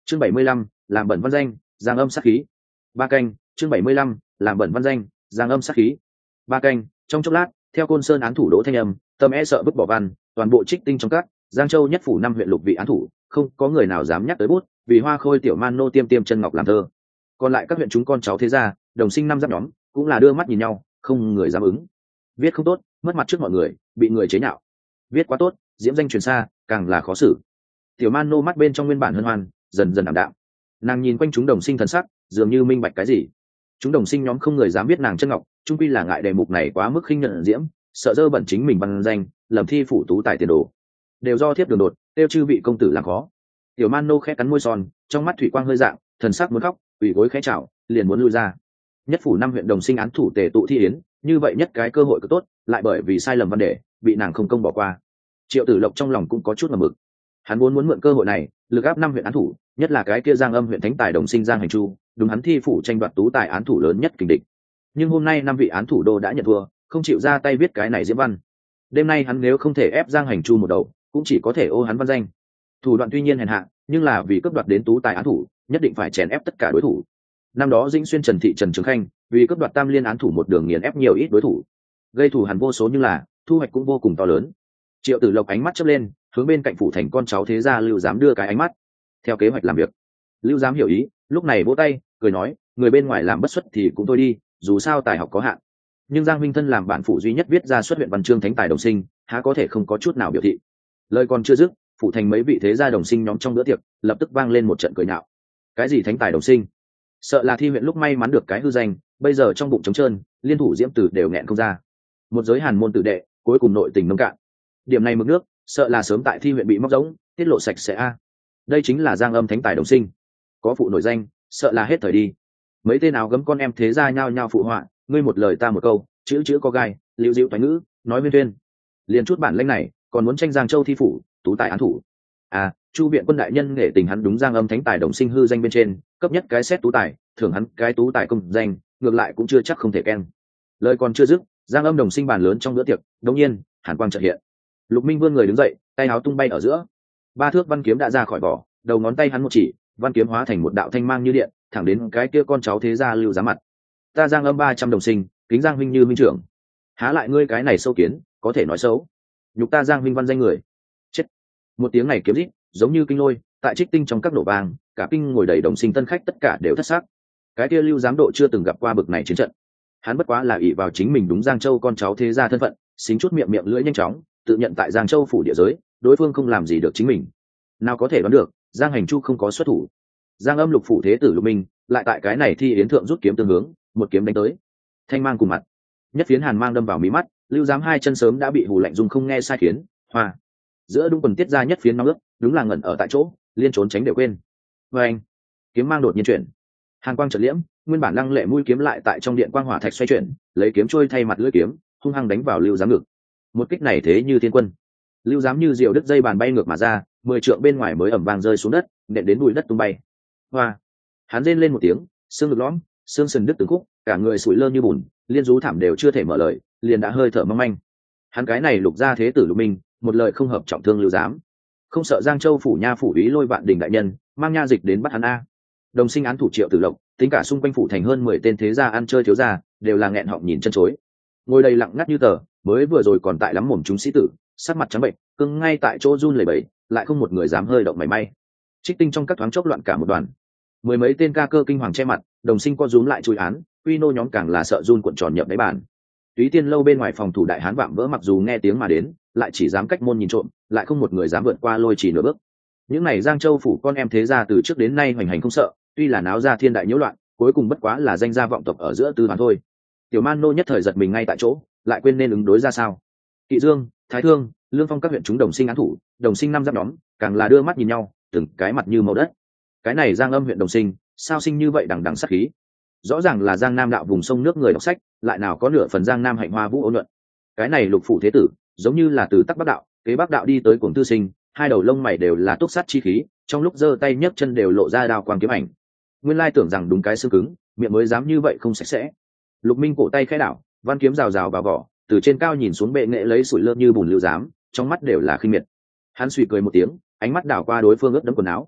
chương 75, làm bẩn văn danh, giang âm sát khí. Ba canh, chương 75, làm bẩn văn danh, giang âm sát khí. Ba canh, trong chốc lát, theo côn sơn án thủ đỗ thanh âm, tâm e sợ vứt bỏ văn, toàn bộ trích tinh trong các giang châu nhất phủ 5 huyện lục vị án thủ, không có người nào dám nhắc tới bút, vì Hoa Khôi tiểu man nô tiêm tiêm chân ngọc làm thơ. Còn lại các huyện chúng con cháu thế gia, đồng sinh năm giáp nhóm, cũng là đưa mắt nhìn nhau, không người dám ứng. Viết không tốt, mất mặt trước mọi người, bị người chế nhạo. Viết quá tốt, diễm danh truyền xa, càng là khó xử. Tiểu man nô mắt bên trong nguyên bản hân hoan, dần dần ảm đạm. Nàng nhìn quanh chúng đồng sinh thần sắc, dường như minh bạch cái gì. Chúng đồng sinh nhóm không người dám biết nàng chân ngọc, chung quy là ngại đề mục này quá mức khinh nhận diễm, sợ dơ bẩn chính mình văn danh, lầm thi phủ tú tài tiền đồ, đều do thiếp đường đột, tiêu chư vị công tử làm khó. Tiểu man nô khẽ cắn môi son, trong mắt thủy quang hơi dạng, thần sắc muốn khóc, ủy gối khẽ chào, liền muốn lui ra. Nhất phủ 5 huyện đồng sinh án thủ tề tụ thi yến, như vậy nhất cái cơ hội cứ tốt, lại bởi vì sai lầm văn đề, bị nàng không công bỏ qua. Triệu Tử Lộc trong lòng cũng có chút ngờ mực. Hắn muốn mượn cơ hội này, lực áp 5 huyện án thủ, nhất là cái kia Giang Âm huyện thánh tài đồng sinh Giang Hành Chu, đúng hắn thi phủ tranh đoạt tú tài án thủ lớn nhất kình địch. Nhưng hôm nay 5 vị án thủ đô đã nhận thua, không chịu ra tay viết cái này diễm văn. Đêm nay hắn nếu không thể ép Giang Hành Chu một đầu, cũng chỉ có thể ô hắn văn danh. Thủ đoạn tuy nhiên hèn hạ, nhưng là vì cướp đoạt đến tú tài án thủ, nhất định phải chèn ép tất cả đối thủ. Năm đó Dĩnh Xuyên Trần Thị Trần Trường Khanh, vì cướp đoạt tam liên án thủ một đường nghiền ép nhiều ít đối thủ, gây thù hằn vô số, nhưng là thu hoạch cũng vô cùng to lớn. Triệu Tử Lộc ánh mắt chớp lên, hướng bên cạnh phủ thành con cháu thế gia Lưu Giám đưa cái ánh mắt. Theo kế hoạch làm việc, Lưu Giám hiểu ý, lúc này vỗ tay, cười nói, người bên ngoài làm bất xuất thì cũng thôi đi, dù sao tài học có hạn. Nhưng Giang Minh thân làm bản phủ duy nhất viết ra xuất huyện văn chương thánh tài đồng sinh, há có thể không có chút nào biểu thị. Lời còn chưa dứt, phủ thành mấy vị thế gia đồng sinh nhóm trong bữa tiệc lập tức vang lên một trận cười nhạo. Cái gì thánh tài đồng sinh? Sợ là thi huyện lúc may mắn được cái hư danh, bây giờ trong bụng trống trơn, liên thủ diễm tử đều nghẹn không ra. Một giới hàn môn tử đệ, cuối cùng nội tình nông cạn. Điểm này mực nước, sợ là sớm tại thi huyện bị móc rỗng, tiết lộ sạch sẽ a. Đây chính là Giang Âm thánh tài đồng sinh, có phụ nổi danh, sợ là hết thời đi. Mấy tên áo gấm con em thế gia nhao nhao phụ họa, ngươi một lời ta một câu, chữ chữ có gai, liễu diễu toán ngữ, nói viên tuyên. Liền chút bản lĩnh này, còn muốn tranh Giang Châu thi phủ, tú tài án thủ. À, Chu viện quân đại nhân nghệ tình hắn đúng Giang Âm thánh tài đồng sinh hư danh bên trên, cấp nhất cái xét tú tài, thưởng hắn cái tú tài công danh, ngược lại cũng chưa chắc không thể khen. Lời còn chưa dứt, Giang Âm đồng sinh bàn lớn trong bữa tiệc, đột nhiên, hàn quang chợt hiện. Lục Minh vươn người đứng dậy, tay áo tung bay ở giữa, 3 thước văn kiếm đã ra khỏi vỏ, đầu ngón tay hắn một chỉ, văn kiếm hóa thành một đạo thanh mang như điện, thẳng đến cái kia con cháu thế gia Lưu Giám mặt. Ta Giang Âm 300 đồng sinh, kính Giang huynh như huynh trưởng. Há lại ngươi cái này sâu kiến, có thể nói xấu. Nhục ta Giang huynh văn danh người. Chết. Một tiếng này kiếm rít, giống như kinh lôi, tại Trích Tinh trong các nổ vàng, cả kinh ngồi đầy đồng sinh tân khách tất cả đều thất sắc. Cái kia Lưu Giám độ chưa từng gặp qua bực này chiến trận. Hắn bất quá là ỷ vào chính mình đúng Giang Châu con cháu thế gia thân phận, xính chút miệng lưỡi nhanh chóng, tự nhận tại Giang Châu phủ địa giới, đối phương không làm gì được chính mình. Nào có thể đoán được, Giang Hành Chu không có xuất thủ. Giang Âm lục phủ thế tử Lục Minh, lại tại cái này thi yến thượng rút kiếm tương hướng, một kiếm đánh tới. Thanh mang cùng mặt, nhất phiến hàn mang đâm vào mí mắt, Lưu Giám 2 chân sớm đã bị hù lạnh dùng không nghe sai khiến, hoa. Giữa đúng quần tiết ra nhất phiến nóng ướt, đúng là ngẩn ở tại chỗ, liên trốn tránh đều quên. Và anh, kiếm mang đột nhiên chuyển, hàn quang chợt liễm, nguyên bản lăng lệ mũi kiếm lại tại trong điện quang hỏa thạch xoay chuyển, lấy kiếm trôi thay mặt lưỡi kiếm, hung hăng đánh vào Lưu Giám ngực. Một kích này thế như thiên quân, Lưu Giám như diều đứt dây bàn bay ngược mà ra, 10 trượng bên ngoài mới ầm vang rơi xuống đất, nện đến bụi đất tung bay. Hoa, hắn rên lên một tiếng, xương ngực lõm, xương sườn đứt từng khúc, cả người sủi lơ như bùn, liên rú thảm đều chưa thể mở lời, liền đã hơi thở mong manh. Hắn cái này lục gia thế tử Lục Minh, một lời không hợp trọng thương Lưu Giám, không sợ Giang Châu phủ nha phủ úy lôi vạn đình đại nhân mang nha dịch đến bắt hắn a. Đồng sinh án thủ Triệu Tử Lộc, tính cả xung quanh phủ thành hơn 10 tên thế gia ăn chơi thiếu gia, đều là nghẹn họng nhìn chân chối. Ngồi đây lặng ngắt như tờ, mới vừa rồi còn tại lắm mồm chúng sĩ tử, sắc mặt trắng bệnh, cứng ngay tại chỗ run lẩy bẩy, lại không một người dám hơi động mảy may. Trích Tinh trong các thoáng chốc loạn cả một đoàn, 10 mấy tên ca cơ kinh hoàng che mặt, đồng sinh co rúm lại chui án, quy nô nhóm càng là sợ run cuộn tròn nhập đáy bàn. Túy Tiên lâu bên ngoài phòng thủ đại hán vạm vỡ mặc dù nghe tiếng mà đến, lại chỉ dám cách môn nhìn trộm, lại không một người dám vượt qua lôi chỉ nửa bước. Những này Giang Châu phủ con em thế gia từ trước đến nay hoành hành không sợ, tuy là náo ra thiên đại nhiễu loạn, cuối cùng bất quá là danh gia vọng tộc ở giữa tư toán thôi. Tiểu man nô nhất thời giật mình ngay tại chỗ, lại quên nên ứng đối ra sao. Kỵ Dương, Thái Thương, Lương Phong các huyện chúng đồng sinh án thủ, đồng sinh 5 giáp nhóm, càng là đưa mắt nhìn nhau, từng cái mặt như màu đất. Cái này Giang Âm huyện đồng sinh, sao sinh như vậy đằng đằng sát khí. Rõ ràng là Giang Nam đạo vùng sông nước người đọc sách, lại nào có nửa phần Giang Nam hạnh hoa vũ ôn nhuận. Cái này lục phủ thế tử, giống như là từ Tắc Bắc đạo, kế Bắc đạo đi tới Cuồng Tư Sinh, 2 đầu lông mày đều là túc sát chi khí, trong lúc giơ tay nhấc chân đều lộ ra đao quang kiếm ảnh. Nguyên lai tưởng rằng đúng cái xương cứng, miệng mới dám như vậy không sạch sẽ. Lục Minh cổ tay khẽ đảo, văn kiếm rào rào vào vỏ, từ trên cao nhìn xuống bệ nghệ lấy sủi lơ như bùn Lưu Giám, trong mắt đều là khinh miệt. Hắn suy cười một tiếng, ánh mắt đảo qua đối phương ướt đẫm quần áo.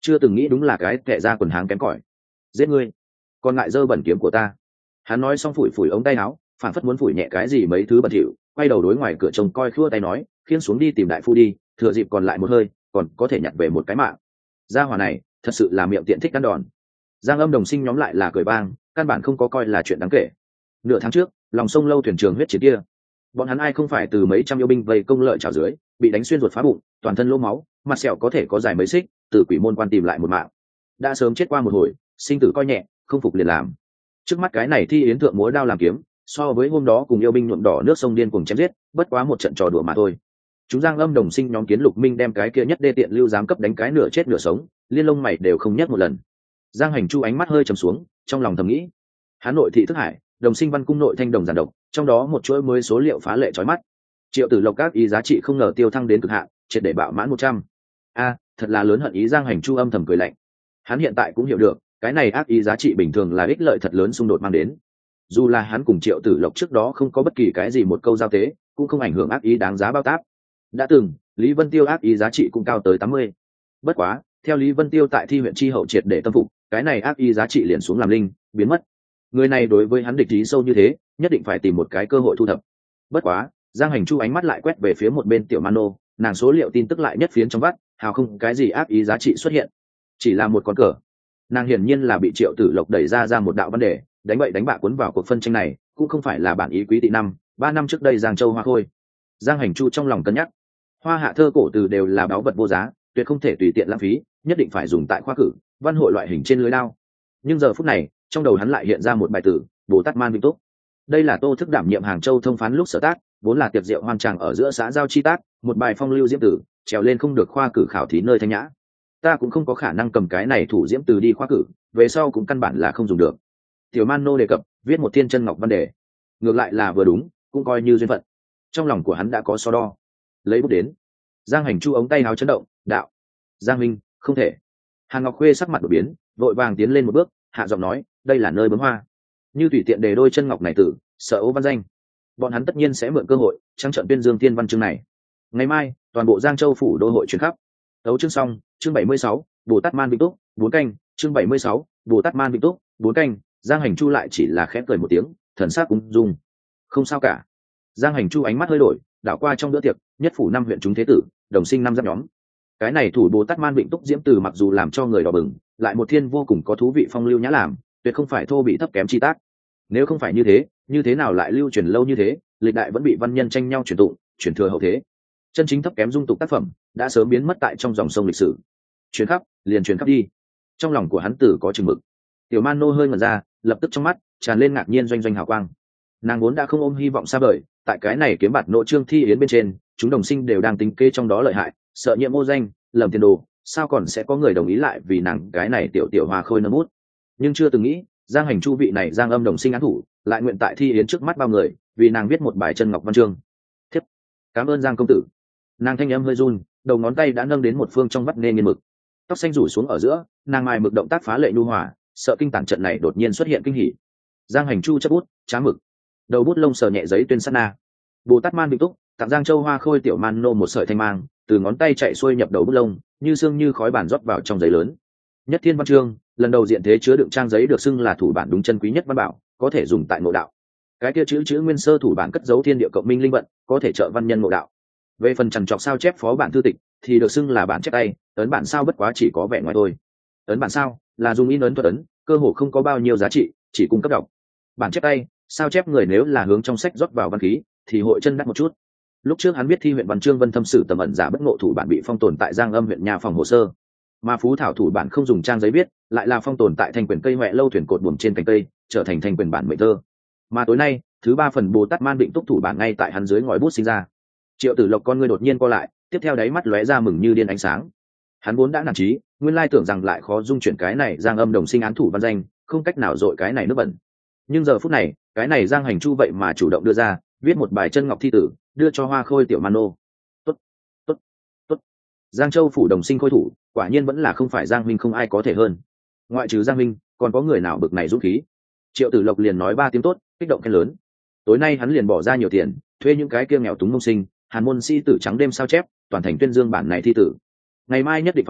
chưa từng nghĩ đúng là cái kẻ ra quần háng kém cỏi. Giết ngươi, còn ngại dơ bẩn kiếm của ta. Hắn nói xong phủi phủi ống tay áo, phản phất muốn phủi nhẹ cái gì mấy thứ bẩn thỉu, quay đầu đối ngoài cửa trông coi khua tay nói, khiêng xuống đi tìm đại phu đi, thừa dịp còn lại một hơi, còn có thể nhặt về một cái mạng. Gia hỏa này thật sự là miệng tiện thích ăn đòn. Giang Âm đồng sinh nhóm lại là cười vang, căn bản không có coi là chuyện đáng kể. Nửa tháng trước, lòng sông lâu thuyền trường huyết chiến kia, bọn hắn ai không phải từ mấy trăm yêu binh vây công lợi trào dưới, bị đánh xuyên ruột phá bụng, toàn thân lỗ máu, mặt sẹo có thể có dài mấy xích, từ quỷ môn quan tìm lại một mạng. Đã sớm chết qua một hồi, sinh tử coi nhẹ, không phục liền làm. Trước mắt cái này thi yến thượng múa đao làm kiếm, so với hôm đó cùng yêu binh nhuộm đỏ nước sông điên cuồng chém giết, bất quá một trận trò đùa mà thôi. Chúng Giang Âm đồng sinh nhóm kiến Lục Minh đem cái kia nhất đê tiện lưu giám cấp đánh cái nửa chết nửa sống, liên lông mày đều không nhấc một lần. Giang Hành Chu ánh mắt hơi trầm xuống, trong lòng thầm nghĩ, hắn nội thị thức hải, đồng sinh văn cung nội thanh đồng giản độc, trong đó một chuỗi mới số liệu phá lệ chói mắt. Triệu Tử Lộc các ý giá trị không ngờ tiêu thăng đến cực hạn, triệt để bạo mãn 100. Thật là lớn hận ý. Giang Hành Chu âm thầm cười lạnh. Hắn hiện tại cũng hiểu được, cái này ác ý giá trị bình thường là ích lợi thật lớn xung đột mang đến. Dù là hắn cùng Triệu Tử Lộc trước đó không có bất kỳ cái gì một câu giao tế, cũng không ảnh hưởng ác ý đáng giá bao táp. Đã từng, Lý Vân Tiêu ác ý giá trị cũng cao tới 80. Bất quá, theo Lý Vân Tiêu tại thi huyện chi hậu triệt để tâm phục, cái này ác ý giá trị liền xuống làm linh, biến mất. Người này đối với hắn địch ý sâu như thế, nhất định phải tìm một cái cơ hội thu thập. Bất quá, Giang Hành Chu ánh mắt lại quét về phía một bên Tiểu Mano, nàng số liệu tin tức lại nhất phiến trong vắt, hào không cái gì ác ý giá trị xuất hiện, chỉ là một con cờ. Nàng hiển nhiên là bị Triệu Tử Lộc đẩy ra một đạo vấn đề, đánh bậy đánh bạ cuốn vào cuộc phân tranh này, cũng không phải là bản ý Quý Tỵ năm, 3 năm trước đây Giang Châu Hoa Khôi. Giang Hành Chu trong lòng cân nhắc, hoa hạ thơ cổ từ đều là báu vật vô giá, tuyệt không thể tùy tiện lãng phí, nhất định phải dùng tại khoa cử, văn hội loại hình trên lưới đao. Nhưng giờ phút này, trong đầu hắn lại hiện ra một bài tử, Bồ Tát Man Vinh Túc. Đây là Tô Thức đảm nhiệm Hàng Châu thông phán lúc sở tác, vốn là tiệc rượu hoan tràng ở giữa xã giao chi tác, một bài phong lưu diễm tử, trèo lên không được khoa cử khảo thí nơi thanh nhã. Ta cũng không có khả năng cầm cái này thủ diễm tử đi khoa cử, về sau cũng căn bản là không dùng được. Tiểu Man Nô đề cập, viết một thiên chân ngọc văn đề, ngược lại là vừa đúng, cũng coi như duyên phận. Trong lòng của hắn đã có so đo, lấy bút đến. Giang Hành Chu ống tay áo chấn động, đạo: Giang Minh, không thể. Hàn Ngọc Khuê sắc mặt đổi biến, vội vàng tiến lên một bước, hạ giọng nói, đây là nơi bướm hoa, như tùy tiện đề đôi chân ngọc này tử, sợ ố văn danh. Bọn hắn tất nhiên sẽ mượn cơ hội trăng trận tuyên dương thiên văn chương này. Ngày mai, toàn bộ Giang Châu phủ đô hội chuyển khắp. Đấu chương xong, chương 76, Bồ Tát Man Vĩnh Túc, 4 canh, chương 76, Bồ Tát Man Vĩnh Túc, 4 canh. Giang Hành Chu lại chỉ là khẽ cười một tiếng, thần sắc ung dung. Không sao cả. Giang Hành Chu ánh mắt hơi đổi, đảo qua trong bữa tiệc, nhất phủ 5 huyện chúng thế tử, đồng sinh 5 giáp nhóm. Cái này thủ Bồ Tát Man Vĩnh Túc diễm từ mặc dù làm cho người đỏ bừng, lại một thiên vô cùng có thú vị phong lưu nhã làm, tuyệt không phải thô bị thấp kém chi tác. Nếu không phải như thế nào lại lưu truyền lâu như thế, lịch đại vẫn bị văn nhân tranh nhau truyền tụng, truyền thừa hậu thế. Chân chính thấp kém dung tục tác phẩm đã sớm biến mất tại trong dòng sông lịch sử. Truyền khắp, liền truyền khắp đi. Trong lòng của hắn tử có chừng mực. Tiểu Man Nô hơi ngẩn ra, lập tức trong mắt tràn lên ngạc nhiên doanh doanh hào quang. Nàng vốn đã không ôm hy vọng xa vời, tại cái này kiếm bạt nộ trương thi yến bên trên, chúng đồng sinh đều đang tính kê trong đó lợi hại, sợ nhiễm ô danh, lầm tiền đồ, sao còn sẽ có người đồng ý lại vì nàng cái này tiểu tiểu hoa khôi nâng bút. Nhưng chưa từng nghĩ, Giang Hành Chu vị này Giang Âm đồng sinh án thủ, lại nguyện tại thi yến trước mắt bao người, vì nàng viết một bài chân ngọc văn chương. Thiếp cảm ơn Giang công tử. Nàng thanh âm hơi run, đầu ngón tay đã nâng đến một phương trong vắt nên nghiên mực, tóc xanh rủ xuống ở giữa, nàng mài mực động tác phá lệ nhu hòa, sợ kinh tản trận này đột nhiên xuất hiện kinh hỉ. Giang Hành Chu chấp bút, trá mực, đầu bút lông sờ nhẹ giấy tuyên sát na. Bồ Tát Man Vĩnh Túc, tặng Giang Châu Hoa Khôi Tiểu Man Nô một sợi thanh mang, từ ngón tay chạy xuôi nhập đầu bút lông, như sương như khói bản rót vào trong giấy lớn. Nhất Thiên Văn Chương, lần đầu diện thế chứa đựng trang giấy được xưng là thủ bản đúng chân quý nhất văn bảo, có thể dùng tại ngộ đạo. Cái kia chữ nguyên sơ thủ bản cất dấu thiên địa cộng minh linh vận, có thể trợ văn nhân ngộ đạo. Về phần trằn trọc sao chép phó bản thư tịch, thì được xưng là bản chép tay, ấn bản sao bất quá chỉ có vẻ ngoài thôi. Ấn bản sao là dùng in ấn thuật ấn, cơ hồ không có bao nhiêu giá trị, chỉ cung cấp đọc. Bản chép tay, sao chép người nếu là hướng trong sách rót vào văn khí, thì hội chân đắt một chút. Lúc trước hắn biết thi huyện Văn Chương Vân Thâm Sử tầm ẩn giả bất ngộ thủ bản bị phong tồn tại Giang Âm huyện nhà phòng hồ sơ, mà phú thảo thủ bản không dùng trang giấy viết, lại là phong tồn tại thành quyền cây huệ lâu thuyền cột buồm trên cành cây, trở thành thành quyền bản mệnh thơ. Mà tối nay, thứ 3 phần Bồ Tát Man Vĩnh Túc thủ bản ngay tại hắn dưới ngòi bút sinh ra. Triệu Tử Lộc con ngươi đột nhiên co lại, tiếp theo đáy mắt lóe ra mừng như điên ánh sáng. Hắn vốn đã nản chí, nguyên lai tưởng rằng lại khó dung chuyển cái này Giang Âm đồng sinh án thủ văn danh, không cách nào dội cái này nước bẩn. Nhưng giờ phút này, cái này Giang Hành Chu vậy mà chủ động đưa ra, viết một bài chân ngọc thi tử, đưa cho Hoa Khôi Tiểu Man Nô. Tốt, tốt, tốt. Giang Châu phủ đồng sinh khôi thủ, quả nhiên vẫn là không phải Giang Minh không ai có thể hơn. Ngoại trừ Giang Minh, còn có người nào bực này dũng khí. Triệu Tử Lộc liền nói 3 tiếng tốt, kích động khen lớn. Tối nay hắn liền bỏ ra nhiều tiền, thuê những cái kia nghèo túng mông sinh, hàn môn sĩ tử trắng đêm sao chép, toàn thành tuyên dương bản này thi tử. Ngày mai nhất định phải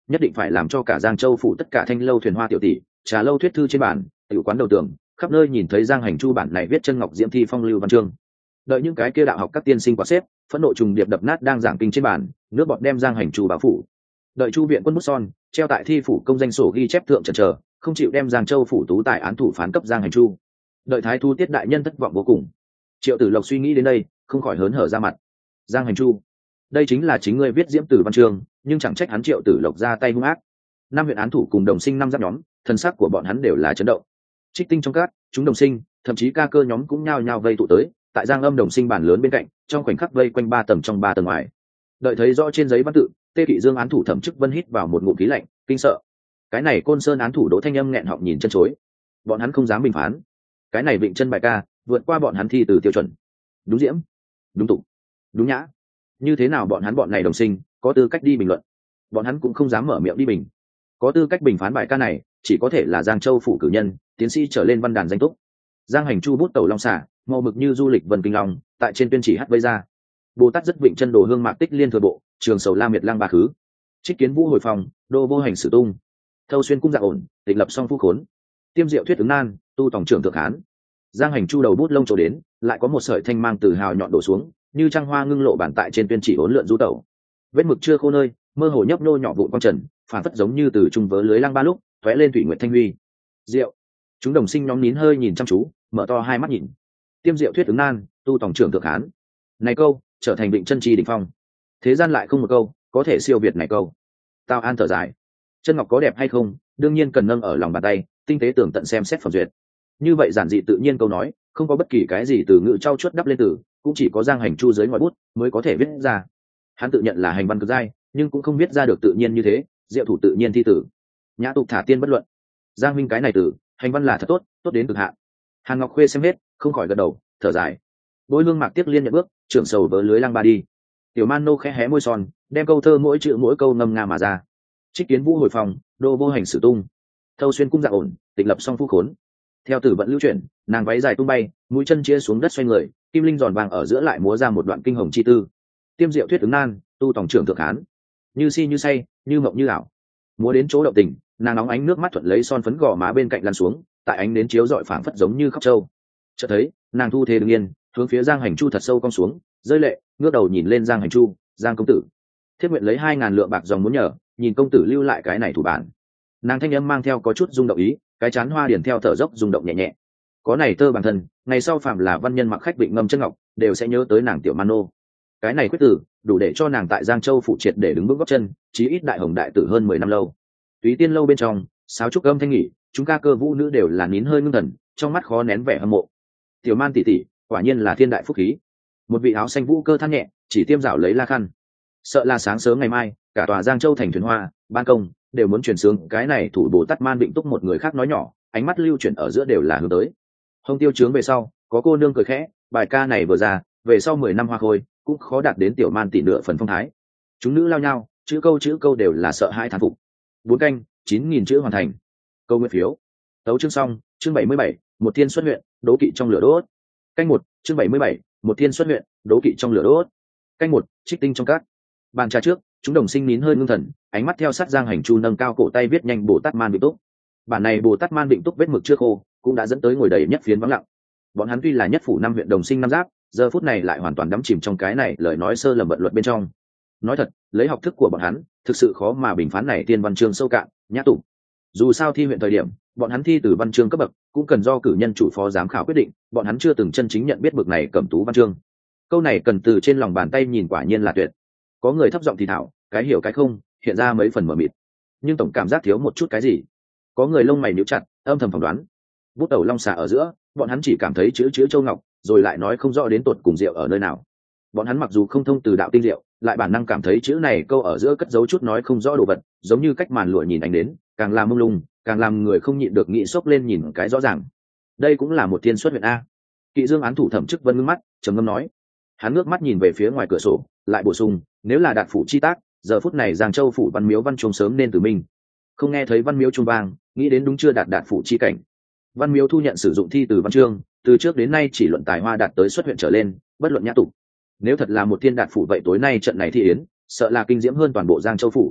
nhất định phải làm cho cả Giang Châu phủ tất cả thanh lâu thuyền hoa tiểu tỷ, trà lâu thuyết thư trên bản, tiểu quán đầu tường, khắp nơi nhìn thấy Giang Hành Chu bản này viết chân ngọc diễm thi phong lưu văn chương. Đợi những cái kia đạo học các tiên sinh quá xếp, phẫn nộ trùng điệp đập nát đang giảng kinh trên bàn, nước bọt đem Giang Hành Chu báo phủ. Đợi Chu viện quân bút son, treo tại thi phủ công danh sổ ghi chép thượng chần chờ, không chịu đem Giang Châu phủ tú tài án thủ phán cấp Giang Hành Chu. Đợi Thái Thu Tiết đại nhân thất vọng vô cùng. Triệu Tử Lộc suy nghĩ đến đây, không khỏi hớn hở ra mặt. Giang Hành Chu, đây chính là chính ngươi viết diễm tử văn chương, nhưng chẳng trách hắn Triệu Tử Lộc ra tay hung ác. Năm huyện án thủ cùng đồng sinh năm giáp nhóm, thân sắc của bọn hắn đều là chấn động. Trích tinh trong cát, chúng đồng sinh, thậm chí ca cơ nhóm cũng nhao nhao vây tụ tới, tại Giang Âm đồng sinh bản lớn bên cạnh, trong khoảnh khắc vây quanh 3 tầng trong 3 tầng ngoài. Đợi thấy rõ trên giấy văn tự, Tê Kỵ Dương án thủ Thẩm Chức Vân hít vào một ngụm khí lạnh, kinh sợ. Cái này Côn Sơn án thủ Đỗ Thanh Âm nghẹn họng nhìn chân chối. Bọn hắn không dám bình phán. Cái này Vịnh Chân bài ca, vượt qua bọn hắn thi từ tiêu chuẩn. Đúng diễm, đúng tục, đúng nhã. Như thế nào bọn này đồng sinh, có tư cách đi bình luận. Bọn hắn cũng không dám mở miệng đi bình. Có tư cách bình phán bài ca này, chỉ có thể là Giang Châu phủ cử nhân, tiến sĩ trở lên văn đàn danh túc. Giang Hành Chu bút tẩu long xả, màu mực như du lịch vần kinh long, tại trên tuyên chỉ hát vây ra. Bồ Tát rất Vịnh Chân đồ hương mạc tích liên thừa bộ, trường sầu la miệt lang ba khứ. Trích kiến vũ hồi phòng, đô vô hành sử tung. Thâu xuyên cung dạ ổn, tịch lập song phu khốn. Tiêm diệu thuyết ứng nan, tu tổng trưởng thượng hán. Giang Hành Chu đầu bút lông trổ đến, lại có một sợi thanh mang từ hào nhọn đổ xuống, như trăng hoa ngưng lộ bản tại trên tuyên chỉ uốn lượn du tẩu. Vết mực chưa khô nơi, mơ hồ nhấp nô nhỏ vụn quang trần, phản phất giống như từ trung vớ lưới lang ba lúc, tóe lên thủy nguyệt thanh huy. Diệu. Chúng đồng sinh nhóm nín hơi nhìn chăm chú, mở to hai mắt nhìn. Tiêm diệu thuyết ứng nan, tu tổng trưởng thượng hán. Này câu trở thành Vịnh Chân chi đỉnh phong. Thế gian lại không một câu có thể siêu việt này câu. Tao an thở dài. Chân ngọc có đẹp hay không, đương nhiên cần nâng ở lòng bàn tay, tinh tế tường tận xem xét phẩm duyệt. Như vậy giản dị tự nhiên câu nói, không có bất kỳ cái gì từ ngữ trau chuốt đắp lên từ, cũng chỉ có Giang Hành Chu dưới ngòi bút mới có thể viết ra. Hắn tự nhận là hành văn cực giai, nhưng cũng không viết ra được tự nhiên như thế, diệu thủ tự nhiên thi tử. Nhã tục thả tiên bất luận. Giang huynh cái này từ, hành văn là thật tốt, tốt đến cực hạn. Hàn Ngọc Khuê xem hết, không khỏi gật đầu, thở dài. Bối Hương Mạc Tiếc liên nhận bước, trưởng sầu vớ lưới lang ba đi. Tiểu Man nô khẽ hé môi son, đem câu thơ mỗi chữ mỗi câu ngâm nga mà ra. Trích kiến vũ hồi phòng, đô vô hành sử tung. Thâu xuyên cung dạ ổn, tịch lập song phu khốn. Theo tử vận lưu chuyển, nàng váy dài tung bay, mũi chân chia xuống đất xoay người, kim linh giòn vàng ở giữa lại múa ra một đoạn kinh hồng chi tư. Tiêm diệu thuyết ứng nan, tu tổng trưởng thượng hán. Như si như say, như mộng như ảo. Múa đến chỗ động tình, nàng nóng ánh nước mắt thuận lấy son phấn gò má bên cạnh lăn xuống, tại ánh đến chiếu rọi phảng phất giống như khóc trâu. Chợt thấy, nàng thu thế đứng yên, hướng phía Giang Hành Chu thật sâu cong xuống, rơi lệ, ngước đầu nhìn lên Giang Hành Chu, Giang công tử. Thiết nguyện lấy 2000 lượng bạc dòng muốn nhờ, nhìn công tử lưu lại cái này thủ bản. Nàng thanh âm mang theo có chút rung động ý, cái chán hoa điển theo thở dốc rung động nhẹ nhẹ. Có này tơ bản thân, ngày sau phạm là văn nhân mặc khách Vịnh ngâm chân ngọc, đều sẽ nhớ tới nàng tiểu Man nô. Cái này quyết tử, đủ để cho nàng tại Giang Châu phụ triệt để đứng vững gót chân, chí ít đại hồng đại tử hơn 10 năm lâu. Túy Tiên lâu bên trong, sáo trúc âm thanh nghỉ, chúng ca cơ vũ nữ đều là nín hơi ngưng thần, trong mắt khó nén vẻ hâm mộ. Tiểu Man tỷ tỷ, quả nhiên là thiên đại phúc khí. Một vị áo xanh vũ cơ than nhẹ, chỉ tiêm rảo lấy la khăn. Sợ là sáng sớm ngày mai, cả tòa Giang Châu thành thuyền hoa, ban công đều muốn truyền sướng cái này thủ Bồ Tát Man Vịnh Túc một người khác nói nhỏ, ánh mắt lưu chuyển ở giữa đều là hướng tới. Hồng tiêu trướng về sau, có cô nương cười khẽ, bài ca này vừa ra, về sau 10 năm hoa khôi, cũng khó đạt đến tiểu Man tỷ nửa phần phong thái. Chúng nữ lao nhau, chữ câu đều là sợ hãi thán phục. 4 canh, 9000 chữ hoàn thành. Câu nguyện phiếu. Tấu chương xong, chương 77, một thiên xuất huyện, đố kỵ trong lửa đốt. Canh 1, chương 77, một thiên xuất huyện, đố kỵ trong lửa đốt. Canh 1, trích tinh trong cát. Bàn trà trước, chúng đồng sinh nín hơi ngưng thần, ánh mắt theo sát Giang Hành Chu nâng cao cổ tay viết nhanh Bồ Tát Man Vịnh Túc. Bản này Bồ Tát Man Vịnh Túc vết mực chưa khô, cũng đã dẫn tới ngồi đầy nhất phiến vắng lặng. Bọn hắn tuy là nhất phủ 5 huyện đồng sinh năm giáp, giờ phút này lại hoàn toàn đắm chìm trong cái này lời nói sơ lầm vận luật bên trong. Nói thật, lấy học thức của bọn hắn, thực sự khó mà bình phán này tiên văn chương sâu cạn, nhã tụ. Dù sao thi huyện thời điểm, bọn hắn thi từ văn chương cấp bậc, cũng cần do cử nhân chủ phó giám khảo quyết định, bọn hắn chưa từng chân chính nhận biết bậc này cẩm tú văn chương. Câu này cần từ trên lòng bàn tay nhìn quả nhiên là tuyệt. Có người thấp giọng thì thảo, cái hiểu cái không, hiện ra mấy phần mờ mịt, nhưng tổng cảm giác thiếu một chút cái gì. Có người lông mày nhíu chặt, âm thầm phỏng đoán. Bút tẩu long xà ở giữa, bọn hắn chỉ cảm thấy chữ châu ngọc, rồi lại nói không rõ đến tột cùng rượu ở nơi nào. Bọn hắn mặc dù không thông từ đạo tinh diệu, lại bản năng cảm thấy chữ này câu ở giữa cất giấu chút nói không rõ đồ vật, giống như cách màn lụa nhìn ánh đến, càng làm mông lung, càng làm người không nhịn được nghĩ xốc lên nhìn cái rõ ràng. Đây cũng là một thiên xuất huyện a. Kỵ Dương án thủ Thẩm Chức Vân ngưng mắt, trầm ngâm nói. Hắn ngước mắt nhìn về phía ngoài cửa sổ, lại bổ sung, nếu là đạt phủ chi tác, giờ phút này Giang Châu phủ văn miếu văn chuông sớm nên từ mình. Không nghe thấy văn miếu chuông vang, nghĩ đến đúng chưa đạt phủ chi cảnh. Văn miếu thu nhận sử dụng thi từ văn chương, từ trước đến nay chỉ luận tài hoa đạt tới xuất huyện trở lên, bất luận nhã tục. Nếu thật là một thiên đạt phủ vậy tối nay trận này thi yến, sợ là kinh diễm hơn toàn bộ Giang Châu phủ.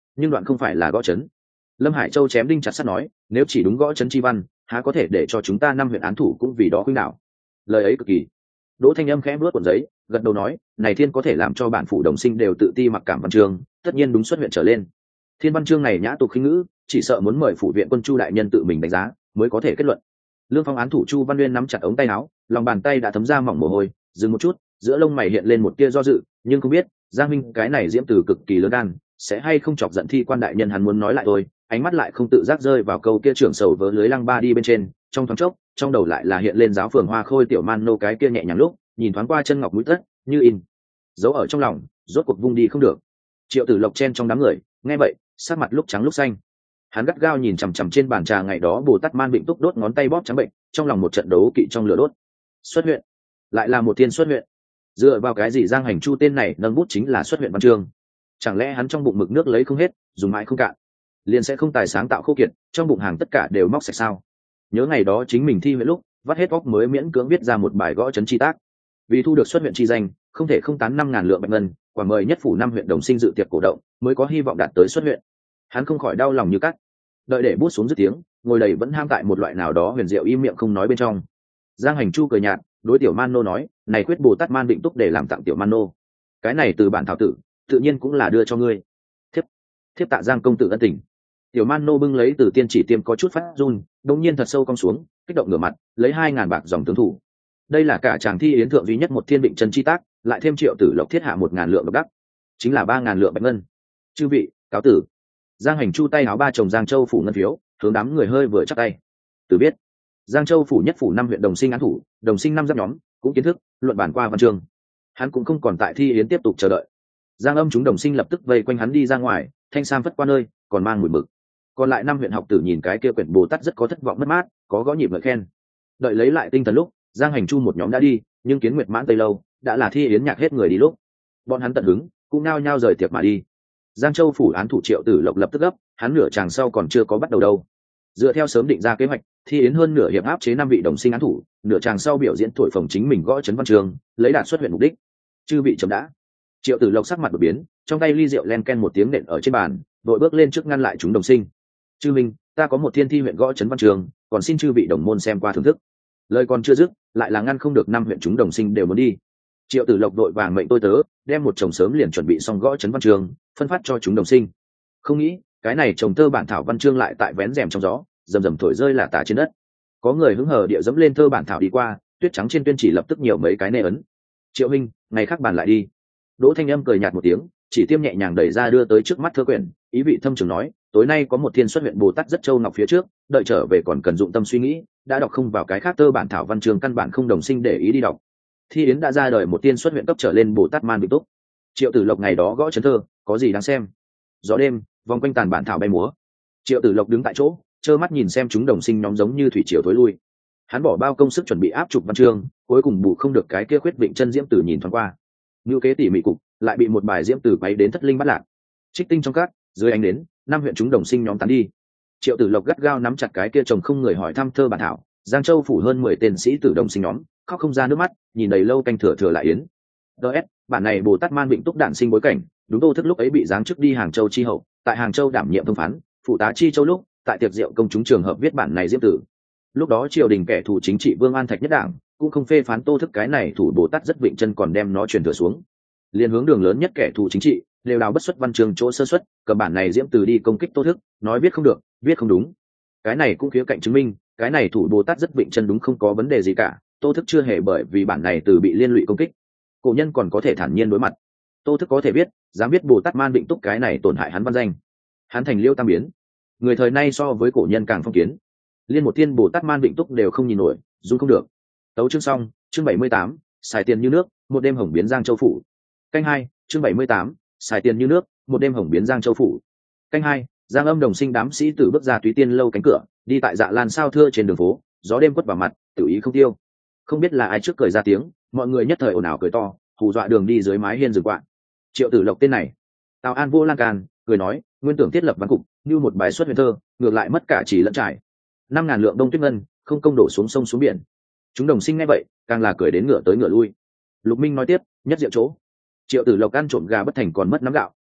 nhưng đoạn không phải là gõ chấn. Lâm Hải Châu chém đinh chặt sắt nói, nếu chỉ đúng gõ chấn chi văn, há có thể để cho chúng ta 5 huyện án thủ cũng vì đó khuynh đảo. Lời ấy cực kỳ. Đỗ Thanh Âm khẽ bước cuộn giấy, gật đầu nói, này thiên có thể làm cho bản phủ đồng sinh đều tự ti mặc cảm văn chương, tất nhiên đúng xuất huyện trở lên. Thiên văn chương này nhã tục khinh ngữ, chỉ sợ muốn mời phủ viện quân Chu đại nhân tự mình đánh giá, mới có thể kết luận. Lương Phong án thủ Chu Văn Nguyên nắm chặt ống tay áo, lòng bàn tay đã thấm ra mỏng mồ hôi, dừng một chút, giữa lông mày hiện lên một tia do dự, nhưng không biết, Giang Minh cái này diễm từ cực kỳ lớn gan, sẽ hay không chọc giận thi quan đại nhân hắn muốn nói lại thôi, ánh mắt lại không tự giác rơi vào câu kia trưởng sầu vớ lưới lăng ba đi bên trên, trong thoáng chốc, trong đầu lại là hiện lên giáo phường Hoa Khôi tiểu man nô cái kia nhẹ nhàng lúc, nhìn thoáng qua chân ngọc mũi tất, như in, giấu ở trong lòng, rốt cuộc vung đi không được. Triệu Tử Lộc chen trong đám người, nghe vậy, sắc mặt lúc trắng lúc xanh. Hắn gắt gao nhìn chằm chằm trên bàn trà ngày đó Bồ Tát Man Vịnh Túc đốt ngón tay bóp trắng bệnh, trong lòng một trận đấu kỵ trong lửa đốt. Xuất huyện, lại là một thiên xuất huyện. Dựa vào cái gì Giang Hành Chu tên này nâng bút chính là xuất huyện văn chương? Chẳng lẽ hắn trong bụng mực nước lấy không hết, dùng mãi không cạn, liền sẽ không tài sáng tạo khô kiệt, trong bụng hàng tất cả đều móc sạch sao? Nhớ ngày đó chính mình thi huyện lúc, vắt hết óc mới miễn cưỡng viết ra một bài gõ chấn chi tác. Vì thu được xuất huyện chi danh, không thể không tán 5.000 lượng bạch ngân, quả mời nhất phủ 5 huyện đồng sinh dự tiệc cổ động, mới có hy vọng đạt tới xuất huyện. Hắn không khỏi đau lòng như cắt. Đợi để bút xuống dứt tiếng, ngồi đầy vẫn ham tại một loại nào đó huyền diệu im miệng không nói bên trong. Giang Hành Chu cười nhạt, đối tiểu man nô nói, này quyết Bồ Tát Man Định Túc để làm tặng tiểu man nô. Cái này từ bản thảo tử, tự nhiên cũng là đưa cho ngươi. Thiếp tạ Giang công tử ân tình. Tiểu man nô bưng lấy từ tiên chỉ tiêm có chút phát run, đống nhiên thật sâu cong xuống, kích động ngửa mặt, lấy 2.000 bạc dòng tướng thủ. Đây là cả chàng thi yến thượng duy nhất một thiên định chân chi tác, lại thêm Triệu Tử Lộc thiết hạ 1.000 lượng độc đắc, chính là 3.000 lượng bạch ngân. Chư vị, cáo tử. Giang Hành Chu tay áo ba chồng Giang Châu phủ ngân phiếu, hướng đám người hơi vừa chắp tay. Từ biết, Giang Châu phủ nhất phủ 5 huyện đồng sinh án thủ, đồng sinh 5 giáp nhóm, cũng kiến thức, luận bản qua văn chương. Hắn cũng không còn tại thi yến tiếp tục chờ đợi. Giang Âm chúng đồng sinh lập tức vây quanh hắn đi ra ngoài, thanh sam phất qua nơi, còn mang mùi mực. Còn lại 5 huyện học tử nhìn cái kia quyển Bồ Tát rất có thất vọng mất mát, có gõ nhịp ngợi khen. Đợi lấy lại tinh thần lúc, Giang Hành Chu một nhóm đã đi, nhưng Kiến Nguyệt mãn tây lâu, đã là thi yến nhạc hết người đi lúc. Bọn hắn tận hứng, cũng nao nhao rời tiệc mà đi. Giang Châu phủ án thủ Triệu Tử Lộc lập tức gấp, hắn nửa chàng sau còn chưa có bắt đầu đâu. Dựa theo sớm định ra kế hoạch, thi yến hơn nửa hiệp áp chế 5 vị đồng sinh án thủ, nửa chàng sau biểu diễn thổi phồng chính mình gõ chấn văn trường, lấy đạt xuất huyện mục đích. Chư vị chấm đã. Triệu Tử Lộc sắc mặt đột biến, trong tay ly rượu len ken một tiếng nện ở trên bàn, đội bước lên trước ngăn lại chúng đồng sinh. Chư minh, ta có một thiên thi huyện gõ chấn văn trường, còn xin chư vị đồng môn xem qua thưởng thức. Lời còn chưa dứt, lại là ngăn không được 5 huyện chúng đồng sinh đều muốn đi. Triệu Tử Lộc đội vàng mệnh tôi tớ, đem một chồng sớm liền chuẩn bị xong gõ chấn văn trường, phân phát cho chúng đồng sinh. Không nghĩ, cái này chồng thơ bản thảo văn chương lại tại vén rèm trong gió, rầm rầm thổi rơi là tả trên đất. Có người hứng hờ địa dẫm lên thơ bản thảo đi qua, tuyết trắng trên tuyên chỉ lập tức nhiều mấy cái nê ấn. Triệu huynh, ngày khác bàn lại đi. Đỗ Thanh Âm cười nhạt một tiếng, chỉ tiêm nhẹ nhàng đẩy ra đưa tới trước mắt thơ quyển, ý vị thâm trường nói, tối nay có một thiên xuất huyện Bồ Tát rất châu ngọc phía trước, đợi trở về còn cần dụng tâm suy nghĩ, đã đọc không vào cái khác thơ bản thảo văn chương căn bản không đồng sinh để ý đi đọc. Thi yến đã ra đời một tiên xuất huyện cấp trở lên Bồ Tát Man Vịnh Túc. Triệu Tử Lộc ngày đó gõ chấn thơ, có gì đáng xem? Gió đêm, vòng quanh tàn bản thảo bay múa. Triệu Tử Lộc đứng tại chỗ, trơ mắt nhìn xem chúng đồng sinh nhóm giống như thủy triều tối lui. Hắn bỏ bao công sức chuẩn bị áp trục văn chương, cuối cùng bù không được cái kia khuyết vịnh chân diễm tử nhìn thoáng qua. Ngưu kế tỉ mỉ cục, lại bị một bài diễm tử quấy đến thất linh bắt lạc. Trích tinh trong cát, dưới ánh đến, 5 huyện chúng đồng sinh nhóm tán đi. Triệu Tử Lộc gắt gao nắm chặt cái kia chồng không người hỏi thăm thơ bản thảo, Giang Châu phủ hơn 10 tên sĩ tử đồng sinh nhóm, khóc không ra nước mắt, nhìn đầy lâu canh thừa lại yến. DS, bản này Bồ Tát Man Vịnh Túc đản sinh bối cảnh, đúng Tô Thức lúc ấy bị giáng chức đi Hàng Châu chi hậu, tại Hàng Châu đảm nhiệm thông phán, phụ tá chi châu lúc, tại tiệc rượu công chúng trường hợp viết bản này diễm tử. Lúc đó triều đình kẻ thù chính trị Vương An Thạch nhất đảng, cũng không phê phán Tô Thức cái này thủ Bồ Tát rất vịnh chân còn đem nó truyền thừa xuống. Liên hướng đường lớn nhất kẻ thù chính trị, đều đào bất xuất văn chương chỗ sơ xuất, cầm bản này diễm từ đi công kích Tô Thức, nói viết không được, viết không đúng. Cái này cũng khía cạnh chứng minh, cái này thủ Bồ Tát rất vịnh chân đúng không có vấn đề gì cả, Tô Thức chưa hề bởi vì bản này từ bị liên lụy công kích. Cổ nhân còn có thể thản nhiên đối mặt. Tô Thức có thể biết, dám biết Bồ Tát Man Vịnh Túc cái này tổn hại hắn văn danh. Hắn thành Liêu Tam biến. Người thời nay so với cổ nhân càng phong kiến. Liên một thiên Bồ Tát Man Vịnh Túc đều không nhìn nổi, dung không được. Tấu chương xong, chương 78, xài tiền như nước, một đêm hồng biến Giang Châu phủ. Canh 2, chương 78, xài tiền như nước, một đêm hồng biến Giang Châu phủ. Canh 2, Giang Âm đồng sinh đám sĩ tử bước ra Túy Tiên lâu cánh cửa, đi tại dạ lan sao thưa trên đường phố, gió đêm quất vào mặt, tự ý không tiêu. Không biết là ai trước cười ra tiếng, mọi người nhất thời ồn ào cười to, hù dọa đường đi dưới mái hiên rừng quạ. Triệu Tử Lộc tên này, Tào An vô lan can, cười nói, nguyên tưởng thiết lập văn cục, như một bài xuất huyền thơ, ngược lại mất cả chỉ lẫn trải. 5.000 lượng đông tuyết ngân, không công đổ xuống sông xuống biển. Chúng đồng sinh nghe vậy, càng là cười đến ngựa tới ngựa lui. Lục Minh nói tiếp, nhất diệu chỗ. Triệu Tử Lộc ăn trộm gà bất thành còn mất nắm gạo,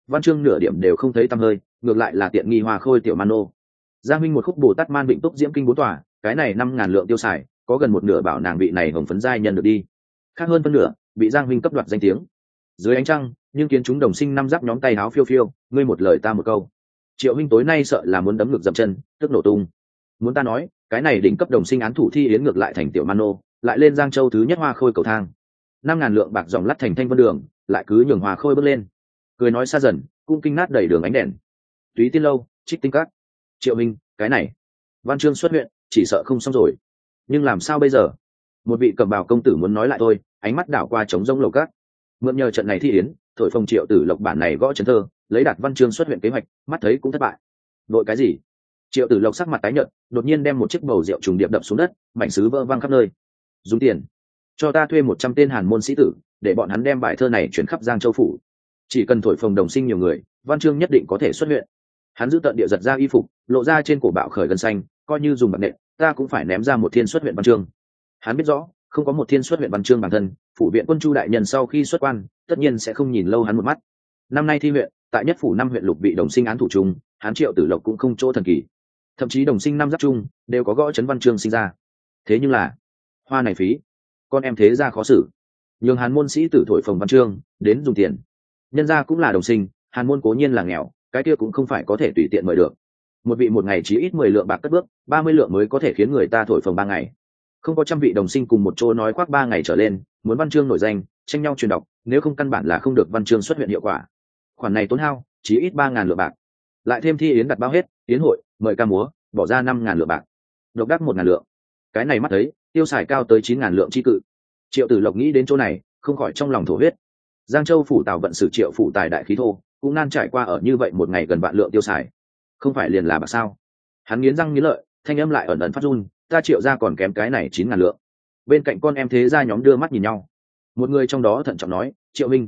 văn chương nửa điểm đều không thấy tăm hơi, ngược lại là tiện nghi Hoa Khôi tiểu man nô. Giang Minh một khúc Bồ Tát Man Vịnh Túc Diễm Kinh 4 tòa, cái này 5.000 lượng tiêu xài, có gần một nửa bảo nàng vị này hồng phấn giai nhân được đi. Khác hơn phân nửa, bị Giang Minh cấp đoạt danh tiếng. Dưới ánh trăng, nhưng kiến chúng đồng sinh năm giáp nhóm tay áo phiêu phiêu, ngươi một lời ta một câu. Triệu Minh tối nay sợ là muốn đấm ngực dậm chân, tức nổ tung. Muốn ta nói, cái này đỉnh cấp đồng sinh án thủ thi yến ngược lại thành tiểu man nô, lại lên Giang Châu thứ nhất Hoa Khôi cầu thang. 5.000 lượng bạc dòng lắt thành thanh vân đường, lại cứ nhường Hoa Khôi bước lên. Cười nói xa dần, cung kinh nát đầy đường ánh đèn. Túy Tiên lâu, Trích Tinh các. Triệu Minh, cái này, văn chương xuất huyện, chỉ sợ không xong rồi. Nhưng làm sao bây giờ? Một vị cẩm bào công tử muốn nói lại thôi, ánh mắt đảo qua trống rỗng lầu các. Mượn nhờ trận này thi yến, thổi phồng Triệu Tử Lộc bản này gõ chấn thơ, lấy đạt văn chương xuất huyện kế hoạch, mắt thấy cũng thất bại. Đội cái gì? Triệu Tử Lộc sắc mặt tái nhợt, đột nhiên đem một chiếc bầu rượu trùng điệp đập xuống đất, mảnh sứ vỡ văng khắp nơi. Dùng tiền, cho ta thuê 100 tên Hàn môn sĩ tử, để bọn hắn đem bài thơ này chuyển khắp Giang Châu phủ. Chỉ cần thổi phồng đồng sinh nhiều người, văn chương nhất định có thể xuất huyện. Hắn giữ tận địa giật ra y phục, lộ ra trên cổ bạo khởi gân xanh, coi như dùng bạc nện, ta cũng phải ném ra một thiên xuất huyện văn chương. Hắn biết rõ, không có một thiên xuất huyện văn chương bản thân, phủ viện quân Chu đại nhân sau khi xuất quan, tất nhiên sẽ không nhìn lâu hắn một mắt. Năm nay thi huyện, tại nhất phủ 5 huyện lục vị đồng sinh án thủ chung, hắn Triệu Tử Lộc cũng không chỗ thần kỳ. Thậm chí đồng sinh năm giáp chung đều có gõ chấn văn chương sinh ra. Thế nhưng là, hoa này phí, con em thế ra khó xử. Nhường Hàn môn sĩ tử thổi phồng văn chương, đến dùng tiền. Nhân gia cũng là đồng sinh, Hàn môn cố nhiên là nghèo, cái kia cũng không phải có thể tùy tiện mời được. Một vị một ngày chỉ ít 10 lượng bạc cất bước, 30 lượng mới có thể khiến người ta thổi phồng 3 ngày. Không có trăm vị đồng sinh cùng một chỗ nói khoác 3 ngày trở lên, muốn văn chương nổi danh, tranh nhau truyền đọc, nếu không căn bản là không được văn chương xuất huyện hiệu quả. Khoản này tốn hao, chỉ ít 3.000 lượng bạc. Lại thêm thi yến đặt bao hết, yến hội, mời ca múa, bỏ ra 5.000 lượng bạc. Độc đắc 1.000 lượng. Cái này mắt thấy, tiêu xài cao tới 9.000 lượng chi cự. Triệu Tử Lộc nghĩ đến chỗ này, không khỏi trong lòng thổ huyết. Giang Châu phủ Tào vận sử Triệu phủ tài đại khí thô, cũng nan trải qua ở như vậy một ngày gần vạn lượng tiêu xài. Không phải liền là bạc sao? Hắn nghiến răng nghiến lợi, thanh âm lại ẩn ẩn phát run, ta Triệu gia còn kém cái này 9.000 lượng. Bên cạnh con em thế gia nhóm đưa mắt nhìn nhau. Một người trong đó thận trọng nói, Triệu Minh,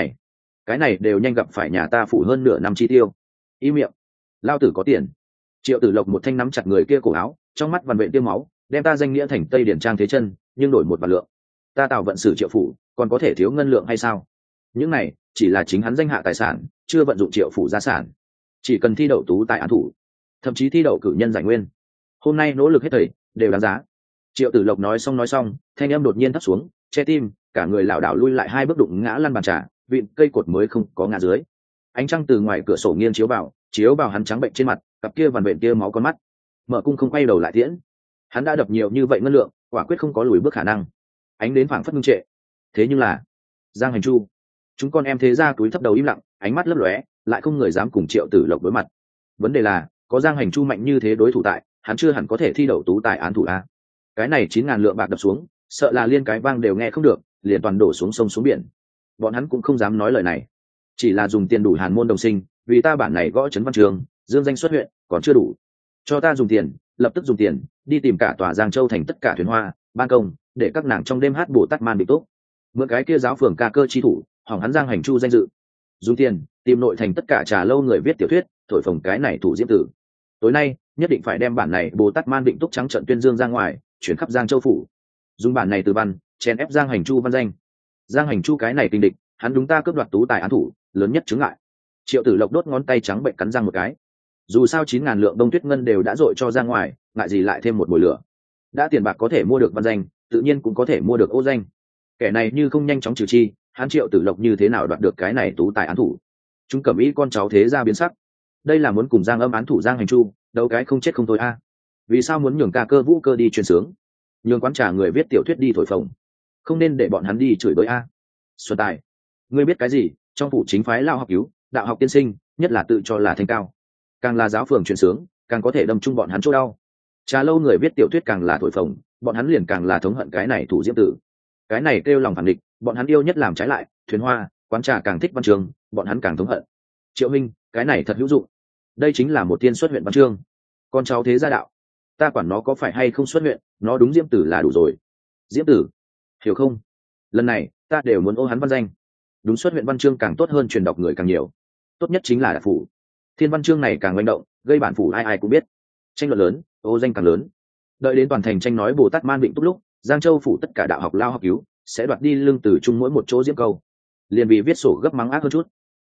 cái này đều nhanh gặp phải nhà ta phủ hơn nửa năm chi tiêu. Im miệng, lao tử có tiền. Triệu Tử Lộc một thanh nắm chặt người kia cổ áo, trong mắt vằn vện tiêu máu, đem ta danh nghĩa thành Tây Điển Trang thế chân, nhưng đổi một vạn lượng. Ta Tào vận sử Triệu phủ, còn có thể thiếu ngân lượng hay sao? Những này chỉ là chính hắn danh hạ tài sản, chưa vận dụng Triệu phủ gia sản. Chỉ cần thi đậu tú tài án thủ, thậm chí thi đậu cử nhân giải nguyên, hôm nay nỗ lực hết thảy đều đáng giá. Triệu Tử Lộc nói xong, thanh âm đột nhiên thấp xuống, che tim, cả người lảo đảo lui lại 2 bước đụng ngã lăn bàn trà, vịn cây cột mới không có ngã dưới. Ánh trăng từ ngoài cửa sổ nghiêng chiếu vào hắn trắng bệnh trên mặt, cặp kia vằn vện tia máu con mắt. Mở cung không quay đầu lại tiễn. Hắn đã đập nhiều như vậy ngân lượng, quả quyết không có lùi bước khả năng. Ánh đến phảng phất ngưng trệ. Thế nhưng là, Giang Hành Chu, chúng con em thế ra túi thấp đầu im lặng, ánh mắt lấp lóe, lại không người dám cùng Triệu Tử Lộc đối mặt. Vấn đề là, có Giang Hành Chu mạnh như thế đối thủ tại, hắn chưa hẳn có thể thi đậu tú tài án thủ a. Cái này 9.000 lượng bạc đập xuống, sợ là liên cái vang đều nghe không được, liền toàn đổ xuống sông xuống biển. Bọn hắn cũng không dám nói lời này, chỉ là dùng tiền đủ Hàn môn đồng sinh, vì ta bản này gõ trấn văn trường, dương danh xuất huyện, còn chưa đủ. Cho ta dùng tiền, lập tức dùng tiền, đi tìm cả tòa Giang Châu thành tất cả thuyền hoa, ban công, để các nàng trong đêm hát Bồ Tát Man bị tốt. Mượn cái kia giáo phường ca cơ chi thủ, hỏng hắn Giang Hành Chu danh dự. Dùng tiền, tìm nội thành tất cả trà lâu người viết tiểu thuyết, thổi phồng cái này thủ diễm tử. Tối nay, nhất định phải đem bản này Bồ Tát Man định túc trắng trận tuyên dương ra ngoài, chuyển khắp Giang Châu phủ. Dùng bản này từ văn, chèn ép Giang Hành Chu văn danh. Giang Hành Chu cái này tình địch, hắn đúng ta cướp đoạt tú tài án thủ, lớn nhất chứng ngại. Triệu Tử Lộc đốt ngón tay trắng bệnh cắn răng một cái. Dù sao 9.000 lượng đông tuyết ngân đều đã dội cho ra ngoài, ngại gì lại thêm một mùi lửa. Đã tiền bạc có thể mua được văn danh, tự nhiên cũng có thể mua được ô danh. Kẻ này như không nhanh chóng trừ chi, hắn Triệu Tử Lộc như thế nào đoạt được cái này tú tài án thủ? Chúng cẩm ý con cháu thế ra biến sắc. Đây là muốn cùng Giang Âm án thủ Giang Hành Chu, đâu cái không chết không thôi a. Vì sao muốn nhường ca cơ vũ cơ đi truyền sướng, nhường quán trà người viết tiểu thuyết đi thổi phồng, không nên để bọn hắn đi chửi bới a. Xuân Tài, ngươi biết cái gì? Trong phủ chính phái lao học cứu, đạo học tiên sinh, nhất là tự cho là thanh cao, càng là giáo phường truyền sướng, càng có thể đâm chung bọn hắn chỗ đau. Trà lâu người viết tiểu thuyết càng là thổi phồng, bọn hắn liền càng là thống hận cái này thủ diễm tử. Cái này kêu lòng phản địch, bọn hắn yêu nhất làm trái lại. Thuyền hoa, quán trà càng thích văn trường, bọn hắn càng thống hận. Triệu Minh, cái này thật hữu dụng. Đây chính là một tiên xuất huyện văn chương. Con cháu thế gia đạo, ta quản nó có phải hay không xuất huyện, nó đúng diễm tử là đủ rồi. Diễm tử, hiểu không? Lần này ta đều muốn ô hắn văn danh. Đúng xuất huyện văn chương càng tốt hơn, truyền đọc người càng nhiều. Tốt nhất chính là đại phủ. Thiên văn chương này càng manh động, gây bản phủ ai ai cũng biết. Tranh luận lớn, ô danh càng lớn. Đợi đến toàn thành tranh nói Bồ Tát Man Vịnh Túc lúc, Giang Châu phủ tất cả đạo học lao học cứu sẽ đoạt đi lương từ chung mỗi một chỗ diễm câu. Liền vì viết sổ gấp mắng ác hơn chút.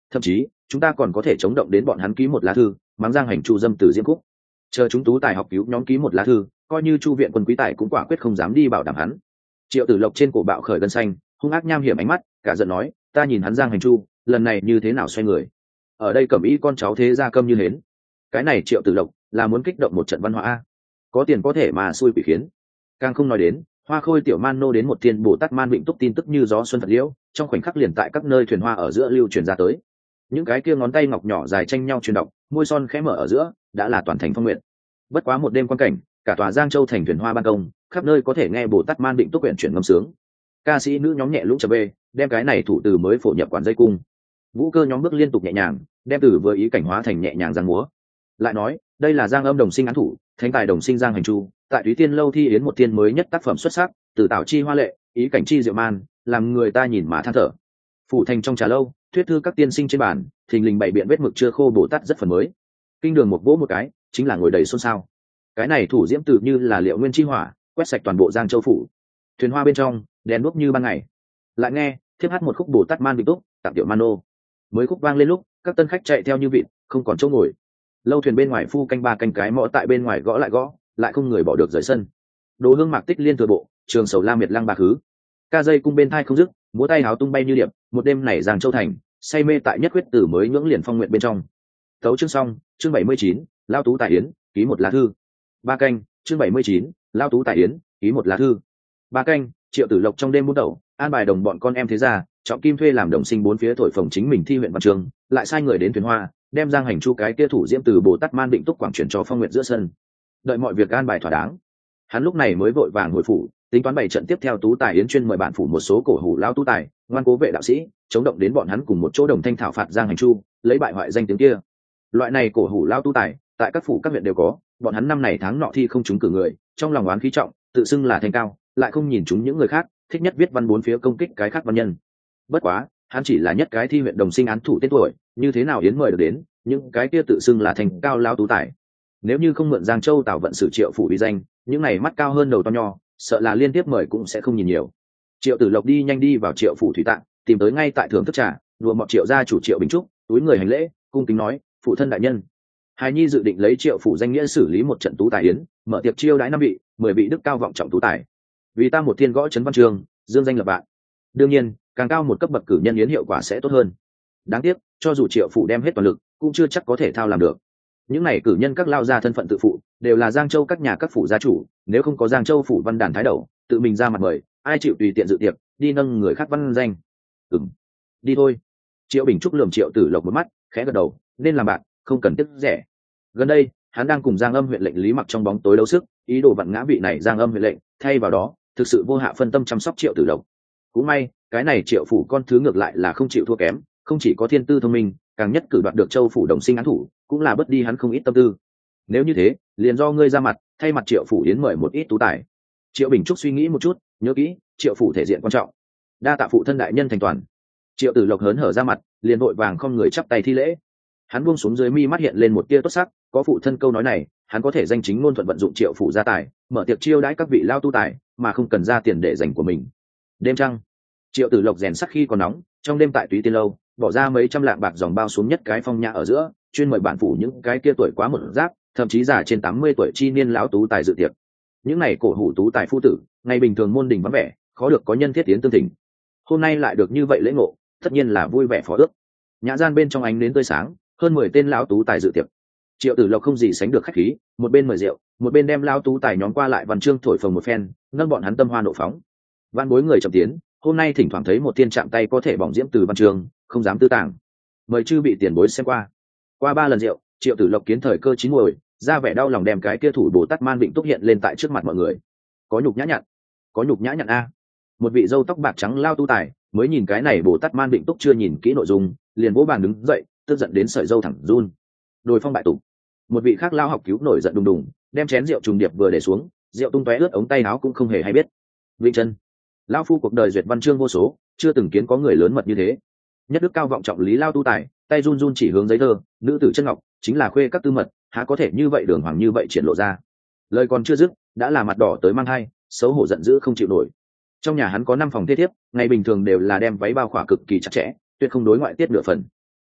thậm chí chúng ta còn có thể chống động đến bọn hắn ký một lá thư mắng Giang Hành Chu dâm từ diễm khúc, chờ chúng tú tài học cứu nhóm ký một lá thư, coi như Chu viện quân quý tài cũng quả quyết không dám đi bảo đảm hắn. Triệu Tử Lộc trên cổ bạo khởi gân xanh, hung ác nham hiểm ánh mắt, cả giận nói, ta nhìn hắn Giang Hành Chu lần này như thế nào xoay người. Ở đây Cẩm Y con cháu thế ra câm như hến. Cái này Triệu Tử Lộc là muốn kích động một trận văn hóa a, có tiền có thể mà xui quỷ khiến. Càng không nói đến Hoa Khôi tiểu man nô đến một thiên Bồ Tát man vịnh túc tin tức như gió xuân phật liễu, trong khoảnh khắc liền tại các nơi thuyền hoa ở giữa lưu truyền ra tới. Những cái kia ngón tay ngọc nhỏ dài tranh nhau truyền đọc, môi son khẽ mở ở giữa, đã là toàn thành phong nguyện. Bất quá một đêm quan cảnh, cả tòa Giang Châu thành thuyền hoa ban công, khắp nơi có thể nghe Bồ Tát man vịnh túc quyển chuyển ngâm sướng. Ca sĩ nữ nhóm nhẹ lũng chập bê, đem cái này thủ từ mới phổ nhập quản dây cung. Vũ cơ nhóm bước liên tục nhẹ nhàng, đem từ vừa ý cảnh hóa thành nhẹ nhàng giang múa. Lại nói, đây là Giang Âm đồng sinh án thủ, thánh tài đồng sinh Giang Hành Chu, tại Thúy Tiên lâu thi yến một tiên mới nhất tác phẩm xuất sắc, từ tạo chi hoa lệ, ý cảnh chi diệu man, làm người ta nhìn mà than thở. Phủ thành trong trà lâu, thuyết thư các tiên sinh trên bàn, thình lình bày biện vết mực chưa khô Bồ Tát rất phần mới. Kinh đường một vỗ một cái, chính là ngồi đầy xôn xao. Cái này thủ diễm tự như là liệu nguyên chi hỏa, quét sạch toàn bộ Giang Châu phủ. Thuyền hoa bên trong, đèn đuốc như ban ngày. Lại nghe, thiếp hát một khúc Bồ Tát man vịnh túc, tặng tiểu man nô. Mới khúc vang lên lúc, các tân khách chạy theo như vịt, không còn chỗ ngồi. Lâu thuyền bên ngoài phu canh ba canh cái mõ tại bên ngoài gõ lại không người bỏ được rời sân. Đồ hương mạc tích liên thừa bộ, trường sầu la miệt lăng bạc hứ. Ca dây cung bên thai không dứt, múa tay háo tung bay như điệp, một đêm này Giang Châu thành, say mê tại nhất huyết tử mới nhưỡng liền phong nguyện bên trong. Tấu chương xong, chương 79, Lao Tú Tài Yến, ký một lá thư. Ba canh, chương 79, Lao Tú Tài Yến, ký một lá thư. Ba canh, Triệu Tử Lộc trong đêm buôn đầu, an bài đồng bọn con em thế gia, trọng kim thuê làm đồng sinh bốn phía thổi phồng chính mình thi huyện văn trường, lại sai người đến thuyền hoa, đem Giang Hành Chu cái kia thủ diễm từ Bồ Tát man định túc quảng chuyển cho phong nguyện giữa sân. Đợi mọi việc an bài thỏa đáng, hắn lúc này mới vội vàng hồi phủ, tính toán bày trận tiếp theo tú tài yến chuyên mời bản phủ một số cổ hủ lao tú tài, ngoan cố vệ đạo sĩ, chống động đến bọn hắn cùng một chỗ đồng thanh thảo phạt Giang Hành Chu, lấy bại hoại danh tiếng kia. Loại này cổ hủ lao tú tài, tại các phủ các huyện đều có, bọn hắn năm này tháng nọ thi không trúng cử người, trong lòng oán khí trọng, tự xưng là thành cao, lại không nhìn chúng những người khác, thích nhất viết văn bốn phía công kích cái khác văn nhân. Bất quá, hắn chỉ là nhất cái thi huyện đồng sinh án thủ tên tuổi, như thế nào yến mời được đến, những cái kia tự xưng là thành cao lao tú tài. Nếu như không mượn Giang Châu Tào vận sử Triệu phủ uy danh, những này mắt cao hơn đầu to nho, sợ là liên tiếp mời cũng sẽ không nhìn nhiều. Triệu Tử Lộc đi nhanh đi vào Triệu phủ thủy tạng, tìm tới ngay tại thưởng thức trà, đùa mọt Triệu gia chủ Triệu Bình Trúc, túi người hành lễ, cung kính nói, phụ thân đại nhân. Hài nhi dự định lấy Triệu phủ danh nghĩa xử lý một trận tú tài yến, mở tiệc chiêu đãi 5 vị, 10 vị đức cao vọng trọng tú tài. Vì ta một thiên gõ trấn văn trường, dương danh lập bạn. Đương nhiên, càng cao một cấp bậc cử nhân yến hiệu quả sẽ tốt hơn. Đáng tiếc, cho dù Triệu phủ đem hết toàn lực, cũng chưa chắc có thể thao làm được. Những này cử nhân các lao gia thân phận tự phụ, đều là Giang Châu các nhà các phủ gia chủ, nếu không có Giang Châu phủ văn đàn thái đầu, tự mình ra mặt mời, ai chịu tùy tiện dự tiệc, đi nâng người khác văn danh. Đi thôi. Triệu Bình Trúc lườm Triệu Tử Lộc một mắt, khẽ gật đầu, nên làm bạn, không cần tiếc rẻ. Gần đây, hắn đang cùng Giang Âm huyện lệnh Lý Mặc trong bóng tối đấu sức, ý đồ vặn ngã vị này Giang Âm huyện lệnh, thay vào đó, thực sự vô hạ phân tâm chăm sóc Triệu Tử Lộc. Cũng may, cái này Triệu phủ con thứ ngược lại là không chịu thua kém, không chỉ có thiên tư thông minh, càng nhất cử đoạt được Châu phủ đồng sinh án thủ, cũng là bất đi hắn không ít tâm tư. Nếu như thế, liền do ngươi ra mặt, thay mặt Triệu phủ yến mời một ít tú tài. Triệu Bình Trúc suy nghĩ một chút, nhớ kỹ, Triệu phủ thể diện quan trọng. Đa tạ phụ thân đại nhân thành toàn. Triệu Tử Lộc hớn hở ra mặt, liền vội vàng không người chắp tay thi lễ. Hắn buông xuống dưới mi mắt hiện lên một tia tốt sắc, có phụ thân câu nói này, hắn có thể danh chính ngôn thuận vận dụng Triệu phủ gia tài, mở tiệc chiêu đãi các vị lao tu tài, mà không cần ra tiền để dành của mình. Đêm trăng, Triệu Tử Lộc rèn sắc khi còn nóng, trong đêm tại Túy Tiên lâu, bỏ ra mấy trăm lạng bạc dòng bao xuống nhất cái phong nhã ở giữa, chuyên mời bản phủ những cái kia tuổi quá một giáp, thậm chí già trên 80 tuổi chi niên lão tú tài dự tiệc. Những này cổ hủ tú tài phu tử, ngày bình thường môn đình vắng vẻ, khó được có nhân thiết tiến tương thỉnh. Hôm nay lại được như vậy lễ ngộ, tất nhiên là vui vẻ phó ước. Nhã gian bên trong ánh nến tươi sáng, hơn 10 tên lão tú tài dự tiệc. Triệu Tử Lộc không gì sánh được khách khí, một bên mời rượu, một bên đem lão tú tài nhóm qua lại văn chương thổi phồng một phen, nâng bọn hắn tâm hoa nộ phóng. Văn bối người chậm tiến, hôm nay thỉnh thoảng thấy một tiên chạm tay có thể bỏng diễm từ văn chương, không dám tư tàng, mời chư bị tiền bối xem qua. Qua 3 lần rượu, Triệu Tử Lộc kiến thời cơ chín muồi, ra vẻ đau lòng đem cái kia thủ Bồ Tát man vịnh túc hiện lên tại trước mặt mọi người. Có nhục nhã nhặn a. Một vị râu tóc bạc trắng lao tu tài, mới nhìn cái này Bồ Tát man vịnh túc chưa nhìn kỹ nội dung, liền vỗ bàn đứng dậy, tức giận đến sợi râu thẳng run. Đồi phong bại tục. Một vị khác lao học cứu nổi giận đùng đùng, đem chén rượu trùng điệp vừa để xuống, rượu tung tóe ướt ống tay áo cũng không hề hay biết. Vịnh chân, lao phu cuộc đời duyệt văn chương vô số, chưa từng kiến có người lớn mật như thế. Nhất đức cao vọng trọng lý lao tu tài, tay run run chỉ hướng giấy thơ, nữ tử chân ngọc chính là khuê các tư mật, há có thể như vậy đường hoàng như vậy triển lộ ra. Lời còn chưa dứt, đã là mặt đỏ tới mang hai, xấu hổ giận dữ không chịu nổi. Trong nhà hắn có 5 phòng thế thiếp, ngày bình thường đều là đem váy bao khỏa cực kỳ chặt chẽ, tuyệt không đối ngoại tiết nửa phần.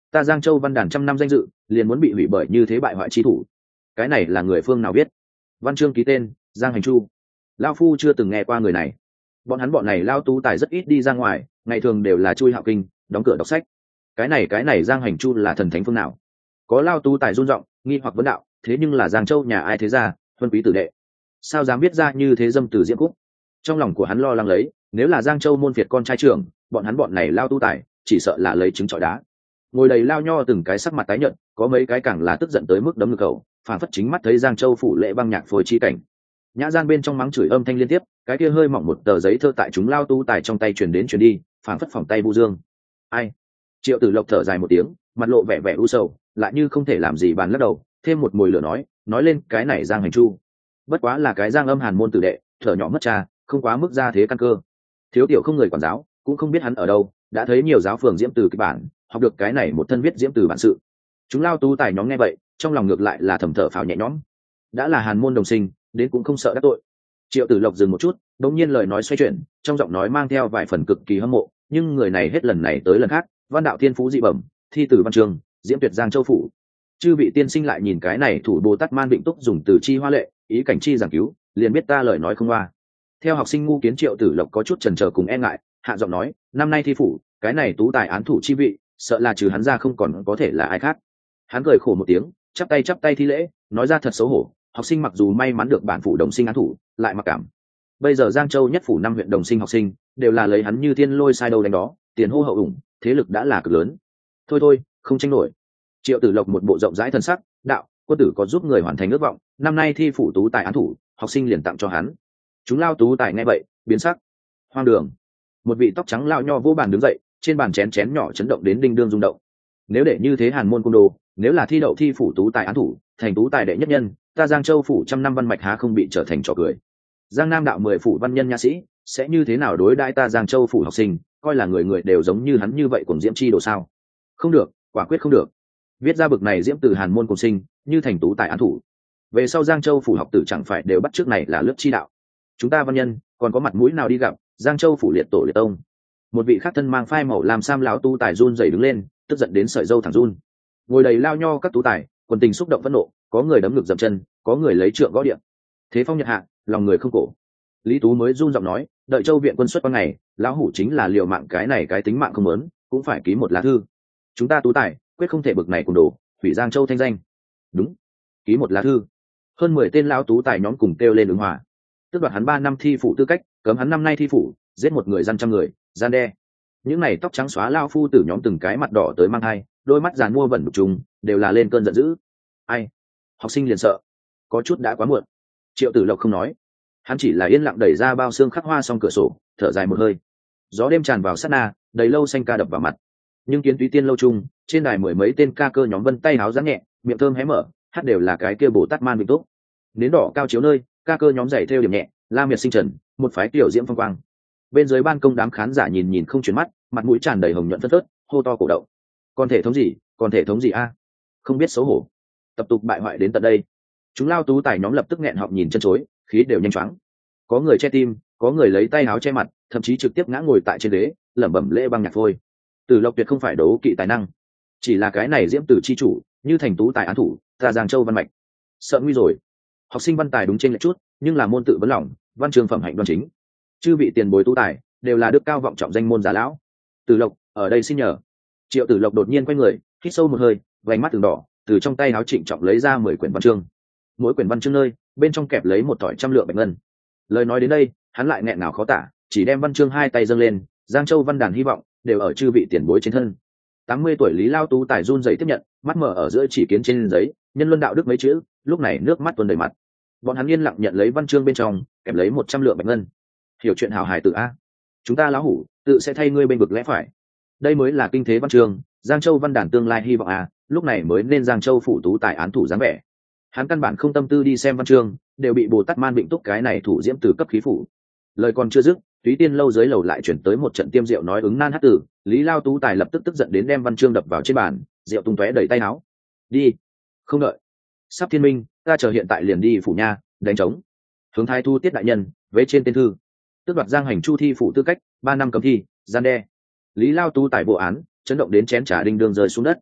ta Giang Châu văn đàn trăm năm danh dự liền muốn bị hủy bởi như thế bại hoại chi thủ. Cái này là người phương nào viết? Văn chương ký tên Giang Hành Chu. Lao phu chưa từng nghe qua người này. Bọn này lao tú tài rất ít đi ra ngoài, ngày thường đều là chui hạo kinh, đóng cửa đọc sách. Cái này Giang Hành Chu là thần thánh phương nào? Có lao tú tài run giọng nghi hoặc vấn đạo, thế nhưng là Giang Châu nhà ai thế ra, huân quý tử đệ, sao dám biết ra như thế dâm từ diễm cúc? Trong lòng của hắn lo lắng lấy, nếu là Giang Châu môn phiệt con trai trưởng, bọn này lao tú tài chỉ sợ là lấy trứng trọi đá. Ngồi đầy lao nho từng cái sắc mặt tái nhợt, có mấy cái càng là tức giận tới mức đấm ngực cầu, phản phất chính mắt thấy Giang Châu phủ lệ băng nhạc phôi chi cảnh. Nhã gian bên trong mắng chửi âm thanh liên tiếp, cái kia hơi mỏng một tờ giấy thơ tại chúng lao tú tài trong tay truyền đến truyền đi, phản phất phòng tay bu dương. Ai? Triệu Tử Lộc thở dài một tiếng, mặt lộ vẻ vẻ u sầu, lại như không thể làm gì bàn lắc đầu, thêm một mùi lửa nói lên cái này Giang Hành Chu bất quá là cái Giang Âm Hàn môn tử đệ, thở nhỏ mất cha, không quá mức ra thế căn cơ, thiếu tiểu không người quản giáo, cũng không biết hắn ở đâu, đã thấy nhiều giáo phường diễm từ kịch bản, học được cái này một thân viết diễm từ bản sự. Chúng lao tú tài nhóm nghe vậy, trong lòng ngược lại là thầm thở phào nhẹ nhõm, đã là Hàn môn đồng sinh, đến cũng không sợ đắc tội. Triệu Tử Lộc dừng một chút, đột nhiên lời nói xoay chuyển, trong giọng nói mang theo vài phần cực kỳ hâm mộ, nhưng người này hết lần này tới lần khác, văn đạo thiên phú dị bẩm, thi từ văn chương, diễm tuyệt Giang Châu phủ. Chư vị tiên sinh lại nhìn cái này thủ Bồ Tát Man Vịnh Túc dùng từ chi hoa lệ, ý cảnh chi giảng cứu, liền biết ta lời nói không hoa. Theo học sinh ngu kiến Triệu Tử Lộc có chút chần chờ cùng e ngại, hạ giọng nói, năm nay thi phủ, cái này tú tài án thủ chi vị, sợ là trừ hắn ra không còn có thể là ai khác. Hắn cười khổ một tiếng, chắp tay thi lễ, nói ra thật xấu hổ, học sinh mặc dù may mắn được bản phủ đồng sinh án thủ, lại mặc cảm. Bây giờ Giang Châu nhất phủ năm huyện đồng sinh học sinh, đều là lấy hắn như thiên lôi sai đâu đánh đó, tiền hô hậu ủng, thế lực đã là cực lớn. Thôi, không tranh nổi. Triệu Tử Lộc một bộ rộng rãi thân sắc, đạo, quân tử có giúp người hoàn thành ước vọng, năm nay thi phủ tú tài án thủ, học sinh liền tặng cho hắn. Chúng lao tú tài nghe vậy, biến sắc. Hoang đường. Một vị tóc trắng lao nho vô bàn đứng dậy, trên bàn chén nhỏ chấn động đến đinh đương rung động. Nếu để như thế Hàn môn côn đồ, nếu là thi đậu thi phủ tú tài án thủ, thành tú tài đệ nhất nhân, ta Giang Châu phủ trăm năm văn mạch há không bị trở thành trò cười. Giang Nam đạo 10 phủ văn nhân nha sĩ, sẽ như thế nào đối đãi ta Giang Châu phủ học sinh, coi là người đều giống như hắn như vậy cùng diễm chi đồ sao? Không được, quả quyết không được. Viết ra bực này diễm từ Hàn môn cùng sinh, như thành tú tài án thủ. Về sau Giang Châu phủ học tử chẳng phải đều bắt trước này là lớp chi đạo. Chúng ta văn nhân còn có mặt mũi nào đi gặp Giang Châu phủ liệt tổ liệt tông? Một vị khác thân mang phai màu làm sam lão tu tài run rẩy đứng lên, tức giận đến sợi râu thẳng run. Ngồi đầy lao nho các tú tài, quần tình xúc động phẫn nộ, có người đấm ngực dậm chân, có người lấy trượng gõ điện. Thế phong nhật hạ, lòng người không cổ. Lý Tú mới run giọng nói, đợi Châu viện quân xuất quan ngày, lão hủ chính là liều mạng cái tính mạng không lớn, cũng phải ký một lá thư. Chúng ta tú tài quyết không thể bực này cùng đồ, hủy Giang Châu thanh danh. Đúng, ký một lá thư. Hơn 10 tên lão tú tài nhóm cùng kêu lên ứng hòa. Tức đoạt hắn 3 năm thi phủ tư cách, cấm hắn năm nay thi phủ, giết một người dân trăm người, gian đe. Những này tóc trắng xóa lao phu tử nhóm từng cái mặt đỏ tới mang hai, đôi mắt giàn mua vẩn đục trùng, đều là lên cơn giận dữ. Ai? Học sinh liền sợ, có chút đã quá muộn. Triệu Tử Lộc không nói, hắn chỉ là yên lặng đẩy ra bao xương khắc hoa xong cửa sổ, thở dài một hơi. Gió đêm tràn vào sát na, đầy lâu xanh ca đập vào mặt. Nhưng Kiến Túy Tiên lâu chung, trên đài 10 mấy tên ca cơ nhóm vân tay áo giãn nhẹ, miệng thơm hé mở, hát đều là cái kia Bồ Tát Man Vịnh Túc. Nến đỏ cao chiếu nơi, ca cơ nhóm giày theo điểm nhẹ, la miệt sinh trần, một phái tiểu diễm phong quang. Bên dưới ban công đám khán giả nhìn không chuyển mắt, mặt mũi tràn đầy hồng nhuận phất phớt, hô to cổ động. Còn thể thống gì a? Không biết xấu hổ. Tập tục bại hoại đến tận đây. Chúng lao tú tài nhóm lập tức nghẹn họng nhìn chân chối, khí đều nhanh choáng. Có người che tim, có người lấy tay áo che mặt, thậm chí trực tiếp ngã ngồi tại trên ghế, lẩm bẩm lễ băng nhạc phôi. Tử Lộc tuyệt không phải đấu kỵ tài năng, chỉ là cái này diễm tử chi chủ, như thành tú tài án thủ, ta Giang Châu văn mạch. Sợ nguy rồi. Học sinh văn tài đúng trên lệch chút, nhưng là môn tự vấn lòng, văn trường phẩm hạnh đoan chính. Chư vị tiền bối tú tài, đều là đức cao vọng trọng danh môn già lão. Tử Lộc, ở đây xin nhờ. Triệu Tử Lộc đột nhiên quay người, hít sâu một hơi, vành mắt từng đỏ, từ trong tay áo trịnh trọng lấy ra 10 quyển văn chương. Mỗi quyển văn chương nơi, bên trong kẹp lấy một tỏi trăm lượng bạch ngân. Lời nói đến đây, hắn lại nghẹn ngào khó tả, chỉ đem văn chương hai tay dâng lên, Giang Châu văn đàn hy vọng đều ở chư vị tiền bối trên thân. 80 tuổi Lý Lao Tú tài run rẩy tiếp nhận, mắt mở ở giữa chỉ kiến trên giấy, nhân luân đạo đức mấy chữ, lúc này nước mắt tuôn đầy mặt. Bọn hắn yên lặng nhận lấy văn chương bên trong, kèm lấy 100 lượng bạch ngân. Hiểu chuyện hào hài tự a, chúng ta lão hủ tự sẽ thay ngươi bên vực lẽ phải. Đây mới là kinh thế văn chương, Giang Châu văn đàn tương lai hy vọng a, lúc này mới nên Giang Châu phủ tú tài án thủ dáng vẻ. Hắn căn bản không tâm tư đi xem văn chương, đều bị Bồ Tát Man Vịnh Túc cái này thủ diễm từ cấp khí phủ. Lời còn chưa dứt, Túy Tiên lâu dưới lầu lại chuyển tới một trận tiêm rượu nói ứng nan hát tử, Lý Lao Tú tài lập tức tức giận đến đem văn chương đập vào trên bàn, rượu tung tóe đẩy tay áo. Đi, không đợi. Sắp thiên minh, ta chờ hiện tại liền đi phủ nha, đánh trống. Hướng Thái Thu tiết đại nhân, vế trên tên thư. Tước đoạt Giang Hành Chu thi phủ tư cách, 3 năm cấm thi, gian đe. Lý Lao Tú tài bộ án, chấn động đến chén trà đinh đương rơi xuống đất.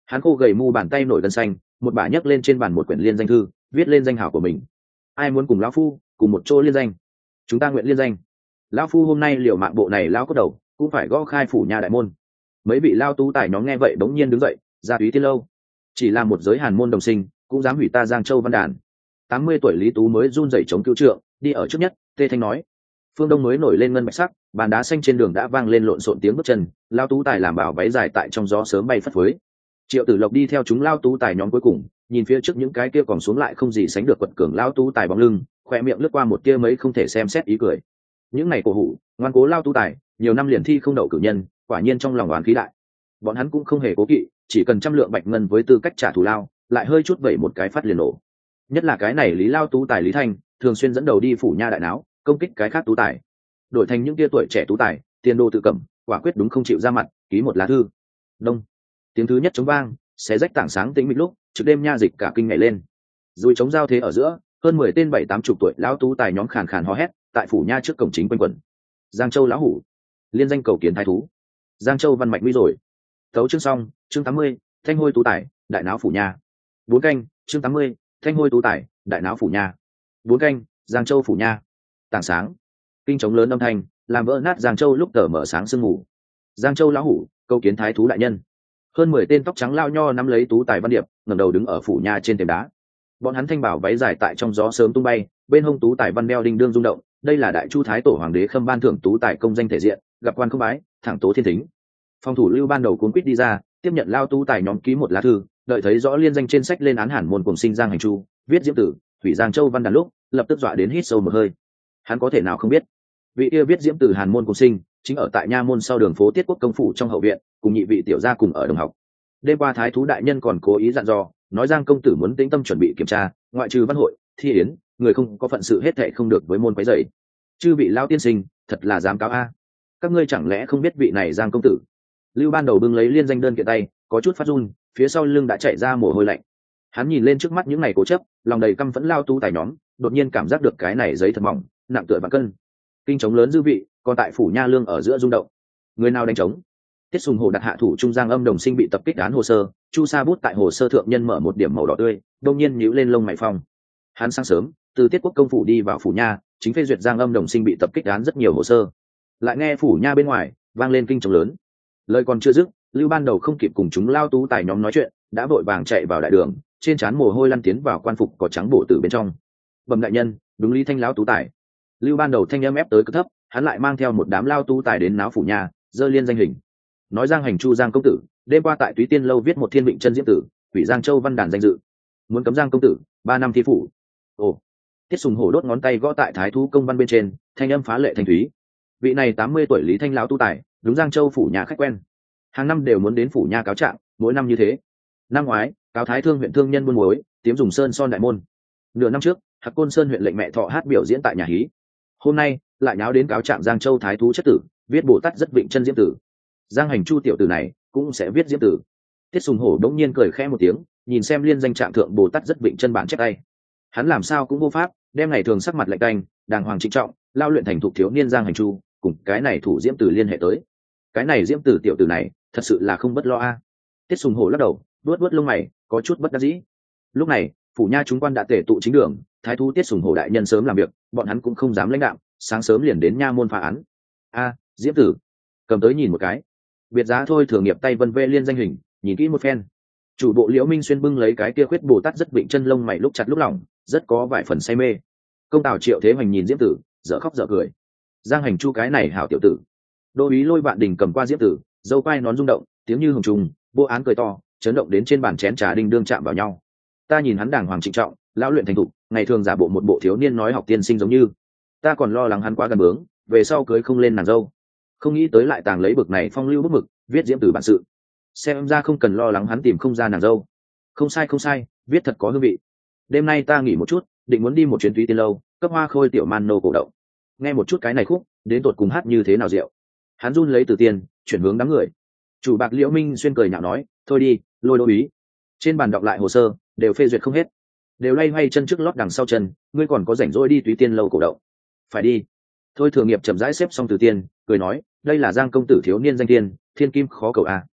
Hắn khô gầy mu bàn tay nổi gân xanh, một bả nhấc lên trên bàn một quyển liên danh thư, viết lên danh hảo của mình. Ai muốn cùng lão phu cùng một chỗ liên danh? Chúng ta nguyện liên danh. Lão phu hôm nay liều mạng bộ này lão có đầu, cũng phải gõ khai phủ nhà đại môn. Mấy vị lao tú tài nhóm nghe vậy bỗng nhiên đứng dậy, ra Túy Tiên lâu. Chỉ là một giới hàn môn đồng sinh, cũng dám hủy ta Giang Châu văn đàn. 80 tuổi Lý Tú mới run rẩy chống cứu trượng, đi ở trước nhất, tê thanh nói. Phương Đông mới nổi lên ngân bạch sắc, bàn đá xanh trên đường đã vang lên lộn xộn tiếng bước chân, lao tú tài làm bảo váy dài tại trong gió sớm bay phất phới. Triệu Tử Lộc đi theo chúng lao tú tài nhóm cuối cùng, nhìn phía trước những cái kia còn xuống lại không gì sánh được quật cường lao tú tài bóng lưng, khoe miệng lướt qua một tia mấy không thể xem xét ý cười. Những này cổ hủ, ngoan cố lao tú tài, nhiều năm liền thi không đậu cử nhân, quả nhiên trong lòng oán khí đại. Bọn hắn cũng không hề cố kỵ, chỉ cần trăm lượng bạch ngân với tư cách trả thù lao, lại hơi chút vẩy một cái phát liền nổ. Nhất là cái này Lý lao tú tài Lý Thanh, thường xuyên dẫn đầu đi phủ nha đại náo, công kích cái khác tú tài. Đổi thành những tia tuổi trẻ tú tài, tiền đồ tự cẩm, quả quyết đúng không chịu ra mặt, ký một lá thư. Đông. Tiếng thứ nhất chống vang, xé rách tảng sáng tĩnh mịch lúc, trực đêm nha dịch cả kinh nhảy lên. Rồi chống giao thế ở giữa, hơn 10 tên 7-80 tuổi lão tú tài nhóm khàn khàn hò hét, tại phủ nha trước cổng chính quanh quẩn. Giang Châu lão hủ, liên danh cầu kiến thái thú. Giang Châu văn mạch nguy rồi. Tấu chương xong, chương 80, thanh hôi tú tài, đại náo phủ nha. 4 canh, chương 80, thanh hôi tú tài, đại náo phủ nha. 4 canh, Giang Châu phủ nha. Tảng sáng, kinh trống lớn âm thanh, làm vỡ nát Giang Châu lúc tờ mở sáng sương mù. Giang Châu lão hủ, cầu kiến thái thú đại nhân. Hơn 10 tên tóc trắng lao nho nắm lấy tú tài văn điệp, ngẩng đầu đứng ở phủ nha trên thềm đá. Bọn hắn thanh bảo váy dài tại trong gió sớm tung bay, bên hông tú tài văn đeo đinh đương rung động. Đây là đại chu thái tổ hoàng đế khâm ban thưởng tú tài công danh thể diện, gặp quan không bái, thẳng tố thiên thính. Phòng thủ Lưu ban đầu cuốn quýt đi ra, tiếp nhận lao tú tài nhóm ký một lá thư, đợi thấy rõ liên danh trên sách lên án hẳn môn cùng sinh Giang Hành Chu, viết diễm tử, thủy Giang Châu văn đàn lúc, lập tức dọa đến hít sâu một hơi. Hắn có thể nào không biết, vị kia viết diễm tử hàn môn cùng sinh, chính ở tại nha môn sau đường phố Tiết Quốc công phủ trong hậu viện, cùng nhị vị tiểu gia cùng ở đồng học. Đêm qua thái thú đại nhân còn cố ý dặn dò, nói Giang công tử muốn tĩnh tâm chuẩn bị kiểm tra, ngoại trừ văn hội, thi yến, người không có phận sự hết thệ không được với môn quấy rầy. Chư vị lao tiên sinh, thật là dám cáo a. Các ngươi chẳng lẽ không biết vị này Giang công tử? Lưu ban đầu bưng lấy liên danh đơn kiện tay, có chút phát run, phía sau lưng đã chảy ra mồ hôi lạnh. Hắn nhìn lên trước mắt những ngày cố chấp, lòng đầy căm phẫn lao tú tài nhóm, đột nhiên cảm giác được cái này giấy thật mỏng, nặng tựa vạn cân. Kinh trống lớn dư vị, còn tại phủ nha lương ở giữa rung động. Người nào đánh trống? Tiết Sùng Hổ đặt hạ thủ trung Giang Âm đồng sinh bị tập kích án hồ sơ, chu sa bút tại hồ sơ thượng nhân mở một điểm màu đỏ tươi, đông nhiên nhíu lên lông mày phong. Hắn sáng sớm từ Tiết Quốc công phủ đi vào phủ nha, chính phê duyệt Giang Âm đồng sinh bị tập kích án rất nhiều hồ sơ. Lại nghe phủ nha bên ngoài vang lên kinh trống lớn. Lời còn chưa dứt, Lưu ban đầu không kịp cùng chúng lao tú tài nhóm nói chuyện, đã vội vàng chạy vào đại đường, trên trán mồ hôi lăn tiến vào quan phục cỏ trắng bổ tử bên trong. Bẩm đại nhân, đúng Lý Thanh lão tú tài. Lưu ban đầu thanh âm ép tới cực thấp, hắn lại mang theo một đám lao tú tài đến náo phủ nhà, dơ liên danh hình. Nói Giang Hành Chu Giang công tử, đêm qua tại Túy Tiên lâu viết một thiên vịnh chân diễm tử, hủy Giang Châu văn đàn danh dự. Muốn cấm Giang công tử 3 năm thi phủ. Ồ. Tiết Sùng Hổ đốt ngón tay gõ tại thái thú công văn bên trên, thanh âm phá lệ thanh thúy. Vị này 80 tuổi Lý Thanh lão tu tài, đúng Giang Châu phủ nhà khách quen. Hàng năm đều muốn đến phủ nha cáo trạng, mỗi năm như thế. Năm ngoái, cáo Thái Thương huyện thương nhân buôn muối, tiếm dùng sơn son đại môn. Nửa năm trước, Hạc Côn Sơn huyện lệnh mẹ thọ hát biểu diễn tại nhà hí. Hôm nay, lại nháo đến cáo trạng Giang Châu thái thú chất tử, viết Bồ Tát rất vịnh chân diễm tử. Giang Hành Chu tiểu tử này cũng sẽ viết diễm tử. Tiết Sùng Hổ đống nhiên cười khẽ một tiếng, nhìn xem liên danh trạng thượng Bồ Tát rất vịnh chân bản chép tay. Hắn làm sao cũng vô pháp đem ngày thường sắc mặt lạnh tanh, đàng hoàng trịnh trọng, lao luyện thành thục thiếu niên Giang Hành Chu, cùng cái này thủ diễm tử liên hệ tới. Cái này diễm tử tiểu tử này, thật sự là không bất lo a. Tiết Sùng Hổ lắc đầu, vuốt vuốt lông mày, có chút bất đắc dĩ. Lúc này, phủ nha chúng quan đã tề tụ chính đường, thái thú Tiết Sùng Hổ đại nhân sớm làm việc, bọn hắn cũng không dám lãnh đạm, sáng sớm liền đến nha môn phá án. A, diễm tử, cầm tới nhìn một cái. Biệt giá thôi thường nghiệp tay vân vê liên danh hình, nhìn kỹ một phen. Chủ bộ Liễu Minh Xuyên bưng lấy cái kia khuyết Bồ Tát rất vịnh chân lông mày lúc chặt lúc lỏng, rất có vài phần say mê. Công tào Triệu Thế Hoành nhìn diễm tử, dở khóc dở cười. Giang Hành Chu cái này hảo tiểu tử. Đô úy Lôi Vạn Đình cầm qua diễm tử, dâu quai nón rung động, tiếng như hồng trùng, vô án cười to, chấn động đến trên bàn chén trà đinh đương chạm vào nhau. Ta nhìn hắn đàng hoàng trịnh trọng, lão luyện thành thục, ngày thường giả bộ một bộ thiếu niên nói học tiên sinh giống như. Ta còn lo lắng hắn quá gần bướng, về sau cưới không lên nàng dâu. Không nghĩ tới lại tàng lấy bực này phong lưu bút mực, viết diễm tử bản sự. Xem ra không cần lo lắng hắn tìm không ra nàng dâu. Không sai không sai, viết thật có hương vị. Đêm nay ta nghỉ một chút, định muốn đi một chuyến Túy Tiên lâu, cấp Hoa Khôi tiểu man nô cổ động. Nghe một chút cái này khúc, đến tột cùng hát như thế nào rượu. Hắn run lấy từ tiền, chuyển hướng đám người. Chủ bạc Liễu Minh Xuyên cười nhạo nói, thôi đi, Lôi đô úy. Trên bàn đọc lại hồ sơ, đều phê duyệt không hết, đều loay hoay chân trước lót đằng sau chân, ngươi còn có rảnh rỗi đi Túy Tiên lâu cổ động. Phải đi. Thôi Thường Nghiệp chậm rãi xếp xong từ tiền, cười nói, đây là Giang công tử thiếu niên danh tiên, thiên kim khó cầu a.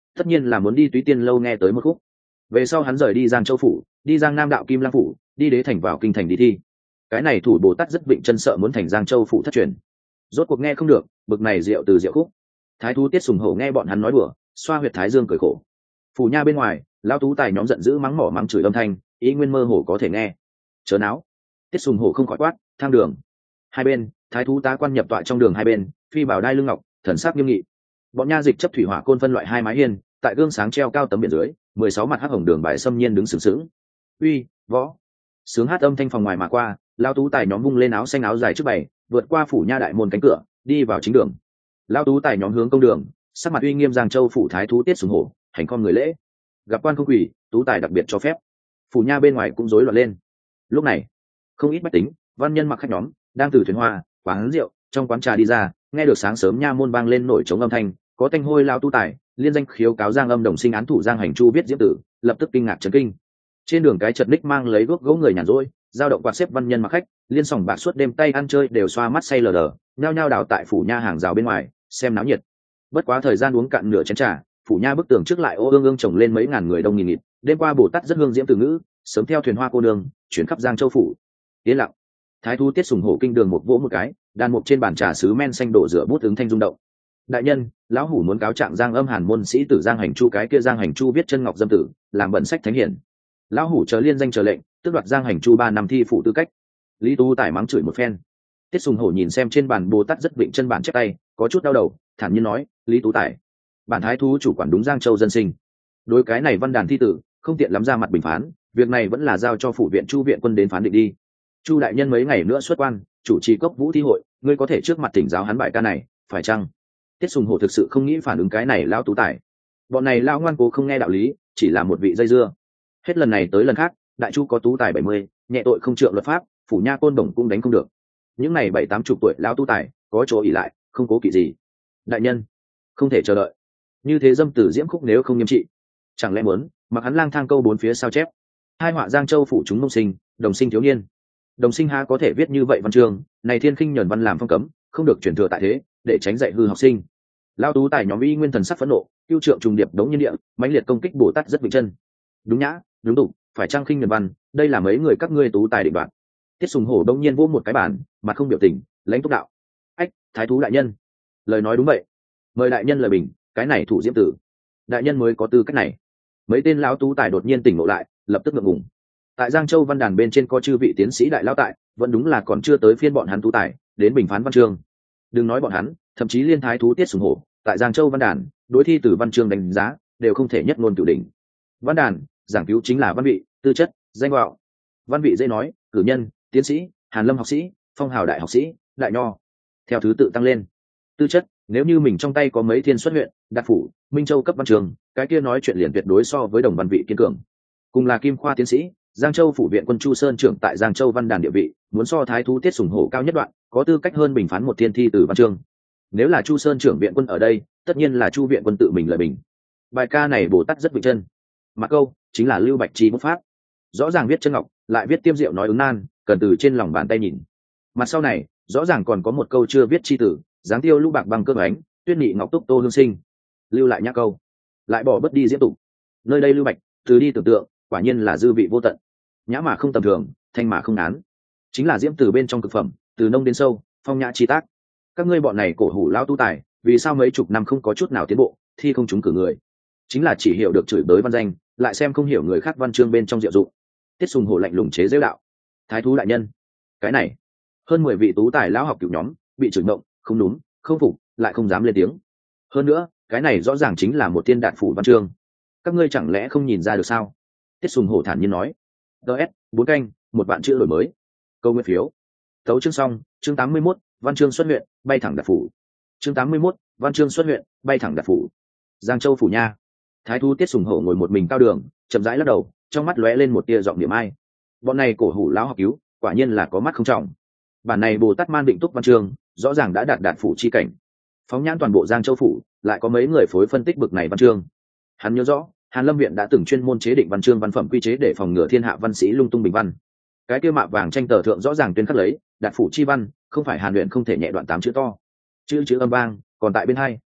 tất nhiên là muốn đi Túy Tiên lâu nghe tới một khúc. Về sau hắn rời đi Giang Châu phủ, đi Giang Nam đạo Kim Lăng phủ, đi Đế thành vào kinh thành đi thi. Cái này thủ Bồ Tát rất vịnh chân sợ muốn thành Giang Châu phủ thất truyền. Rốt cuộc nghe không được, bực này rượu từ rượu khúc. Thái thú Tiết Sùng Hổ nghe bọn hắn nói đùa, xoa huyệt thái dương cười khổ. Phủ nha bên ngoài, lão tú tài nhóm giận dữ mắng mỏ mắng chửi âm thanh, ý nguyên mơ hồ có thể nghe. Chớ náo. Tiết Sùng Hổ không khỏi quát, thang đường. Hai bên, thái thú tá quan nhập tọa trong đường hai bên, phi bảo đai lưng ngọc, thần sắc nghiêm nghị. Bọn nha dịch chấp thủy hỏa côn phân loại hai mái hiên, tại gương sáng treo cao tấm biển dưới, 16 mặt hắc hồng đường bài xâm nhiên đứng sừng sững. Uy, võ. Sướng hát âm thanh phòng ngoài mà qua, lão tú tài nhóm vung lên áo xanh áo dài trước bày, vượt qua phủ nha đại môn cánh cửa, đi vào chính đường. Lão tú tài nhóm hướng công đường, sắc mặt uy nghiêm Giang Châu phủ thái thú Tiết Sùng Hổ, hành con người lễ. Gặp quan không quỳ, tú tài đặc biệt cho phép. Phủ nha bên ngoài cũng rối loạn lên. Lúc này, không ít bách tính, văn nhân mặc khách nhóm đang từ thuyền hoa, quán rượu, trong quán trà đi ra, nghe được sáng sớm nha môn vang lên nổi trống âm thanh, có thanh hôi lao tu tài liên danh khiếu cáo Giang Âm đồng sinh án thủ Giang Hành Chu viết diễm tử, lập tức kinh ngạc chấn kinh. Trên đường cái chật ních mang lấy guốc gỗ người nhàn rỗi, giao động quạt xếp văn nhân mặc khách, liên sòng bạc suốt đêm tay ăn chơi đều xoa mắt say lờ đờ, nhao nhao đào tại phủ nha hàng rào bên ngoài xem náo nhiệt. Bất quá thời gian uống cạn nửa chén trà, phủ nha bức tường trước lại ô ương ương chồng lên mấy ngàn người đông nghìn nghịt. Đêm qua Bồ Tát rất hương diễm từ ngữ, sớm theo thuyền hoa cô đường chuyển khắp Giang Châu phủ. Yên lặng. Thái thú Tiết Sùng Hổ kinh đường một vỗ một cái, đàn mục trên bàn trà sứ men xanh đổ rửa bút ứng thanh rung động. Đại nhân, lão hủ muốn cáo trạng Giang Âm Hàn môn sĩ tử Giang Hành Chu, cái kia Giang Hành Chu viết chân ngọc dâm tử, làm bẩn sách thánh hiển. Lão hủ chờ liên danh chờ lệnh, tước đoạt Giang Hành Chu 3 năm thi phụ tư cách. Lý Tu Tải mắng chửi một phen. Tiết Sùng Hổ nhìn xem trên bàn Bồ Tát rất vịnh chân bản chép tay, có chút đau đầu, thản nhiên nói, Lý Tu Tải, bản thái thú chủ quản đúng Giang Châu dân sinh, đối cái này văn đàn thi tử không tiện lắm ra mặt bình phán, việc này vẫn là giao cho phủ viện Chu viện quân đến phán định đi. Chu đại nhân mấy ngày nữa xuất quan, chủ trì cốc vũ thi hội, ngươi có thể trước mặt thỉnh giáo hắn bài ca này, phải chăng? Tiết Sùng Hổ thực sự không nghĩ phản ứng cái này lão tú tài. Bọn này lão ngoan cố không nghe đạo lý, chỉ là một vị dây dưa. Hết lần này tới lần khác, đại chu có tú tài 70, nhẹ tội không trượng luật pháp, phủ nha côn đồng cũng đánh không được. Những này 7-80 tuổi lão tú tài, có chỗ ỷ lại, không cố kỵ gì. Đại nhân, không thể chờ đợi. Như thế dâm tử diễm khúc nếu không nghiêm trị, chẳng lẽ muốn mặc hắn lang thang câu bốn phía sao chép? Hai họa Giang Châu phủ chúng mông sinh, đồng sinh thiếu niên. Đồng sinh há có thể viết như vậy văn chương, này thiên khinh nhẫn văn làm phong cấm, không được truyền thừa tại thế, để tránh dạy hư học sinh. Lao tú tài nhóm y nguyên thần sắc phẫn nộ, tiêu trượng trùng điệp đống nhiên địa, mãnh liệt công kích Bồ Tát rất vịnh chân. Đúng nhã, đúng tục, phải trang khinh nhẫn văn, đây là mấy người các ngươi tú tài định đoạt. Tiết Sùng Hổ đông nhiên vỗ một cái bàn, mặt không biểu tình, lãnh túc đạo. Ách, thái thú đại nhân, lời nói đúng vậy, mời đại nhân lời bình, cái này thủ diễm tử, đại nhân mới có tư cách này. Mấy tên lão tú tài đột nhiên tỉnh ngộ lại, lập tức ngượng ngùng. Tại Giang Châu văn đàn bên trên có chư vị tiến sĩ đại lão tại, vẫn đúng là còn chưa tới phiên bọn hắn tú tài đến bình phán văn chương. Đừng nói bọn hắn, thậm chí liên thái thú Tiết Sùng Hổ tại Giang Châu văn đàn đối thi từ văn chương đánh giá đều không thể nhất ngôn cửu đỉnh. Văn đàn giảng cứu chính là văn vị, tư chất, danh vọng. Văn vị dễ nói, cử nhân, tiến sĩ, hàn lâm học sĩ, phong hào đại học sĩ, đại nho, theo thứ tự tăng lên. Tư chất, nếu như mình trong tay có mấy thiên xuất huyện, đạt phủ, minh châu cấp văn trường, cái kia nói chuyện liền tuyệt đối so với đồng văn vị kiên cường. Cùng là kim khoa tiến sĩ, Giang Châu phủ viện quân Chu Sơn trưởng tại Giang Châu văn đàn địa vị, muốn so thái thú Tiết Sùng Hổ cao nhất đoạn, có tư cách hơn bình phán một thiên thi từ văn chương. Nếu là Chu Sơn trưởng viện quân ở đây, tất nhiên là Chu viện quân tự mình lời bình. Bài ca này Bồ Tát rất vịnh chân. Mặt câu chính là Lưu Bạch Chi bút pháp, rõ ràng viết chân ngọc, lại viết tiêm diệu nói ứng nan, cần từ trên lòng bàn tay nhìn. Mặt sau này, rõ ràng còn có một câu chưa viết chi tử, dáng tiêu lũ bạc bằng cơ ánh, tuyết nghị ngọc túc tô hương sinh. Lưu lại nhã câu, lại bỏ bất đi diễn tục. Nơi đây Lưu Bạch, từ đi tưởng tượng, quả nhiên là dư vị vô tận. Nhã mà không tầm thường, thanh mà không án, chính là diễm từ bên trong cực phẩm, từ nông đến sâu, phong nhã chi tác. Các ngươi bọn này cổ hủ lao tu tài, vì sao mấy chục năm không có chút nào tiến bộ, thi không trúng cử người? Chính là chỉ hiểu được chửi bới văn danh, lại xem không hiểu người khác văn chương bên trong diệu dụng. Tiết Sùng Hổ lạnh lùng chế giễu đạo. Thái thú đại nhân, cái này hơn 10 vị tú tài lão học cửu nhóm bị chửi ngộng, không đúng, không phục, lại không dám lên tiếng. Hơn nữa, cái này rõ ràng chính là một tiên đạt phủ văn chương, các ngươi chẳng lẽ không nhìn ra được sao? Tiết Sùng Hổ thản nhiên nói. DS 4 canh, 1 vạn chữ đổi mới. Câu nguyên phiếu. Tấu chương xong, chương 81, văn chương xuất huyện, bay thẳng đạt phủ. Chương 81, văn chương xuất huyện, bay thẳng đạt phủ. Giang Châu phủ nha. Thái thú Tiết Sùng Hổ ngồi một mình cao đường, chậm rãi lắc đầu, trong mắt lóe lên một tia giọng niệm ai. Bọn này cổ hủ lão học cứu, quả nhiên là có mắt không trọng. Bản này Bồ Tát Man Định Túc văn chương, rõ ràng đã đạt phủ chi cảnh. Phóng nhãn toàn bộ Giang Châu phủ, lại có mấy người phối phân tích bực này văn chương. Hắn nhớ rõ, Hàn Lâm viện đã từng chuyên môn chế định văn chương văn phẩm quy chế để phòng ngừa thiên hạ văn sĩ lung tung bình văn. Cái kia mạ vàng tranh tờ thượng rõ ràng tuyên khắc lấy, đạt phủ chi văn, không phải Hàn luyện không thể nhẹ đoạn 8 chữ to. Chữ âm vang, còn tại bên hai.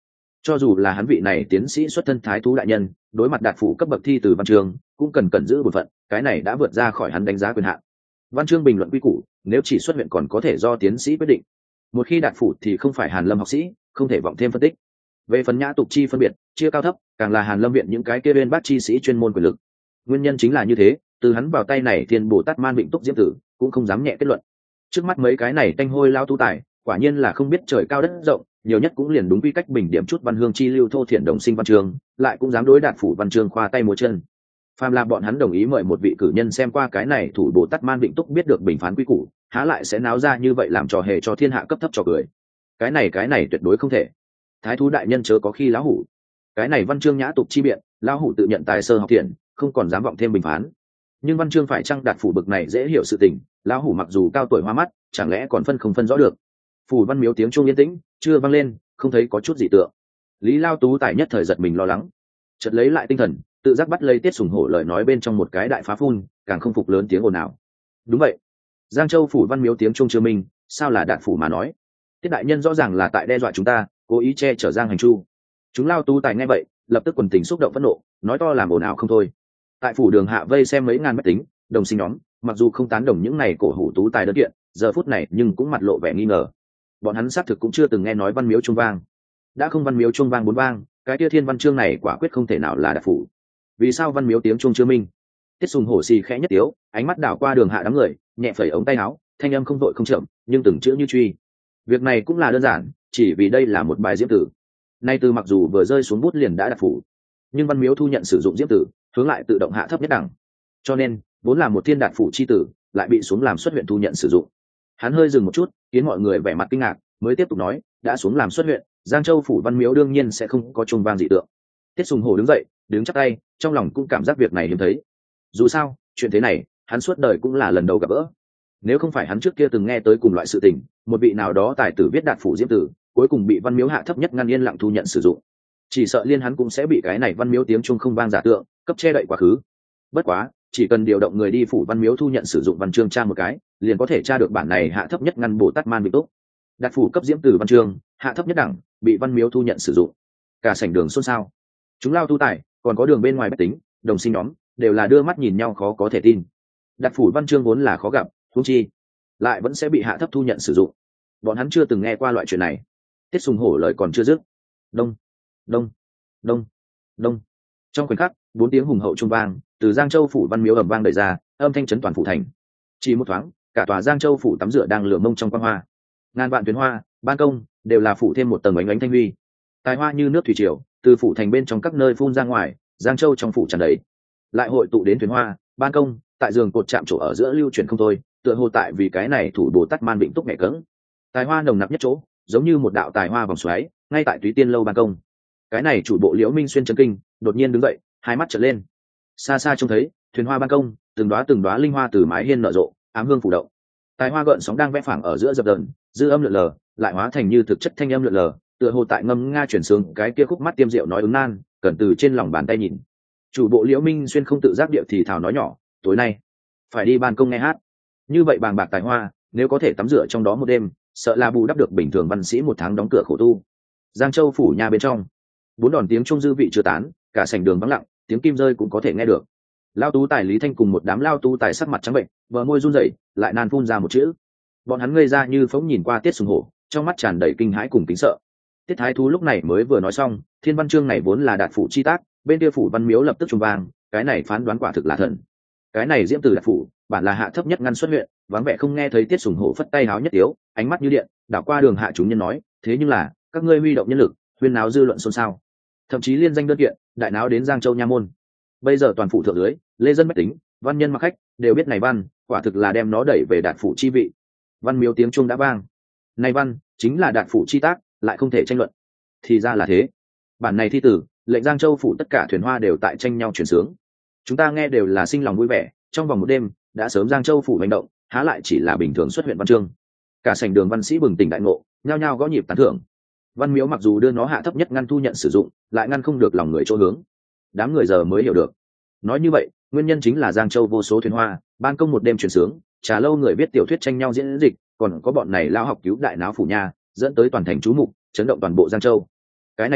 Cho dù là hắn vị này tiến sĩ xuất thân thái thú đại nhân, đối mặt đạt phủ cấp bậc thi từ văn chương cũng cần giữ bổn phận, cái này đã vượt ra khỏi hắn đánh giá quyền hạn. Văn chương bình luận quy củ, nếu chỉ xuất huyện còn có thể do tiến sĩ quyết định, một khi đạt phủ thì không phải Hàn Lâm học sĩ, không thể vọng thêm phân tích. Về phần nhã tục chi phân biệt, chia cao thấp, càng là Hàn Lâm viện những cái kia bên bác chi sĩ chuyên môn quyền lực. Nguyên nhân chính là như thế, từ hắn vào tay này Thiên Bồ Tát Man Vịnh Túc Diễm Tử cũng không dám nhẹ kết luận. Trước mắt mấy cái này tanh hôi lao tu tài, quả nhiên là không biết trời cao đất rộng, nhiều nhất cũng liền đúng quy cách bình điểm chút văn hương chi lưu thô thiện đồng sinh văn chương, lại cũng dám đối đạt phủ văn chương khoa tay múa chân. Phàm là bọn hắn đồng ý mời một vị cử nhân xem qua cái này thủ Bồ Tát Man Vịnh Túc biết được bình phán quy củ, há lại sẽ náo ra như vậy làm trò hề cho thiên hạ cấp thấp trò cười. Cái này tuyệt đối không thể. Thái thú đại nhân chớ có khi lão hủ. Cái này văn chương nhã tục chi biện, lão hủ tự nhận tài sơ học thiện, không còn dám vọng thêm bình phán. Nhưng văn chương phải chăng đạt phủ bực này dễ hiểu sự tình, lão hủ mặc dù cao tuổi hoa mắt, chẳng lẽ còn không phân rõ được. Phủ văn miếu tiếng chuông yên tĩnh, chưa vang lên, không thấy có chút gì tượng. Lý Lao Tú tài nhất thời giật mình lo lắng, chợt lấy lại tinh thần, tự giác bắt lấy Tiết Sùng Hổ lời nói bên trong một cái đại phá phun, càng không phục lớn tiếng ồn ào. Đúng vậy, Giang Châu phủ văn miếu tiếng chuông chưa minh, sao là đạt phủ mà nói? Tiết đại nhân rõ ràng là tại đe dọa chúng ta, cố ý che chở Giang Hành Chu. Chúng Lao Tú tài nghe vậy, lập tức quần tình xúc động phẫn nộ, nói to làm ồn ào không thôi. Tại phủ đường hạ vây xem mấy ngàn bách tính, đồng sinh nhóm, mặc dù không tán đồng những này cổ hủ tú tài đơn kiện, giờ phút này nhưng cũng mặt lộ vẻ nghi ngờ. Bọn hắn xác thực cũng chưa từng nghe nói văn miếu chuông vang. Đã không văn miếu chuông vang bốn vang, cái tia thiên văn chương này quả quyết không thể nào là đạt phủ. Vì sao văn miếu tiếng chuông chưa minh? Tiết Sùng Hổ xì khẽ nhất tiếu, ánh mắt đảo qua đường hạ đám người, nhẹ phẩy ống tay áo, thanh âm không vội không chậm, nhưng từng chữ như truy. Việc này cũng là đơn giản, chỉ vì đây là một bài diễm tử. Nay từ mặc dù vừa rơi xuống bút liền đã đạt phủ, nhưng văn miếu thu nhận sử dụng diễm tử, hướng lại tự động hạ thấp nhất đẳng. Cho nên, vốn là một thiên đạt phủ chi tử, lại bị xuống làm xuất huyện thu nhận sử dụng. Hắn hơi dừng một chút, khiến mọi người vẻ mặt kinh ngạc, mới tiếp tục nói, đã xuống làm xuất huyện, Giang Châu phủ văn miếu đương nhiên sẽ không có chuông vang dị tượng. Tiết Sùng Hổ đứng dậy, đứng chắp tay, trong lòng cũng cảm giác việc này hiếm thấy. Dù sao, chuyện thế này, hắn suốt đời cũng là lần đầu gặp gỡ. Nếu không phải hắn trước kia từng nghe tới cùng loại sự tình, một vị nào đó tài tử viết đạt phủ diễm tử, cuối cùng bị văn miếu hạ thấp nhất ngăn yên lặng thu nhận sử dụng, chỉ sợ liên hắn cũng sẽ bị cái này văn miếu tiếng chuông không vang giả tượng cấp che đậy quá khứ. Bất quá, chỉ cần điều động người đi phủ văn miếu thu nhận sử dụng văn chương tra một cái, liền có thể tra được bản này hạ thấp nhất ngăn Bồ Tát Man Vịnh Túc. Đạt phủ cấp diễm tử văn chương, hạ thấp nhất đẳng, bị văn miếu thu nhận sử dụng. Cả sảnh đường xôn xao. Chúng Lao tu tài, còn có đường bên ngoài bách tính, đồng sinh nhóm, đều là đưa mắt nhìn nhau khó có thể tin. Đạt phủ văn chương vốn là khó gặp, huống chi lại vẫn sẽ bị hạ thấp thu nhận sử dụng. Bọn hắn chưa từng nghe qua loại chuyện này. Tiết Sùng Hổ lời còn chưa dứt, đông đông đông đông, trong khoảnh khắc 4 tiếng hùng hậu trung vang từ Giang Châu phủ văn miếu ầm vang đẩy ra, âm thanh chấn toàn phủ thành. Chỉ một thoáng, cả tòa Giang Châu phủ tắm rửa đang lửa mông trong quang hoa. Ngàn vạn tuyến hoa, ban công đều là phủ thêm một tầng ánh ánh thanh huy. Tài hoa như nước thủy triều, từ phủ thành bên trong các nơi phun ra ngoài, Giang Châu trong phủ tràn đầy. Lại hội tụ đến tuyến hoa, ban công, tại giường cột chạm trổ ở giữa lưu chuyển không thôi, tựa hồ tại vì cái này thủ Bồ Tát Man Vịnh Túc mẹ cứng. Tài hoa nồng nặc nhất chỗ, giống như một đạo tài hoa vòng xoáy, ngay tại Túy Tiên lâu ban công. Cái này chủ bộ Liễu Minh Xuyên chấn kinh, đột nhiên đứng dậy, hai mắt trợn lên. Xa xa trông thấy, thuyền hoa ban công, từng đóa linh hoa từ mái hiên nở rộ, ám hương phủ động. Tài hoa gợn sóng đang vẽ phẳng ở giữa dập dờn, dư âm lượn lờ, lại hóa thành như thực chất thanh âm lượn lờ, tựa hồ tại ngâm nga chuyển sướng cái kia khúc mắt tiêm rượu nói ứng nan, cần từ trên lòng bàn tay nhìn. Chủ bộ Liễu Minh Xuyên không tự giác điệu thì thào nói nhỏ, tối nay phải đi ban công nghe hát. Như vậy bàng bạc tài hoa, nếu có thể tắm rửa trong đó một đêm, sợ là bù đắp được bình thường văn sĩ một tháng đóng cửa khổ tu. Giang Châu phủ nhà bên trong, 4 đòn tiếng trung dư vị chưa tán, cả sảnh đường vắng lặng, tiếng kim rơi cũng có thể nghe được. Lao tú tài Lý Thanh cùng một đám lao tú tài sắc mặt trắng bệnh, bờ môi run rẩy, lại nan phun ra một chữ. Bọn hắn ngây ra như phóng nhìn qua Tiết Sùng Hổ, trong mắt tràn đầy kinh hãi cùng kính sợ. Tiết Thái Thú lúc này mới vừa nói xong, thiên văn chương này vốn là đạt phủ chi tác, bên kia phủ văn miếu lập tức trung vang, cái này phán đoán quả thực là thần. Cái này diễm từ đạt phủ, bản là hạ thấp nhất ngăn xuất huyện, vắng vẻ không nghe thấy Tiết Sùng Hổ phất tay háo nhất tiếu, ánh mắt như điện, đảo qua đường hạ chúng nhân nói, thế nhưng là các ngươi huy động nhân lực, huyên náo dư luận xôn xao, thậm chí liên danh đơn kiện, đại náo đến Giang Châu nha môn. Bây giờ toàn phủ thượng dưới, lê dân bách tính, văn nhân mặc khách đều biết này văn, quả thực là đem nó đẩy về đạt phủ chi vị. Văn miếu tiếng chuông đã vang, này văn chính là đạt phủ chi tác, lại không thể tranh luận. Thì ra là thế. Bản này thi tử, lệnh Giang Châu phủ tất cả thuyền hoa đều tại tranh nhau truyền sướng. Chúng ta nghe đều là sinh lòng vui vẻ, trong vòng một đêm đã sớm Giang Châu phủ hành động, há lại chỉ là bình thường xuất huyện văn chương. Cả sảnh đường văn sĩ bừng tỉnh đại ngộ, nhao nhao gõ nhịp tán thưởng. Văn miếu mặc dù đưa nó hạ thấp nhất ngăn thu nhận sử dụng, lại ngăn không được lòng người chỗ hướng. Đám người giờ mới hiểu được. Nói như vậy, nguyên nhân chính là Giang Châu vô số thuyền hoa, ban công một đêm truyền sướng, trà lâu người viết tiểu thuyết tranh nhau diễn dịch, còn có bọn này lao học cứu đại náo phủ nha, dẫn tới toàn thành chú mục, chấn động toàn bộ Giang Châu. Cái này từ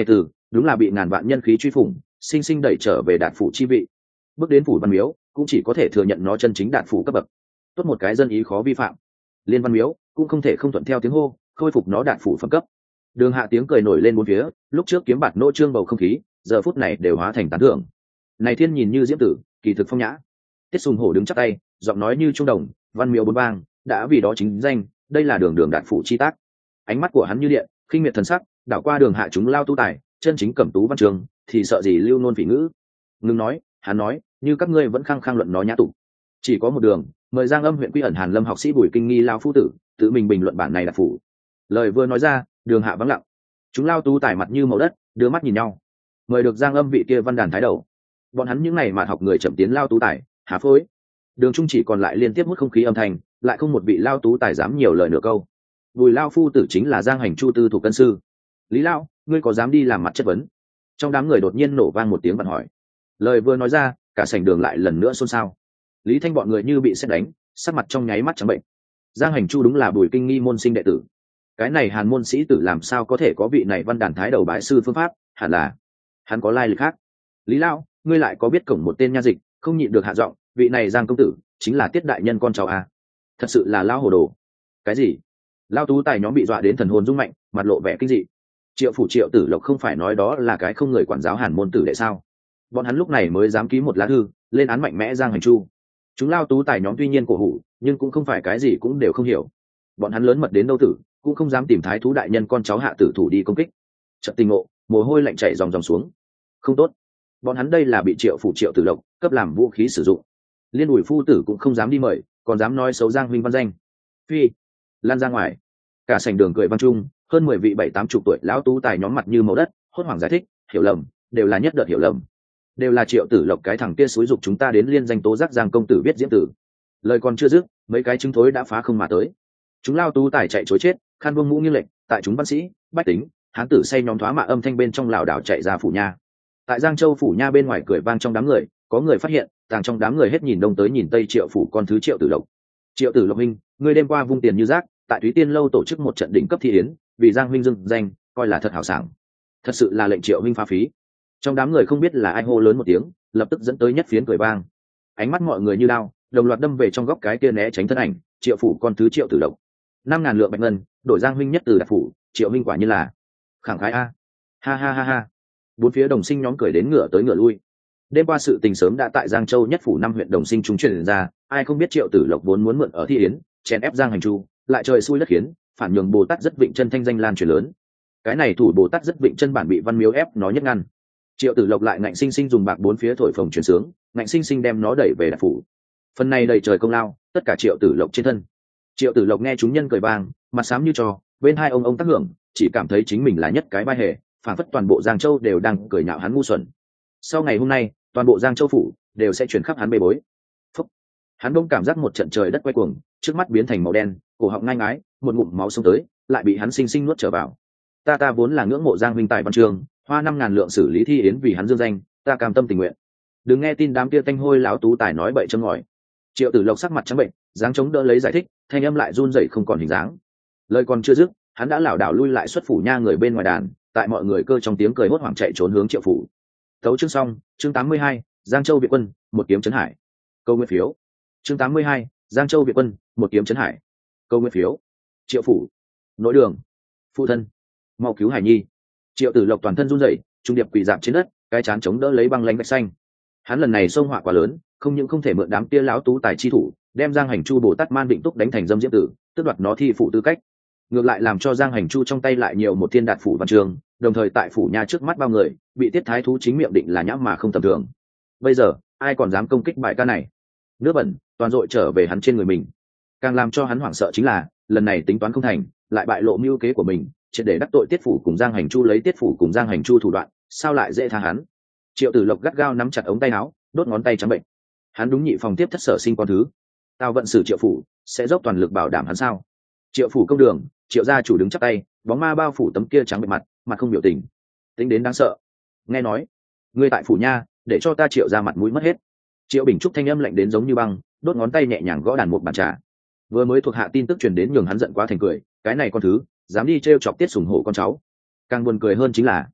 đúng là bị ngàn vạn nhân khí truy phủng sinh sinh đẩy trở về đạt phủ chi vị. Bước đến phủ Văn Miếu cũng chỉ có thể thừa nhận nó chân chính đạt phủ cấp bậc. Tốt một cái dân ý khó vi phạm, Liên Văn Miếu cũng không thể không thuận theo tiếng hô khôi phục nó đạt phủ phẩm cấp. Đường Hạ tiếng cười nổi lên bốn phía, lúc trước kiếm bạt nô trương bầu không khí giờ phút này đều hóa thành tán thưởng. Này thiên nhìn như diễm tử, kỳ thực phong nhã. Tiết Sùng Hổ đứng chắp tay, giọng nói như trung đồng, Văn Miếu bốn bang đã vì đó chính danh, đây là đường đường đạt phủ chi tác. Ánh mắt của hắn như điện, khinh miệt thần sắc đảo qua Đường Hạ chúng lao tu tài, chân chính cẩm tú văn trường thì sợ gì lưu nôn vị ngữ. Ngưng nói, hắn nói, như các ngươi vẫn khăng khăng luận nó nhã tục, chỉ có một đường, mời Giang Âm huyện Quy ẩn Hàn Lâm học sĩ Bùi Kinh Nghi lao phu tử tự mình bình luận bản này đạt phủ. Lời vừa nói ra, Đường Hạ vắng lặng. Chúng lao tu tài mặt như màu đất, đưa mắt nhìn nhau. Mời được Giang Âm vị kia văn đàn thái đầu. Bọn hắn những ngày mà học người chậm tiến lao tú tài, há phối. Đường trung chỉ còn lại liên tiếp hút không khí âm thanh, lại không một vị lao tú tài dám nhiều lời nửa câu. Bùi lao phu tử chính là Giang Hành Chu tư thuộc cân sư. Lý lao, ngươi có dám đi làm mặt chất vấn? Trong đám người đột nhiên nổ vang một tiếng vặn hỏi. Lời vừa nói ra, cả sảnh đường lại lần nữa xôn xao. Lý Thanh bọn người như bị sét đánh, sắc mặt trong nháy mắt trắng bệnh. Giang Hành Chu đúng là Bùi Kinh Nghi môn sinh đệ tử. Cái này Hàn môn sĩ tử làm sao có thể có vị này văn đàn thái đầu bái sư phương pháp, hẳn là hắn có lai lịch khác. Lý lao, ngươi lại có biết cổng một tên nha dịch, không nhịn được hạ giọng, vị này Giang công tử chính là Tiết đại nhân con cháu à? Thật sự là lao hồ đồ. Cái gì? Lao tú tài nhóm bị dọa đến thần hồn rung mạnh, mặt lộ vẻ kinh dị. Triệu phủ Triệu Tử Lộc không phải nói đó là cái không người quản giáo Hàn môn tử đệ sao? Bọn hắn lúc này mới dám ký một lá thư lên án mạnh mẽ Giang Hành Chu. Chúng lao tú tài nhóm tuy nhiên cổ hủ, nhưng cũng không phải cái gì cũng đều không hiểu. Bọn hắn lớn mật đến đâu tử, cũng không dám tìm thái thú đại nhân con cháu hạ tử thủ đi công kích. Trận tình ngộ, mồ hôi lạnh chảy ròng ròng xuống. Không tốt, bọn hắn đây là bị Triệu phủ Triệu Tử Lộc cấp làm vũ khí sử dụng. Liên Bùi phu tử cũng không dám đi mời, còn dám nói xấu Giang huynh văn danh. Phi, lan ra ngoài. Cả sảnh đường cười vang trung, hơn 10 vị 7-80 tuổi lão tú tài nhóm mặt như màu đất, hốt hoảng giải thích, hiểu lầm, đều là nhất đợt hiểu lầm. Đều là Triệu Tử Lộc cái thằng kia xúi dục chúng ta đến liên danh tố giác Giang công tử viết diễm tử. Lời còn chưa dứt, mấy cái chứng thối đã phá không mà tới. Chúng lao tú tài chạy trối chết, khăn buông mũ nghiêng lệnh, tại chúng văn sĩ, bách tính, hán tử say nhóm thoá mạ âm thanh bên trong lảo đảo chạy ra phủ nha. Tại Giang Châu phủ nha bên ngoài cười vang trong đám người, có người phát hiện, tàng trong đám người hết nhìn đông tới nhìn tây Triệu phủ con thứ Triệu Tử Lộc. Triệu Tử Lộc huynh, ngươi đêm qua vung tiền như rác, tại Thúy Tiên lâu tổ chức một trận đỉnh cấp thi yến, vì Giang huynh dưng danh, coi là thật hào sảng. Thật sự là lệnh Triệu huynh phá phí. Trong đám người không biết là ai hô lớn một tiếng, lập tức dẫn tới nhất phiến cười vang. Ánh mắt mọi người như đao, đồng loạt đâm về trong góc cái kia né tránh thân ảnh, Triệu phủ con thứ Triệu Tử Lộc. 5.000 lượng bạch ngân, đổi Giang huynh nhất từ đạt phủ, Triệu huynh quả như là khẳng khái a. Ha ha ha ha. Bốn phía đồng sinh nhóm cười đến ngửa tới ngửa lui. Đêm qua sự tình sớm đã tại Giang Châu nhất phủ 5 huyện đồng sinh chúng truyền ra, ai không biết Triệu Tử Lộc vốn muốn mượn ở thi yến, chèn ép Giang Hành Chu, lại trời xui đất khiến, phản nhường Bồ Tát rất vịnh chân thanh danh lan truyền lớn. Cái này thủ Bồ Tát rất vịnh chân bản bị Văn Miếu ép nó nhất ngăn. Triệu Tử Lộc lại ngạnh sinh sinh dùng bạc bốn phía thổi phồng truyền sướng, ngạnh sinh sinh đem nó đẩy về đạt phủ. Phần này đầy trời công lao, tất cả Triệu Tử Lộc trên thân. Triệu Tử Lộc nghe chúng nhân cười vang, mặt xám như trò, bên hai ông tác hưởng, chỉ cảm thấy chính mình là nhất cái bai hề, phản phất toàn bộ Giang Châu đều đang cười nhạo hắn ngu xuẩn. Sau ngày hôm nay, toàn bộ Giang Châu phủ đều sẽ chuyển khắp hắn bê bối. Phúc. Hắn đông cảm giác một trận trời đất quay cuồng, trước mắt biến thành màu đen, cổ họng ngai ngái, một ngụm máu xông tới, lại bị hắn sinh sinh nuốt trở vào. Ta vốn là ngưỡng mộ Giang huynh tài văn trường, hoa 5.000 lượng xử lý thi yến vì hắn dương danh, ta cam tâm tình nguyện. Đừng nghe tin đám kia tanh hôi lão tú tài nói bậy châm ngòi. Triệu Tử Lộc sắc mặt trắng bệnh, dáng chống đỡ lấy giải thích, thanh âm lại run rẩy không còn hình dáng. Lời còn chưa dứt, hắn đã lảo đảo lui lại xuất phủ nha người bên ngoài đàn, tại mọi người cơ trong tiếng cười hốt hoảng chạy trốn hướng Triệu phủ. Tấu chương xong, chương 82, Giang Châu Việt quân, một kiếm trấn hải. Câu nguyên phiếu. Chương 82, Giang Châu Việt quân, một kiếm trấn hải. Câu nguyên phiếu. Triệu phủ. Nội đường. Phụ thân. Mau cứu Hải Nhi. Triệu Tử Lộc toàn thân run rẩy, trung điệp quỳ dạp trên đất, cái chán chống đỡ lấy băng lãnh gạch xanh. Hắn lần này xông họa quá lớn, không những không thể mượn đám kia lão tú tài chi thủ, đem Giang Hành Chu Bồ Tát Man Định Túc đánh thành dâm diễm tử, tước đoạt nó thi phụ tư cách. Ngược lại làm cho Giang Hành Chu trong tay lại nhiều một thiên đạt phủ văn trường, đồng thời tại phủ nhà trước mắt bao người, bị Tiết thái thú chính miệng định là nhãm mà không tầm thường. Bây giờ, ai còn dám công kích bại ca này? Nước bẩn toàn dội trở về hắn trên người mình. Càng làm cho hắn hoảng sợ chính là, lần này tính toán không thành, lại bại lộ mưu kế của mình, triệt để đắc tội Tiết phủ cùng Giang Hành Chu, lấy Tiết phủ cùng Giang Hành Chu thủ đoạn, sao lại dễ tha hắn? Triệu Tử Lộc gắt gao nắm chặt ống tay áo, đốt ngón tay trắng bệnh. Hắn đúng nhị phòng tiếp thất sở sinh con thứ, tao vận xử Triệu phủ sẽ dốc toàn lực bảo đảm hắn sao? Triệu phủ công đường, Triệu gia chủ đứng chắp tay, bóng ma bao phủ tấm kia trắng bệnh mặt không biểu tình, tính đến đáng sợ. Nghe nói ngươi tại phủ nha, để cho ta Triệu ra mặt mũi mất hết. Triệu Bình Trúc thanh âm lạnh đến giống như băng, đốt ngón tay nhẹ nhàng gõ đàn một bàn trà. Vừa mới thuộc hạ tin tức truyền đến nhường hắn giận quá thành cười, cái này con thứ dám đi trêu chọc Tiết Sùng Hổ con cháu. Càng buồn cười hơn chính là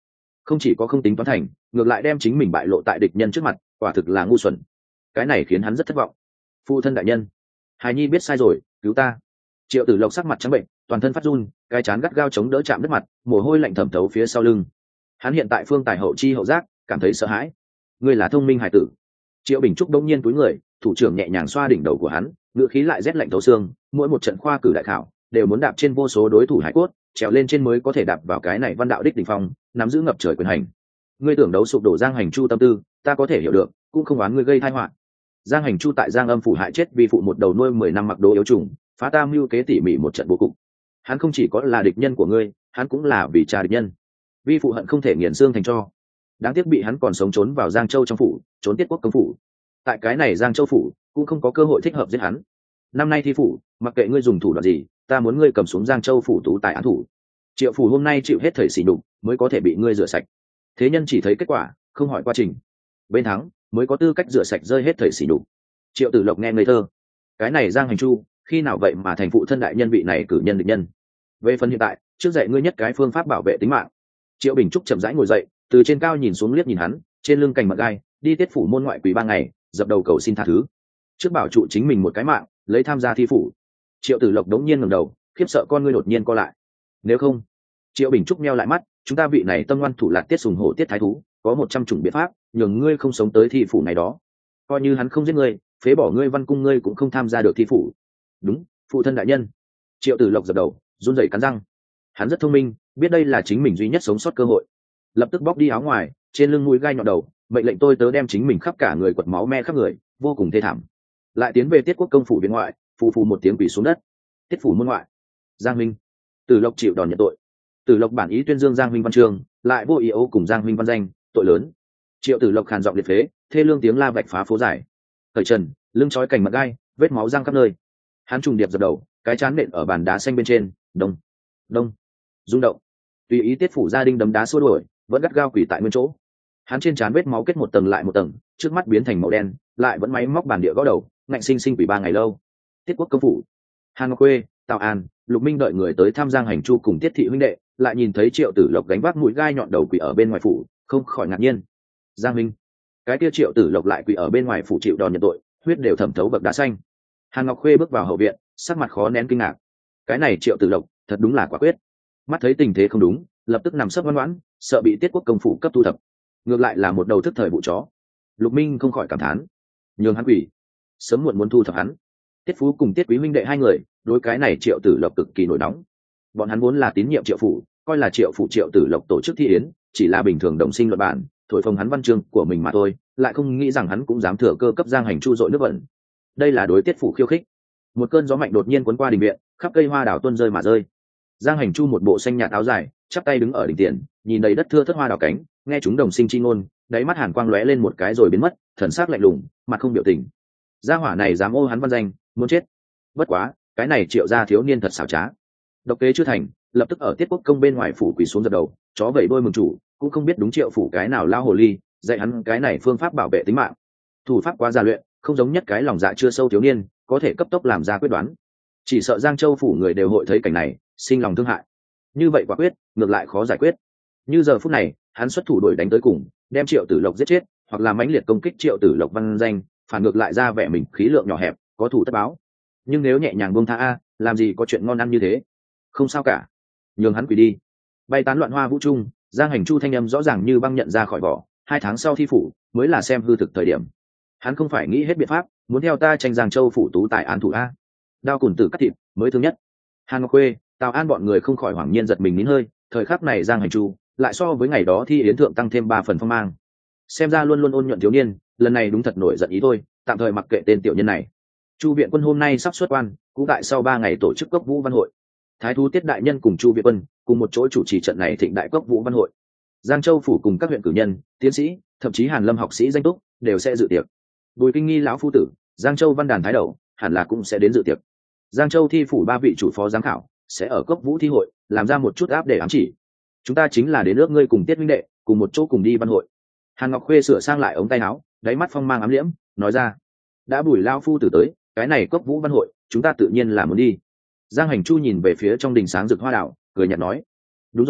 không chỉ có không tính toán thành, ngược lại đem chính mình bại lộ tại địch nhân trước mặt, quả thực là ngu xuẩn. Cái này khiến hắn rất thất vọng. Phụ thân đại nhân, hài nhi biết sai rồi, cứu ta. Triệu Tử Lộc sắc mặt trắng bệnh, toàn thân phát run, cái chán gắt gao chống đỡ chạm đất mặt, mồ hôi lạnh thẩm thấu phía sau lưng. Hắn hiện tại phương tài hậu chi hậu giác, cảm thấy sợ hãi. Ngươi là thông minh hải tử. Triệu Bình Trúc đông nhiên cúi người, thủ trưởng nhẹ nhàng xoa đỉnh đầu của hắn, ngựa khí lại rét lạnh thấu xương. Mỗi một trận khoa cử đại khảo đều muốn đạp trên vô số đối thủ hải cốt, trèo lên trên mới có thể đạp vào cái này văn đạo đích đỉnh phong, nắm giữ ngập trời quyền hành. Ngươi tưởng đấu sụp đổ Giang Hành Chu tâm tư, ta có thể hiểu được, cũng không oán ngươi gây tai họa. Giang Hành Chu tại Giang Âm phủ hại chết vì phụ một đầu nuôi 10 năm mặc đồ yếu trùng, phá tam mưu kế tỉ mỉ một trận bố cục. Hắn không chỉ có là địch nhân của ngươi, hắn cũng là vì cha địch nhân. Vi phụ hận không thể nghiền xương thành tro. Đáng tiếc bị hắn còn sống trốn vào Giang Châu trong phủ, trốn Tiết Quốc công phủ. Tại cái này Giang Châu phủ cũng không có cơ hội thích hợp giết hắn. Năm nay thi phủ, mặc kệ ngươi dùng thủ đoạn gì, ta muốn ngươi cầm xuống Giang Châu phủ tú tài án thủ. Triệu phủ hôm nay chịu hết thời sỉ nhục, mới có thể bị ngươi rửa sạch. Thế nhân chỉ thấy kết quả, không hỏi quá trình. Bên thắng mới có tư cách rửa sạch rơi hết thời sỉ nhục. Triệu Tử Lộc nghe ngây thơ. Cái này Giang Hành Chu, khi nào vậy mà thành phụ thân đại nhân vị này cử nhân địch nhân? Về phần hiện tại, trước dạy ngươi nhất cái phương pháp bảo vệ tính mạng. Triệu Bình Trúc chậm rãi ngồi dậy, từ trên cao nhìn xuống liếc nhìn hắn, trên lưng cành mật gai, đi Tiết phủ môn ngoại quỳ 3 ngày, dập đầu cầu xin tha thứ. Trước bảo trụ chính mình một cái mạng, lấy tham gia thi phủ. Triệu Tử Lộc đống nhiên ngẩng đầu, khiếp sợ con ngươi đột nhiên co lại. Nếu không, Triệu Bình Trúc meo lại mắt, chúng ta vị này tâm ngoan thủ lạt Tiết Sùng Hổ Tiết Thái Thú, có 100 chủng biện pháp, nhường ngươi không sống tới thi phủ này đó. Coi như hắn không giết ngươi, phế bỏ ngươi văn cung ngươi cũng không tham gia được thi phủ. Đúng, phụ thân đại nhân. Triệu Tử Lộc dập đầu, run rẩy cắn răng. Hắn rất thông minh, biết đây là chính mình duy nhất sống sót cơ hội. Lập tức bóc đi áo ngoài, trên lưng mũi gai nhọn đầu, mệnh lệnh tôi tớ đem chính mình khắp cả người quật máu me khắp người, vô cùng thê thảm. Lại tiến về Tiết Quốc công phủ viện ngoại, phù phù một tiếng quỳ xuống đất. Tiết phủ môn ngoại, Giang Minh. Tử Lộc chịu đòn nhận tội. Tử Lộc bản ý tuyên dương Giang Minh văn chương, lại vô ý ấu cùng Giang Minh văn danh, tội lớn. Triệu Tử Lộc khàn giọng liệt phế, thê lương tiếng la vạch phá phố dài. Cởi trần, lưng trói cành mật gai, vết máu răng khắp nơi. Hắn trùng điệp dập đầu, cái chán nện ở bàn đá xanh bên trên, đông, đông, rung động. Tùy ý Tiết phủ gia đình đấm đá xua đuổi, vẫn gắt gao quỳ tại nguyên chỗ. Hắn trên trán vết máu kết một tầng lại một tầng, trước mắt biến thành màu đen, lại vẫn máy móc bàn địa gõ đầu, ngạnh sinh sinh quỳ 3 ngày lâu. Tiết Quốc công phủ, Hàn Ngọc Quê, Tào An, Lục Minh đợi người tới tham Giang Hành Chu cùng Tiết thị huynh đệ, lại nhìn thấy Triệu Tử Lộc gánh vác mũi gai nhọn đầu quỳ ở bên ngoài phủ, không khỏi ngạc nhiên. Giang Minh, cái kia Triệu Tử Lộc lại quỳ ở bên ngoài phủ chịu đòn nhận tội, huyết đều thẩm thấu bậc đá xanh. Hàn Ngọc Khuê bước vào hậu viện, sắc mặt khó nén kinh ngạc. Cái này Triệu Tử Lộc thật đúng là quả quyết. Mắt thấy tình thế không đúng, lập tức nằm sấp ngoan ngoãn, sợ bị Tiết Quốc công phủ cấp thu thập. Ngược lại là một đầu thức thời vụ chó. Lục Minh không khỏi cảm thán, nhường hắn quỷ, sớm muộn muốn thu thập hắn. Tiết Phú cùng Tiết Quý huynh đệ hai người, đối cái này Triệu Tử Lộc cực kỳ nổi nóng. Bọn hắn vốn là tín nhiệm Triệu phủ, coi là Triệu phủ Triệu Tử Lộc tổ chức thi yến, chỉ là bình thường đồng sinh luận bản, thổi phồng hắn văn chương của mình mà thôi, lại không nghĩ rằng hắn cũng dám thừa cơ cấp Giang Hành Chu dội nước bẩn. Đây là đối Tiết phủ khiêu khích. Một cơn gió mạnh đột nhiên cuốn qua đình viện, khắp cây hoa đào tuôn rơi mà rơi. Giang Hành Chu một bộ xanh nhạt áo dài, chắp tay đứng ở đỉnh tiền, nhìn đầy đất thưa thớt hoa đào cánh, nghe chúng đồng sinh chi ngôn, đáy mắt hàn quang lóe lên một cái rồi biến mất, thần sắc lạnh lùng, mặt không biểu tình. Gia hỏa này dám ô hắn văn danh, muốn chết. Bất quá, cái này Triệu gia thiếu niên thật xảo trá. Độc kế chưa thành, lập tức ở Tiết Quốc công bên ngoài phủ quỳ xuống dập đầu, chó vẩy đôi mừng chủ, cũng không biết đúng Triệu phủ cái nào lao hồ ly, dạy hắn cái này phương pháp bảo vệ tính mạng. Thủ pháp quá gia luyện, không giống nhất cái lòng dạ chưa sâu thiếu niên, có thể cấp tốc làm ra quyết đoán. Chỉ sợ Giang Châu phủ người đều hội thấy cảnh này, sinh lòng thương hại. Như vậy quả quyết, ngược lại khó giải quyết. Như giờ phút này, hắn xuất thủ đuổi đánh tới cùng, đem Triệu Tử Lộc giết chết, hoặc là mãnh liệt công kích Triệu Tử Lộc văn danh, phản ngược lại ra vẻ mình khí lượng nhỏ hẹp, có thủ tất báo. Nhưng nếu nhẹ nhàng buông tha làm gì có chuyện ngon ăn như thế. Không sao cả, nhường hắn quỳ đi. Bay tán loạn hoa vũ trung, Giang Hành Chu thanh âm rõ ràng như băng nhận ra khỏi vỏ, 2 tháng sau thi phủ mới là xem hư thực thời điểm. Hắn không phải nghĩ hết biện pháp, muốn theo ta tranh Giang Châu phủ tú tài án thủ đao cùn tử cắt thịt mới thương nhất. Hàn Ngọc Khuê, Tào An bọn người không khỏi hoảng nhiên giật mình nín hơi, thời khắc này Giang Hành Chu lại so với ngày đó thi yến thượng tăng thêm 3 phần phong mang. Xem ra luôn luôn ôn nhuận thiếu niên, lần này đúng thật nổi giận ý thôi, tạm thời mặc kệ tên tiểu nhân này. Chu viện quân hôm nay sắp xuất quan, cũng tại sau 3 ngày tổ chức cốc vũ văn hội. Thái thú Tiết đại nhân cùng Chu viện quân cùng một chỗ chủ trì trận này thịnh đại cốc vũ văn hội. Giang Châu phủ cùng các huyện cử nhân, tiến sĩ, thậm chí Hàn Lâm học sĩ danh túc đều sẽ dự tiệc. Bùi Kinh Nghi lão phu tử, Giang Châu văn đàn thái đầu, hẳn là cũng sẽ đến dự tiệc. Giang Châu thi phủ 3 vị chủ phó giám khảo sẽ ở cốc vũ thi hội làm ra một chút áp để ám chỉ. Chúng ta chính là đến nước ngươi cùng Tiết huynh đệ cùng một chỗ cùng đi văn hội. Hàn Ngọc Khuê sửa sang lại ống tay áo, đáy mắt phong mang ám liễm, nói ra: đã Bùi lão phu tử tới, cái này cốc vũ văn hội chúng ta tự nhiên là muốn đi. Giang Hành Chu nhìn về phía trong đình sáng rực hoa đảo, cười nhạt nói: đúng rồi,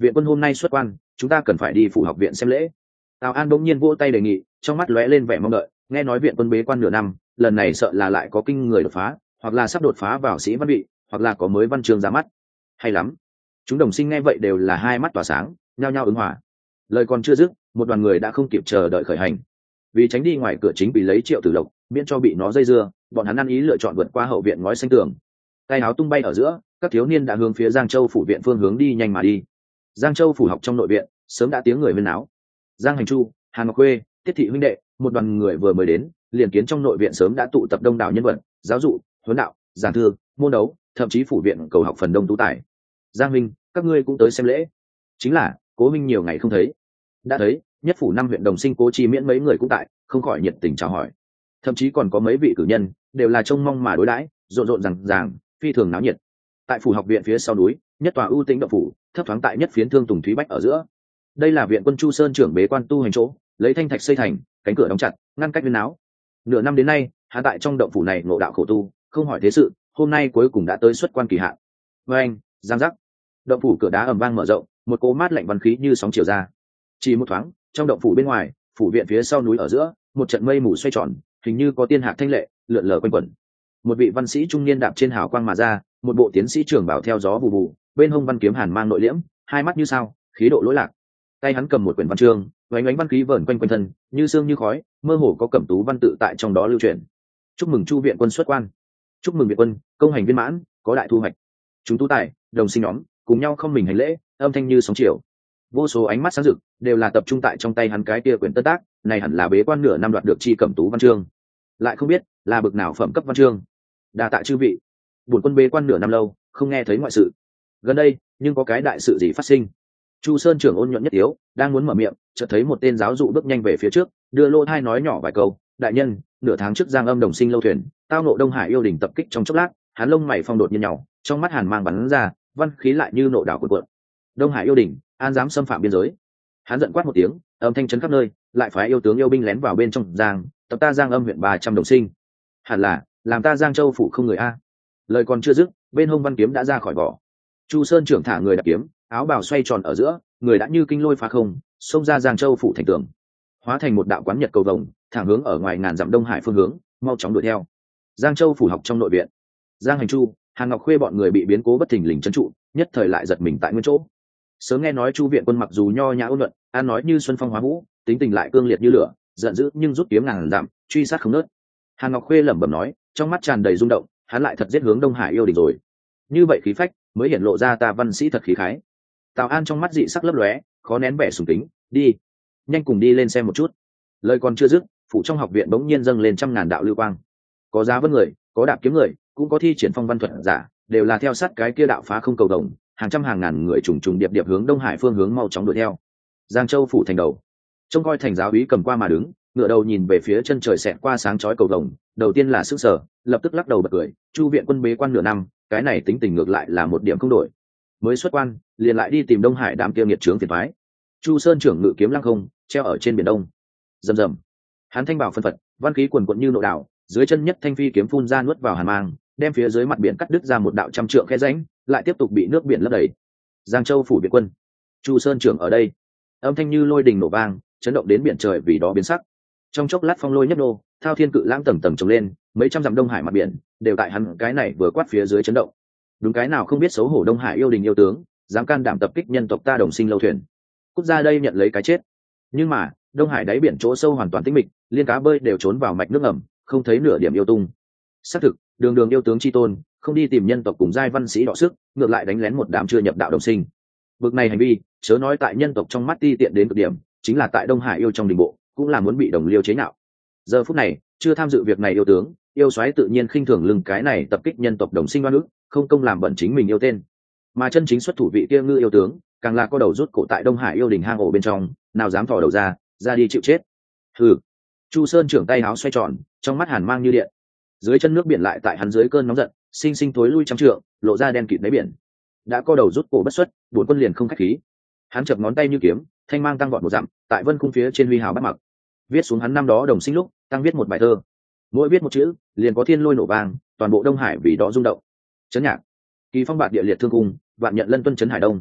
viện quân hôm nay xuất quan, chúng ta cần phải đi phủ học viện xem lễ. Tào An bỗng nhiên vỗ tay đề nghị, trong mắt lóe lên vẻ mong đợi. Nghe nói viện quân bế quan nửa năm, lần này sợ là lại có kinh người đột phá, hoặc là sắp đột phá vào sĩ văn vị, hoặc là có mới văn chương ra mắt. Hay lắm. Chúng đồng sinh nghe vậy đều là hai mắt tỏa sáng, nhao nhao ứng hòa. Lời còn chưa dứt, một đoàn người đã không kịp chờ đợi khởi hành. Vì tránh đi ngoài cửa chính vì lấy Triệu Tử Lộc, miễn cho bị nó dây dưa, bọn hắn ăn ý lựa chọn vượt qua hậu viện ngói xanh tường. Tay áo tung bay ở giữa, các thiếu niên đã hướng phía Giang Châu phủ viện phương hướng đi nhanh mà đi. Giang Châu phủ học trong nội viện, sớm đã tiếng người huyên náo. Giang Hành Chu, Hàn Ngọc Khuê, Tiết Thị huynh đệ, một đoàn người vừa mới đến, liền kiến trong nội viện sớm đã tụ tập đông đảo nhân vật, giáo dụ, huấn đạo, giảng thư, môn đấu, thậm chí phủ viện cầu học phần đông tú tài. Giang Minh, các ngươi cũng tới xem lễ. Chính là, Cố Minh nhiều ngày không thấy. Đã thấy, nhất phủ năm huyện đồng sinh Cố Chi Miễn mấy người cũng tại, không khỏi nhiệt tình chào hỏi. Thậm chí còn có mấy vị cử nhân, đều là trông mong mà đối đãi, rộn rộn ràng ràng, phi thường náo nhiệt. Tại phủ học viện phía sau núi, nhất tòa ưu tĩnh động phủ, thấp thoáng tại nhất phiến thương tùng thúy bách ở giữa. Đây là viện quân Chu Sơn trưởng bế quan tu hành chỗ, lấy thanh thạch xây thành, cánh cửa đóng chặt, ngăn cách huyên náo. Nửa năm đến nay, hạ tại trong động phủ này ngộ đạo khổ tu, không hỏi thế sự, hôm nay cuối cùng đã tới xuất quan kỳ hạn. Với anh, giang giác, động phủ cửa đá ầm vang mở rộng, một cỗ mát lạnh văn khí như sóng chiều ra. Chỉ một thoáng, trong động phủ bên ngoài, phủ viện phía sau núi ở giữa, một trận mây mù xoay tròn, hình như có tiên hạc thanh lệ lượn lờ quanh quẩn. Một vị văn sĩ trung niên đạp trên hào quang mà ra, một bộ tiến sĩ trường bảo theo gió bù bù, bên hông văn kiếm hàn mang nội liễm, hai mắt như sao, khí độ lỗi lạc. Tay hắn cầm một quyển văn chương, vánh ánh văn khí vờn quanh quanh thân, như sương như khói, mơ hồ có cẩm tú văn tự tại trong đó lưu truyền. Chúc mừng Chu viện quân xuất quan. Chúc mừng viện quân công hành viên mãn, có đại thu hoạch. Chúng tú tài, đồng sinh nhóm, cùng nhau không mình hành lễ, âm thanh như sóng chiều. Vô số ánh mắt sáng rực, đều là tập trung tại trong tay hắn cái kia quyển tân tác, này hẳn là bế quan nửa năm đoạt được chi cẩm tú văn chương. Lại không biết là bực nào phẩm cấp văn chương. Đa tạ chư vị. Bổn quân bế quan nửa năm lâu, không nghe thấy ngoại sự. Gần đây, nhưng có cái đại sự gì phát sinh? Chu Sơn trưởng ôn nhuận nhất yếu, đang muốn mở miệng, chợt thấy một tên giáo dụ bước nhanh về phía trước, đưa lô thai nói nhỏ vài câu. Đại nhân, nửa tháng trước Giang Âm đồng sinh lâu thuyền, tao nộ Đông Hải yêu đình tập kích trong chốc lát, hắn lông mày phong đột nhiên nhỏ, trong mắt hàn mang bắn ra, văn khí lại như nộ đảo cuộn cuộn. Đông Hải yêu đình, an dám xâm phạm biên giới. Hắn giận quát một tiếng, âm thanh chấn khắp nơi, lại phái yêu tướng yêu binh lén vào bên trong Giang, tập ta Giang Âm huyện 300 đồng sinh. Hẳn là, làm ta Giang Châu phủ không người a. Lời còn chưa dứt, bên hông văn kiếm đã ra khỏi vỏ. Chu Sơn trưởng thả người đạp kiếm, áo bào xoay tròn ở giữa, người đã như kinh lôi phá không, xông ra Giang Châu phủ thành tường, hóa thành một đạo quán nhật cầu vồng, thẳng hướng ở ngoài ngàn dặm Đông Hải phương hướng, mau chóng đuổi theo. Giang Châu phủ học trong nội viện, Giang Hành Chu, Hàn Ngọc Khuê bọn người bị biến cố bất thình lình trấn trụ, nhất thời lại giật mình tại nguyên chỗ. Sớm nghe nói Chu viện quân mặc dù nho nhã ôn nhuận, an nói như xuân phong hóa vũ, tính tình lại cương liệt như lửa, giận dữ nhưng rút kiếm ngàn dặm, truy sát không nớt. Hàn Ngọc Khuê lẩm bẩm nói, trong mắt tràn đầy rung động, hắn lại thật giết hướng Đông Hải yêu đình rồi. Như vậy khí phách mới hiện lộ ra ta văn sĩ thật khí khái. Tào An trong mắt dị sắc lấp lóe, khó nén vẻ sùng kính, đi, nhanh cùng đi lên xem một chút. Lời còn chưa dứt, phủ trong học viện bỗng nhiên dâng lên trăm ngàn đạo lưu quang, có giá vân người, có đạp kiếm người, cũng có thi triển phong văn thuật giả, đều là theo sát cái kia đạo phá không cầu đồng, hàng trăm hàng ngàn người trùng trùng điệp điệp hướng Đông Hải phương hướng mau chóng đuổi theo. Giang Châu phủ thành đầu, trông coi thành giáo úy cầm qua mà đứng, ngựa đầu nhìn về phía chân trời xẹt qua sáng chói cầu đồng, đầu tiên là sức sở, lập tức lắc đầu bật cười. Chu viện quân bế quan nửa năm, cái này tính tình ngược lại là một điểm không đổi. Mới xuất quan, liền lại đi tìm Đông Hải đám kia nghiệt trướng phiền toái. Chu Sơn trưởng ngự kiếm lăng không, treo ở trên biển đông. Rầm rầm, hắn thanh bảo phân phật, văn khí quần quần như nộ đảo, dưới chân nhất thanh phi kiếm phun ra nuốt vào hàn mang, đem phía dưới mặt biển cắt đứt ra một đạo trăm trượng khe rãnh, lại tiếp tục bị nước biển lấp đầy. Giang Châu phủ viện quân, Chu Sơn trưởng ở đây. Âm thanh như lôi đình nổ vang, chấn động đến biển trời vì đó biến sắc. Trong chốc lát phong lôi nhấp nô, thao thiên cự lãng tầng tầng trồng lên, mấy trăm dặm Đông Hải mặt biển đều tại hắn cái này vừa quát phía dưới chấn động. Đúng cái nào không biết xấu hổ Đông Hải yêu đình yêu tướng, dám can đảm tập kích nhân tộc ta đồng sinh lâu thuyền, cút ra đây nhận lấy cái chết. Nhưng mà Đông Hải đáy biển chỗ sâu hoàn toàn tĩnh mịch, liên cá bơi đều trốn vào mạch nước ngầm, không thấy nửa điểm yêu tung. Xác thực, đường đường yêu tướng chi tôn, không đi tìm nhân tộc cùng giai văn sĩ đọ sức, ngược lại đánh lén một đám chưa nhập đạo đồng sinh. Bực này hành vi, chớ nói tại nhân tộc trong mắt ti tiện đến cực điểm, chính là tại Đông Hải yêu trong đình bộ, cũng là muốn bị đồng liêu chế nhạo. Giờ phút này, chưa tham dự việc này yêu tướng, yêu soái tự nhiên khinh thường lưng cái này tập kích nhân tộc đồng sinh oan ức, không công làm bẩn chính mình yêu tên. Mà chân chính xuất thủ vị kia ngư yêu tướng, càng là có đầu rút cổ tại Đông Hải yêu đình hang ổ bên trong, nào dám thò đầu ra đi chịu chết. Hừ. Chu Sơn trưởng tay áo xoay tròn, trong mắt hàn mang như điện. Dưới chân nước biển lại tại hắn dưới cơn nóng giận, sinh sinh thối lui trăm trượng, lộ ra đen kịt đáy biển. Đã có đầu rút cổ bất xuất, bổn quân liền không khách khí. Hắn chập ngón tay như kiếm, thanh mang tăng vọt một dặm, tại vân khung phía trên huy hào bắt mặc. Viết xuống hắn năm đó đồng sinh lúc, tăng viết một bài thơ. Mỗi viết một chữ, liền có thiên lôi nổ vang, toàn bộ Đông Hải vì đó rung động. Chấn nhạc, kỳ phong bạt địa liệt thương cung, vạn nhận lân tuân chấn hải đông.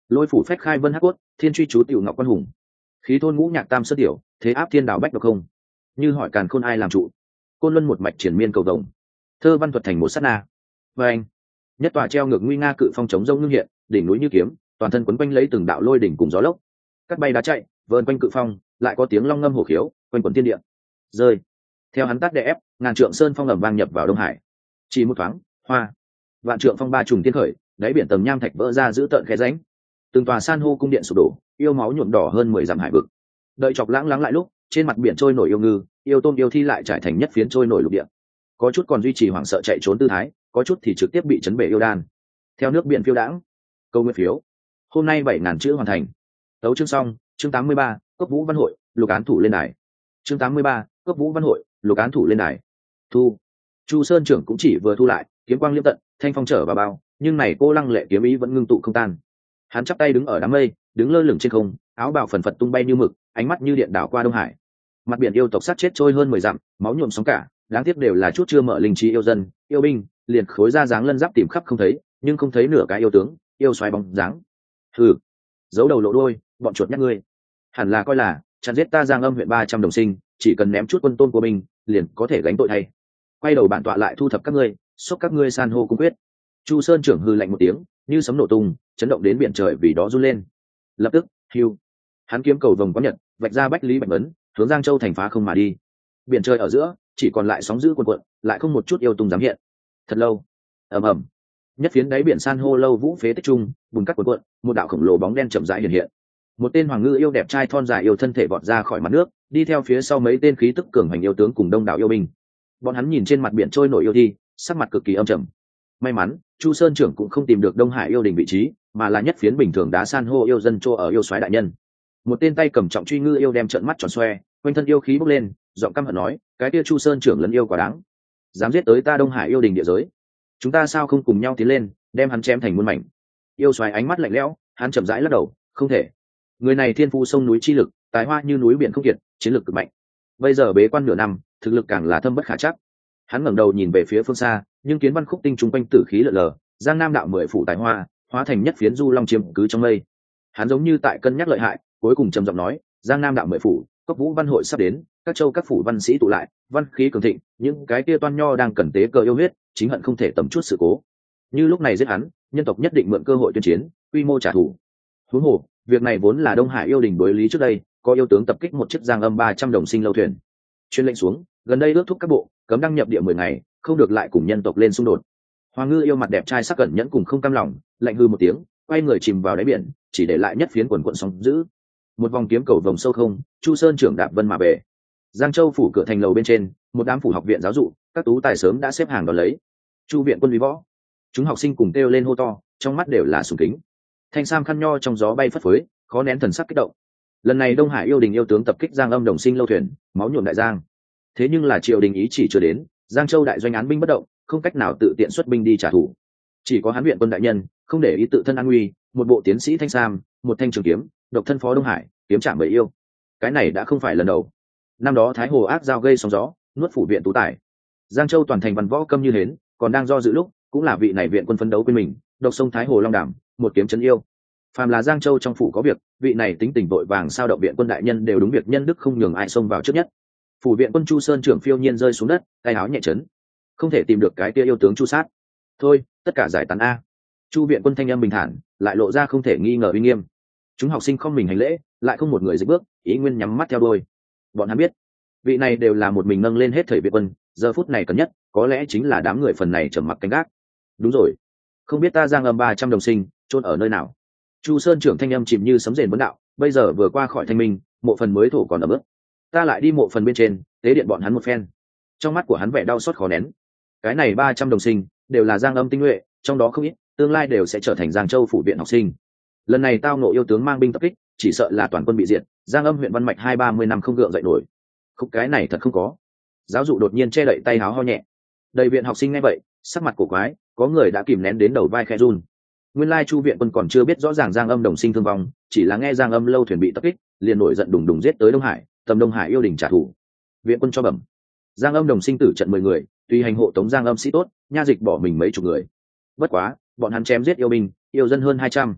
lôi phủ phách khai vân hắc cốt, thiên truy chú tiểu ngọc quan hùng, khí thôn ngũ nhạc tam sơ tiểu, thế áp thiên đạo bách độc không, như hỏi càn khôn ai làm trụ, côn luân một mạch triển miên cầu đồng, thơ văn thuật thành một sát na. Và anh nhất tòa treo ngược nguy nga cự phong chống rông ngưng hiện, đỉnh núi như kiếm, toàn thân quấn quanh lấy từng đạo lôi đỉnh cùng gió lốc, cắt bay đá chạy vờn quanh cự phong, lại có tiếng long ngâm hổ khiếu quanh quần thiên địa. Rơi theo hắn tát đè ép, ngàn trượng sơn phong ầm vang nhập vào đông hải. Chỉ một thoáng, hoa vạn trượng phong ba trùng tiên khởi, đáy biển tầng nham thạch vỡ ra giữ tợn khe rãnh, từng tòa san hô cung điện sụp đổ, yêu máu nhuộm đỏ hơn 10 dặm hải vực. Đợi chọc lãng lắng lại lúc, trên mặt biển trôi nổi yêu ngư, yêu tôm yêu thi lại trải thành nhất phiến trôi nổi lục địa. Có chút còn duy trì hoảng sợ chạy trốn tư thái, có chút thì trực tiếp bị chấn bể yêu đan. Theo nước biển phiêu đãng. Câu nguyên phiếu. Hôm nay 7.000 chữ hoàn thành. Tấu chương xong, chương 83, cấp vũ văn hội, lục án thủ lên đài. Chương 83, cấp vũ văn hội, lục án thủ lên đài. Thu. Chu Sơn trưởng cũng chỉ vừa thu lại, kiếm quang liêm tận, thanh phong trở vào bao, nhưng này cô lăng lệ kiếm ý vẫn ngưng tụ không tan. Hắn chắp tay đứng ở đám mây, đứng lơ lửng trên không, áo bào phần phật tung bay như mực, ánh mắt như điện đảo qua đông hải. Mặt biển yêu tộc sát chết trôi hơn 10 dặm, máu nhuộm sóng cả, đáng tiếc đều là chút chưa mở linh trí yêu dân, yêu binh, liền khối ra dáng lân giáp tìm khắp không thấy, nhưng không thấy nửa cái yêu tướng, yêu xoáy bóng dáng. Hừ, giấu đầu lộ đuôi, bọn chuột nhắt ngươi. Hẳn là coi là chặn giết ta Giang Âm huyện 300 đồng sinh, chỉ cần ném chút quân tôn của mình, liền có thể gánh tội thay. Quay đầu bản tọa lại thu thập các ngươi, xúc các ngươi san hô cung quyết. Chu Sơn trưởng hừ lạnh một tiếng, như sấm nổ tung, chấn động đến biển trời vì đó run lên. Lập tức, hưu, hắn kiếm cầu vồng có nhật, vạch ra bách lý bạch ấn, hướng Giang Châu thành phá không mà đi. Biển trời ở giữa chỉ còn lại sóng dữ cuồn cuộn, lại không một chút yêu tung dám hiện. Thật lâu, ầm ầm, nhất phiến đáy biển san hô lâu vũ phế tích trung, bùn cát cuộn cuộn, một đạo khổng lồ bóng đen chậm rãi hiện hiện. Một tên hoàng ngư yêu đẹp trai thon dài yêu thân thể vọt ra khỏi mặt nước, đi theo phía sau mấy tên khí tức cường hành yêu tướng cùng đông đảo yêu binh. Bọn hắn nhìn trên mặt biển trôi nổi yêu thi, sắc mặt cực kỳ âm trầm. May mắn Chu Sơn trưởng cũng không tìm được Đông Hải yêu đình vị trí, mà là nhất phiến bình thường đá san hô yêu dân chỗ ở yêu soái đại nhân. Một tên tay cầm trọng truy ngư yêu đem trợn mắt tròn xoe, quanh thân yêu khí bốc lên, giọng căm hận nói, cái kia Chu Sơn trưởng lấn yêu quá đáng, dám giết tới ta Đông Hải yêu đình địa giới, chúng ta sao không cùng nhau tiến lên, đem hắn chém thành muôn mảnh. Yêu soái ánh mắt lạnh lẽo, hắn chậm rãi lắc đầu, không thể. Người này thiên phu sông núi chi lực, tài hoa như núi biển không kiệt, chiến lược cực mạnh. Bây giờ bế quan nửa năm, thực lực càng là thâm bất khả trắc. Hắn ngẩng đầu nhìn về phía phương xa, nhưng kiến văn khúc tinh trung quanh tử khí lờ lờ, Giang Nam đạo 10 phủ tài hoa, hóa thành nhất phiến du long chiếm cứ trong mây. Hắn giống như tại cân nhắc lợi hại, cuối cùng trầm giọng nói, Giang Nam đạo 10 phủ, cấp vũ văn hội sắp đến, các châu các phủ văn sĩ tụ lại, văn khí cường thịnh, những cái kia toan nho đang cần tế cơ yêu huyết, chính hận không thể tầm chút sự cố. Như lúc này giết hắn, nhân tộc nhất định mượn cơ hội tuyên chiến, quy mô trả thù. Huống hồ, việc này vốn là Đông Hải yêu đình đối lý trước đây, có yêu tướng tập kích một chiếc Giang Âm 300 đồng sinh lâu thuyền. Truyền lệnh xuống, gần đây ước thúc các bộ, cấm đăng nhập địa 10 ngày, không được lại cùng nhân tộc lên xung đột. Hoàng ngư yêu mặt đẹp trai sắc cẩn nhẫn cùng không cam lòng, lạnh hư một tiếng, quay người chìm vào đáy biển, chỉ để lại nhất phiến quần quần sóng dữ. Một vòng kiếm cầu vòng sâu không, Chu Sơn trưởng đạp vân mà về. Giang Châu phủ cửa thành lầu bên trên, một đám phủ học viện giáo dụ, các tú tài sớm đã xếp hàng đón lấy. Chu viện quân uy võ, chúng học sinh cùng kêu lên hô to, trong mắt đều là sùng kính. Thanh sam khăn nho trong gió bay phất phới, khó nén thần sắc kích động. Lần này Đông Hải yêu đình yêu tướng tập kích Giang Âm đồng sinh lâu thuyền, máu nhuộm đại giang. Thế nhưng là triều đình ý chỉ chưa đến, Giang Châu đại doanh án binh bất động, không cách nào tự tiện xuất binh đi trả thù. Chỉ có Hán viện quân đại nhân không để ý tự thân an nguy, một bộ tiến sĩ thanh sam, một thanh trường kiếm, độc thân phó Đông Hải, kiếm trảm bầy yêu. Cái này đã không phải lần đầu. Năm đó Thái Hồ ác giao gây sóng gió, nuốt phủ viện tú tài. Giang Châu toàn thành văn võ câm như hến, còn đang do dự lúc, cũng là vị này viện quân phấn đấu quên mình, độc sông Thái Hồ long đảm, một kiếm trấn yêu. Phàm là Giang Châu trong phủ có việc, vị này tính tình vội vàng sao động viện quân đại nhân đều đúng việc nhân đức không nhường ai xông vào trước nhất. Phủ viện quân Chu Sơn trưởng phiêu nhiên rơi xuống đất, tay áo nhẹ chấn, không thể tìm được cái kia yêu tướng Chu sát. Thôi, tất cả giải tán a. Chu viện quân thanh âm bình thản, lại lộ ra không thể nghi ngờ uy nghiêm. Chúng học sinh không mình hành lễ, lại không một người dịch bước, ý nguyên nhắm mắt theo đuôi. Bọn hắn biết, vị này đều là một mình nâng lên hết thầy viện quân, giờ phút này cần nhất, có lẽ chính là đám người phần này trầm mặc canh gác. Đúng rồi, không biết ta Giang Âm 300 đồng sinh, chôn ở nơi nào? Chu Sơn trưởng thanh âm chìm như sấm rền vấn đạo, bây giờ vừa qua khỏi thanh minh, mộ phần mới thổ còn ở bước. Ta lại đi mộ phần bên trên, tế điện bọn hắn một phen. Trong mắt của hắn vẻ đau xót khó nén. Cái này 300 đồng sinh đều là Giang Âm tinh nhuệ, trong đó không ít tương lai đều sẽ trở thành Giang Châu phủ viện học sinh. Lần này tao ngộ yêu tướng mang binh tập kích, chỉ sợ là toàn quân bị diệt, Giang Âm huyện văn mạch 2-30 năm không gượng dậy nổi. Không, cái này thật không có. Giáo dụ đột nhiên che đậy tay háo ho nhẹ. Đầy viện học sinh nghe vậy, sắc mặt cổ quái, có người đã kìm nén đến đầu vai khẽ run. Nguyên lai Chu viện quân còn chưa biết rõ ràng Giang Âm đồng sinh thương vong, chỉ là nghe Giang Âm lâu thuyền bị tập kích, liền nổi giận đùng đùng giết tới Đông Hải, tầm Đông Hải yêu đình trả thù. Viện quân cho bẩm, Giang Âm đồng sinh tử trận 10 người, tùy hành hộ tống Giang Âm sĩ tốt, nha dịch bỏ mình mấy chục người. Bất quá, bọn hắn chém giết yêu binh, yêu dân hơn 200.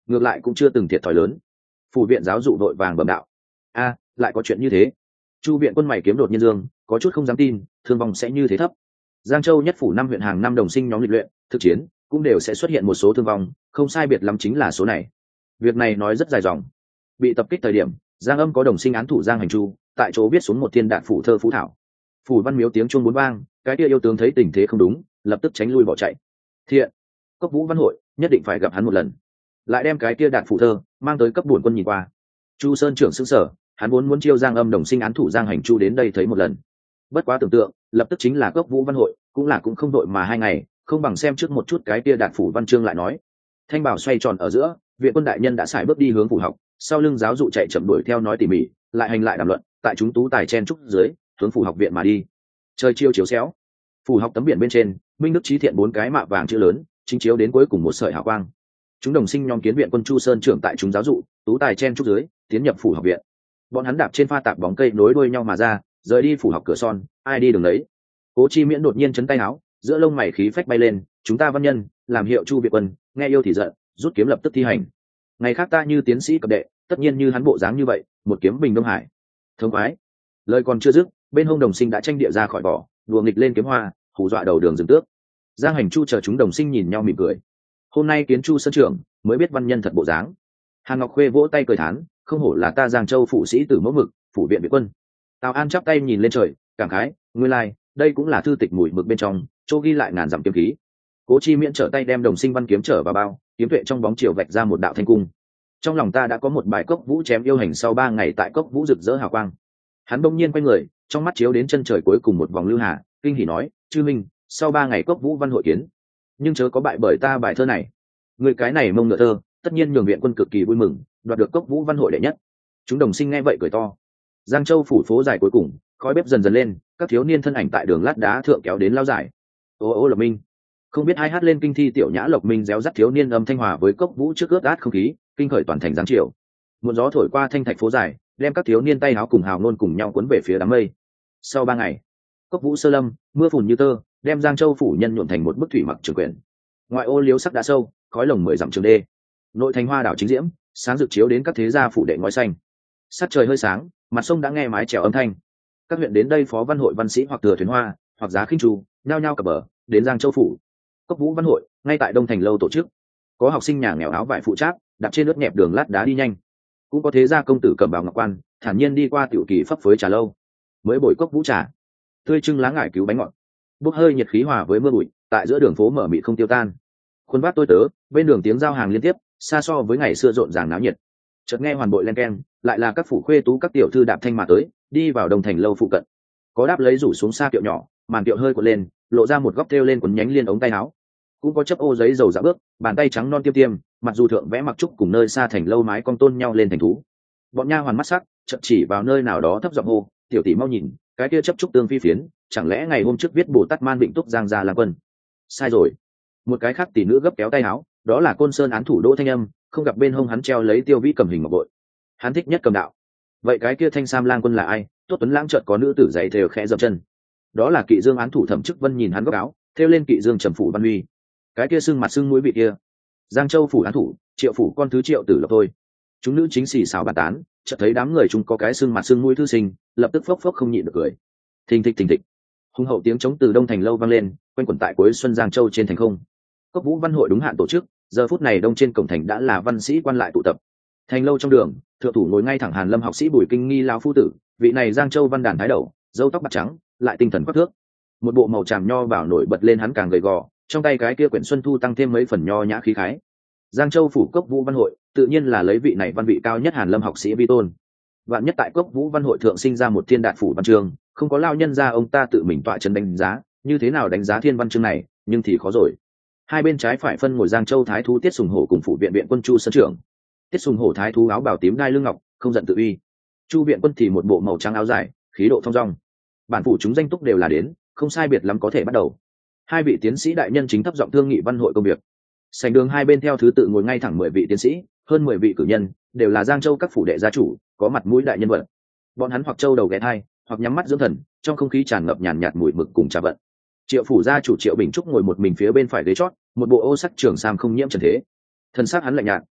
ngược lại cũng chưa từng thiệt thòi lớn. Phủ viện giáo dụ đội vàng bẩm đạo: a, lại có chuyện như thế. Chu viện quân mày kiếm đột nhiên dương, có chút không dám tin, thương vong sẽ như thế thấp. Giang Châu nhất phủ năm huyện hàng năm đồng sinh nhóm lịch luyện thực chiến cũng đều sẽ xuất hiện một số thương vong, không sai biệt lắm chính là số này. Việc này nói rất dài dòng. Bị tập kích thời điểm, Giang Âm có đồng sinh án thủ Giang Hành Chu tại chỗ viết xuống một thiên đạn phủ thơ phú thảo. Phủ văn miếu tiếng chuông bốn vang, cái kia yêu tướng thấy tình thế không đúng, lập tức tránh lui bỏ chạy. Thiện, Cốc Vũ Văn Hội nhất định phải gặp hắn một lần, lại đem cái kia đạn phủ thơ mang tới cấp bổn quân nhìn qua. Chu Sơn trưởng sững sở, hắn muốn chiêu Giang Âm đồng sinh án thủ Giang Hành Chu đến đây thấy một lần. Bất quá tưởng tượng, lập tức chính là Cốc Vũ Văn Hội, cũng không đội mà 2 ngày, không bằng xem trước một chút cái kia đạn phủ văn chương lại nói. Thanh bảo xoay tròn ở giữa, viện quân đại nhân đã xài bước đi hướng phủ học, sau lưng giáo dụ chạy chậm đuổi theo nói tỉ mỉ, lại hành lại đàm luận, tại chúng tú tài chen trúc dưới, hướng phủ học viện mà đi. Trời chiêu chiếu xéo, phủ học tấm biển bên trên, Minh Đức Chí Thiện 4 cái mạ vàng chữ lớn, chính chiếu đến cuối cùng một sợi hào quang. Chúng đồng sinh nhóm kiến viện quân Chu Sơn trưởng tại chúng giáo dụ, tú tài chen trúc dưới, tiến nhập phủ học viện. Bọn hắn đạp trên pha tạp bóng cây nối đuôi nhau mà ra, rời đi phủ học cửa son, ai đi đường đấy. Cố Chi Miễn đột nhiên chấn tay áo, giữa lông mày khí phách bay lên, chúng ta văn nhân, làm hiệu Chu viện quân, nghe yêu thì giận, rút kiếm lập tức thi hành. Ngày khác ta như tiến sĩ cập đệ, tất nhiên như hắn bộ dáng như vậy, một kiếm bình Đông Hải. Thống khoái. Lời còn chưa dứt, bên hông đồng sinh đã tranh địa ra khỏi vỏ, đùa nghịch lên kiếm hoa, hù dọa đầu đường dừng tước. Giang Hành Chu chờ chúng đồng sinh nhìn nhau mỉm cười. Hôm nay kiến Chu Sơn trưởng, mới biết văn nhân thật bộ dáng. Hàn Ngọc Khuê vỗ tay cười thán, không hổ là ta Giang Châu phụ sĩ tử mẫu mực, phủ viện viện quân. Tào An chắp tay nhìn lên trời, cảm khái, nguyên lai, đây cũng là thư tịch mùi mực bên trong, chỗ ghi lại ngàn dặm kiếm khí. Cố Chi Miễn trở tay đem đồng sinh văn kiếm trở vào bao, kiếm tuệ trong bóng chiều vạch ra một đạo thanh cung. Trong lòng ta đã có một bài Cốc Vũ chém yêu hành sau 3 ngày tại Cốc Vũ rực rỡ hào quang. Hắn bỗng nhiên quay người, trong mắt chiếu đến chân trời cuối cùng một vòng lưu hà, kinh hỉ nói: chư minh, sau 3 ngày Cốc Vũ văn hội kiến, nhưng chớ có bại bởi ta bài thơ này. Người cái này mông ngựa thơ, tất nhiên nhường viện quân cực kỳ vui mừng, đoạt được Cốc Vũ văn hội đệ nhất. Chúng đồng sinh nghe vậy cười to. Giang Châu phủ phố dài cuối cùng, khói bếp dần dần lên, các thiếu niên thân ảnh tại đường lát đá thượng kéo đến lao dài. Ô Lộc Minh, không biết ai hát lên kinh thi tiểu nhã Lộc Minh réo rắt thiếu niên âm thanh hòa với Cốc Vũ trước ướt át không khí, kinh khởi toàn thành giáng chiều. Một gió thổi qua thanh thạch phố dài, đem các thiếu niên tay áo cùng hào nôn cùng nhau cuốn về phía đám mây. Sau 3 ngày, Cốc Vũ sơ lâm, mưa phùn như tơ, đem Giang Châu phủ nhân nhuộm thành một bức thủy mặc trường quyển. Ngoại ô liếu sắc đã sâu, khói lồng 10 dặm trường đê. Nội thành hoa đảo chính diễm, sáng rực chiếu đến các thế gia phủ đệ ngói xanh. Sát trời hơi sáng, mặt sông đã nghe mái chèo âm thanh. Các huyện đến đây phó văn hội văn sĩ hoặc thừa thuyền hoa, hoặc giá khinh trù, nhao nhao cập bờ, đến Giang Châu phủ. Cốc Vũ văn hội ngay tại Đông Thành lâu tổ chức. Có học sinh nhà nghèo áo vải phụ tráp, đặt trên nước nhẹp đường lát đá đi nhanh. Cũng có thế gia công tử cầm bào ngọc quan, thản nhiên đi qua tiểu kỳ phấp phới trà lâu. Mới bồi Cốc Vũ trà, tươi trưng lá ngải cứu bánh ngọt, bốc hơi nhiệt khí hòa với mưa bụi, tại giữa đường phố mở mịt không tiêu tan. Khuôn vác tôi tớ, bên đường tiếng giao hàng liên tiếp, xa so với ngày xưa rộn ràng náo nhiệt. Chợt nghe hoàn bội len keng, lại là các phủ khuê tú các tiểu thư đạp thanh mà tới, đi vào Đông Thành lâu phụ cận. Có đáp lấy rủ xuống xa kiệu nhỏ, màn kiệu hơi cuộn lên, lộ ra một góc thêu lên quấn nhánh liên ống tay áo. Cũng có chấp ô giấy dầu dạ bước, bàn tay trắng non tiêm tiêm, mặt dù thượng vẽ mặc trúc cùng nơi xa thành lâu mái cong tôn nhau lên thành thú. Bọn nha hoàn mắt sắc, chợt chỉ vào nơi nào đó thấp giọng hô: tiểu tỷ mau nhìn, cái kia chấp trúc tương phi phiến, chẳng lẽ ngày hôm trước viết Bồ Tát Man Định Túc Giang gia làm quân? Sai rồi. Một cái khác tỷ nữ gấp kéo tay áo, đó là Côn Sơn án thủ Đỗ Thanh Âm, không gặp bên hông hắn treo lấy Tiêu Vĩ cầm hình ngọc bội. Hắn thích nhất cầm đạo. Vậy cái kia Thanh Sam lang quân là ai? Tốt tuấn lãng chợt có nữ tử dậy thều khẽ dậm chân. Đó là Kỵ Dương án thủ Thẩm Chức Vân, nhìn hắn góc áo, thêu lên Kỵ Dương trầm phủ văn uy. Cái kia sưng mặt sưng mũi vị kia, Giang Châu phủ án thủ Triệu phủ con thứ Triệu Tử Lộc thôi. Chúng nữ chính xì xào bàn tán, chợt thấy đám người chúng có cái sưng mặt sưng mũi thư sinh, lập tức phốc phốc không nhịn được cười. Thình thịch. Hùng hậu tiếng trống từ Đông Thành lâu vang lên, quanh quẩn tại cuối xuân Giang Châu trên thành không. Cốc Vũ văn hội đúng hạn tổ chức, giờ phút này đông trên cổng thành đã là văn sĩ quan lại tụ tập. Thành lâu trong đường, thượng thủ ngồi ngay thẳng Hàn Lâm học sĩ Bùi Kinh Nghi lão phu tử, vị này Giang Châu văn đàn thái đầu, râu tóc bạc trắng, lại tinh thần quắc thước. Một bộ màu tràm nho bảo nổi bật lên hắn càng gầy gò, trong tay cái kia quyển xuân thu tăng thêm mấy phần nho nhã khí khái. Giang Châu phủ Cốc Vũ văn hội, tự nhiên là lấy vị này văn vị cao nhất Hàn Lâm học sĩ vi tôn. Vạn nhất tại Cốc Vũ văn hội thượng sinh ra một thiên đạt phủ văn chương, không có lao nhân ra ông ta tự mình tọa chân đánh giá, như thế nào đánh giá thiên văn chương này, nhưng thì khó rồi. Hai bên trái phải phân ngồi Giang Châu thái thú Tiết Sùng Hổ cùng phủ viện viện quân Chu Sơn trưởng. Tiết Sùng Hổ thái thú áo bào tím đai lưng ngọc, không giận tự uy. Chu viện quân thì một bộ màu trắng áo dài, khí độ thong dong. Bản phủ chúng danh túc đều là đến, không sai biệt lắm có thể bắt đầu. Hai vị tiến sĩ đại nhân chính thấp giọng thương nghị văn hội công việc. Sảnh đường hai bên theo thứ tự ngồi ngay thẳng 10 vị tiến sĩ, hơn 10 vị cử nhân, đều là Giang Châu các phủ đệ gia chủ, có mặt mũi đại nhân vật. Bọn hắn hoặc châu đầu ghé thai, hoặc nhắm mắt dưỡng thần, trong không khí tràn ngập nhàn nhạt mùi mực cùng trà vận. Triệu phủ gia chủ Triệu Bình Trúc ngồi một mình phía bên phải ghế chót, một bộ ô sắc trường sam không nhiễm trần thế. Thân xác hắn lạnh nhạt,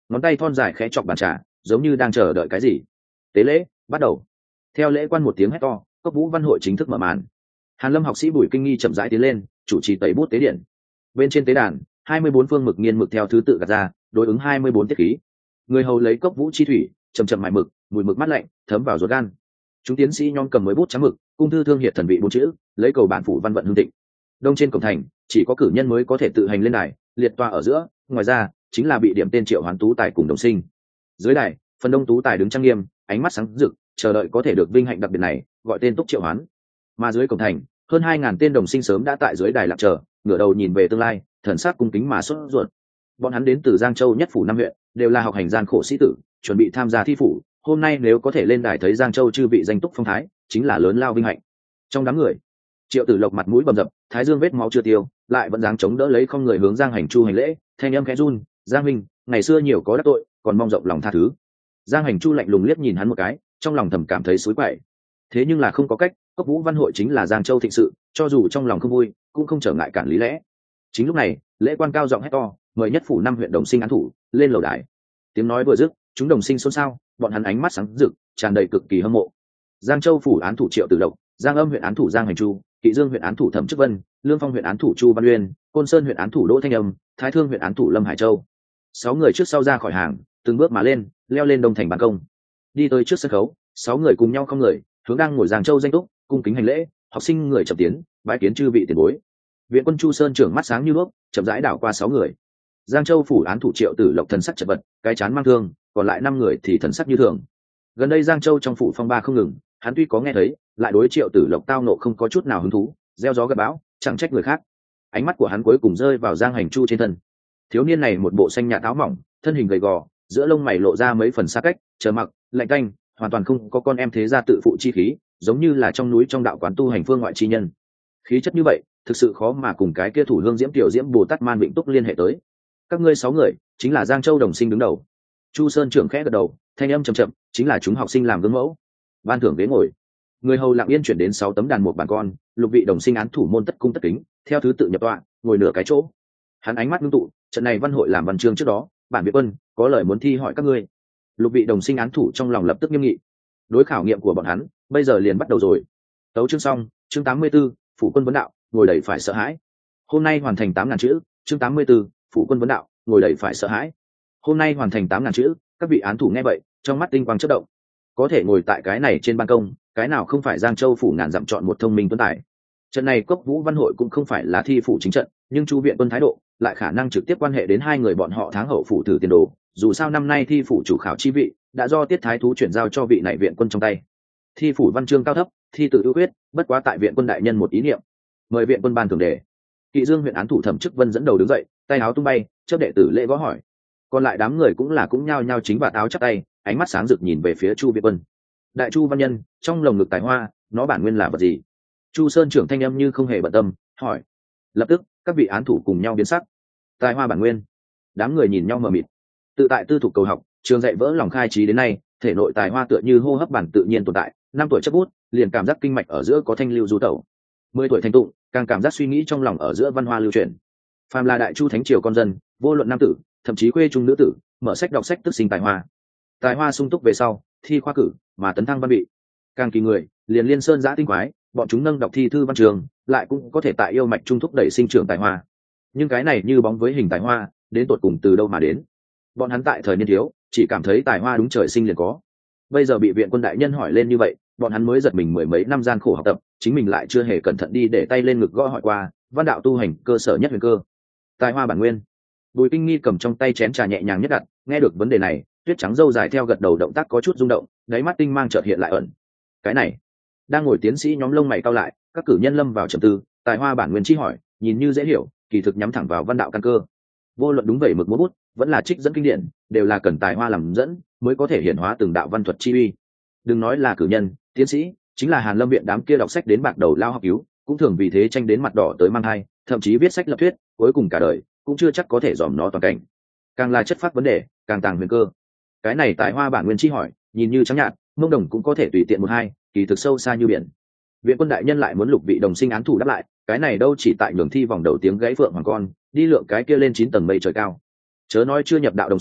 ngón tay thon dài khẽ chọc bàn trà, giống như đang chờ đợi cái gì. Tế lễ bắt đầu. Theo lễ quan một tiếng hét to, cốc vũ văn hội chính thức mở màn. Hàn Lâm học sĩ Bùi Kinh Nghi chậm rãi tiến lên, chủ trì tẩy bút tế điện. Bên trên tế đàn, 24 phương mực nghiên mực theo thứ tự gạt ra, đối ứng 24 tiết khí. Người hầu lấy cốc vũ chi thủy, chậm chậm mài mực, mùi mực mát lạnh, thấm vào ruột gan. Chúng tiến sĩ nhon cầm mới bút trắng mực, cung thư thương hiệt thần vị bốn chữ, lấy cầu bản phủ văn vận hương thịnh. Đông trên cổng thành, chỉ có cử nhân mới có thể tự hành lên đài, liệt tọa ở giữa, ngoài ra, chính là bị điểm tên Triệu Hoán Tú Tài cùng đồng sinh. Dưới đài, phần đông tú tài đứng trang nghiêm, ánh mắt sáng rực, chờ đợi có thể được vinh hạnh đặc biệt này, gọi tên Túc Triệu Hoán. Mà dưới cổng thành, hơn 2000 tên đồng sinh sớm đã tại dưới đài lặng chờ, ngửa đầu nhìn về tương lai, thần sắc cung kính mà sốt ruột. Bọn hắn đến từ Giang Châu nhất phủ năm huyện, đều là học hành gian khổ sĩ tử, chuẩn bị tham gia thi phủ, hôm nay nếu có thể lên đài thấy Giang Châu chư vị danh túc phong thái, chính là lớn lao vinh hạnh. Trong đám người, Triệu Tử Lộc mặt mũi bầm dập, thái dương vết máu chưa tiêu, lại vẫn dáng chống đỡ lấy không người hướng Giang Hành Chu hành lễ, thanh âm khẽ run, "Giang huynh, ngày xưa nhiều có đắc tội, còn mong rộng lòng tha thứ." Giang Hành Chu lạnh lùng liếc nhìn hắn một cái, trong lòng thầm cảm thấy xối quậy. Thế nhưng là không có cách, Cốc Vũ Văn hội chính là Giang Châu thịnh sự, cho dù trong lòng không vui, cũng không trở ngại cản lý lẽ. Chính lúc này, lễ quan cao giọng hét to, mời nhất phủ năm huyện đồng sinh án thủ lên lầu đài. Tiếng nói vừa dứt, chúng đồng sinh xôn xao, bọn hắn ánh mắt sáng rực, tràn đầy cực kỳ hâm mộ. Giang Châu phủ án thủ Triệu Tử Lộc, Giang Âm huyện án thủ Giang Hành Chu, Kỵ Dương huyện án thủ Thẩm Chức Vân, Lương Phong huyện án thủ Chu Văn Uyên, Côn Sơn huyện án thủ Đỗ Thanh Âm, Thái Thương huyện án thủ Lâm Hải Châu. 6 người trước sau ra khỏi hàng, từng bước mà lên, leo lên đông thành ban công. Đi tới trước sân khấu, 6 người cùng nhau không người, hướng đang ngồi Giang Châu danh túc, cung kính hành lễ, học sinh người chậm tiến, bái kiến chư vị tiền bối. Viện quân Chu Sơn trưởng mắt sáng như đuốc, chậm rãi đảo qua 6 người. Giang Châu phủ án thủ Triệu Tử Lộc thần sắc chật vật, cái chán mang thương, còn lại 5 người thì thần sắc như thường. Gần đây Giang Châu trong phủ phong ba không ngừng, hắn tuy có nghe thấy, lại đối Triệu Tử Lộc tao nộ không có chút nào hứng thú, gieo gió gặt bão, chẳng trách người khác. Ánh mắt của hắn cuối cùng rơi vào Giang Hành Chu trên thân. Thiếu niên này một bộ xanh nhạt áo mỏng, thân hình gầy gò, giữa lông mày lộ ra mấy phần xa cách, chờ mặc, lạnh canh, hoàn toàn không có con em thế gia tự phụ chi khí, giống như là trong núi trong đạo quán tu hành phương ngoại chi nhân. Khí chất như vậy, thực sự khó mà cùng cái kia thủ hương diễm tiểu diễm Bồ Tát Man Vịnh Túc liên hệ tới. Các ngươi 6 người, chính là Giang Châu đồng sinh đứng đầu. Chu Sơn trưởng khẽ gật đầu, thanh âm trầm chậm, chính là chúng học sinh làm gương mẫu. Ban thưởng ghế ngồi. Người hầu lặng yên chuyển đến 6 tấm đàn một bàn con, lục vị đồng sinh án thủ môn tất cung tất kính, theo thứ tự nhập tọa, ngồi nửa cái chỗ. Hắn ánh mắt ngưng tụ, trận này văn hội làm văn chương trước đó, bản Việt quân có lời muốn thi hỏi các ngươi. Lục vị đồng sinh án thủ trong lòng lập tức nghiêm nghị. Đối khảo nghiệm của bọn hắn, bây giờ liền bắt đầu rồi. Tấu chương xong, chương 84, phủ quân vấn đạo, ngồi đầy phải sợ hãi. Hôm nay hoàn thành 8000 chữ, chương 84, phủ quân vấn đạo, ngồi đầy phải sợ hãi. Hôm nay hoàn thành 8000 chữ, các vị án thủ nghe vậy, trong mắt tinh quang chớp động. Có thể ngồi tại cái này trên ban công, cái nào không phải Giang Châu phủ ngàn dặm chọn một thông minh tuấn tài. Trận này Cốc Vũ Văn hội cũng không phải là thi phủ chính trận, nhưng Chu viện quân thái độ lại khả năng trực tiếp quan hệ đến hai người bọn họ tháng hậu phủ thử tiền đồ. Dù sao năm nay thi phủ chủ khảo chi vị đã do Tiết Thái Thú chuyển giao cho vị này viện quân trong tay. Thi phủ văn chương cao thấp, thi tự ưu quyết, bất quá tại viện quân đại nhân một ý niệm. Mời viện quân ban thưởng đề. Kỵ Dương huyện án thủ Thẩm Chức Vân dẫn đầu đứng dậy, tay áo tung bay, chớp đệ tử lễ gõ hỏi. Còn lại đám người cũng nhao nhao chính và áo chắp tay, ánh mắt sáng rực nhìn về phía Chu viện quân. Đại Chu văn nhân, trong lồng ngực tài hoa, nó bản nguyên là vật gì? Chu Sơn trưởng thanh âm như không hề bận tâm, hỏi. Lập tức, các vị án thủ cùng nhau biến sắc. Tài hoa bản nguyên. Đám người nhìn nhau mờ mịt. Tự tại tư thục cầu học, trường dạy vỡ lòng khai trí đến nay, thể nội tài hoa tựa như hô hấp bản tự nhiên tồn tại. 5 tuổi chấp bút, liền cảm giác kinh mạch ở giữa có thanh lưu du tẩu. 10 tuổi thành tụng, càng cảm giác suy nghĩ trong lòng ở giữa văn hoa lưu truyền. Phàm là Đại Chu thánh triều con dân, vô luận nam tử, thậm chí quê trung nữ tử, mở sách đọc sách tức sinh tài hoa. Tài hoa sung túc về sau, thi khoa cử, mà tấn thăng văn vị. Càng kỳ người, liền liên sơn giã tinh quái, bọn chúng nâng đọc thi thư văn trường, lại cũng có thể tại yêu mạch trung thúc đẩy sinh trưởng tài hoa. Nhưng cái này như bóng với hình tài hoa, đến tột cùng từ đâu mà đến? Bọn hắn tại thời niên thiếu, chỉ cảm thấy tài hoa đúng trời sinh liền có. Bây giờ bị viện quân đại nhân hỏi lên như vậy, bọn hắn mới giật mình mười mấy năm gian khổ học tập, chính mình lại chưa hề cẩn thận đi để tay lên ngực gõ hỏi qua, văn đạo tu hành cơ sở nhất huyền cơ. Tài hoa bản nguyên. Bùi Kinh Nghi cầm trong tay chén trà nhẹ nhàng nhất đặt, nghe được vấn đề này, tuyết trắng râu dài theo gật đầu động tác có chút rung động, đáy mắt tinh mang chợt hiện lại ẩn. Cái này, đang ngồi tiến sĩ nhóm lông mày cau lại, các cử nhân lâm vào trầm tư, tài hoa bản nguyên chi hỏi, nhìn như dễ hiểu, kỳ thực nhắm thẳng vào văn đạo căn cơ. Vô luận đúng vậy mực múa bút, vẫn là trích dẫn kinh điển, đều là cần tài hoa làm dẫn, mới có thể hiển hóa từng đạo văn thuật chi uy. Đừng nói là cử nhân, tiến sĩ, chính là Hàn Lâm viện đám kia đọc sách đến bạc đầu lao học cứu, cũng thường vì thế tranh đến mặt đỏ tới mang hai, thậm chí viết sách lập thuyết, cuối cùng cả đời cũng chưa chắc có thể dòm nó toàn cảnh. Càng là chất phát vấn đề, càng tàng huyền cơ. Cái này tài hoa bản nguyên chi hỏi, nhìn như trắng nhạt, mông đồng cũng có thể tùy tiện một hai, kỳ thực sâu xa như biển. Viện quân đại nhân lại muốn lục vị đồng sinh án thủ đáp lại, cái này đâu chỉ tại nhường thi vòng đầu tiếng gãy phượng hoàng con, đi lượng cái kia lên 9 tầng mây trời cao. Chớ nói chưa nhập đạo đồng sinh,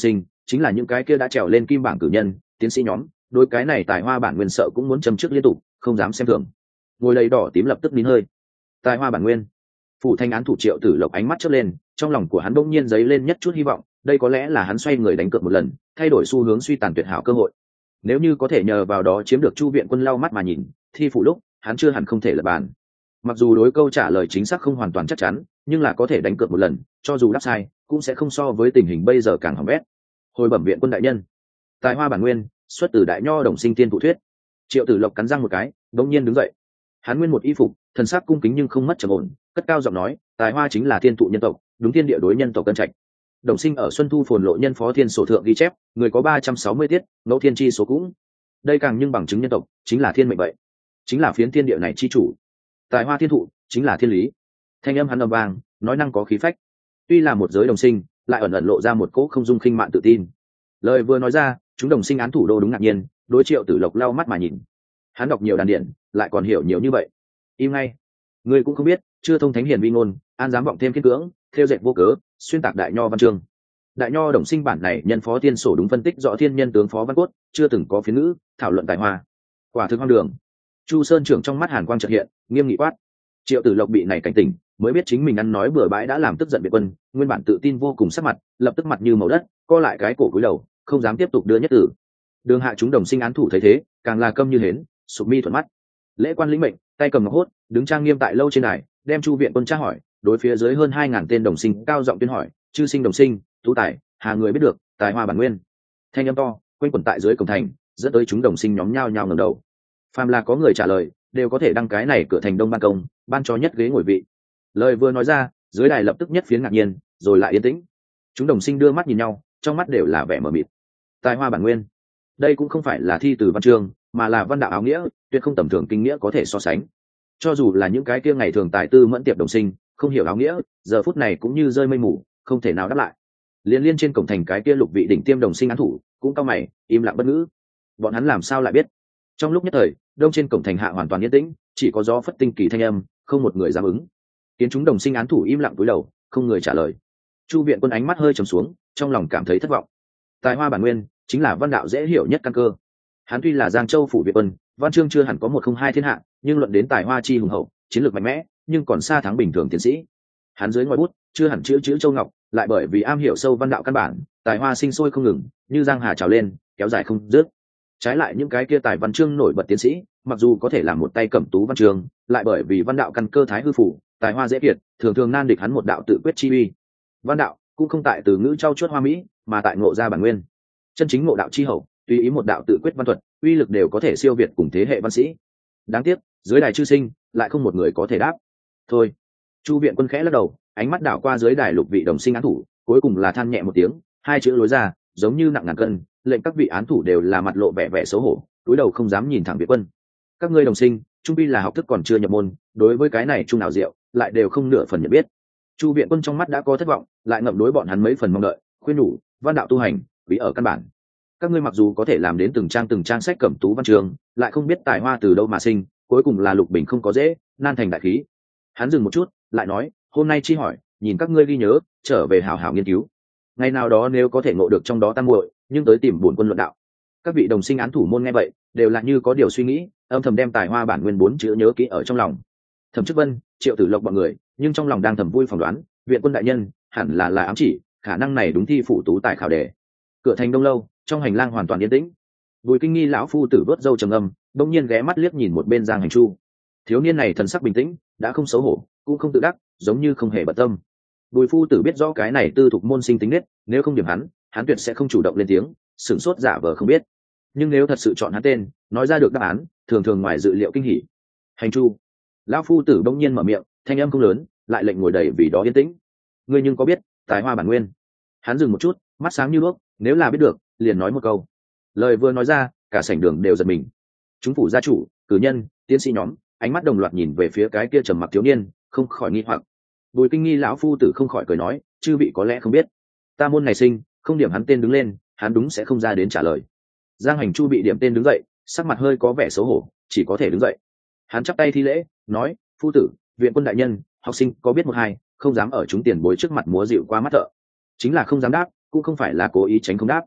chính là những cái kia đã trèo lên kim bảng cử nhân tiến sĩ nhóm, đối cái này tài hoa bản nguyên sợ cũng muốn châm trước liên tục, không dám xem thường. Ngồi đầy đỏ tím lập tức nín hơi. Tài hoa bản nguyên. Phủ thanh án thủ Triệu Tử Lộc ánh mắt chớp lên, trong lòng của hắn bỗng nhiên dấy lên nhất chút hy vọng, đây có lẽ là hắn xoay người đánh cược một lần, thay đổi xu hướng suy tàn tuyệt hảo cơ hội. Nếu như có thể nhờ vào đó chiếm được Chu Viện Quân lau mắt mà nhìn, thi phủ lúc, hắn chưa hẳn không thể lật bàn. Mặc dù đối câu trả lời chính xác không hoàn toàn chắc chắn, nhưng là có thể đánh cược một lần, cho dù đáp sai, cũng sẽ không so với tình hình bây giờ càng hỏng bét. Hồi bẩm Viện Quân đại nhân, tài hoa bản nguyên, xuất từ Đại Nho Đồng Sinh Tiên Thụ Thuyết. Triệu Tử Lộc cắn răng một cái, đống nhiên đứng dậy. Hắn nguyên một y phục, thần sắc cung kính nhưng không mất trầm ổn, cất cao giọng nói, tài hoa chính là thiên thụ nhân tộc, đúng thiên địa đối nhân tộc cân trạch. Đồng Sinh ở Xuân Thu Phồn Lộ Nhân Phó Thiên sổ thượng ghi chép, người có 360 tiết, ngẫu thiên chi số cũng. Đây càng nhưng bằng chứng nhân tộc, chính là thiên mệnh vậy, chính là phiến thiên địa này chi chủ. Tài hoa thiên thụ, chính là thiên lý. Thanh âm hắn âm vang, nói năng có khí phách. Tuy là một giới đồng sinh, lại ẩn ẩn lộ ra một cỗ không dung khinh mạn tự tin. Lời vừa nói ra, chúng đồng sinh án thủ đô đúng ngạc nhiên, đối Triệu Tử Lộc lau mắt mà nhìn. Hắn đọc nhiều đàn điển, lại còn hiểu nhiều như vậy. Im ngay, ngươi cũng không biết, chưa thông thánh hiền vi ngôn, an dám vọng thêm kiên cưỡng, theo dệt vô cớ, xuyên tạc Đại Nho văn chương. Đại Nho Đồng Sinh bản này nhân Phó Tiên sổ đúng phân tích rõ thiên nhân tướng Phó Văn Cốt, chưa từng có phiến ngữ thảo luận tài hoa. Quả thực hoang đường. Chu Sơn trưởng trong mắt hàn quang chợt hiện, nghiêm nghị quát. Triệu Tử Lộc bị này cảnh tỉnh, mới biết chính mình ăn nói bừa bãi đã làm tức giận Việt Quân, nguyên bản tự tin vô cùng sắc mặt, lập tức mặt như màu đất, co lại cái cổ cúi đầu, không dám tiếp tục đưa nhất tử. Đường hạ chúng đồng sinh án thủ thấy thế, càng là câm như hến, sụp mi thuận mắt. Lễ quan lĩnh mệnh, tay cầm ngọc hốt, đứng trang nghiêm tại lâu trên đài, đem Chu Viện Quân tra hỏi, đối phía dưới hơn 2000 tên đồng sinh cao giọng tuyên hỏi, chư sinh đồng sinh, tú tài, hà người biết được, tài hoa bản nguyên. Thanh âm to, quanh quẩn tại dưới cổng thành, dẫn tới chúng đồng sinh nhóm nhao nhao ngẩng đầu. Phàm là có người trả lời, đều có thể đăng cái này cửa thành đông ban công, ban cho nhất ghế ngồi vị. Lời vừa nói ra, dưới đài lập tức nhất phiến ngạc nhiên, rồi lại yên tĩnh. Chúng đồng sinh đưa mắt nhìn nhau, trong mắt đều là vẻ mờ mịt. Tài hoa bản nguyên, đây cũng không phải là thi từ văn chương, mà là văn đạo áo nghĩa, tuyệt không tầm thường kinh nghĩa có thể so sánh. Cho dù là những cái kia ngày thường tài tư mẫn tiệp đồng sinh, không hiểu áo nghĩa, giờ phút này cũng như rơi mây mù, không thể nào đáp lại. Liên trên cổng thành cái kia lục vị đỉnh tiêm đồng sinh án thủ, cũng cau mày, im lặng bất ngữ. Bọn hắn làm sao lại biết? Trong lúc nhất thời, đông trên cổng thành hạ hoàn toàn yên tĩnh, chỉ có gió phất tinh kỳ thanh âm, không một người dám ứng. Khiến chúng đồng sinh án thủ im lặng cúi đầu, không người trả lời. Chu Viện Quân ánh mắt hơi trầm xuống, trong lòng cảm thấy thất vọng. Tài hoa bản nguyên chính là văn đạo dễ hiểu nhất căn cơ. Hắn tuy là Giang Châu phủ Viện Quân, văn chương chưa hẳn có 102 thiên hạ, nhưng luận đến tài hoa chi hùng hậu, chiến lược mạnh mẽ, nhưng còn xa thắng bình thường tiến sĩ. Hắn dưới ngòi bút chưa hẳn chữ châu ngọc, lại bởi vì am hiểu sâu văn đạo căn bản, tài hoa sinh sôi không ngừng, như giang hà trào lên, kéo dài không dứt. Trái lại những cái kia tài văn chương nổi bật tiến sĩ, mặc dù có thể làm một tay cẩm tú văn chương, lại bởi vì văn đạo căn cơ thái hư phủ, tài hoa dễ kiệt, thường thường nan địch hắn một đạo tự quyết chi uy. Văn đạo cũng không tại từ ngữ trau chuốt hoa mỹ, mà tại ngộ ra bản nguyên. Chân chính ngộ đạo chi hậu, tùy ý một đạo tự quyết văn thuật, uy lực đều có thể siêu việt cùng thế hệ văn sĩ. Đáng tiếc, dưới đài chư sinh, lại không một người có thể đáp. Thôi. Chu Viện Quân khẽ lắc đầu, ánh mắt đảo qua dưới đài lục vị đồng sinh án thủ, cuối cùng là than nhẹ một tiếng, hai chữ lối ra, giống như nặng ngàn cân, lệnh các vị án thủ đều là mặt lộ vẻ vẻ xấu hổ, cúi đầu không dám nhìn thẳng Viện Quân. Các ngươi đồng sinh, trung pi là học thức còn chưa nhập môn, đối với cái này trung nào diệu, lại đều không nửa phần nhận biết. Chu Viện Quân trong mắt đã có thất vọng, lại ngậm đối bọn hắn mấy phần mong đợi, khuyên nhủ, văn đạo tu hành, quý ở căn bản. Các ngươi mặc dù có thể làm đến từng trang sách cẩm tú văn trường, lại không biết tài hoa từ đâu mà sinh, cuối cùng là lục bình không có dễ, nan thành đại khí. Hắn dừng một chút, lại nói, hôm nay chi hỏi, nhìn các ngươi ghi nhớ, trở về hào hào nghiên cứu. Ngày nào đó nếu có thể ngộ được trong đó tam muội, nhưng tới tìm bổn quân luận đạo. Các vị đồng sinh án thủ môn nghe vậy, đều là như có điều suy nghĩ, âm thầm đem tài hoa bản nguyên 4 chữ nhớ kỹ ở trong lòng. Thẩm Chức Vân, Triệu Tử Lộc bọn người, nhưng trong lòng đang thầm vui phỏng đoán, Viện Quân đại nhân hẳn là ám chỉ, khả năng này đúng thi phủ tú tài khảo đề. Cửa thành đông lâu, trong hành lang hoàn toàn yên tĩnh. Bùi Kinh Nghi lão phu tử vớt râu trầm âm, bỗng nhiên ghé mắt liếc nhìn một bên Giang Hành Chu. Thiếu niên này thần sắc bình tĩnh, đã không xấu hổ, cũng không tự đắc, giống như không hề bận tâm. Bùi phu tử biết rõ cái này tư thục môn sinh tính nết, nếu không điểm hắn tuyệt sẽ không chủ động lên tiếng, sửng sốt giả vờ không biết. Nhưng nếu thật sự chọn hắn tên, nói ra được đáp án, thường thường ngoài dự liệu kinh hỉ. Hành Chu, lão phu tử bỗng nhiên mở miệng, thanh âm không lớn, lại lệnh ngồi đầy vì đó yên tĩnh. Ngươi nhưng có biết tài hoa bản nguyên? Hắn dừng một chút, mắt sáng như đuốc, nếu là biết được, liền nói một câu. Lời vừa nói ra, cả sảnh đường đều giật mình. Chúng phủ gia chủ, cử nhân, tiến sĩ nhóm, ánh mắt đồng loạt nhìn về phía cái kia trầm mặc thiếu niên, không khỏi nghi hoặc. Bùi Kinh Nghi lão phu tử không khỏi cười nói, chư vị có lẽ không biết, ta môn này sinh, không điểm hắn tên đứng lên, hắn đúng sẽ không ra đến trả lời. Giang Hành Chu bị điểm tên đứng dậy, sắc mặt hơi có vẻ xấu hổ, chỉ có thể đứng dậy. Hắn chắp tay thi lễ, nói, phu tử, Viện Quân đại nhân, học sinh có biết một hai, không dám ở chúng tiền bối trước mặt múa dịu qua mắt thợ. Chính là không dám đáp, cũng không phải là cố ý tránh không đáp.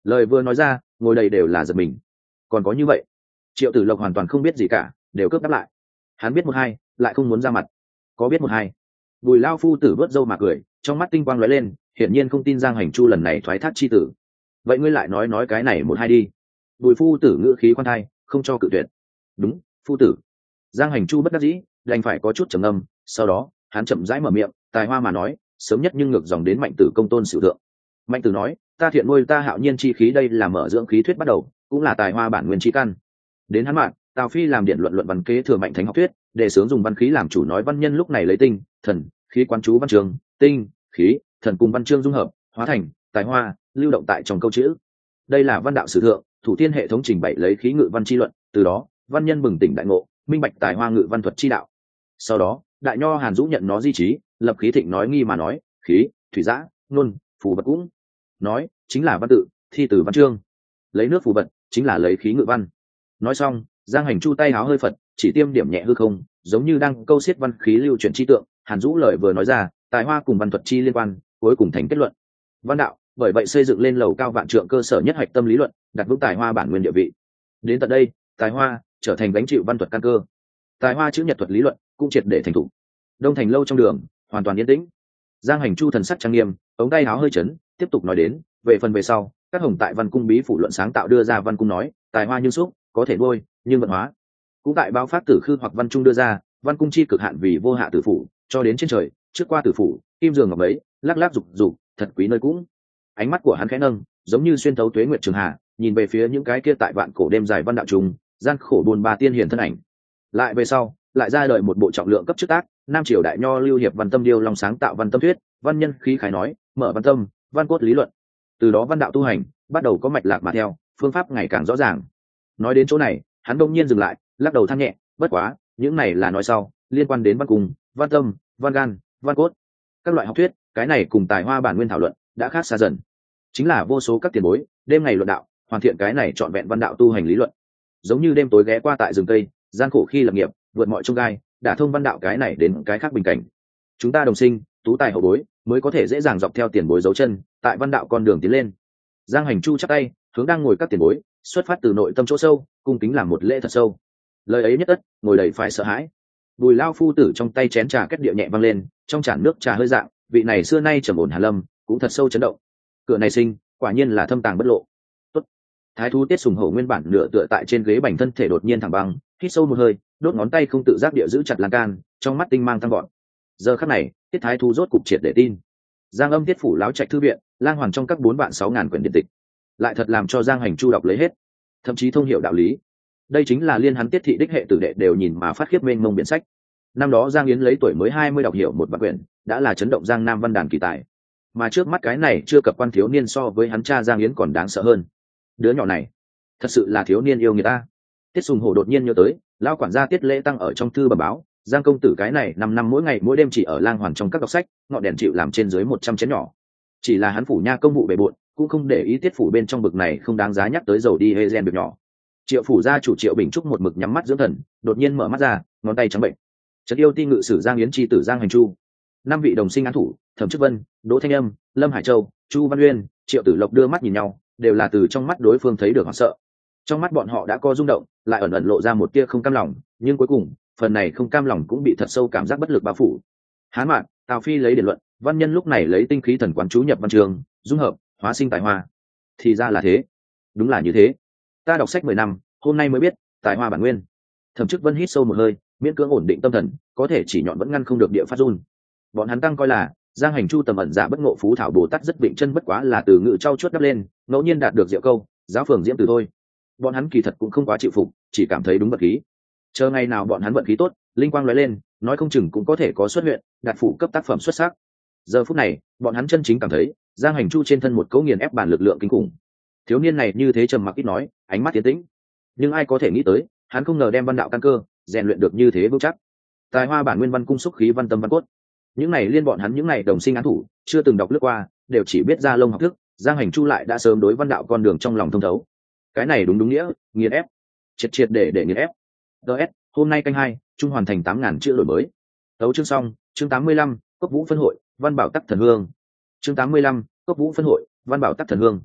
Lời vừa nói ra, ngồi đây đều là giật mình. Còn có như vậy? Triệu Tử Lộc hoàn toàn không biết gì cả, đều cướp đáp lại. Hắn biết một hai, lại không muốn ra mặt. Có biết một hai. Bùi Lao phu tử vớt râu mà cười, trong mắt tinh quang lóe lên, hiển nhiên không tin Giang Hành Chu lần này thoái thác chi tử. Vậy ngươi lại nói cái này một hai đi. Bùi phu tử ngữ khí khoan thai, không cho cự tuyệt. Đúng, phu tử. Giang Hành Chu bất đắc dĩ, đành phải có chút trầm ngâm, sau đó hắn chậm rãi mở miệng, tài hoa mà nói, sớm nhất nhưng ngược dòng đến Mạnh Tử công tôn sử thượng. Mạnh Tử nói, ta thiện nuôi ta hạo nhiên chi khí, đây là mở dưỡng khí thuyết bắt đầu, cũng là tài hoa bản nguyên chi căn. Đến hắn mạng, Tào Phi làm điện luận văn kế thừa Mạnh Thánh học thuyết, để sướng dùng văn khí làm chủ, nói văn nhân lúc này lấy tinh, thần, khí quán chú văn chương, tinh, khí, thần cùng văn chương dung hợp, hóa thành tài hoa, lưu động tại trong câu chữ. Đây là văn đạo sử thượng, thủ tiên hệ thống trình bày lấy khí ngự văn chi luận, từ đó văn nhân bừng tỉnh đại ngộ, minh bạch tài hoa ngự văn thuật chi đạo. Sau đó đại nho Hàn Dũ nhận nó di trí, lập khí thịnh nói nghi mà nói, khí, thủy giã, nôn, phù vật cũng nói chính là văn tự, thi từ văn chương, lấy nước phù vật chính là lấy khí ngự văn. Nói xong, Giang Hành Chu tay háo hơi phật, chỉ tiêm điểm nhẹ hư không, giống như đang câu xiết văn khí lưu chuyển chi tượng. Hàn Dũ lời vừa nói ra, tài hoa cùng văn thuật chi liên quan, cuối cùng thành kết luận. Văn đạo, bởi vậy xây dựng lên lầu cao vạn trượng cơ sở nhất hạch tâm lý luận, đặt vững tài hoa bản nguyên địa vị. Đến tận đây, tài hoa trở thành gánh chịu văn thuật căn cơ. Tài hoa chữ nhật thuật lý luận cũng triệt để thành thủ. Đông thành lâu trong đường, hoàn toàn yên tĩnh. Giang Hành Chu thần sắc trang nghiêm, ống tay áo hơi chấn, tiếp tục nói đến, về phần về sau, các hồng tại văn cung bí phủ luận sáng tạo đưa ra văn cung nói, tài hoa như xúc, có thể nuôi, nhưng vận hóa. Cũng tại báo pháp tử khư hoặc văn trung đưa ra, văn cung chi cực hạn vì vô hạ tử phủ, cho đến trên trời, trước qua tử phủ, kim giường ngọc ấy, lắc lắc dục dục, thật quý nơi cũng. Ánh mắt của hắn khẽ nâng, giống như xuyên thấu tuế nguyệt trường hạ, nhìn về phía những cái kia tại vạn cổ đêm dài văn đạo trùng, gian khổ buồn ba tiên hiển thân ảnh. Lại về sau, lại ra đời một bộ trọng lượng cấp trước tác, nam triều đại nho lưu hiệp văn tâm điêu long sáng tạo văn tâm thuyết, văn nhân khí khái nói, mở văn tâm, văn cốt lý luận. Từ đó văn đạo tu hành bắt đầu có mạch lạc mà theo, phương pháp ngày càng rõ ràng. Nói đến chỗ này, hắn đông nhiên dừng lại, lắc đầu than nhẹ, bất quá, những này là nói sau, liên quan đến văn cung, văn tâm, văn gan, văn cốt, các loại học thuyết, cái này cùng tài hoa bản nguyên thảo luận đã khác xa dần. Chính là vô số các tiền bối đêm ngày luận đạo, hoàn thiện cái này trọn vẹn văn đạo tu hành lý luận. Giống như đêm tối ghé qua tại rừng cây, gian khổ khi lập nghiệp, vượt mọi chông gai, đả thông văn đạo cái này đến cái khác bình cảnh. Chúng ta đồng sinh, tú tài hậu bối, mới có thể dễ dàng dọc theo tiền bối dấu chân, tại văn đạo con đường tiến lên. Giang Hành Chu chắp tay, hướng đang ngồi các tiền bối, xuất phát từ nội tâm chỗ sâu, cung kính làm một lễ thật sâu. Lời ấy nhất ất, ngồi đầy phải sợ hãi. Bùi Lao phu tử trong tay chén trà kết địa nhẹ văng lên, trong chản nước trà hơi dạng, vị này xưa nay trầm ổn Hà Lâm, cũng thật sâu chấn động. Cửa này sinh, quả nhiên là thâm tàng bất lộ. Tốt. Thái thú Tiết Sùng Hổ nguyên bản nửa tựa tại trên ghế bành thân thể đột nhiên thẳng băng, hít sâu một hơi, đốt ngón tay không tự giác địa giữ chặt lan can, trong mắt tinh mang tăng gọn. Giờ khắc này, Tiết Thái thú rốt cục triệt để tin. Giang Âm Tiết phủ láo trạch thư viện, lang hoàng trong các 4.600.000 quyển điện tịch, lại thật làm cho Giang Hành Chu đọc lấy hết, thậm chí thông hiểu đạo lý. Đây chính là liên hắn Tiết thị đích hệ tử đệ đều nhìn mà phát khiếp mênh mông biển sách. Năm đó Giang Yến lấy tuổi mới 20 đọc hiểu một vạn quyển, đã là chấn động Giang Nam văn đàn kỳ tài. Mà trước mắt cái này chưa cập quan thiếu niên so với hắn cha Giang Yến còn đáng sợ hơn. Đứa nhỏ này, thật sự là thiếu niên yêu người ta. Tiết Sùng Hổ đột nhiên nhớ tới, lão quản gia Tiết Lễ Tăng ở trong thư bẩm báo, Giang công tử cái này 5 năm mỗi ngày mỗi đêm chỉ ở lang hoàn trong các đọc sách, ngọn đèn chịu làm trên dưới 100 chén nhỏ. Chỉ là hắn phủ nha công vụ bề bộn, cũng không để ý Tiết phủ bên trong bực này không đáng giá nhắc tới dầu đi hay gen việc nhỏ. Triệu phủ gia chủ Triệu Bình Trúc một mực nhắm mắt dưỡng thần, đột nhiên mở mắt ra, ngón tay trắng bệnh. Trấn yêu ti ngự sử Giang Yến chi tử Giang Hành Chu, 5 vị đồng sinh án thủ, Thẩm Chức Vân, Đỗ Thanh Âm, Lâm Hải Châu, Chu Văn Uyên, Triệu Tử Lộc đưa mắt nhìn nhau, đều là từ trong mắt đối phương thấy được hoảng sợ. Trong mắt bọn họ đã có rung động, lại ẩn ẩn lộ ra một tia không cam lòng, nhưng cuối cùng, phần này không cam lòng cũng bị thật sâu cảm giác bất lực bao phủ. Hán Mạn, Tào Phi lấy điển luận, văn nhân lúc này lấy tinh khí thần quán chú nhập văn trường, dung hợp, hóa sinh tài hoa. Thì ra là thế, đúng là như thế. Ta đọc sách 10 năm, hôm nay mới biết, tài hoa bản nguyên. Thẩm Chức Vân hít sâu một hơi, miễn cưỡng ổn định tâm thần, có thể chỉ nhọn vẫn ngăn không được địa phát run. Bọn hắn tăng coi là Giang Hành Chu tầm ẩn giả bất ngộ phú thảo Bồ Tát rất vịnh chân, bất quá là từ ngữ trau chuốt đắp lên, ngẫu nhiên đạt được diệu câu, giáo phường diễm từ thôi. Bọn hắn kỳ thật cũng không quá chịu phục, chỉ cảm thấy đúng vật khí. Chờ ngày nào bọn hắn vận khí tốt, linh quang lóe lên, nói không chừng cũng có thể có xuất huyện, đạt phụ cấp tác phẩm xuất sắc. Giờ phút này, bọn hắn chân chính cảm thấy Giang Hành Chu trên thân một cấu nghiền ép bản lực lượng kinh khủng. Thiếu niên này như thế trầm mặc ít nói, ánh mắt tiến tĩnh, nhưng ai có thể nghĩ tới, hắn không ngờ đem văn đạo căn cơ rèn luyện được như thế vững chắc. Tài hoa bản nguyên văn cung xúc khí văn tâm văn cốt, những này liên bọn hắn những này đồng sinh án thủ chưa từng đọc lướt qua, đều chỉ biết ra lông học thức. Giang Hành Chu lại đã sớm đối văn đạo con đường trong lòng thông thấu. Cái này đúng nghĩa nghiền ép, triệt triệt để nghiền ép. DS, hôm nay canh 2, trung hoàn thành 8.000 chữ đổi mới. Tấu chương xong, chương 85, Cốc Vũ phân hội, Văn Bảo Tắc Thần Hương. Chương 85, Cốc Vũ phân hội, Văn Bảo Tắc Thần Hương.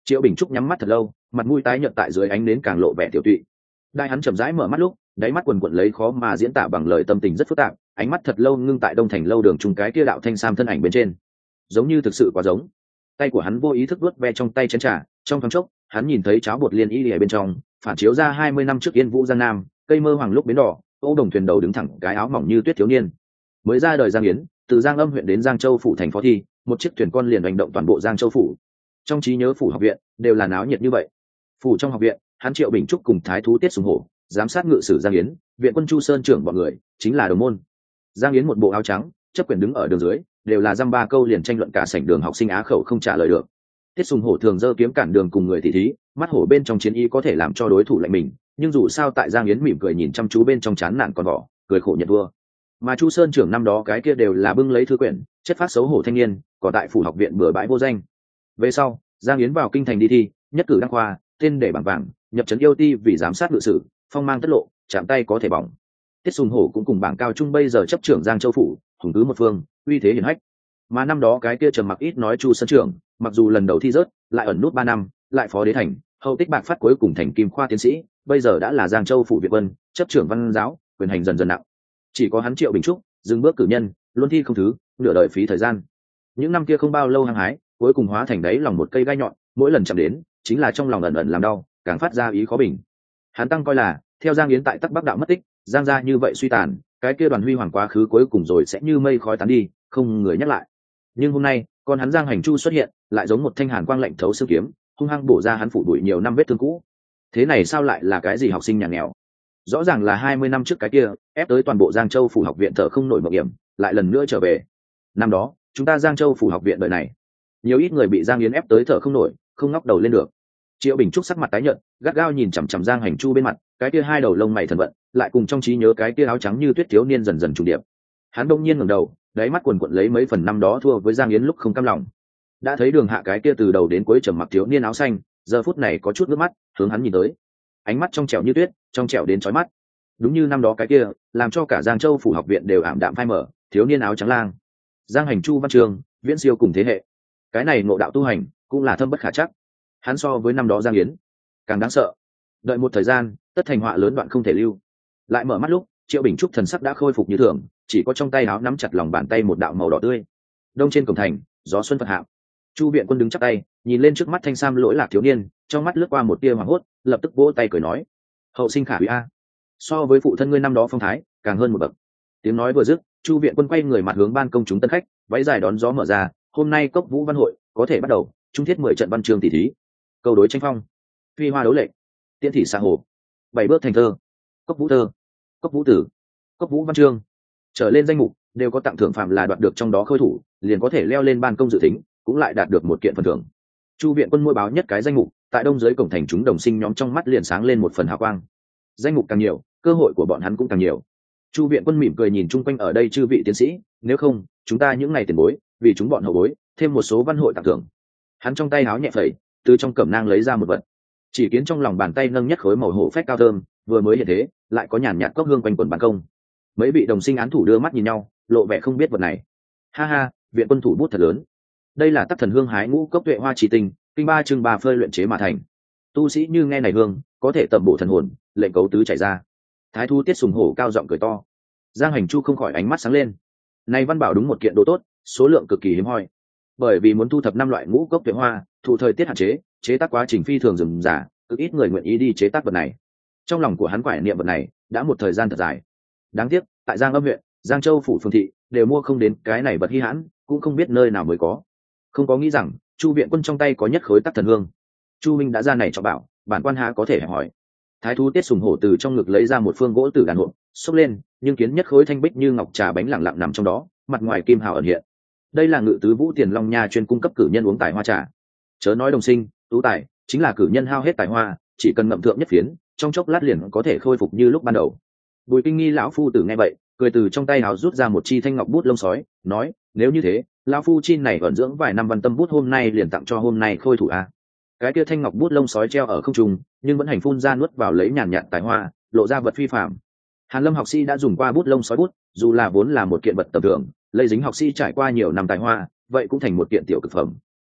Triệu Bình Trúc nhắm mắt thật lâu, mặt mũi tái nhợt tại dưới ánh nến càng lộ vẻ tiểu tụy. Đại hắn chậm rãi mở mắt lúc, đáy mắt quần quần lấy khó mà diễn tả bằng lời, tâm tình rất phức tạp, ánh mắt thật lâu ngưng tại Đông Thành lâu đường trung cái kia đạo thanh sam thân ảnh bên trên, giống như thực sự quá giống. Tay của hắn vô ý thức vuốt ve trong tay chén trà, trong thoáng chốc, hắn nhìn thấy cháo bột liên y ở bên trong, phản chiếu ra 20 năm trước Yên Vũ Giang Nam, cây mơ hoàng lúc biến đỏ, ô đồng thuyền đầu đứng thẳng, cái áo mỏng như tuyết thiếu niên. Mới ra đời Giang Yến, từ Giang Âm huyện đến Giang Châu phủ thành phó thi, một chiếc thuyền con liền hành động toàn bộ Giang Châu phủ. Trong trí nhớ phủ học viện đều là náo nhiệt như vậy. Phủ trong học viện, hắn Triệu Bình Trúc cùng thái thú Tiết Sùng Hổ, giám sát ngự sử Giang Yến, viện quân Chu Sơn trưởng bọn người chính là đồng môn. Giang Yến một bộ áo trắng, chấp quyền đứng ở đường dưới, đều là dăm ba câu liền tranh luận cả sảnh đường học sinh á khẩu không trả lời được. Tiết Sùng Hổ thường giơ kiếm cản đường cùng người thị thí, mắt hổ bên trong chiến ý có thể làm cho đối thủ lạnh mình, nhưng dù sao tại Giang Yến mỉm cười nhìn chăm chú bên trong chán nản con vỏ, cười khổ nhận thua. Mà Chu Sơn trưởng năm đó cái kia đều là bưng lấy thư quyển, chất phát xấu hổ thanh niên, còn tại phủ học viện bừa bãi vô danh. Về sau, Giang Yến vào kinh thành đi thi, nhất cử đăng khoa, tên để bảng vàng, nhập trấn yêu ti vì giám sát ngự sử, phong mang tất lộ, chạm tay có thể bỏng. Tiết Sùng Hổ cũng cùng bảng cao trung bây giờ chấp trưởng Giang Châu phủ, hùng cứ một phương, uy thế hiển hách. Mà năm đó cái kia trầm mặc ít nói Chu Sơn trưởng, mặc dù lần đầu thi rớt, lại ẩn nút 3 năm, lại phó đế thành, hậu tích bạc phát cuối cùng thành kim khoa tiến sĩ, bây giờ đã là Giang Châu phủ viện quân, chấp trưởng văn giáo, quyền hành dần dần nặng. Chỉ có hắn Triệu Bình Trúc, dừng bước cử nhân, luôn thi không thứ, nửa đời phí thời gian. Những năm kia không bao lâu hăng hái, cuối cùng hóa thành đáy lòng một cây gai nhọn, mỗi lần chạm đến, chính là trong lòng ẩn ẩn làm đau, càng phát ra ý khó bình. Hắn tăng coi là, theo Giang Yến tại Tắc Bắc đạo mất tích, Giang gia như vậy suy tàn, cái kia đoàn huy hoàng quá khứ cuối cùng rồi sẽ như mây khói tán đi, không người nhắc lại. Nhưng hôm nay, con hắn Giang Hành Chu xuất hiện, lại giống một thanh hàn quang lạnh thấu xương kiếm, hung hăng bổ ra hắn phủ đuổi nhiều năm vết thương cũ. Thế này sao lại là cái gì học sinh nhà nghèo? Rõ ràng là 20 năm trước cái kia, ép tới toàn bộ Giang Châu phủ học viện thở không nổi mộng hiểm, lại lần nữa trở về. Năm đó, chúng ta Giang Châu phủ học viện đời này, nhiều ít người bị Giang Yến ép tới thở không nổi, không ngóc đầu lên được. Triệu Bình Trúc sắc mặt tái nhợt, gắt gao nhìn chằm chằm Giang Hành Chu bên mặt, cái kia hai đầu lông mày thần vận, lại cùng trong trí nhớ cái kia áo trắng như tuyết thiếu niên dần dần trùng điệp. Hắn đông nhiên ngẩng đầu, đáy mắt quần quật lấy mấy phần năm đó thua với Giang Yến lúc không cam lòng. Đã thấy Đường Hạ cái kia từ đầu đến cuối trầm mặc thiếu niên áo xanh, giờ phút này có chút nước mắt, hướng hắn nhìn tới. Ánh mắt trong trẻo như tuyết, trong trẻo đến chói mắt. Đúng như năm đó cái kia, làm cho cả Giang Châu phủ học viện đều ảm đạm phai mở, thiếu niên áo trắng lang. Giang Hành Chu văn trường, viễn siêu cùng thế hệ. Cái này ngộ đạo tu hành, cũng là thâm bất khả trắc. Hắn so với năm đó Giang Yến càng đáng sợ. Đợi một thời gian, tất thành họa lớn đoạn không thể lưu. Lại mở mắt lúc, Triệu Bình Trúc thần sắc đã khôi phục như thường, chỉ có trong tay áo nắm chặt lòng bàn tay một đạo màu đỏ tươi. Đông trên cổng thành, gió xuân phật hạ. Chu viện quân đứng chắp tay, nhìn lên trước mắt thanh sam lỗi lạc thiếu niên, trong mắt lướt qua một tia hoảng hốt, lập tức vỗ tay cười nói: "Hậu sinh khả hủy a, so với phụ thân ngươi năm đó phong thái, càng hơn một bậc." Tiếng nói vừa dứt, Chu viện quân quay người mặt hướng ban công chúng tân khách, váy dài đón gió mở ra, "Hôm nay Cốc Vũ văn hội có thể bắt đầu, trung thiết 10 trận văn chương tỷ thí, câu đối tranh phong, phi hoa đấu lệ, tiễn thị xa hồ, 7 bước thành thơ, Cốc Vũ thơ, Cốc Vũ tử, Cốc Vũ văn chương trở lên danh mục đều có tặng thưởng, phạm là đoạt được trong đó khôi thủ liền có thể leo lên ban công dự tính, cũng lại đạt được một kiện phần thưởng." Chu viện quân mỗi báo nhất cái danh mục, tại đông dưới cổng thành chúng đồng sinh nhóm trong mắt liền sáng lên một phần hào quang. Danh mục càng nhiều, cơ hội của bọn hắn cũng càng nhiều. Chu viện quân mỉm cười nhìn chung quanh ở đây chư vị tiến sĩ, "Nếu không, chúng ta những ngày tiền bối, vì chúng bọn hậu bối, thêm một số văn hội tặng thưởng." Hắn trong tay áo nhẹ phẩy, từ trong cẩm nang lấy ra một vật. Chỉ kiến trong lòng bàn tay nâng nhất khối màu hổ phách cao thơm, vừa mới hiện thế, lại có nhàn nhạt cốc hương quanh quần ban công. Mấy vị đồng sinh án thủ đưa mắt nhìn nhau, lộ vẻ không biết vật này. "Ha ha, viện quân thủ bút thật lớn. Đây là Tắc Thần hương hái ngũ cốc tuệ hoa chỉ tinh, kinh ba chương ba phơi luyện chế mà thành. Tu sĩ như nghe này hương, có thể tẩm bổ thần hồn, lệnh cấu tứ chảy ra." Thái thú Tiết Sùng Hổ cao giọng cười to. Giang Hành Chu không khỏi ánh mắt sáng lên. Này văn bảo đúng một kiện đồ tốt, số lượng cực kỳ hiếm hoi. Bởi vì muốn thu thập 5 loại ngũ cốc tuệ hoa, thụ thời tiết hạn chế, chế tác quá trình phi thường rườm rà, cực ít người nguyện ý đi chế tác vật này. Trong lòng của hắn quải niệm vật này đã một thời gian thật dài. Đáng tiếc, tại Giang Âm huyện, Giang Châu phủ phường thị đều mua không đến cái này vật hi hãn, cũng không biết nơi nào mới có. Không có nghĩ rằng Chu viện quân trong tay có nhất khối Tắc Thần hương. Chu minh đã ra này cho bảo, bản quan há có thể hỏi. Thái thú Tiết Sùng Hổ từ trong ngực lấy ra một phương gỗ tử đàn hộp, xốc lên, nhưng kiến nhất khối thanh bích như ngọc trà bánh lẳng lặng nằm trong đó, mặt ngoài kim hào ẩn hiện. Đây là Ngự tứ Vũ Tiền Long Nha chuyên cung cấp cử nhân uống tài hoa trà. Chớ nói đồng sinh, tú tài, chính là cử nhân hao hết tài hoa, chỉ cần ngậm thượng nhất phiến, trong chốc lát liền có thể khôi phục như lúc ban đầu. Bùi Kinh Nghi lão phu tử nghe vậy, cười từ trong tay hào rút ra một chi thanh ngọc bút lông sói, nói: "Nếu như thế, lão phu chi này ẩn dưỡng vài năm văn tâm bút hôm nay liền tặng cho hôm nay khôi thủ a." Cái kia thanh ngọc bút lông sói treo ở không trung, nhưng vẫn hành phun ra nuốt vào lấy nhàn nhạt tài hoa, lộ ra vật phi phàm. Hàn Lâm học sĩ đã dùng qua bút lông sói bút, dù là vốn là một kiện vật tầm thường, lây dính học sĩ trải qua nhiều năm tài hoa, vậy cũng thành một kiện tiểu cực phẩm.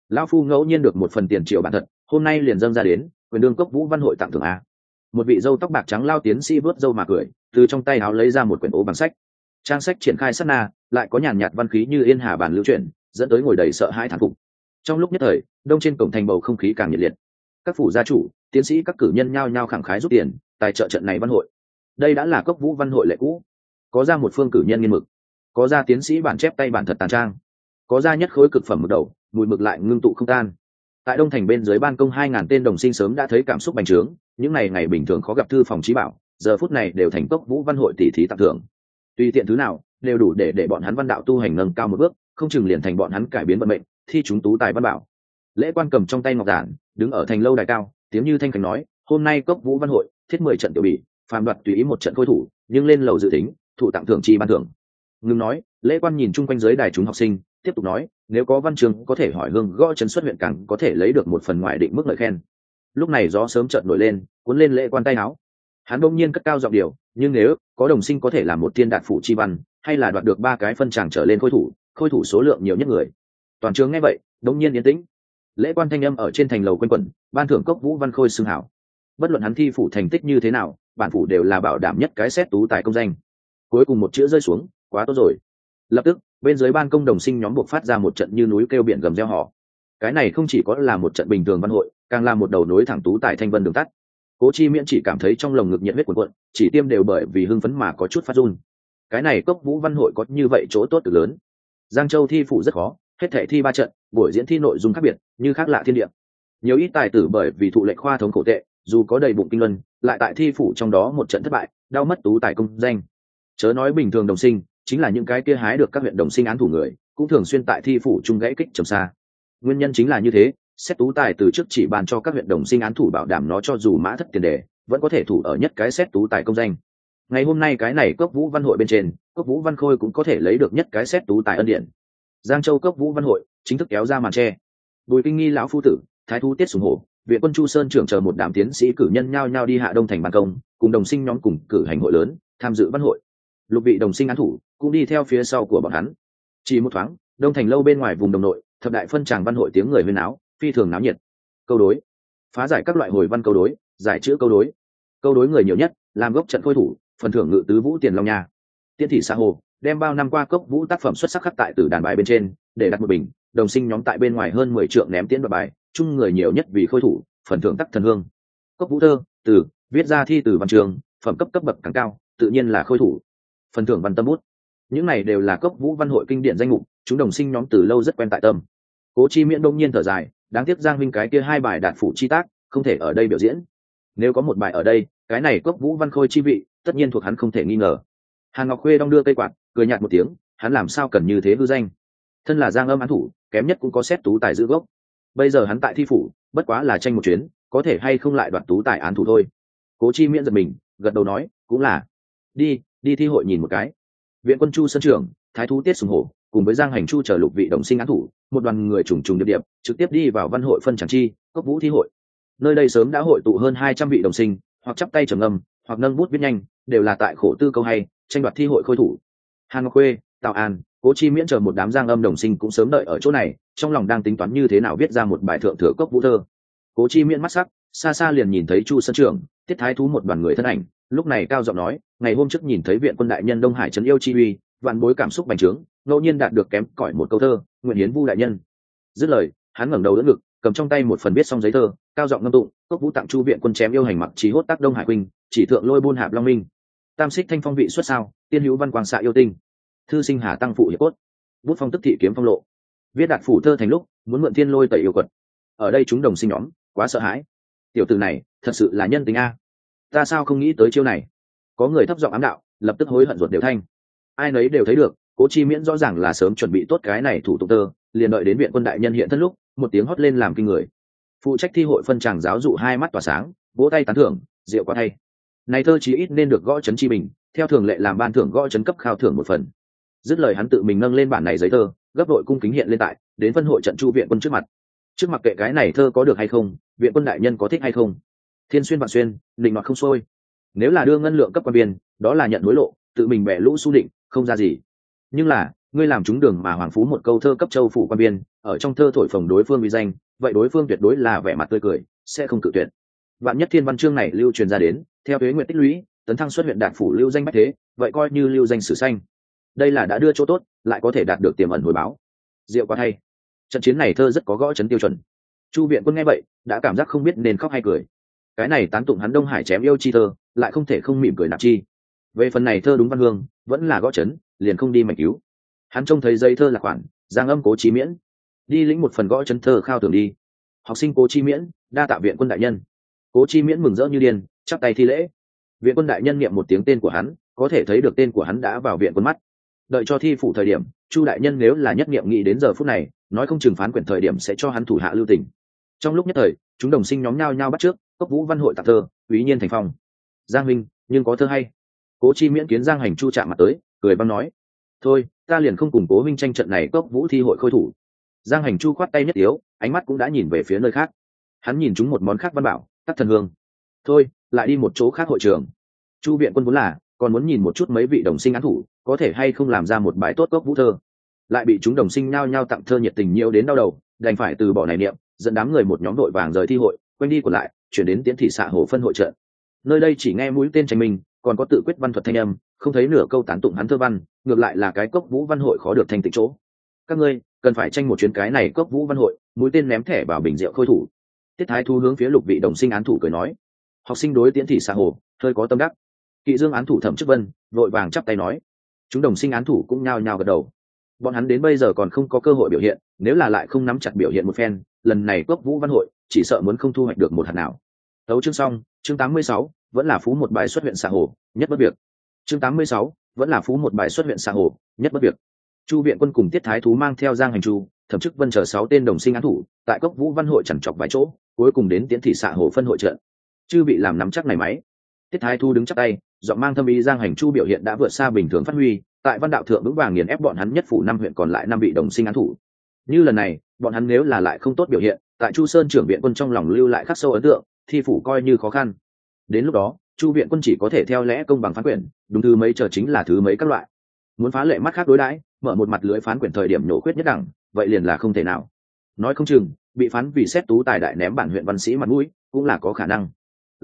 lão phu ngẫu nhiên được một phần tiền triệu bản thật, hôm nay liền dâng ra đến, quyền đương cốc vũ văn hội tặng thưởng a. Một vị dâu tóc bạc trắng lao tiến sĩ vớt dâu mà cười, từ trong tay áo lấy ra một quyển ố bằng sách. Trang sách triển khai sát na, lại có nhàn nhạt văn khí như yên hà bản lưu chuyển, dẫn tới ngồi đầy sợ hãi thán phục. Trong lúc nhất thời, đông trên cổng thành bầu không khí càng nhiệt liệt. Các phủ gia chủ, tiến sĩ các cử nhân nhao nhao khẳng khái rút tiền tài trợ trận này văn hội. Đây đã là cốc vũ văn hội lệ cũ. Có ra một phương cử nhân nghiên mực, có ra tiến sĩ bản chép tay bản thật tàn trang, có ra nhất khối cực phẩm mực đầu, mùi mực lại ngưng tụ không tan. Tại đông thành bên dưới ban công 2000 tên đồng sinh sớm đã thấy cảm xúc bành trướng, những ngày bình thường khó gặp thư phòng trí bảo, giờ phút này đều thành cốc vũ văn hội tỷ thí tặng thưởng. Tùy tiện thứ nào đều đủ để bọn hắn văn đạo tu hành nâng cao một bước, không chừng liền thành bọn hắn cải biến vận mệnh, thi chúng tú tài văn bảo. Lễ quan cầm trong tay ngọc giản, đứng ở thành lâu đài cao, tiếng như thanh khánh nói, hôm nay cốc vũ văn hội thiết 10 trận tiểu bỉ, phàm đoạt tùy ý một trận khôi thủ, nhưng lên lầu dự tính, thủ tặng thưởng chi ban thưởng. Ngừng nói, lễ quan nhìn chung quanh dưới đài chúng học sinh, tiếp tục nói, nếu có văn trường có thể hỏi hương gõ trấn xuất huyện càng có thể lấy được một phần ngoại định mức lời khen. Lúc này gió sớm chợt nổi lên, cuốn lên lễ quan tay áo. Hắn bỗng nhiên cất cao giọng điều, nhưng nếu có đồng sinh có thể làm một thiên đạt phụ chi văn, hay là đoạt được 3 cái phân tràng trở lên khôi thủ số lượng nhiều nhất người. Toàn trường nghe vậy, bỗng nhiên yên tĩnh. Lễ quan thanh âm ở trên thành lầu quanh quẩn, ban thưởng cốc vũ văn khôi xưng hảo. Bất luận hắn thi phủ thành tích như thế nào, bản phủ đều là bảo đảm nhất cái xét tú tài công danh. Cuối cùng một chữ rơi xuống, quá tốt rồi. Lập tức, bên dưới ban công đồng sinh nhóm buộc phát ra một trận như núi kêu biển gầm reo hò. Cái này không chỉ có là một trận bình thường văn hội, càng là một đầu nối thẳng tú tài thanh vân đường tắt. Cố Chi Miễn chỉ cảm thấy trong lồng ngực nhiệt huyết cuộn cuộn, chỉ tiêm đều bởi vì hưng phấn mà có chút phát run. Cái này cốc vũ văn hội có như vậy chỗ tốt cực lớn. Giang Châu thi phủ rất khó, hết thảy thi 3 trận, buổi diễn thi nội dung khác biệt, như khác lạ thiên địa. Nhiều ít tài tử bởi vì thụ lệnh khoa thống khổ tệ, dù có đầy bụng kinh luân, lại tại thi phủ trong đó một trận thất bại, đau mất tú tài công danh. Chớ nói bình thường đồng sinh, chính là những cái kia hái được các huyện đồng sinh án thủ người, cũng thường xuyên tại thi phủ trung gãy kích trầm xa. Nguyên nhân chính là như thế, xét tú tài từ trước chỉ bàn cho các huyện đồng sinh án thủ bảo đảm nó cho dù mã thất tiền đề, vẫn có thể thủ ở nhất cái xét tú tài công danh. Ngày hôm nay cái này cốc vũ văn hội bên trên, cốc vũ văn khôi cũng có thể lấy được nhất cái xét tú tài ân điển. Giang Châu cốc vũ văn hội chính thức kéo ra màn tre. Bùi Kinh Nghi lão phu tử, thái thú Tiết Sùng Hổ, viện quân Chu Sơn trưởng chờ một đám tiến sĩ cử nhân nhao nhao đi hạ đông thành ban công, cùng đồng sinh nhóm cùng cử hành hội lớn, tham dự văn hội. Lục vị đồng sinh án thủ cũng đi theo phía sau của bọn hắn. Chỉ một thoáng, đông thành lâu bên ngoài vùng đồng nội, thập đại phân tràng văn hội tiếng người huyên náo, phi thường náo nhiệt. Câu đối, phá giải các loại hồi văn câu đối, giải chữ câu đối người nhiều nhất, làm gốc trận khôi thủ, phần thưởng ngự tứ vũ tiền long nha. Tiên thị xã hồ đem bao năm qua cốc vũ tác phẩm xuất sắc khắc tại từ đàn bài bên trên, để đặt một bình, đồng sinh nhóm tại bên ngoài hơn 10 trượng ném tiễn đoạt bài, chung người nhiều nhất vì khôi thủ, phần thưởng tắc thần hương. Cốc vũ thơ, từ viết ra thi từ văn trường, phẩm cấp bậc càng cao, tự nhiên là khôi thủ. Phần thưởng văn tâm bút. Những này đều là cốc vũ văn hội kinh điển danh mục, chúng đồng sinh nhóm từ lâu rất quen tại tâm. Cố Chi Miễn đông nhiên thở dài, đáng tiếc Giang huynh cái kia 2 bài đạt phủ chi tác, không thể ở đây biểu diễn. Nếu có một bài ở đây, cái này cốc vũ văn khôi chi vị, tất nhiên thuộc hắn không thể nghi ngờ. Hàn Ngọc Khuê đong đưa cây quạt, cười nhạt một tiếng, hắn làm sao cần như thế hư danh. Thân là Giang Âm án thủ, kém nhất cũng có xét tú tài giữ gốc. Bây giờ hắn tại thi phủ, bất quá là tranh một chuyến, có thể hay không lại đoạt tú tài án thủ thôi. Cố Chi Miễn giật mình, gật đầu nói, cũng là. Đi thi hội nhìn một cái. Viện quân Chu Sơn trưởng, thái thú Tiết Sùng Hổ, cùng với Giang Hành Chu chờ lục vị đồng sinh án thủ, một đoàn người trùng trùng điệp điệp, trực tiếp đi vào văn hội phân tràng chi, cốc vũ thi hội. Nơi đây sớm đã hội tụ hơn 200 vị đồng sinh, hoặc chắp tay trầm ngâm, hoặc nâng bút viết nhanh, đều là tại khổ tư câu hay, tranh đoạt thi hội khôi thủ. Hàn Ngọc Khuê, Tào An, Cố Chi Miễn chờ một đám Giang Âm đồng sinh cũng sớm đợi ở chỗ này, trong lòng đang tính toán như thế nào viết ra một bài thượng thừa cốc vũ thơ. Cố Chi Miễn mắt sắc, xa xa liền nhìn thấy Chu Sơn trưởng, Tiết Thái thú một đoàn người thân ảnh, lúc này cao giọng nói, ngày hôm trước nhìn thấy viện quân đại nhân Đông Hải trấn yêu chi uy, vạn bối cảm xúc bành trướng, ngẫu nhiên đạt được kém cỏi một câu thơ, nguyện hiến vu đại nhân. Dứt lời, hắn ngẩng đầu đỡ ngực, cầm trong tay một phần viết xong giấy thơ, cao giọng ngâm tụng, cốc vũ tặng Chu viện quân chém yêu hành mặc trí hốt tác Đông Hải huynh, chỉ thượng lôi buôn hạp long minh, tam xích thanh phong vị xuất sao, tiên hữu văn quang xạ yêu tinh, thư sinh hà tăng phụ hiệp cốt, bút phong tức thị kiếm phong lộ. Viết đạt phủ thơ thành lúc, muốn mượn thiên lôi tẩy yêu quật. Ở đây chúng đồng sinh nhóm quá sợ hãi. Tiểu tử này thật sự là nhân tính a, ta sao không nghĩ tới chiêu này. Có người thấp giọng ám đạo, lập tức hối hận ruột đều thanh. Ai nấy đều thấy được, Cố Chi Miễn rõ ràng là sớm chuẩn bị tốt cái này thủ tục tơ, liền đợi đến viện quân đại nhân hiện thân lúc, một tiếng hót lên làm kinh người. Phụ trách thi hội phân tràng giáo dụ hai mắt tỏa sáng, vỗ tay tán thưởng, rượu quá thay. Này thơ chí ít nên được gõ chấn chi bình, theo thường lệ làm ban thưởng gõ chấn cấp khao thưởng một phần. Dứt lời hắn tự mình nâng lên bản này giấy thơ, gấp đội cung kính hiện lên tại, đến phân hội trận Chu viện quân trước mặt. Trước mặt kệ cái này thơ có được hay không, viện quân đại nhân có thích hay không. Thiên xuyên vạn xuyên, định nọt không xuôi. Nếu là đưa ngân lượng cấp quan biên, đó là nhận hối lộ, tự mình bẻ lũ su định, không ra gì. Nhưng là, ngươi làm trúng đường mà hoàng phú một câu thơ cấp châu phủ quan biên, ở trong thơ thổi phồng đối phương uy danh, vậy đối phương tuyệt đối là vẻ mặt tươi cười, sẽ không cự tuyệt. Vạn nhất thiên văn chương này lưu truyền ra đến, theo tuế nguyện tích lũy, tấn thăng xuất huyện đạt phủ lưu danh bách thế, vậy coi như lưu danh sử xanh. Đây là đã đưa chỗ tốt, lại có thể đạt được tiềm ẩn hồi báo. Diệu quá thay. Trận chiến này thơ rất có gõ chấn tiêu chuẩn. Chu Viện Quân nghe vậy, đã cảm giác không biết nên khóc hay cười. Cái này tán tụng hắn Đông Hải chém yêu chi thơ, lại không thể không mỉm cười nạp chi. Về phần này thơ đúng văn hương, vẫn là gõ chấn, liền không đi mạch cứu. Hắn trông thấy dây thơ là khoản, giang âm Cố Chí Miễn, đi lĩnh một phần gõ chấn thơ khao tưởng đi. Học sinh Cố Chí Miễn, đa tạ Viện Quân đại nhân. Cố Chí Miễn mừng rỡ như điên, chắp tay thi lễ. Viện Quân đại nhân niệm một tiếng tên của hắn, có thể thấy được tên của hắn đã vào Viện Quân mắt. Đợi cho thi phủ thời điểm, Chu đại nhân nếu là nhất niệm nghĩ đến giờ phút này, nói không chừng phán quyển thời điểm sẽ cho hắn thủ hạ lưu tình. Trong lúc nhất thời, chúng đồng sinh nhóm nhao nhao bắt trước, Cốc Vũ văn hội tạc thơ, úy nhiên thành phong. Giang minh, nhưng có thơ hay. Cố Chí Miễn kiến Giang Hành Chu chạm mặt tới, cười băng nói: thôi, ta liền không cùng Cố minh tranh trận này Cốc Vũ thi hội khôi thủ. Giang Hành Chu khoát tay nhất yếu, ánh mắt cũng đã nhìn về phía nơi khác. Hắn nhìn chúng một món khác văn bảo, Tắc Thần Hương. thôi, lại đi một chỗ khác hội trường. Chu Viện Quân vốn là còn muốn nhìn một chút mấy vị đồng sinh án thủ có thể hay không làm ra một bài tốt Cốc Vũ thơ, lại bị chúng đồng sinh nhao nhao tặng thơ nhiệt tình nhiều đến đau đầu, đành phải từ bỏ này niệm, dẫn đám người một nhóm đội vàng rời thi hội, quanh đi còn lại chuyển đến Tiễn Thị Xạ Hồ phân hội trận. Nơi đây chỉ nghe mũi tên tranh minh, còn có tự quyết văn thuật thanh âm, không thấy nửa câu tán tụng hắn thơ văn, ngược lại là cái Cốc Vũ văn hội khó được thanh tịnh chỗ. Các ngươi cần phải tranh một chuyến cái này Cốc Vũ văn hội, mũi tên ném thẻ vào bình rượu khôi thủ. Tiết Thái Thu hướng phía lục vị đồng sinh án thủ cười nói. Học sinh đối Tiễn Thị Xạ Hồ hơi có tâm đắc. Kỵ Dương án thủ Thẩm Chức Vân vội vàng chắp tay nói. Chúng đồng sinh án thủ cũng nhao nhao gật đầu. Bọn hắn đến bây giờ còn không có cơ hội biểu hiện, nếu là lại không nắm chặt biểu hiện một phen, lần này Cốc Vũ văn hội chỉ sợ muốn không thu hoạch được một hạt nào. Tấu chương xong, chương 86, vẫn là phú một bài xuất huyện Xạ Hồ, nhất bất việc. Chương 86, vẫn là phú một bài xuất huyện Xạ Hồ, nhất bất việc. Chu Viện Quân cùng Tiết Thái Thú mang theo Giang Hành Chu, Thẩm Chức Vân chờ 6 tên đồng sinh án thủ, tại Cốc Vũ văn hội chẳng chọc vài chỗ, cuối cùng đến Tiễn Thị Xạ Hồ phân hội trận. Chư bị làm nắm chắc này máy. Tiết Thái Thu đứng chắp tay, giọng mang thâm ý. Giang Hành Chu biểu hiện đã vượt xa bình thường phát huy, tại văn đạo thượng vững vàng nghiền ép bọn hắn nhất phủ 5 huyện còn lại 5 vị đồng sinh án thủ. Như lần này, bọn hắn nếu là lại không tốt biểu hiện, tại Chu Sơn trưởng viện quân trong lòng lưu lại khắc sâu ấn tượng, thi phủ coi như khó khăn. Đến lúc đó, Chu viện quân chỉ có thể theo lẽ công bằng phán quyển, đúng thứ mấy chờ chính là thứ mấy các loại. Muốn phá lệ mắt khác đối đãi, mở một mặt lưới phán quyển thời điểm nhổ khuyết nhất đẳng, vậy liền là không thể nào. Nói không chừng, bị phán vì xét tú tài đại ném bản huyện văn sĩ mặt mũi, cũng là có khả năng.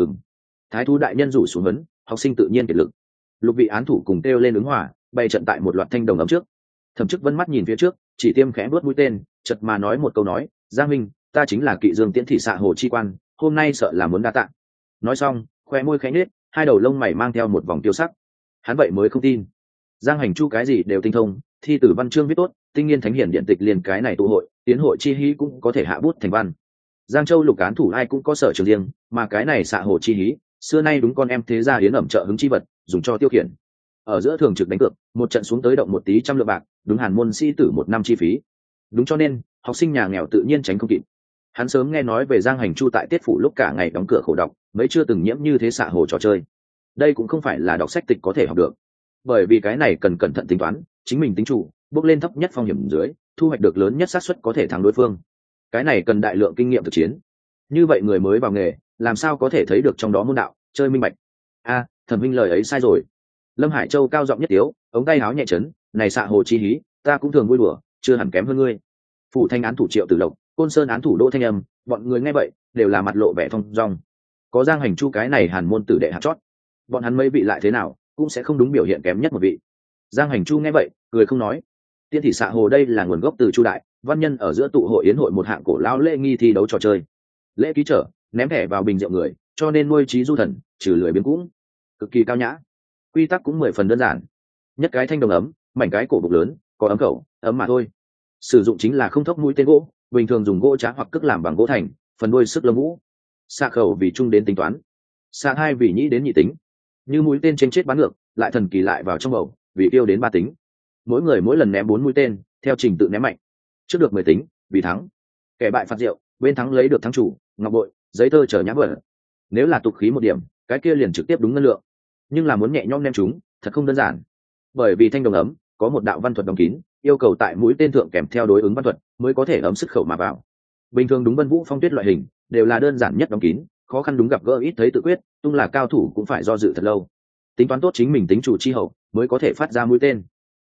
Thái Thú đại nhân rủ xuống vấn, học sinh tự nhiên kiệt lực. Lục vị án thủ cùng kêu lên ứng hỏa, bày trận tại một loạt thanh đồng ấm trước. Thẩm Chức Vân mắt nhìn phía trước, chỉ tiêm khẽ bước mũi tên, chợt mà nói một câu nói: Giang minh, ta chính là Kỵ Dương Tiễn Thị Xạ Hồ chi quan, hôm nay sợ là muốn đa tạ. Nói xong, khoe môi khẽ nhếch, hai đầu lông mày mang theo một vòng tiêu sắc. Hắn vậy mới không tin. Giang Hành Chu cái gì đều tinh thông, thi tử văn chương viết tốt, tinh nghiên thánh hiển điện tịch liền cái này tụ hội, tiến hội chi hí cũng có thể hạ bút thành văn. Giang Châu lục án thủ ai cũng có sở trường riêng, mà cái này Xạ Hồ chi hí, xưa nay đúng con em thế gia hiến ẩm trợ hứng chi vật, dùng cho tiêu khiển. Ở giữa thường trực đánh cược, một trận xuống tới động một tí trăm lượng bạc, đúng Hàn môn sĩ tử một năm chi phí. Đúng cho nên, học sinh nhà nghèo tự nhiên tránh không kịp. Hắn sớm nghe nói về Giang Hành Chu tại Tiết phủ lúc cả ngày đóng cửa khổ đọc, mấy chưa từng nhiễm như thế Xạ Hồ trò chơi. Đây cũng không phải là đọc sách tịch có thể học được, bởi vì cái này cần cẩn thận tính toán, chính mình tính chủ, bước lên thấp nhất phong hiểm dưới, thu hoạch được lớn nhất xác suất có thể thắng đối phương. Cái này cần đại lượng kinh nghiệm thực chiến. Như vậy người mới vào nghề, làm sao có thể thấy được trong đó môn đạo, chơi minh bạch. Thẩm huynh lời ấy sai rồi. Lâm Hải Châu cao giọng nhất tiếu, ống tay áo nhẹ chấn, này Xạ Hồ chi hí, ta cũng thường vui đùa, chưa hẳn kém hơn ngươi. Phủ Thanh án thủ Triệu Tử Lộc, Côn Sơn án thủ Đỗ Thanh Âm, bọn người nghe vậy đều là mặt lộ vẻ thông dong. Có Giang Hành Chu cái này Hàn môn tử đệ hạt chót, bọn hắn mấy vị lại thế nào cũng sẽ không đúng biểu hiện kém nhất một vị. Giang Hành Chu nghe vậy cười không nói. Tiễn Thị Xạ Hồ đây là nguồn gốc từ Chu đại văn nhân ở giữa tụ hội yến hội một hạng cổ lão lễ nghi thi đấu trò chơi. Lễ ký trở, ném thẻ vào bình rượu người, cho nên nuôi trí du thần, trừ lười biếng cũng cực kỳ cao nhã. Quy tắc cũng 10 phần đơn giản. Nhất cái thanh đồng ấm, mảnh cái cổ bục lớn, có ấm khẩu, ấm mà thôi. Sử dụng chính là không thốc mũi tên gỗ, bình thường dùng gỗ trá hoặc cước làm bằng gỗ thành, phần đuôi sức lông vũ. Xạ khẩu vì trung đến tính toán, xạ hai vì nhĩ đến nhị tính. Như mũi tên trên chết bắn ngược, lại thần kỳ lại vào trong bầu, vì tiêu đến 3 tính. Mỗi người mỗi lần ném 4 mũi tên, theo trình tự ném mạnh. Trước được 10 tính, vì thắng. Kẻ bại phạt rượu, bên thắng lấy được thắng chủ, ngọc bội, giấy tơ chờ nhãn vở. Nếu là tục khí một điểm, cái kia liền trực tiếp đúng ngân lượng. Nhưng là muốn nhẹ nhõm ném chúng, thật không đơn giản. Bởi vì thanh đồng ấm có một đạo văn thuật đóng kín, yêu cầu tại mũi tên thượng kèm theo đối ứng văn thuật mới có thể ấm sức khẩu mà vào. Bình thường đúng Vân Vũ Phong Tuyết loại hình đều là đơn giản nhất đóng kín, khó khăn đúng gặp gỡ ít thấy tự quyết, tung là cao thủ cũng phải do dự thật lâu. Tính toán tốt chính mình tính chủ chi hậu mới có thể phát ra mũi tên.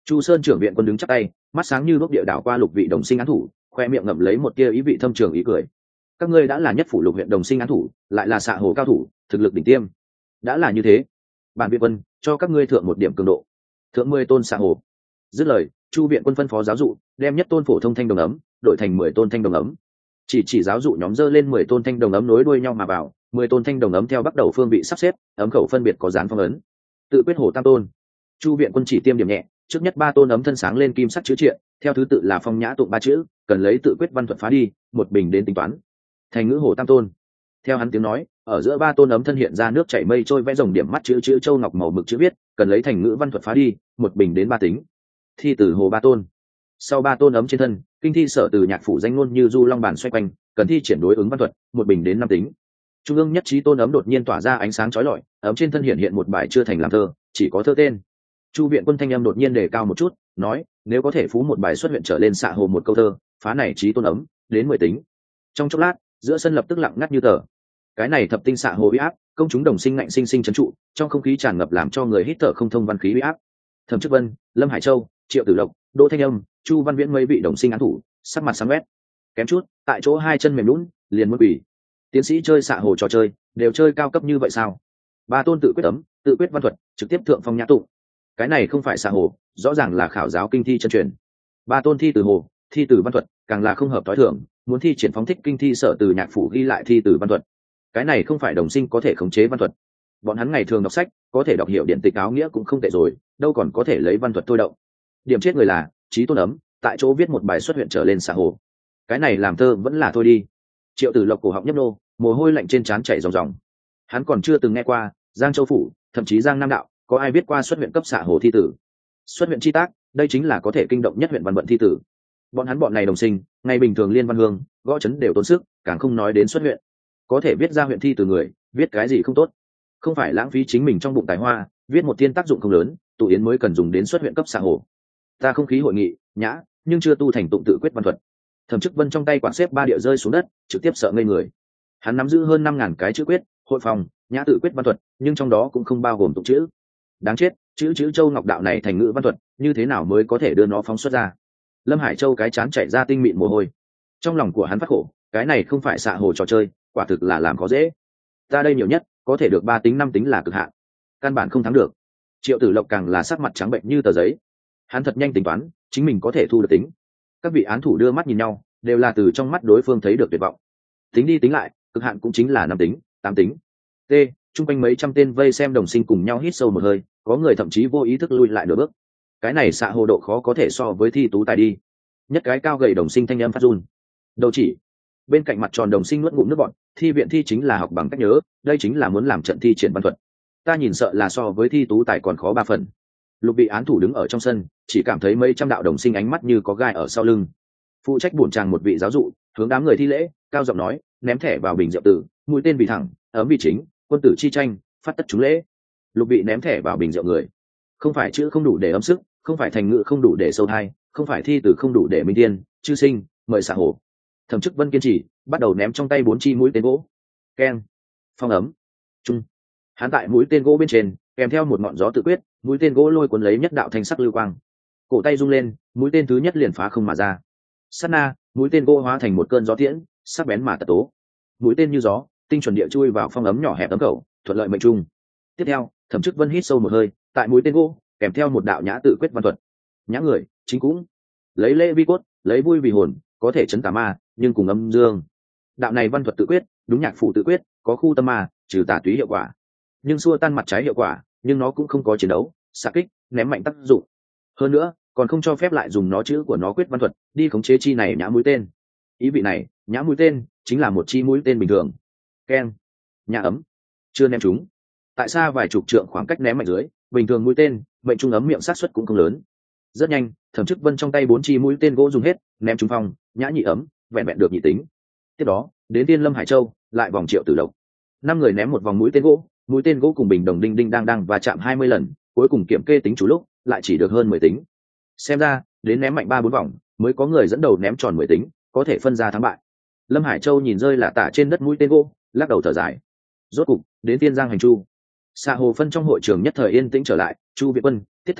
Chu Sơn trưởng viện quân đứng chắp tay, mắt sáng như đuốc địa đảo qua Lục vị đồng sinh án thủ, khoe miệng ngậm lấy một tia ý vị thâm trường ý cười. Các ngươi đã là nhất phủ Lục huyện đồng sinh án thủ, lại là xạ hồ cao thủ, thực lực đỉnh tiêm. Đã là như thế, bản viện quân cho các ngươi thượng một điểm cường độ, thượng 10 tôn xạ hồ. Dứt lời, Chu viện quân phân phó giáo dụ, đem nhất tôn phổ thông thanh đồng ấm đổi thành 10 tôn thanh đồng ấm. Chỉ giáo dụ nhóm dơ lên 10 tôn thanh đồng ấm nối đuôi nhau mà vào, 10 tôn thanh đồng ấm theo bắt đầu phương vị sắp xếp, ấm khẩu phân biệt có dán phong ấn. Tự quyết hồ tam tôn. Chu viện quân chỉ tiêm điểm nhẹ, trước nhất 3 tôn ấm thân sáng lên kim sắc chữ triện, theo thứ tự là phong nhã tụng 3 chữ, cần lấy tự quyết văn thuật phá đi, một bình đến tính toán. Thành ngữ hồ tam tôn. Theo hắn tiếng nói, ở giữa 3 tôn ấm thân hiện ra nước chảy mây trôi vẽ rồng điểm mắt chữ châu ngọc màu mực chữ viết, cần lấy thành ngữ văn thuật phá đi, một bình đến 3 tính. Thi tử hồ 3 tôn. Sau 3 tôn ấm trên thân, kinh thi sở từ nhạc phủ danh ngôn như du long bàn xoay quanh, cần thi triển đối ứng văn thuật, một bình đến 5 tính. Trung ương nhất trí tôn ấm đột nhiên tỏa ra ánh sáng chói lọi, ấm trên thân hiện một bài chưa thành làm thơ, chỉ có thơ tên. Chu viện quân thanh âm đột nhiên đề cao một chút, nói, nếu có thể phú một bài xuất huyện trở lên xạ hồ một câu thơ, phá này trí tôn ấm, đến 10 tính. Trong chốc lát, giữa sân lập tức lặng ngắt như tờ. Cái này thập tinh xạ hồ uy áp, công chúng đồng sinh ngạnh sinh sinh trấn trụ, trong không khí tràn ngập làm cho người hít thở không thông văn khí uy áp. Thẩm Chức Vân, Lâm Hải Châu, Triệu Tử Lộc, Đỗ Thanh Âm, Chu Văn Viễn mấy vị đồng sinh án thủ, sắc mặt sáng quét. Kém chút, tại chỗ hai chân mềm lún, liền muốn quỳ. Tiến sĩ chơi xạ hồ trò chơi, đều chơi cao cấp như vậy sao? 3 tôn tự quyết ấm, tự quyết văn thuật, trực tiếp thượng phong nhã tụng. Cái này không phải xạ hồ, rõ ràng là khảo giáo kinh thi chân truyền. 3 tôn thi từ hồ, thi từ văn thuật, càng là không hợp tối thường, muốn thi triển phóng thích kinh thi sở từ nhạc phủ ghi lại thi từ văn thuật. Cái này không phải đồng sinh có thể khống chế văn thuật. Bọn hắn ngày thường đọc sách, có thể đọc hiểu điện tịch áo nghĩa cũng không tệ rồi, đâu còn có thể lấy văn thuật thôi động. Điểm chết người là trí tôn ấm, tại chỗ viết một bài xuất huyện trở lên xạ hồ. Cái này làm thơ vẫn là thôi đi. Triệu Tử Lộc cổ họng nhấp nô, mồ hôi lạnh trên trán chảy ròng ròng. Hắn còn chưa từng nghe qua Giang Châu phủ, thậm chí Giang Nam đạo, có ai biết qua xuất huyện cấp xạ hồ thi tử. Xuất huyện chi tác, đây chính là có thể kinh động nhất huyện văn vận thi tử. Bọn này đồng sinh, ngày bình thường liên văn hương, gõ chấn đều tốn sức, càng không nói đến xuất huyện. Có thể viết ra huyện thi từ người, viết cái gì không tốt. Không phải lãng phí chính mình trong bụng tài hoa, viết một thiên tác dụng không lớn, tụ yến mới cần dùng đến xuất huyện cấp xạ hồ. Ta không khí hội nghị, nhã, nhưng chưa tu thành tụng tự quyết văn thuật. Thẩm Chức Vân trong tay quạt xếp 3 địa rơi xuống đất, trực tiếp sợ ngây người. Hắn nắm giữ hơn 5.000 cái chữ quyết, hội phòng, nhã tự quyết văn thuật, nhưng trong đó cũng không bao gồm tụng chữ. Đáng chết, chữ châu ngọc đạo này thành ngữ văn thuật, như thế nào mới có thể đưa nó phóng xuất ra? Lâm Hải Châu cái chán chảy ra tinh mịn mồ hôi. Trong lòng của hắn phát khổ, cái này không phải xạ hồ trò chơi, quả thực là làm khó dễ. Ta đây nhiều nhất có thể được 3 tính 5 tính là cực hạn, căn bản không thắng được. Triệu Tử Lộc càng là sắc mặt trắng bệnh như tờ giấy. Hắn thật nhanh tính toán, chính mình có thể thu được tính. Các vị án thủ đưa mắt nhìn nhau, đều là từ trong mắt đối phương thấy được tuyệt vọng. Tính đi tính lại, cực hạn cũng chính là 5 tính, 8 tính. T, chung quanh mấy trăm tên vây xem đồng sinh cùng nhau hít sâu một hơi, có người thậm chí vô ý thức lui lại nửa bước. Cái này xạ hồ độ khó có thể so với thi tú tài đi. Nhất cái cao gầy đồng sinh thanh âm phát run. Đầu chỉ. Bên cạnh mặt tròn đồng sinh nuốt ngụm nước bọt, thi viện thi chính là học bằng cách nhớ, đây chính là muốn làm trận thi triển văn thuật. Ta nhìn sợ là so với thi tú tài còn khó 3 phần. Lục vị án thủ đứng ở trong sân, chỉ cảm thấy mấy trăm đạo đồng sinh ánh mắt như có gai ở sau lưng. Phụ trách bổn tràng một vị giáo dụ, hướng đám người thi lễ, cao giọng nói, ném thẻ vào bình rượu tử, mũi tên vì thẳng, ấm vì chính, quân tử chi tranh, phát tất chúng lễ. Lục vị ném thẻ vào bình rượu người. Không phải chữ không đủ để âm sức, không phải thành ngữ không đủ để sâu thai, không phải thi từ không đủ để minh tiên, chư sinh, mời xạ hồ. Thẩm Chức Vân kiên trì, bắt đầu ném trong tay 4 chi mũi tên gỗ. Keng, phong ấm, trung. Hắn tại mũi tên gỗ bên trên, kèm theo một ngọn gió tự quyết, mũi tên gỗ lôi cuốn lấy nhất đạo thanh sắc lưu quang. Cổ tay rung lên, mũi tên thứ nhất liền phá không mà ra. Sát na, mũi tên gỗ hóa thành một cơn gió tiễn, sắc bén mà tật tố. Mũi tên như gió, tinh chuẩn địa chui vào phong ấm nhỏ hẹp ấm khẩu, thuận lợi mệnh trung. Tiếp theo, Thẩm Chức Vân hít sâu một hơi, tại mũi tên gỗ, kèm theo một đạo nhã tự quyết văn thuật. Nhã người, chính cũng. Lấy lễ vi cốt, lấy vui vì hồn, có thể chấn tà ma, nhưng cùng âm dương. Đạo này văn thuật tự quyết, đúng nhạc phụ tự quyết, có khu tâm ma, trừ tà túy hiệu quả. Nhưng xua tan mặt trái hiệu quả, nhưng nó cũng không có chiến đấu, xạ kích, ném mạnh tác dụng. Hơn nữa, còn không cho phép lại dùng nó chữ của nó quyết văn thuật đi khống chế chi này nhã mũi tên. Ý vị này, nhã mũi tên chính là một chi mũi tên bình thường. Keng, nhã ấm, chưa ném chúng. Tại xa vài chục trượng khoảng cách ném mạnh dưới, bình thường mũi tên, mệnh trung ấm miệng sát suất cũng không lớn. Rất nhanh, Thẩm Chức Vân trong tay 4 chi mũi tên gỗ dùng hết, ném trúng phong, nhã nhị ấm, vẹn vẹn được nhị tính. Tiếp đó, đến Tiên Lâm Hải Châu, lại vòng Triệu Tử Lộc. 5 người ném một vòng mũi tên gỗ cùng bình đồng đinh đinh đang và chạm 20 lần, cuối cùng kiểm kê tính chủ lúc, lại chỉ được hơn 10 tính. Xem ra, đến ném mạnh 3-4 vòng, mới có người dẫn đầu ném tròn 10 tính, có thể phân ra thắng bại. Lâm Hải Châu nhìn rơi là tả trên đất mũi tên gỗ, lắc đầu thở dài. Rốt cục, đến Tiên Giang hành chu. Xạ hồ phân trong hội trường nhất thời yên tĩnh trở lại, Chu Viện Quân, Tiết Thái Thú,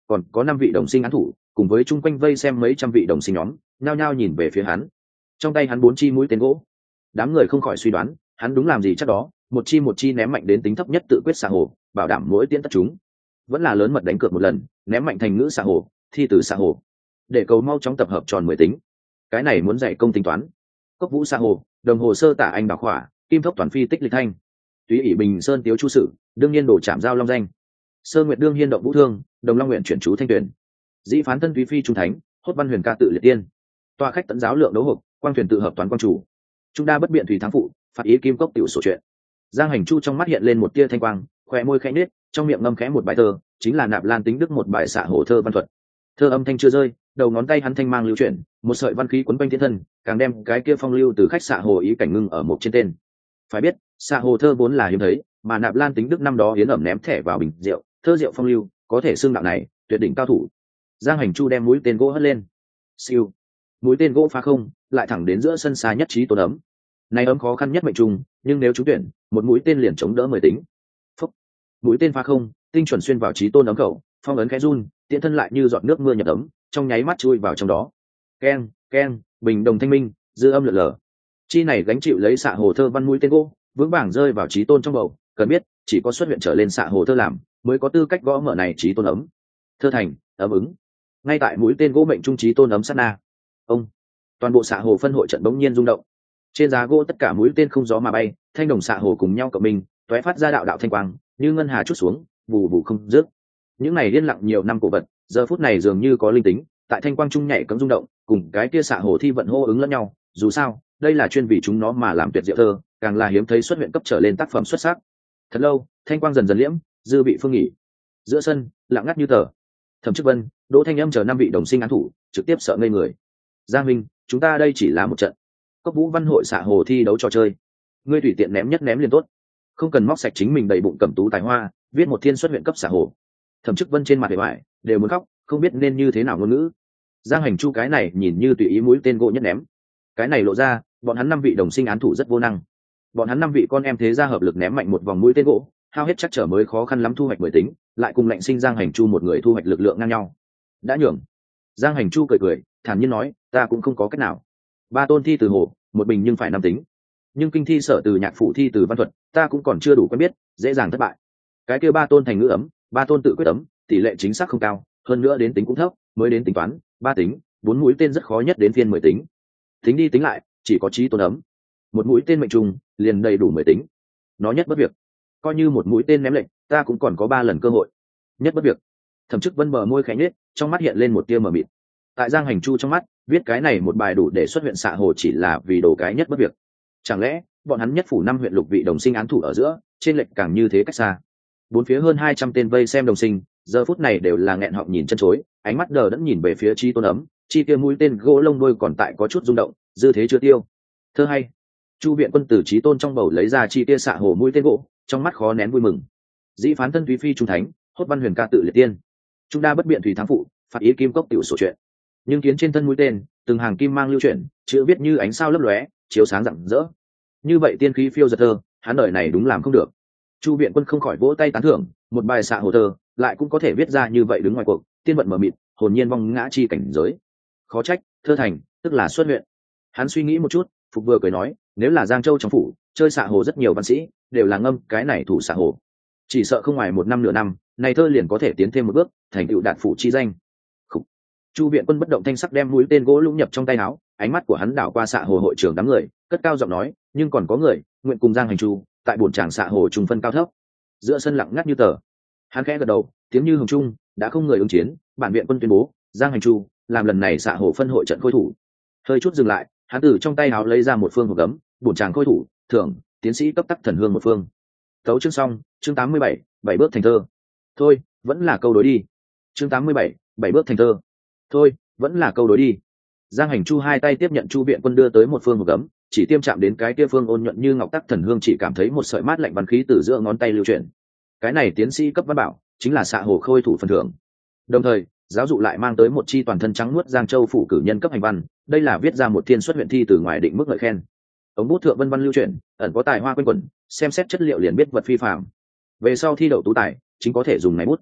còn có 5 vị đồng sinh án thủ cùng với chung quanh vây xem mấy trăm vị đồng sinh nhóm nhao nhao nhìn về phía hắn. Trong tay hắn 4 chi mũi tên gỗ. Đám người không khỏi suy đoán hắn đúng làm gì chắc đó, một chi ném mạnh đến tính thấp nhất tự quyết xạ hồ, bảo đảm mỗi tiễn tất chúng. Vẫn là lớn mật đánh cược một lần, ném mạnh thành ngữ xạ hồ, thi từ xạ hồ, để cầu mau chóng tập hợp tròn 10 tính. Cái này muốn dạy công tính toán. Cốc vũ xạ hồ, đồng hồ sơ tả anh bảo khỏa, kim thốc toàn phi tích lịch thanh, túy ỷ bình sơn tiếu chu sử, đương nhiên đổ chạm giao long danh. Sơ nguyệt đương hiên động vũ thương, đồng long nguyện chuyển chú thanh tuyển, dĩ phán thân túy phi trung thánh, hốt văn huyền ca tự liệt tiên, toa khách tận giáo lượng đấu hộp, quang thuyền tự hợp toán quang chủ, trung đa bất biện thủy thắng phụ, phạt ý kim cốc tiểu sổ chuyện. Giang Hành Chu trong mắt hiện lên một tia thanh quang, khóe môi khẽ nết, trong miệng ngâm khẽ một bài thơ, chính là Nạp Lan Tính Đức một bài xạ hổ thơ văn thuật. Thơ âm thanh chưa rơi, đầu ngón tay hắn thanh mang lưu chuyển, một sợi văn khí quấn quanh thiên thân, càng đem cái kia phong lưu từ khách xạ hồ ý cảnh ngưng ở một trên tên. Phải biết, xạ hồ thơ vốn là hiếm thấy, mà Nạp Lan Tính Đức năm đó hiến ẩm ném thẻ vào bình rượu, thơ rượu phong lưu, có thể xưng đạo này, tuyệt đỉnh cao thủ. Giang Hành Chu đem mũi tên gỗ hất lên. Siêu. Mũi tên gỗ phá không, lại thẳng đến giữa sân xa nhất trí tôn ấm. Này ấm khó khăn nhất mệnh trùng, nhưng nếu trúng tuyển, một mũi tên liền chống đỡ 10 tính. Phúc. Mũi tên phá không, tinh chuẩn xuyên vào trí tôn ấm khẩu, phong ấn khẽ run, tiện thân lại như giọt nước mưa nhập ấm, trong nháy mắt chui vào trong đó. Keng, keng, bình đồng thanh minh, dư âm lượn lờ. Chi này gánh chịu lấy xạ hồ thơ văn mũi tên gỗ, vững vàng rơi vào trí tôn trong bầu, cần biết, chỉ có xuất huyện trở lên xạ hồ thơ làm, mới có tư cách gõ mở này trí tôn ấm. Thơ thành, ấm ứng. Ngay tại mũi tên gỗ mệnh trung trí tôn ấm sát na. Ông. Toàn bộ xạ hồ phân hội trận bỗng nhiên rung động. Trên giá gỗ tất cả mũi tên không gió mà bay, thanh đồng xạ hồ cùng nhau cộng minh, tóe phát ra đạo đạo thanh quang, như ngân hà chút xuống, vù vù không dứt. Những này liên lặng nhiều năm cổ vật, giờ phút này dường như có linh tính, tại thanh quang trung nhảy cấm rung động, cùng cái kia xạ hồ thi vận hô ứng lẫn nhau. Dù sao, đây là chuyên vì chúng nó mà làm tuyệt diệu thơ, càng là hiếm thấy xuất huyện cấp trở lên tác phẩm xuất sắc. Thật lâu, thanh quang dần dần liễm, dư vị phương nghỉ. Giữa sân, lặng ngắt như tờ. Thẩm Chức Vân, Đỗ Thanh Âm chờ 5 vị đồng sinh án thủ, trực tiếp sợ ngây người. Giang Minh, chúng ta đây chỉ là một trận Cốc Vũ Văn hội xạ hồ thi đấu trò chơi, ngươi tùy tiện ném nhất ném liền tốt, không cần móc sạch chính mình đầy bụng cẩm tú tài hoa, viết một thiên xuất huyện cấp xạ hồ. Thẩm Chức Vân trên mặt vẻ bại, đều muốn khóc, không biết nên như thế nào ngôn ngữ. Giang Hành Chu cái này nhìn như tùy ý mũi tên gỗ nhất ném, cái này lộ ra, bọn hắn 5 vị đồng sinh án thủ rất vô năng. Bọn hắn 5 vị con em thế gia hợp lực ném mạnh một vòng mũi tên gỗ, hao hết chắc trở mới khó khăn lắm thu hoạch 10 tính, lại cùng lệnh sinh Giang Hành Chu một người thu hoạch lực lượng ngang nhau. Đã nhường. Giang Hành Chu cười cười, thản nhiên nói, ta cũng không có cách nào. 3 tôn thi từ hồ, một bình nhưng phải 5 tính. Nhưng kinh thi sở từ nhạc phụ thi từ văn thuật, ta cũng còn chưa đủ quen biết, dễ dàng thất bại. Cái kia 3 tôn thành ngữ ấm, 3 tôn tự quyết ấm, tỷ lệ chính xác không cao, hơn nữa đến tính cũng thấp, mới đến tính toán, 3 tính, 4 mũi tên rất khó nhất đến phiên 10 tính. Tính đi tính lại, chỉ có trí tôn ấm. Một mũi tên mệnh trùng, liền đầy đủ 10 tính. Nó nhất bất việc. Coi như một mũi tên ném lệnh, ta cũng còn có 3 lần cơ hội. Nhất bất việc. Thẩm Chức Vân bờ môi khẽ nhếch, trong mắt hiện lên một tia mờ mịt. Tại Giang Hành Chu trong mắt, viết cái này một bài đủ để xuất huyện xạ hồ chỉ là vì đồ cái nhất bất việc. Chẳng lẽ bọn hắn nhất phủ 5 huyện lục vị đồng sinh án thủ ở giữa, trên lệch càng như thế cách xa. Bốn phía hơn 200 tên vây xem đồng sinh, giờ phút này đều là nghẹn họng nhìn chân chối, ánh mắt đờ đẫn nhìn về phía Chi Tôn ấm, chi kia mũi tên gỗ lông đôi còn tại có chút rung động, dư thế chưa tiêu. Thơ hay. Chu Viện Quân từ Chí Tôn trong bầu lấy ra chi kia xạ hồ mũi tên gỗ, trong mắt khó nén vui mừng. Dĩ phán thân thúy phi trung thánh, hốt văn huyền ca tự liệt tiên. Trung đa bất biện thủy thắng phụ, phạt ý kim cốc tiểu sổ chuyện. Nhưng kiến trên thân mũi tên, từng hàng kim mang lưu chuyển, chữ viết như ánh sao lấp lóe, chiếu sáng rạng rỡ. Như vậy tiên khí phiêu giật thơ, hắn đời này đúng làm không được. Chu Viện Quân không khỏi vỗ tay tán thưởng, một bài xạ hồ thơ, lại cũng có thể viết ra như vậy đứng ngoài cuộc, tiên vận mờ mịt, hồn nhiên vong ngã chi cảnh giới. Khó trách, thơ thành, tức là xuất huyện. Hắn suy nghĩ một chút, phục vừa cười nói, nếu là Giang Châu trong phủ, chơi xạ hồ rất nhiều văn sĩ, đều là ngâm cái này thủ xạ hồ. Chỉ sợ không ngoài 1 năm nửa năm, này thơ liền có thể tiến thêm một bước, thành tựu đạt phủ chi danh. Khủ. Chu Viện Quân bất động thanh sắc đem mũi tên gỗ lũng nhập trong tay áo, ánh mắt của hắn đảo qua xạ hồ hội trưởng đám người, cất cao giọng nói, nhưng còn có người nguyện cùng Giang Hành Chu tại bổn tràng xạ hồ trùng phân cao thấp. Giữa sân lặng ngắt như tờ. Hắn khẽ gật đầu, tiếng như hồng trung, đã không người ứng chiến, bản viện quân tuyên bố, Giang Hành Chu làm lần này xạ hồ phân hội trận khôi thủ. Hơi chút dừng lại, hắn từ trong tay áo lấy ra một phương hộp gấm, bổn tràng khôi thủ, thưởng tiến sĩ cấp tắc thần hương một phương. Tấu chương xong, chương 87, 7 bước thành thơ. Thôi, vẫn là câu đối đi. Chương 87, 7 bước thành thơ. Thôi, vẫn là câu đối đi. Giang Hành Chu hai tay tiếp nhận Chu Viện Quân đưa tới một phương hộp gấm, chỉ tiêm chạm đến cái kia phương ôn nhuận như ngọc tắc thần hương, chỉ cảm thấy một sợi mát lạnh văn khí từ giữa ngón tay lưu chuyển. Cái này tiến sĩ cấp văn bảo, chính là xạ hồ khôi thủ phần thưởng. Đồng thời, giáo dụ lại mang tới một chi toàn thân trắng muốt Giang Châu phủ cử nhân cấp hành văn, đây là viết ra một thiên xuất huyện thi từ ngoài định mức ngợi khen. Ống bút thượng vân văn lưu chuyển, ẩn có tài hoa quanh quẩn, xem xét chất liệu liền biết vật phi phàm. Về sau thi đậu tú tài, chính có thể dùng này bút.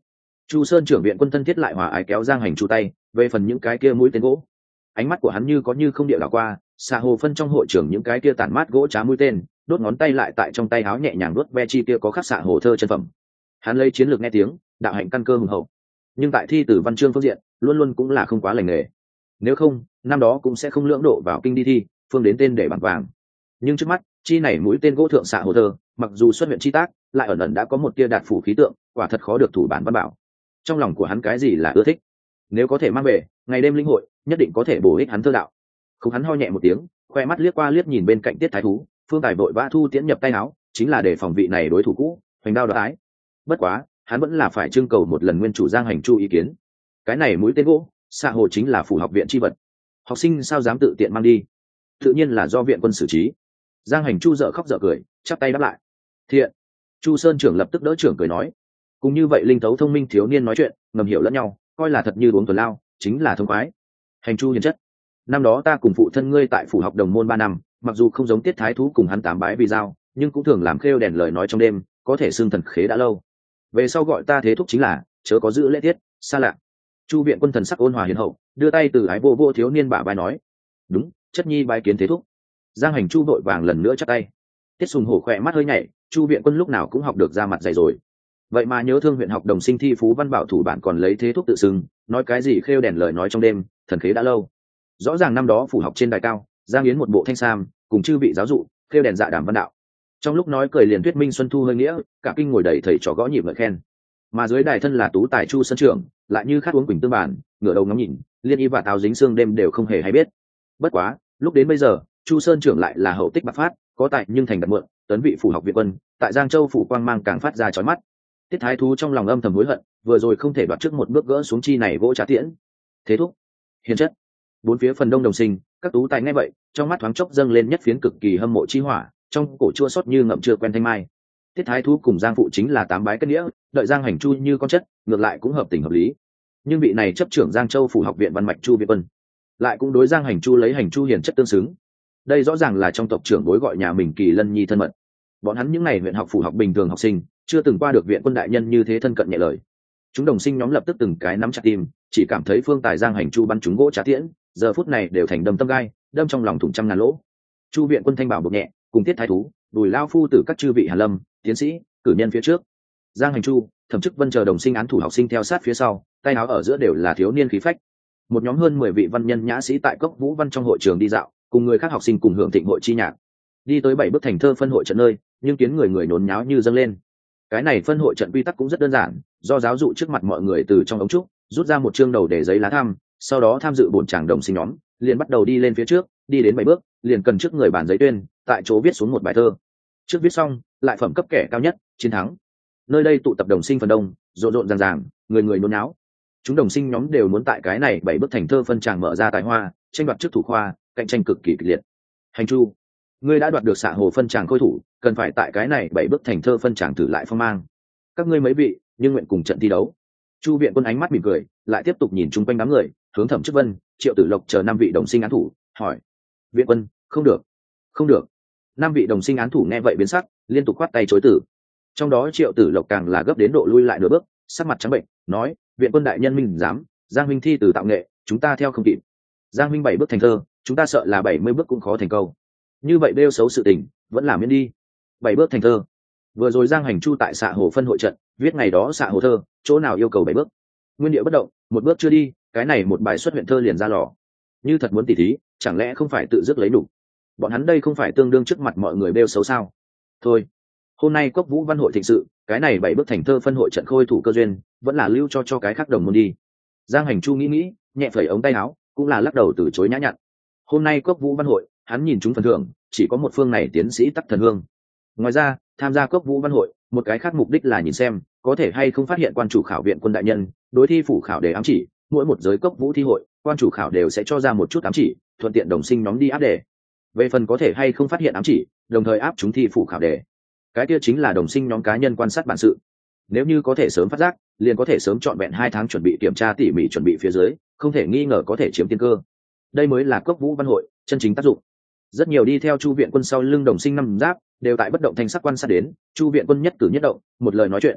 Chu Sơn trưởng viện quân thân thiết lại hòa ái kéo Giang Hành Chu tay, về phần những cái kia mũi tên gỗ, ánh mắt của hắn như có như không địa đảo qua, xạ hồ phân trong hội trưởng những cái kia tản mát gỗ trá mũi tên, đốt ngón tay lại tại trong tay áo nhẹ nhàng đốt ve chi kia có khắc xạ hồ thơ chân phẩm. Hắn lấy chiến lược nghe tiếng, đạo hạnh căn cơ hùng hậu, nhưng tại thi từ văn chương phương diện luôn luôn cũng là không quá lành nghề. Nếu không, năm đó cũng sẽ không lưỡng độ vào kinh đi thi, phương đến tên để bằng vàng. Nhưng trước mắt, chi này mũi tên gỗ thượng xạ hồ thơ, mặc dù xuất huyện chi tác, lại ẩn ẩn đã có một tia đạt phủ khí tượng, quả thật khó được thủ bản văn bảo. Trong lòng của hắn cái gì là ưa thích, nếu có thể mang về, ngày đêm linh hội, nhất định có thể bổ ích hắn thơ đạo. Không, hắn ho nhẹ một tiếng, khoe mắt liếc qua liếc nhìn bên cạnh Tiết Thái Thú, Phương Tài vội vã thu tiễn nhập tay áo, chính là để phòng vị này đối thủ cũ, hoành đao đoái ái. Bất quá, hắn vẫn là phải trưng cầu một lần nguyên chủ Giang Hành Chu ý kiến. Cái này mũi tên gỗ, xạ hồ chính là phủ học viện chi vật, học sinh sao dám tự tiện mang đi? Tự nhiên là do viện quân xử trí. Giang Hành Chu dở khóc dở cười, chắp tay đáp lại. Thiện. Chu Sơn trưởng lập tức đỡ trưởng cười nói. Cùng như vậy linh tấu thông minh thiếu niên nói chuyện, ngầm hiểu lẫn nhau, coi là thật như uống tuần lao, chính là thông khoái. Hành Chu hiền chất. Năm đó ta cùng phụ thân ngươi tại phủ học đồng môn 3 năm, mặc dù không giống Tiết Thái Thú cùng hắn tám bái vì giao, nhưng cũng thường làm khêu đèn lời nói trong đêm, có thể xưng thần khế đã lâu. Về sau gọi ta thế thúc chính là, chớ có giữ lễ tiết, xa lạ. Chu viện quân thần sắc ôn hòa hiền hậu, đưa tay từ ái vô vô thiếu niên bả vai nói. Đúng, chất nhi bái kiến thế thúc. Giang Hành Chu vội vàng lần nữa chắp tay. Tiết Sùng Hổ khỏe mắt hơi nhảy, Chu viện quân lúc nào cũng học được ra mặt dày rồi. Vậy mà nhớ thương huyện học đồng sinh thi phú văn bảo thủ bản còn lấy thế thúc tự xưng, nói cái gì khêu đèn lời nói trong đêm, thần khế đã lâu. Rõ ràng năm đó phủ học trên đài cao, Giang Yến một bộ thanh sam, cùng chư vị giáo dụ, khêu đèn dạ đàm văn đạo. Trong lúc nói cười liền thuyết minh xuân thu hơi nghĩa, cả kinh ngồi đầy thầy trò gõ nhịp ngợi khen. Mà dưới đài thân là tú tài Chu Sơn trưởng, lại như khát uống quỳnh tương bản, ngửa đầu ngắm nhìn, liên y và táo dính xương đêm đều không hề hay biết. Bất quá, lúc đến bây giờ, Chu Sơn trưởng lại là hậu tích bạc phát, có tài nhưng thành đặt mượn, tấn vị phủ học viện quân, tại Giang Châu phủ quang mang càng phát ra chói mắt. Tiết Thái Thú trong lòng âm thầm hối hận, vừa rồi không thể đoạt trước một bước gỡ xuống chi này gỗ trá tiễn. Thế thúc, hiền chất. Bốn phía phần đông đồng sinh, các tú tài nghe vậy, trong mắt thoáng chốc dâng lên nhất phiến cực kỳ hâm mộ chi hỏa, trong cổ chua xót như ngậm chưa quen thanh mai. Tiết Thái Thú cùng Giang phụ chính là tám bái kết nghĩa, đợi Giang Hành Chu như con chất, ngược lại cũng hợp tình hợp lý. Nhưng vị này chấp trưởng Giang Châu phủ học viện văn mạch Chu Viện Quân, lại cũng đối Giang Hành Chu lấy Hành Chu hiền chất tương xứng. Đây rõ ràng là trong tộc trưởng bối gọi nhà mình Kỳ Lân Nhi thân mật. Bọn hắn những ngày huyện học phủ học bình thường học sinh, chưa từng qua được viện quân đại nhân như thế thân cận nhẹ lời. Chúng đồng sinh nhóm lập tức từng cái nắm chặt tim, chỉ cảm thấy phương tài Giang Hành Chu bắn trúng gỗ trá tiễn, giờ phút này đều thành đâm tâm gai, đâm trong lòng thủng trăm ngàn lỗ. Chu Viện Quân thanh bảo bộc nhẹ, cùng Tiết Thái Thú, Bùi lao phu tử các chư vị hàn lâm, tiến sĩ, cử nhân phía trước. Giang Hành Chu, Thẩm Chức Vân chờ đồng sinh án thủ học sinh theo sát phía sau, tay áo ở giữa đều là thiếu niên khí phách. Một nhóm hơn 10 vị văn nhân nhã sĩ tại Cốc Vũ Văn trong hội trường đi dạo, cùng người khác học sinh cùng hưởng thịnh hội chi nhạc. Đi tới 7 bước thành thơ phân hội trận nơi, nhưng kiến người người nhốn nháo như dâng lên. Cái này phân hội trận quy tắc cũng rất đơn giản, do giáo dụ trước mặt mọi người từ trong ống trúc rút ra một chương đầu để giấy lá thăm, sau đó tham dự bổn tràng đồng sinh nhóm liền bắt đầu đi lên phía trước, đi đến 7 bước liền cần trước người bàn giấy tuyên, tại chỗ viết xuống một bài thơ. Trước viết xong, lại phẩm cấp kẻ cao nhất, chiến thắng. Nơi đây tụ tập đồng sinh phần đông, rộn rộn ràng ràng, người người nhốn nháo. Chúng đồng sinh nhóm đều muốn tại cái này 7 bước thành thơ phân tràng mở ra tài hoa, tranh đoạt trước thủ khoa, cạnh tranh cực kỳ kịch liệt. Hành Chu, ngươi đã đoạt được xạ hồ phân tràng khôi thủ, cần phải tại cái này 7 bước thành thơ phân tràng thử lại phong mang. Các ngươi mấy vị, nhưng nguyện cùng trận thi đấu. Chu Viện Quân ánh mắt mỉm cười, lại tiếp tục nhìn chung quanh đám người, hướng Thẩm Chức Vân, Triệu Tử Lộc chờ 5 vị đồng sinh án thủ, hỏi: Viện Quân, không được, không được. 5 vị đồng sinh án thủ nghe vậy biến sắc, liên tục khoát tay chối từ. Trong đó Triệu Tử Lộc càng là gấp đến độ lui lại nửa bước, sắc mặt trắng bệnh, nói: Viện Quân đại nhân minh dám, Giang huynh thi từ tạo nghệ, chúng ta theo không kịp. Giang huynh 7 bước thành thơ, chúng ta sợ là 70 bước cũng khó thành câu. Như vậy đeo xấu sự tình, vẫn làm miễn đi. 7 bước thành thơ. Vừa rồi Giang Hành Chu tại xạ hồ phân hội trận viết ngày đó xạ hồ thơ, chỗ nào yêu cầu 7 bước. Nguyên địa bất động, một bước chưa đi, cái này một bài xuất huyện thơ liền ra lò. Như thật muốn tỉ thí, chẳng lẽ không phải tự dứt lấy đủ? Bọn hắn đây không phải tương đương trước mặt mọi người đeo xấu sao? Thôi, hôm nay Cốc Vũ Văn hội thịnh sự, cái này 7 bước thành thơ phân hội trận khôi thủ cơ duyên, vẫn là lưu cho cái khác đồng môn đi. Giang Hành Chu nghĩ, nhẹ phẩy ống tay áo, cũng là lắc đầu từ chối nhã nhặn. Hôm nay Cốc Vũ Văn hội, hắn nhìn chúng phần thưởng, chỉ có một phương này tiến sĩ Tắc Thần Hương. Ngoài ra, tham gia Cốc Vũ Văn hội, một cái khác mục đích là nhìn xem có thể hay không phát hiện quan chủ khảo viện quân đại nhân đối thi phủ khảo đề ám chỉ. Mỗi một giới Cốc Vũ thi hội, quan chủ khảo đều sẽ cho ra một chút ám chỉ, thuận tiện đồng sinh nhóm đi áp đề. Về phần có thể hay không phát hiện ám chỉ, đồng thời áp chúng thi phủ khảo đề, cái kia chính là đồng sinh nhóm cá nhân quan sát bản sự. Nếu như có thể sớm phát giác, liền có thể sớm chọn vẹn 2 tháng chuẩn bị kiểm tra tỉ mỉ chuẩn bị phía dưới, không thể nghi ngờ có thể chiếm tiên cơ. Đây mới là Cốc Vũ Văn hội chân chính tác dụng. Rất nhiều đi theo Chu Viện Quân sau lưng đồng sinh năm giáp đều tại bất động thanh sắc quan sát đến Chu Viện Quân nhất cử nhất động, một lời nói chuyện.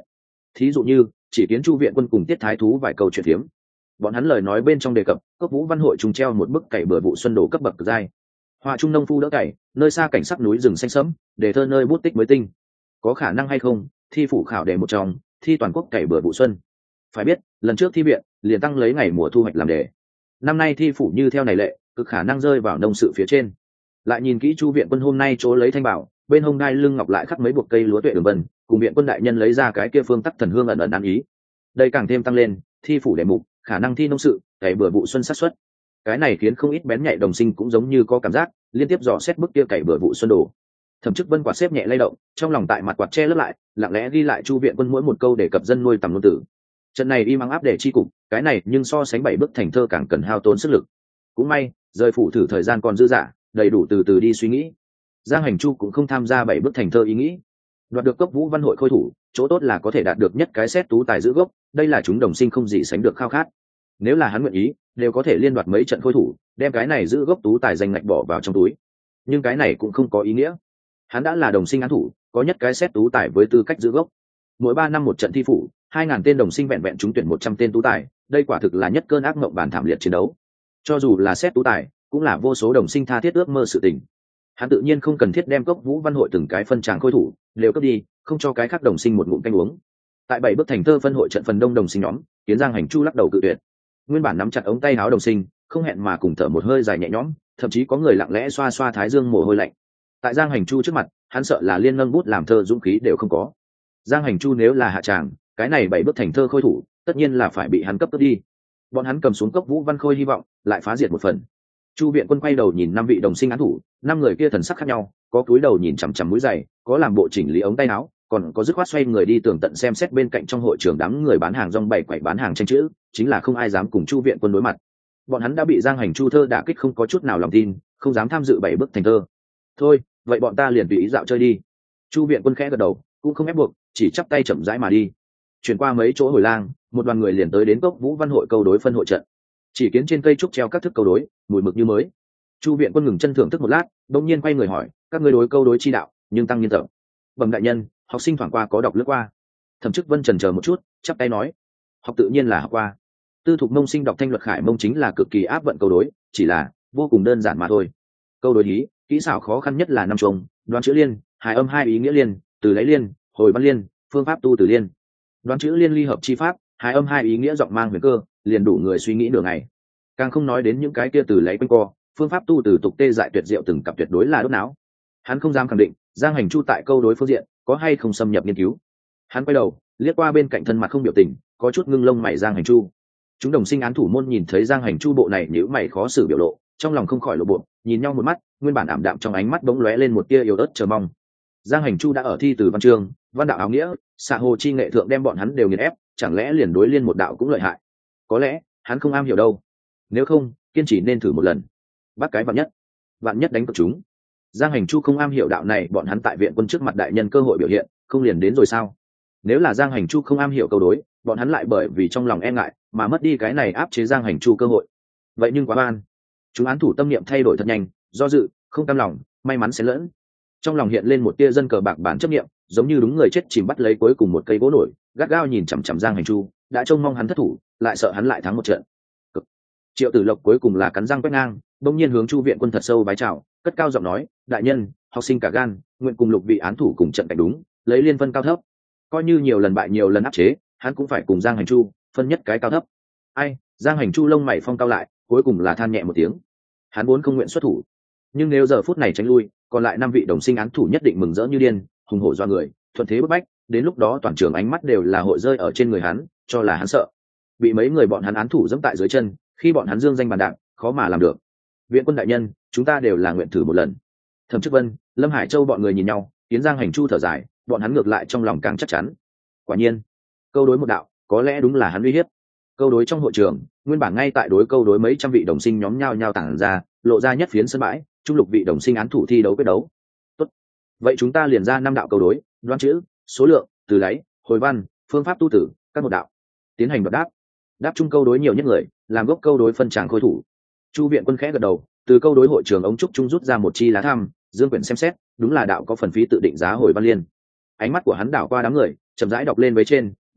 thí dụ như chỉ kiến Chu Viện Quân cùng Tiết Thái Thú vài câu chuyện phiếm. Bọn hắn lời nói bên trong đề cập Cốc Vũ Văn Hội trùng treo một bức cày bừa vụ xuân đồ cấp bậc cực giai. Họa trung nông phu đỡ cày, nơi xa cảnh sắc núi rừng xanh sẫm, để thơ nơi bút tích mới tinh. Có khả năng hay không, thi phủ khảo đề một trong, thi toàn quốc cày bừa vụ xuân. Phải biết, lần trước thi viện liền tăng lấy ngày mùa thu hoạch làm đề. Năm nay thi phủ như theo này lệ, cực khả năng rơi vào nông sự phía trên. Lại nhìn kỹ Chu Viện Quân hôm nay chỗ lấy thanh bảo, bên hông đai lưng ngọc lại khắc mấy buộc cây lúa tuệ đường vân, cùng Viện Quân đại nhân lấy ra cái kia phương tắc thần hương ẩn ẩn ăn ý. Đây càng thêm tăng lên thi phủ đề mục, khả năng thi nông sự, cày bừa vụ xuân xác suất. Cái này khiến không ít bén nhạy đồng sinh cũng giống như có cảm giác, liên tiếp dò xét bức kia cày bừa vụ xuân đồ. Thẩm Chức Vân quạt xếp nhẹ lay động, trong lòng tại mặt quạt che lấp lại, lặng lẽ ghi lại Chu Viện Quân mỗi một câu để cập dân nuôi tầm ngôn tử. Trận này y mắng áp để chi cục, cái này nhưng so sánh 7 bức thành thơ càng cần hao tốn sức lực. Cũng may, rời phủ thử thời gian còn dư dả, đầy đủ từ từ đi suy nghĩ. Giang Hành Chu cũng không tham gia 7 bức thành thơ ý nghĩ. Đoạt được Cốc Vũ Văn Hội khôi thủ, chỗ tốt là có thể đạt được nhất cái xét tú tài giữ gốc, đây là chúng đồng sinh không gì sánh được khao khát. Nếu là hắn nguyện ý, đều có thể liên đoạt mấy trận khôi thủ, đem cái này giữ gốc tú tài danh ngạch bỏ vào trong túi. Nhưng cái này cũng không có ý nghĩa. Hắn đã là đồng sinh án thủ, có nhất cái xét tú tài với tư cách giữ gốc. Mỗi 3 năm một trận thi phủ, 2000 tên đồng sinh vẹn vẹn trúng tuyển 100 tên tú tài, đây quả thực là nhất cơn ác mộng bản thảm liệt chiến đấu. Cho dù là xét tú tài, cũng là vô số đồng sinh tha thiết ước mơ sự tình. Hắn tự nhiên không cần thiết đem Cốc Vũ Văn Hội từng cái phân tràng khôi thủ đều cấp đi, không cho cái khác đồng sinh một ngụm canh uống. Tại 7 bước thành thơ phân hội trận phần đông đồng sinh nhóm, Tiến Giang Hành Chu lắc đầu cự tuyệt. Nguyên bản nắm chặt ống tay áo đồng sinh, không hẹn mà cùng thở một hơi dài nhẹ nhõm, thậm chí có người lặng lẽ xoa xoa thái dương mồ hôi lạnh. Tại Giang Hành Chu trước mặt, hắn sợ là liên nâng bút làm thơ dũng khí đều không có. Giang Hành Chu nếu là hạ tràng, cái này 7 bước thành thơ khôi thủ, tất nhiên là phải bị hắn cấp đi. Bọn hắn cầm xuống Cốc Vũ Văn Khôi hy vọng, lại phá diệt một phần. Chu Viện Quân quay đầu nhìn 5 vị đồng sinh án thủ, 5 người kia thần sắc khác nhau, có cúi đầu nhìn chằm chằm mũi giày, có làm bộ chỉnh lý ống tay áo, còn có dứt khoát xoay người đi tường tận xem xét bên cạnh trong hội trường đám người bán hàng rong bày quậy bán hàng tranh chữ, chính là không ai dám cùng Chu Viện Quân đối mặt. Bọn hắn đã bị Giang Hành Chu thơ đả kích không có chút nào lòng tin, không dám tham dự 7 bước thành thơ. Thôi, vậy bọn ta liền tùy ý dạo chơi đi. Chu Viện Quân khẽ gật đầu, cũng không ép buộc, chỉ chắp tay chậm rãi mà đi. Chuyển qua mấy chỗ hồi lang, một đoàn người liền tới đến Cốc Vũ Văn Hội câu đối phân hội trận. Chỉ kiến trên cây trúc treo các thức câu đối, mùi mực như mới. Chu Viện Quân ngừng chân thưởng thức một lát, đột nhiên quay người hỏi, các ngươi đối câu đối chi đạo, nhưng tăng nhiên tập. Bẩm đại nhân, học sinh thoảng qua có đọc lướt qua. Thẩm Chức Vân chần chờ một chút, chắp tay nói, học tự nhiên là học qua. Tư thục mông sinh đọc thanh luật khải mông chính là cực kỳ áp vận câu đối, chỉ là vô cùng đơn giản mà thôi. Câu đối hí, kỹ xảo khó khăn nhất là năm chuông, đoán chữ liên, hài âm hai ý nghĩa liên, từ lấy liên, hồi văn liên, phương pháp tu từ liên. Đoán chữ liên ly hợp chi pháp, hài âm hai ý nghĩa giọng mang huyền cơ, liền đủ người suy nghĩ nửa ngày. Càng không nói đến những cái kia từ lấy quanh co, phương pháp tu từ tục tê dại tuyệt diệu từng cặp tuyệt đối là đốt não. Hắn không dám khẳng định Giang Hành Chu tại câu đối phương diện có hay không xâm nhập nghiên cứu. Hắn quay đầu liếc qua bên cạnh thân mặt không biểu tình, có chút ngưng lông mày Giang Hành Chu. Chúng đồng sinh án thủ môn nhìn thấy Giang Hành Chu bộ này nhíu mày khó xử biểu lộ, trong lòng không khỏi lộ bộ, nhìn nhau một mắt, nguyên bản ảm đạm trong ánh mắt bỗng lóe lên một tia yếu ớt chờ mong. Giang Hành Chu đã ở thi từ văn chương, văn đạo áo nghĩa, xã hồ chi nghệ thượng đem bọn hắn đều nghiền ép, chẳng lẽ liền đối liên một đạo cũng lợi hại? Có lẽ hắn không am hiểu đâu. Nếu không, kiên trì nên thử một lần. Bắt cái vạn nhất đánh cực chúng. Giang Hành Chu không am hiểu đạo này, bọn hắn tại viện quân trước mặt đại nhân cơ hội biểu hiện, không liền đến rồi sao? Nếu là Giang Hành Chu không am hiểu câu đối, bọn hắn lại bởi vì trong lòng e ngại mà mất đi cái này áp chế Giang Hành Chu cơ hội. Vậy nhưng quá ban. Chúng án thủ tâm niệm thay đổi thật nhanh, do dự, không cam lòng, may mắn xen lẫn. Trong lòng hiện lên một tia dân cờ bạc bản chấp niệm, giống như đúng người chết chìm bắt lấy cuối cùng một cây gỗ nổi, gắt gao nhìn chằm chằm Giang Hành Chu, đã trông mong hắn thất thủ, lại sợ hắn lại thắng một trận. Triệu Tử Lộc cuối cùng là cắn răng quét ngang, bỗng nhiên hướng Chu Viện Quân thật sâu vái chào, cất cao giọng nói, đại nhân, học sinh cả gan, nguyện cùng Lục vị án thủ cùng trận cảnh đúng, lấy liên phân cao thấp. Coi như nhiều lần bại nhiều lần áp chế, hắn cũng phải cùng Giang Hành Chu phân nhất cái cao thấp. Ai? Giang Hành Chu lông mày phong cao lại, cuối cùng là than nhẹ một tiếng. Hắn vốn không nguyện xuất thủ, nhưng nếu giờ phút này tránh lui, còn lại 5 vị đồng sinh án thủ nhất định mừng rỡ như điên, hùng hổ do người, thuận thế bức bách, đến lúc đó toàn trường ánh mắt đều là hội rơi ở trên người hắn, cho là hắn sợ. Bị mấy người bọn hắn án thủ giẫm tại dưới chân, khi bọn hắn dương danh bàn đạp, khó mà làm được. Viện quân đại nhân, chúng ta đều là nguyện thử một lần. Thẩm Chức Vân, Lâm Hải Châu bọn người nhìn nhau, Tiến Giang Hành Chu thở dài, bọn hắn ngược lại trong lòng càng chắc chắn. Quả nhiên, câu đối một đạo, có lẽ đúng là hắn uy hiếp. Câu đối trong hội trường, nguyên bản ngay tại đối câu đối mấy trăm vị đồng sinh nhóm nhau nhau tản ra, lộ ra nhất phiến sân bãi, trung lục vị đồng sinh án thủ thi đấu quyết đấu. Tốt. Vậy chúng ta liền ra 5 đạo câu đối, đoán chữ, số lượng, từ lấy, hồi văn, phương pháp tu tử, các một đạo. Tiến hành đáp. Đáp chung câu đối nhiều nhất người, làm gốc câu đối phân tràng khôi thủ. Chu Viện Quân khẽ gật đầu, từ câu đối hội trường ống trúc trung rút ra một chi lá thăm, dương quyển xem xét, đúng là đạo có phần phí tự định giá hồi văn liên. Ánh mắt của hắn đảo qua đám người, chậm rãi đọc lên với trên,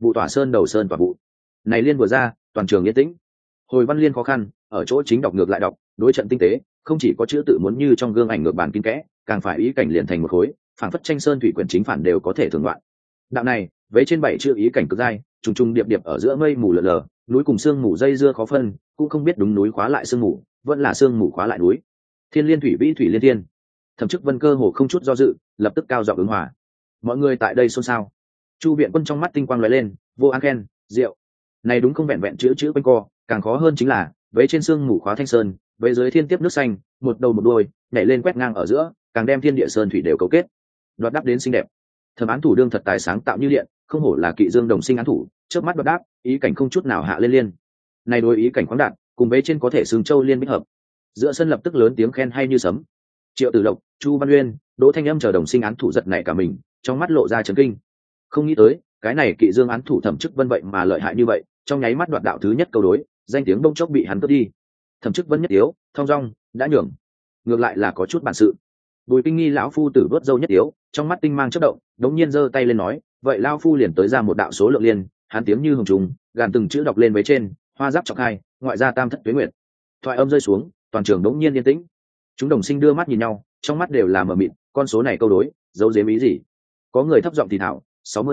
vụ tỏa sơn đầu sơn tỏa vụ. Này liên vừa ra, toàn trường yên tĩnh. Hồi Văn Liên khó khăn ở chỗ chính đọc ngược lại đọc, đối trận tinh tế, không chỉ có chữ tự muốn như trong gương ảnh ngược bản kín kẽ, càng phải ý cảnh liền thành một khối, phảng phất tranh sơn thủy quyển chính phản đều có thể thường đoạn. Đạo này, với trên 7 chữ ý cảnh cực dai, trùng trùng điệp điệp ở giữa mây mù lờ lờ, núi cùng sương mù dây dưa khó phân, cũng không biết đúng núi khóa lại sương mù, vẫn là sương mù khóa lại núi. Thiên liên thủy vĩ thủy liên thiên. Thẩm Chức Vân cơ hồ không chút do dự, lập tức cao giọng ứng hòa. Mọi người tại đây xôn xao. Chu Viện Quân trong mắt tinh quang lóe lên, vô an khen, rượu. Này đúng không vẹn vẹn chữ quanh co, càng khó hơn chính là, với trên sương mù khóa thanh sơn, với dưới thiên tiếp nước xanh, một đầu một đuôi, nhảy lên quét ngang ở giữa, càng đem thiên địa sơn thủy đều cấu kết, đoạt đáp đến xinh đẹp. Thẩm án thủ đương thật tài sáng tạo như điện, không hổ là kỵ dương đồng sinh án thủ, chớp mắt đoạt đáp, ý cảnh không chút nào hạ lên liên. Này đối ý cảnh khoáng đạt, cùng với trên có thể xương châu liên bích hợp. Giữa sân lập tức lớn tiếng khen hay như sấm. Triệu Tử Lộc, Chu Văn Uyên, Đỗ Thanh Âm chờ đồng sinh án thủ giật nảy cả mình, trong mắt lộ ra chấn kinh. Không nghĩ tới, cái này kỵ dương án thủ Thẩm Chức Vân vậy mà lợi hại như vậy, trong nháy mắt đoạt đạo thứ nhất câu đối, danh tiếng bông chốc bị hắn cướp đi. Thẩm Chức Vân nhất yếu, thong dong, đã nhường. Ngược lại là có chút bản sự. Bùi Kinh Nghi lão phu tử đốt dâu nhất yếu, trong mắt tinh mang chớp động, đống nhiên giơ tay lên nói, vậy lão phu liền tới ra một đạo số lượng liên, hắn tiếng như hồng trùng, gàn từng chữ đọc lên với trên, hoa giáp trọng hai, ngoại gia tam thất tuế nguyệt. Thoại âm rơi xuống, toàn trường đống nhiên yên tĩnh. Chúng đồng sinh đưa mắt nhìn nhau, trong mắt đều là mờ mịt, con số này câu đối, giấu giếm ý gì? Có người thấp giọng thì thảo,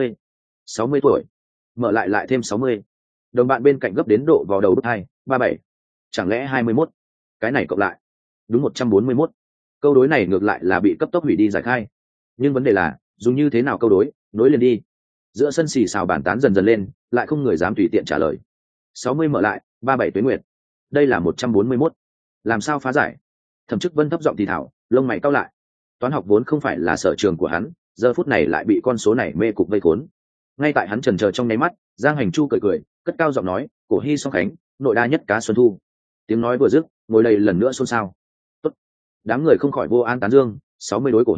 60 tuổi. Mở lại thêm 60. Đồng bạn bên cạnh gấp đến độ vào đầu bức hai, 37. Chẳng lẽ 21? Cái này cộng lại, đúng 141. Câu đối này ngược lại là bị cấp tốc hủy đi giải khai. Nhưng vấn đề là, dùng như thế nào câu đối, nối liền đi. Giữa sân xì xào bàn tán dần dần lên, lại không người dám tùy tiện trả lời. 60 mở lại, 37 tuế nguyệt. Đây là 141. Làm sao phá giải? Thẩm Chức Vân thấp giọng thì thảo, lông mày cau lại. Toán học vốn không phải là sở trường của hắn, giờ phút này lại bị con số này mê cục vây khốn. Ngay tại hắn chần chờ trong nháy mắt, Giang Hành Chu cười cười, cất cao giọng nói, cổ hy song khánh, nội đa nhất cá xuân thu. Tiếng nói vừa dứt, ngồi đầy lần nữa xôn xao. Tốt. Đám người không khỏi vô an tán dương, 60 đối cổ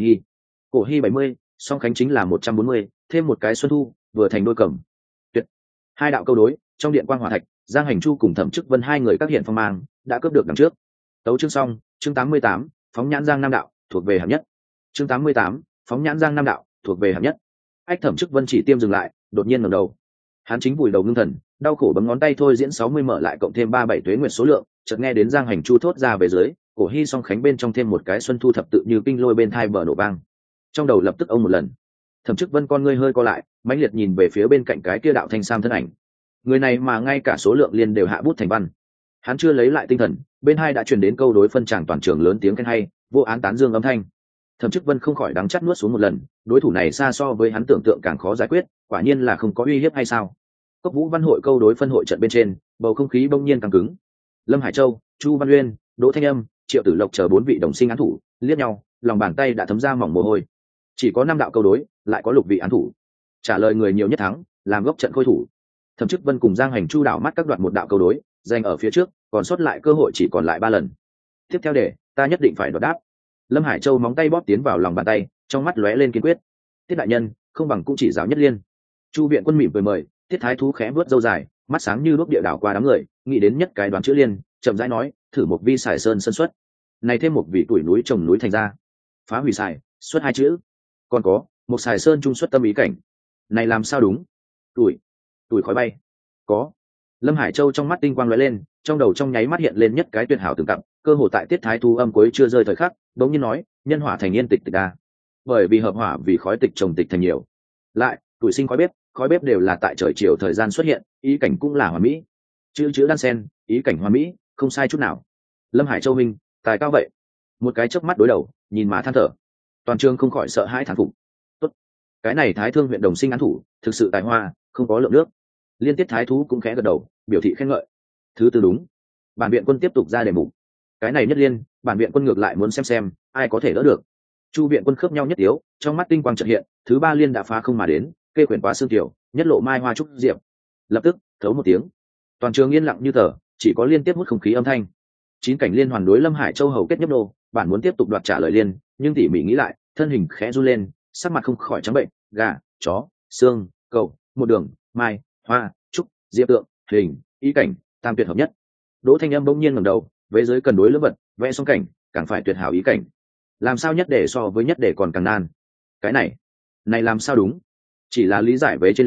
hy 70, song khánh chính là 140, thêm một cái xuân thu, vừa thành đôi cầm. Tuyệt. Hai đạo câu đối, trong điện quang hỏa thạch, Giang Hành Chu cùng Thẩm Chức Vân hai người các hiện phong mang, đã cướp được đằng trước. Tấu chương xong, chương 88, phóng nhãn Giang Nam đạo, thuộc về hạng nhất. Chương 88, phóng nhãn Giang Nam đạo, thuộc về hạng nhất. Ách Thẩm Chức Vân chỉ tiêm dừng lại, đột nhiên ngẩng đầu. Hắn chính vùi đầu ngưng thần, đau khổ bấm ngón tay thôi diễn 60 mở lại cộng thêm 37 tuế nguyệt số lượng, chợt nghe đến Giang Hành Chu thốt ra về dưới, cổ hy song khánh bên trong thêm một cái xuân thu thập tự như kinh lôi bên thai bờ nổ vang. Trong đầu lập tức ông một lần. Thẩm Chức Vân con ngươi hơi co lại, mãnh liệt nhìn về phía bên cạnh cái kia đạo thanh sam thân ảnh. Người này mà ngay cả số lượng liền đều hạ bút thành văn. Hắn chưa lấy lại tinh thần, bên hai đã truyền đến câu đối phân tràng toàn trường lớn tiếng khen hay, vô án tán dương âm thanh. Thẩm Chức Vân không khỏi đắng chắt nuốt xuống một lần, đối thủ này xa so với hắn tưởng tượng càng khó giải quyết, quả nhiên là không có uy hiếp hay sao? Cốc Vũ Văn hội câu đối phân hội trận bên trên, bầu không khí bỗng nhiên căng cứng. Lâm Hải Châu, Chu Văn Uyên, Đỗ Thanh Âm, Triệu Tử Lộc chờ 4 vị đồng sinh án thủ, liếc nhau, lòng bàn tay đã thấm ra mỏng mồ hôi. Chỉ có 5 đạo câu đối, lại có lục vị án thủ. Trả lời người nhiều nhất thắng, làm gốc trận khôi thủ. Thẩm Chức Vân cùng Giang Hành Chu đảo mắt các đoạn một đạo câu đối, giành ở phía trước, còn sót lại cơ hội chỉ còn lại 3 lần. Tiếp theo để, ta nhất định phải đoạt đáp. Lâm Hải Châu móng tay bóp tiến vào lòng bàn tay, trong mắt lóe lên kiên quyết. Tiết đại nhân, không bằng cũng chỉ giáo nhất liên. Chu Viện Quân mỉm cười mời, Tiết Thái Thú khẽ vớt râu dài, mắt sáng như đuốc địa đảo qua đám người, nghĩ đến nhất cái đoán chữ liên, chậm rãi nói, thử một vi xài sơn sân xuất. Này thêm một vị tuổi núi trồng núi thành ra. Phá hủy xài, xuất 2 chữ. Còn có, một xài sơn trung xuất tâm ý cảnh. Này làm sao đúng? Tuổi khói bay. Có. Lâm Hải Châu trong mắt tinh quang lóe lên, trong đầu trong nháy mắt hiện lên nhất cái tuyệt hảo từng cặp, cơ hồ tại Tiết Thái Thú âm cuối chưa rơi thời khắc, đống nhiên nói, nhân hỏa thành yên tịch tịch đa. Bởi vì hợp hỏa vì khói tịch trồng tịch thành nhiều. Lại, tuổi sinh khói bếp đều là tại trời chiều thời gian xuất hiện, ý cảnh cũng là hoàn mỹ. Chữ đan sen, ý cảnh hoàn mỹ, không sai chút nào. Lâm Hải Châu minh, tài cao vậy. Một cái chớp mắt đối đầu, nhìn mà than thở. Toàn trường không khỏi sợ hãi thán phục. Tốt, cái này Thái Thương huyện đồng sinh án thủ, thực sự tài hoa, không có lượng nước. Liên Tiết Thái Thú cũng khẽ gật đầu, biểu thị khen ngợi. Thứ tư đúng. Bản viện quân tiếp tục ra đề mục. Cái này nhất liên, bản viện quân ngược lại muốn xem ai có thể đỡ được. Chu viện quân khớp nhau nhất yếu, trong mắt tinh quang chợt hiện, thứ 3 liên đã phá không mà đến, kê quyển quá xương tiểu, nhất lộ mai hoa trúc diệp. Lập tức, thấu một tiếng. Toàn trường yên lặng như tờ, chỉ có liên tiếp hút không khí âm thanh. 9 cảnh liên hoàn đối Lâm Hải Châu hầu kết nhấp nô, bản muốn tiếp tục đoạt trả lời liên, nhưng tỉ mỉ nghĩ lại, thân hình khẽ run lên, sắc mặt không khỏi trắng bệnh, gà, chó, xương, cầu, một đường, mai, hoa, trúc, diệp tượng, hình, ý cảnh, tam tuyệt hợp nhất. Đỗ Thanh Âm bỗng nhiên ngẩng đầu, vế giới cần đối lưỡng vật, vẽ xong cảnh, càng phải tuyệt hảo ý cảnh. Làm sao nhất để so với nhất để còn càng nan. Cái này làm sao đúng? Chỉ là lý giải vế trên liền,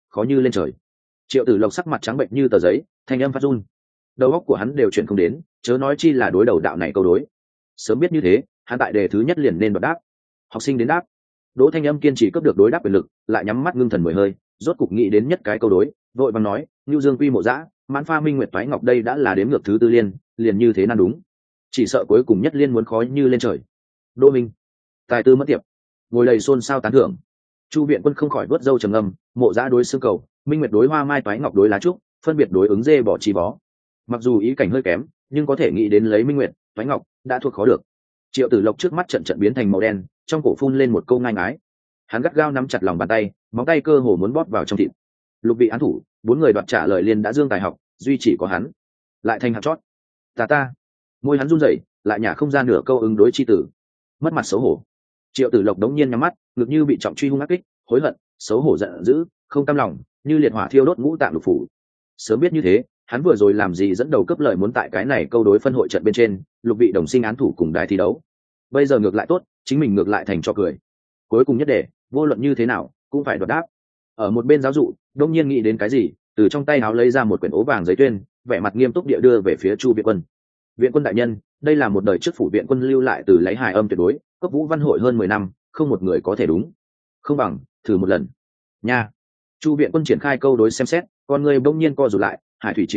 khó như lên trời. Triệu Tử Lộc sắc mặt trắng bệnh như tờ giấy, thanh âm phát run, đầu óc của hắn đều chuyển không đến, chớ nói chi là đối đầu đạo này câu đối. Sớm biết như thế, hắn tại đề thứ nhất liền nên đoạt đáp. Học sinh đến đáp. Đỗ Thanh Âm kiên trì cấp được đối đáp quyền lực, lại nhắm mắt ngưng thần mười hơi, rốt cục nghĩ đến nhất cái câu đối, vội vàng nói, Nưu Dương Quy Mộ Dã, Mãn Pha Minh Nguyệt Toái Ngọc đây đã là đếm ngược thứ tư liên, liền như thế nan đúng. Chỉ sợ cuối cùng nhất liên muốn khó như lên trời. Đỗ Minh, tài tư mất tiệp. Ngồi đầy xôn xao tán thưởng. Chu Viện Quân không khỏi vớt râu trầm ngâm, Mộ Dã đối xương cầu, Minh Nguyệt đối Hoa Mai Toái Ngọc đối lá trúc, phân biệt đối ứng dê bỏ chi bó. Mặc dù ý cảnh hơi kém, nhưng có thể nghĩ đến lấy Minh Nguyệt, Toái Ngọc đã thuộc khó được. Triệu Tử Lộc trước mắt trận trận biến thành màu đen, trong cổ phun lên một câu ngang ái. Hắn gắt gao nắm chặt lòng bàn tay, móng tay cơ hồ muốn bóp vào trong thịt. Lục vị án thủ, bốn người đoạt trả lời liên đã dương tài học, duy chỉ có hắn lại thành hạt chót. Ta, môi hắn run rẩy, lại nhả không ra nửa câu ứng đối chi tử. Mất mặt xấu hổ. Triệu Tử Lộc đống nhiên nhắm mắt, ngực như bị trọng truy hung ác kích, hối hận, xấu hổ giận dữ, không cam lòng, như liệt hỏa thiêu đốt ngũ tạng lục phủ. Sớm biết như thế, hắn vừa rồi làm gì dẫn đầu cấp lợi muốn tại cái này câu đối phân hội trận bên trên, lục vị đồng sinh án thủ cùng đài thi đấu. Bây giờ ngược lại tốt, chính mình ngược lại thành cho cười. Cuối cùng nhất đề, vô luận như thế nào cũng phải đoạt đáp. Ở một bên giáo dụ đông nhiên nghĩ đến cái gì, từ trong tay áo lấy ra một quyển ố vàng giấy tuyên, vẻ mặt nghiêm túc địa đưa về phía Chu Viện Quân. Viện Quân đại nhân, đây là một đời trước phủ viện quân lưu lại từ lấy hài âm tuyệt đối, cấp vũ văn hội hơn 10 năm, không một người có thể đúng. Không bằng thử một lần nha. Chu Viện Quân triển khai câu đối xem xét, con người bỗng nhiên co rụt lại, hải thủy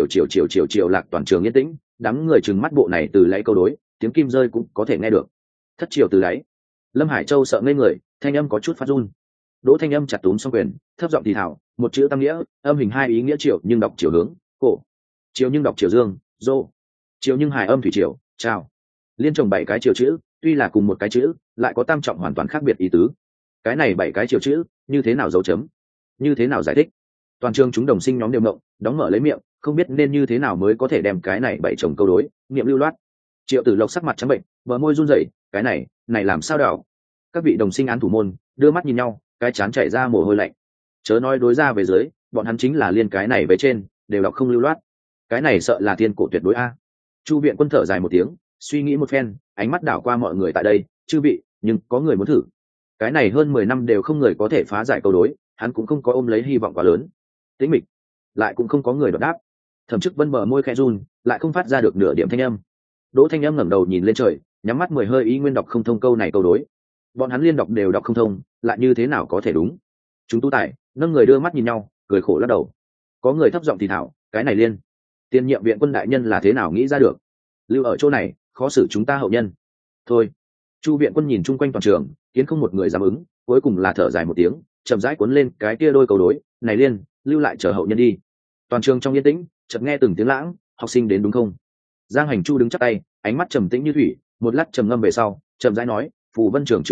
triều lạc toàn trường yên tĩnh, đám người trừng mắt bộ này từ lấy câu đối, tiếng kim rơi cũng có thể nghe được. Thất triều từ đáy. Lâm Hải Châu sợ ngây người, thanh âm có chút phát run. Đỗ Thanh Âm chặt túm xong quyền, thấp giọng thì thào, một chữ tam nghĩa, âm hình hai ý nghĩa triệu nhưng đọc chiều hướng, cổ. Chiều nhưng đọc chiều dương, dô. Chiều nhưng hài âm thủy triều, chào. Liên trồng 7 cái chiều chữ, tuy là cùng một cái chữ, lại có tam trọng hoàn toàn khác biệt ý tứ. Cái này 7 cái chiều chữ, như thế nào dấu chấm? Như thế nào giải thích? Toàn trường chúng đồng sinh nhóm đều ngộng, đóng mở lấy miệng, không biết nên như thế nào mới có thể đem cái này 7 chồng câu đối, niệm lưu loát. Triệu Tử Lộc sắc mặt trắng bệnh, bờ môi run rẩy, cái này làm sao đảo? Các vị đồng sinh án thủ môn đưa mắt nhìn nhau, cái chán chảy ra mồ hôi lạnh. Chớ nói đối ra về dưới, bọn hắn chính là liên cái này về trên, đều đọc không lưu loát. Cái này sợ là thiên cổ tuyệt đối a. Chu Viện Quân thở dài một tiếng, suy nghĩ một phen, ánh mắt đảo qua mọi người tại đây, chư vị, nhưng có người muốn thử. Cái này hơn 10 năm đều không người có thể phá giải câu đối, hắn cũng không có ôm lấy hy vọng quá lớn. Tĩnh mịch, lại cũng không có người đột đáp. Thẩm Chức Vân bờ môi khẽ run, lại không phát ra được nửa điểm thanh âm. Đỗ Thanh Âm ngẩng đầu nhìn lên trời, nhắm mắt 10 hơi ý nguyên đọc không thông câu này câu đối. Bọn hắn liên đọc đều đọc không thông, lại như thế nào có thể đúng? Chúng tu tài nâng người đưa mắt nhìn nhau, cười khổ lắc đầu. Có người thấp giọng thì thảo, cái này liên tiền nhiệm viện quân đại nhân là thế nào nghĩ ra được? Lưu ở chỗ này, khó xử chúng ta hậu nhân. Thôi. Chu Viện Quân nhìn chung quanh toàn trường, kiến không một người dám ứng, cuối cùng là thở dài một tiếng, chậm rãi cuốn lên cái kia đôi câu đối, này liên, lưu lại chờ hậu nhân đi. Toàn trường trong yên tĩnh, chợt nghe từng tiếng lãng, học sinh đến đúng không? Giang Hành Chu đứng chắp tay, ánh mắt trầm tĩnh như thủy, một lát trầm ngâm về sau, chậm rãi nói, phù vân trường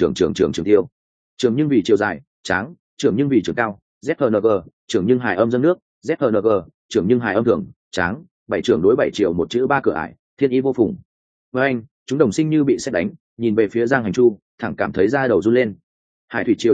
tiêu. Trường nhưng vì chiều dài, tráng, trường nhưng vì trường cao, ZNG, trường nhưng hài âm dâng nước, ZNG, trường nhưng hài âm thường, tráng, 7 trường đối 7 chiều một chữ 3 cửa ải, thiên ý vô phùng. Với anh, chúng đồng sinh như bị sét đánh, nhìn về phía Giang Hành Chu, thẳng cảm thấy da đầu run lên. Hải thủy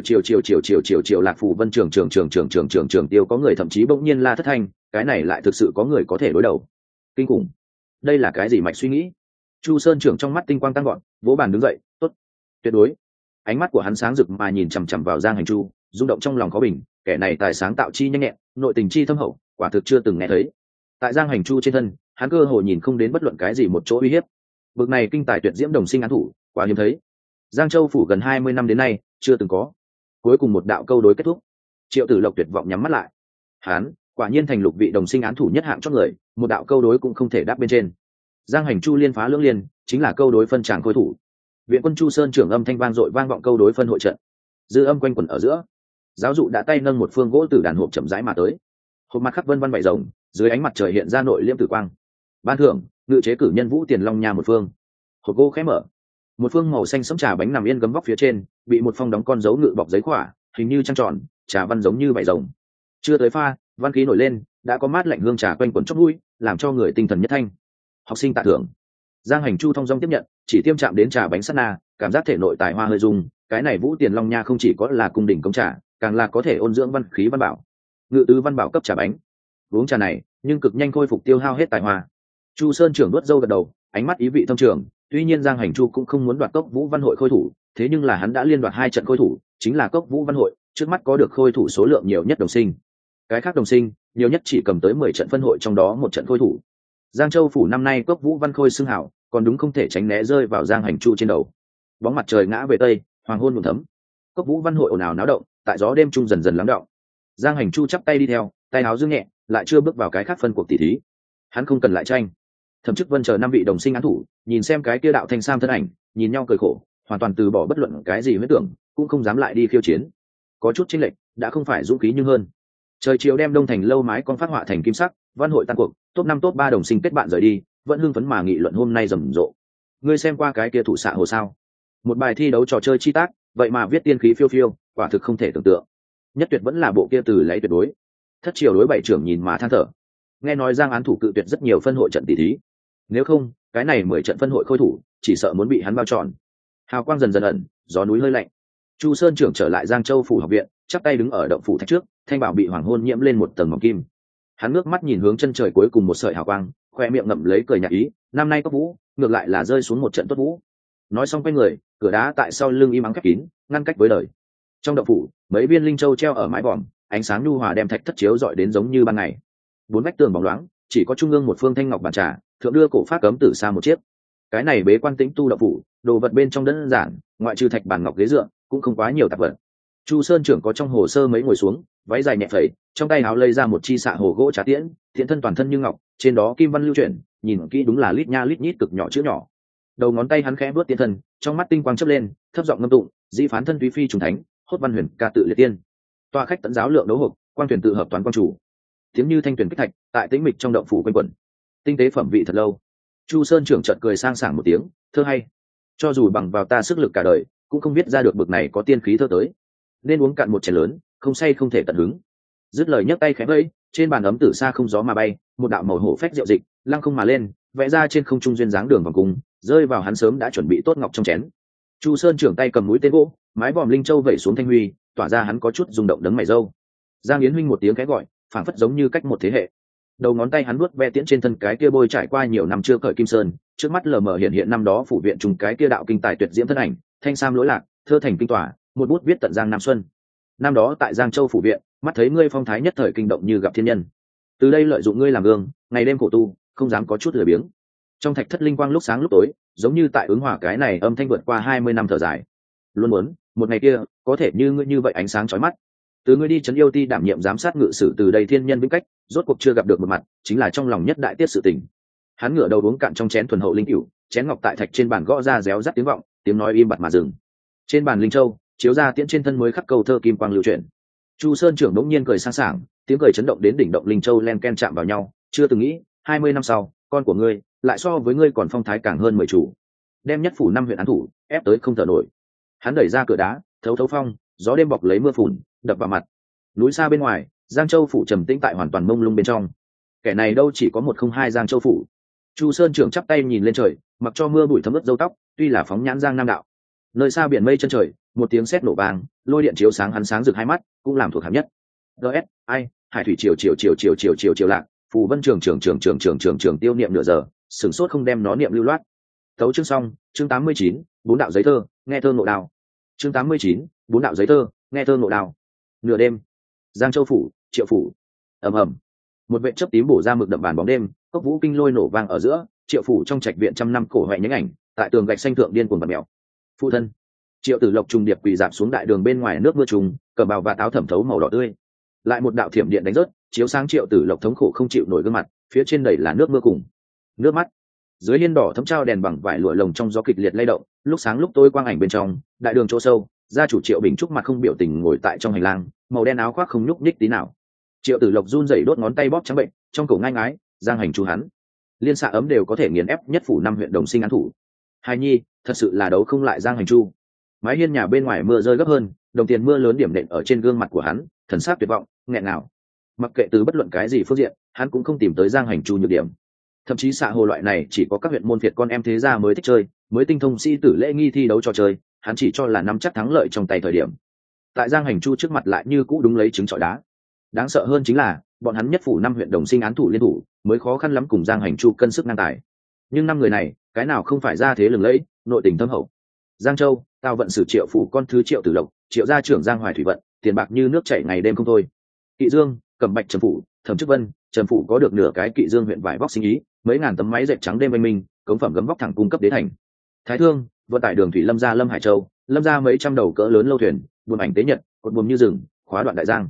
chiều lạc phù vân trường tiêu, có người thậm chí bỗng nhiên la thất thanh, cái này lại thực sự có người có thể đối đầu. Kinh khủng. Đây là cái gì mạch suy nghĩ? Chu Sơn trưởng trong mắt tinh quang tăng gọn, vỗ bàn đứng dậy, tốt, tuyệt đối. Ánh mắt của hắn sáng rực mà nhìn chằm chằm vào Giang Hành Chu, rung động trong lòng có bình, kẻ này tài sáng tạo chi nhanh nhẹn, nội tình chi thâm hậu, quả thực chưa từng nghe thấy. Tại Giang Hành Chu trên thân, hắn cơ hồ nhìn không đến bất luận cái gì một chỗ uy hiếp. Bực này kinh tài tuyệt diễm đồng sinh án thủ, quá hiếm thấy. Giang Châu phủ gần 20 năm đến nay, chưa từng có. Cuối cùng một đạo câu đối kết thúc. Triệu Tử Lộc tuyệt vọng nhắm mắt lại. Hắn, quả nhiên thành lục vị đồng sinh án thủ nhất hạng chót người, một đạo câu đối cũng không thể đáp bên trên. Giang Hành Chu liên phá lưỡng liên, chính là câu đối phân tràng khôi thủ. Viện Quân Chu Sơn trưởng âm thanh vang dội vang vọng câu đối phân hội trận. Dư âm quanh quẩn ở giữa. Giáo dụ đã tay nâng một phương gỗ từ đàn hộp chậm rãi mà tới. Hộp mặt khắc vân vân bảy rồng, dưới ánh mặt trời hiện ra nội liễm tử quang. Ban thưởng, ngự chế cử nhân Vũ Tiền Long Nha một phương. Hộp gỗ khẽ mở. Một phương màu xanh sẫm trà bánh nằm yên gấm vóc phía trên, bị một phong đóng con dấu ngự bọc giấy khỏa, hình như trăng tròn, trà văn giống như bảy rồng. Chưa tới pha, văn khí nổi lên, đã có mát lạnh hương trà quanh quẩn chóp mũi, làm cho người tinh thần nhất thanh. Học sinh tạ thưởng. Giang Hành Chu thong dong tiếp nhận, chỉ tiêm chạm đến trà bánh sát na, cảm giác thể nội tài hoa hơi rung, cái này Vũ Tiền Long Nha không chỉ có là cung đỉnh công trà, càng là có thể ôn dưỡng văn khí văn bảo. Ngự tứ văn bảo cấp trà bánh. Uống trà này, nhưng cực nhanh khôi phục tiêu hao hết tài hoa. Chu Sơn trưởng đuốt râu gật đầu, ánh mắt ý vị thâm trường, tuy nhiên Giang Hành Chu cũng không muốn đoạt cốc Vũ Văn hội khôi thủ, thế nhưng là hắn đã liên đoạt 2 trận khôi thủ, chính là cốc Vũ Văn hội, trước mắt có được khôi thủ số lượng nhiều nhất đồng sinh. Cái khác đồng sinh nhiều nhất chỉ cầm tới 10 trận phân hội, trong đó một trận khôi thủ. Giang Châu phủ năm nay Cốc Vũ Văn Khôi xưng hảo, còn đúng không thể tránh né rơi vào Giang Hành Chu trên đầu. Bóng mặt trời ngã về tây, hoàng hôn nhuộm thấm. Cốc Vũ Văn hội ồn ào náo động, tại gió đêm trung dần dần lắng đọng. Giang Hành Chu chắp tay đi theo, tay áo dương nhẹ, lại chưa bước vào cái khác phân cuộc tỷ thí. Hắn không cần lại tranh. Thẩm Chức Vân chờ 5 vị đồng sinh án thủ, nhìn xem cái kia đạo thanh sam thân ảnh, nhìn nhau cười khổ, hoàn toàn từ bỏ bất luận cái gì huyết tưởng, cũng không dám lại đi khiêu chiến. Có chút chênh lệch, đã không phải dũng khí nhưng hơn. Trời chiều đem đông thành lâu mái con phát họa thành kim sắc, văn hội tan cuộc, top 5 top 3 đồng sinh kết bạn rời đi, vẫn hưng phấn mà nghị luận hôm nay rầm rộ. Ngươi xem qua cái kia thủ xạ hồ sao? Một bài thi đấu trò chơi chi tác, vậy mà viết tiên khí phiêu phiêu, quả thực không thể tưởng tượng. Nhất tuyệt vẫn là bộ kia từ lấy tuyệt đối. Thất triều đối bảy trưởng nhìn mà than thở. Nghe nói Giang án thủ cự tuyệt rất nhiều phân hội trận tỷ thí. Nếu không, cái này 10 trận phân hội khôi thủ, chỉ sợ muốn bị hắn bao tròn. Hào quang dần dần ẩn, gió núi hơi lạnh. Chu Sơn trưởng trở lại Giang Châu phủ học viện, chắp tay đứng ở động phủ thạch trước, thanh bảo bị hoàng hôn nhiễm lên một tầng mỏng kim. Hắn ngước mắt nhìn hướng chân trời cuối cùng một sợi hào quang, khoe miệng ngậm lấy cười nhạt ý, năm nay có vũ, ngược lại là rơi xuống một trận tốt vũ. Nói xong quay người, cửa đá tại sau lưng im ắng khép kín, ngăn cách với đời. Trong động phủ, mấy viên linh châu treo ở mái vòm, ánh sáng nhu hòa đem thạch thất chiếu rọi đến giống như ban ngày. Bốn vách tường bóng loáng, chỉ có trung ương một phương thanh ngọc bàn trà, thượng đưa cổ phát cấm tử xa một chiếc. Cái này bế quan tĩnh tu động phủ, đồ vật bên trong đơn giản, ngoại trừ thạch bàn ngọc ghế dựa, cũng không quá nhiều tạp vật. Chu Sơn trưởng có trong hồ sơ mấy ngồi xuống, váy dài nhẹ phẩy, trong tay áo lây ra một chi xạ hồ gỗ trà tiễn, thiện thân toàn thân như ngọc, trên đó kim văn lưu chuyển, nhìn kỹ đúng là lít nha lít nhít cực nhỏ chữ nhỏ. Đầu ngón tay hắn khẽ vuốt tiên thân, trong mắt tinh quang chớp lên, thấp giọng ngâm tụng, dĩ phán thân túy phi trùng thánh, hốt văn huyền ca tự liệt tiên. Toa khách tận giáo lượng đấu hộp, quan tuyển tự hợp toán quan chủ. Tiếng như thanh tuyển kích thạch, tại tĩnh mịch trong động phủ quanh quẩn. Tinh tế phẩm vị thật lâu. Chu Sơn trưởng chợt cười sang sảng một tiếng, thơ hay. Cho dù bằng vào ta sức lực cả đời, cũng không biết ra được bực này có tiên khí thơ tới. Nên uống cạn một chén lớn, không say không thể tận hứng. Dứt lời nhấc tay khẽ vẫy, trên bàn ấm tử sa không gió mà bay, một đạo màu hổ phách rượu dịch, lăng không mà lên, vẽ ra trên không trung duyên dáng đường vòng cung, rơi vào hắn sớm đã chuẩn bị tốt ngọc trong chén. Chu Sơn trưởng tay cầm mũi tên gỗ, mái vòm linh châu vẩy xuống thanh huy, tỏa ra hắn có chút rung động đấng mày râu. Giang Yến huynh một tiếng khẽ gọi, phảng phất giống như cách một thế hệ. Đầu ngón tay hắn vuốt ve tiễn trên thân cái kia bôi trải qua nhiều năm chưa cởi kim sơn, trước mắt lờ mờ hiện năm đó phủ viện trùng cái kia đạo kinh tài tuyệt diễm thân ảnh, thanh sam lỗi lạc, thơ thành kinh tỏa, một bút viết tận Giang Nam Xuân. Năm đó tại Giang Châu phủ viện, mắt thấy ngươi phong thái nhất thời kinh động như gặp thiên nhân. Từ đây lợi dụng ngươi làm gương, ngày đêm khổ tu, không dám có chút lười biếng. Trong thạch thất linh quang lúc sáng lúc tối, giống như tại ứng hỏa cái này âm thanh vượt qua 20 năm thở dài. Luôn muốn, một ngày kia, có thể như ngươi như vậy ánh sáng chói mắt. Từ ngươi đi trấn yêu ti đảm nhiệm giám sát ngự sử từ đây thiên nhân vĩnh cách, rốt cuộc chưa gặp được một mặt, chính là trong lòng nhất đại tiết sự tình. Hắn ngửa đầu uống cạn trong chén thuần hậu linh cửu, chén ngọc tại thạch trên bàn gõ ra réo rắt tiếng vọng, tiếng nói im bặt mà dừng. Trên bàn linh châu, chiếu ra tiễn trên thân mới khắc câu thơ kim quang lưu chuyển. Chu Sơn trưởng đống nhiên cười sang sảng, tiếng cười chấn động đến đỉnh động linh châu len ken chạm vào nhau, chưa từng nghĩ, 20 năm sau, con của ngươi lại so với ngươi còn phong thái càng hơn 10 chủ. Đem nhất phủ 5 huyện án thủ, ép tới không thở nổi. Hắn đẩy ra cửa đá, thấu thấu phong, gió đêm bọc lấy mưa phùn, đập vào mặt. Núi xa bên ngoài, Giang Châu phủ trầm tĩnh tại hoàn toàn mông lung bên trong. Kẻ này đâu chỉ có 102 Giang Châu phủ. Chu Sơn trưởng chắp tay nhìn lên trời, mặc cho mưa bụi thấm ướt râu tóc, tuy là phóng nhãn Giang Nam đạo. Nơi xa biển mây chân trời, một tiếng sét nổ vàng, lôi điện chiếu sáng hắn sáng rực hai mắt, cũng làm thuộc hạng nhất. DS, ai, Hải thủy chiều lạc, phù vân trường tiêu niệm nửa giờ, sửng sốt không đem nó niệm lưu loát. Tấu chương xong, chương 89, bốn đạo giấy thơ, nghe thơ ngộ đào. Chương 89, bốn đạo giấy thơ, nghe thơ ngộ đào. Nửa đêm, Giang Châu phủ, Triệu phủ. Ầm ầm. Một vệt chớp tím bổ ra mực đậm bàn bóng đêm, cốc vũ kinh lôi nổ vang ở giữa, Triệu phủ trong trạch viện trăm năm cổ hoại nhánh ảnh, tại tường gạch xanh thượng điên cuồng bật mèo. Phụ thân. Triệu Tử Lộc trùng điệp quỳ dạp xuống đại đường bên ngoài nước mưa trùng, cờ bào và táo thẩm thấu màu đỏ tươi. Lại một đạo thiểm điện đánh rớt, chiếu sáng Triệu Tử Lộc thống khổ không chịu nổi gương mặt, phía trên đầy là nước mưa cùng nước mắt. Dưới hiên đỏ thấm trao đèn bằng vải lụa lồng trong gió kịch liệt lay động, lúc sáng lúc tối quang ảnh bên trong, đại đường chỗ sâu, gia chủ Triệu Bình Trúc mặt không biểu tình ngồi tại trong hành lang, màu đen áo khoác không nhúc nhích tí nào. Triệu Tử Lộc run rẩy đốt ngón tay bóp trắng bệnh, trong cổ ngai ngái, Giang Hành Chu hắn, liên xạ ấm đều có thể nghiền ép nhất phủ 5 huyện đồng sinh án thủ. Hài nhi, thật sự là đấu không lại Giang Hành Chu. Mái hiên nhà bên ngoài mưa rơi gấp hơn, đồng tiền mưa lớn điểm nện ở trên gương mặt của hắn, thần sắc tuyệt vọng, nghẹn ngào. Mặc kệ từ bất luận cái gì phương diện, hắn cũng không tìm tới Giang Hành Chu nhược điểm. Thậm chí xạ hồ loại này chỉ có các huyện môn việt con em thế gia mới thích chơi, mới tinh thông sĩ tử lễ nghi thi đấu trò chơi, hắn chỉ cho là nắm chắc thắng lợi trong tay thời điểm. Tại Giang Hành Chu trước mặt lại như cũ đúng lấy trứng trọi đá. Đáng sợ hơn chính là, bọn hắn nhất phủ 5 huyện đồng sinh án thủ liên thủ, mới khó khăn lắm cùng Giang Hành Chu cân sức ngang tài. Nhưng 5 người này, cái nào không phải ra thế lừng lẫy, nội tình thâm hậu. Giang Châu, Tào vận sử Triệu phủ con thứ Triệu Tử Lộc, Triệu gia trưởng Giang Hoài Thủy Vận, tiền bạc như nước chảy ngày đêm không thôi. Kỵ Dương, Cẩm Bạch Trầm Phủ, Thẩm Chức Vân, Trầm Phủ có được nửa cái Kỵ Dương huyện vải vóc sinh ý, mấy ngàn tấm máy dệt trắng đêm oanh minh, cống phẩm gấm vóc thẳng cung cấp đế thành. Thái Thương, vận tải đường thủy Lâm gia Lâm Hải Châu, Lâm gia mấy trăm đầu cỡ lớn lâu thuyền, buôn ảnh tế nhật, cột buồm như rừng, khóa đoạn đại giang.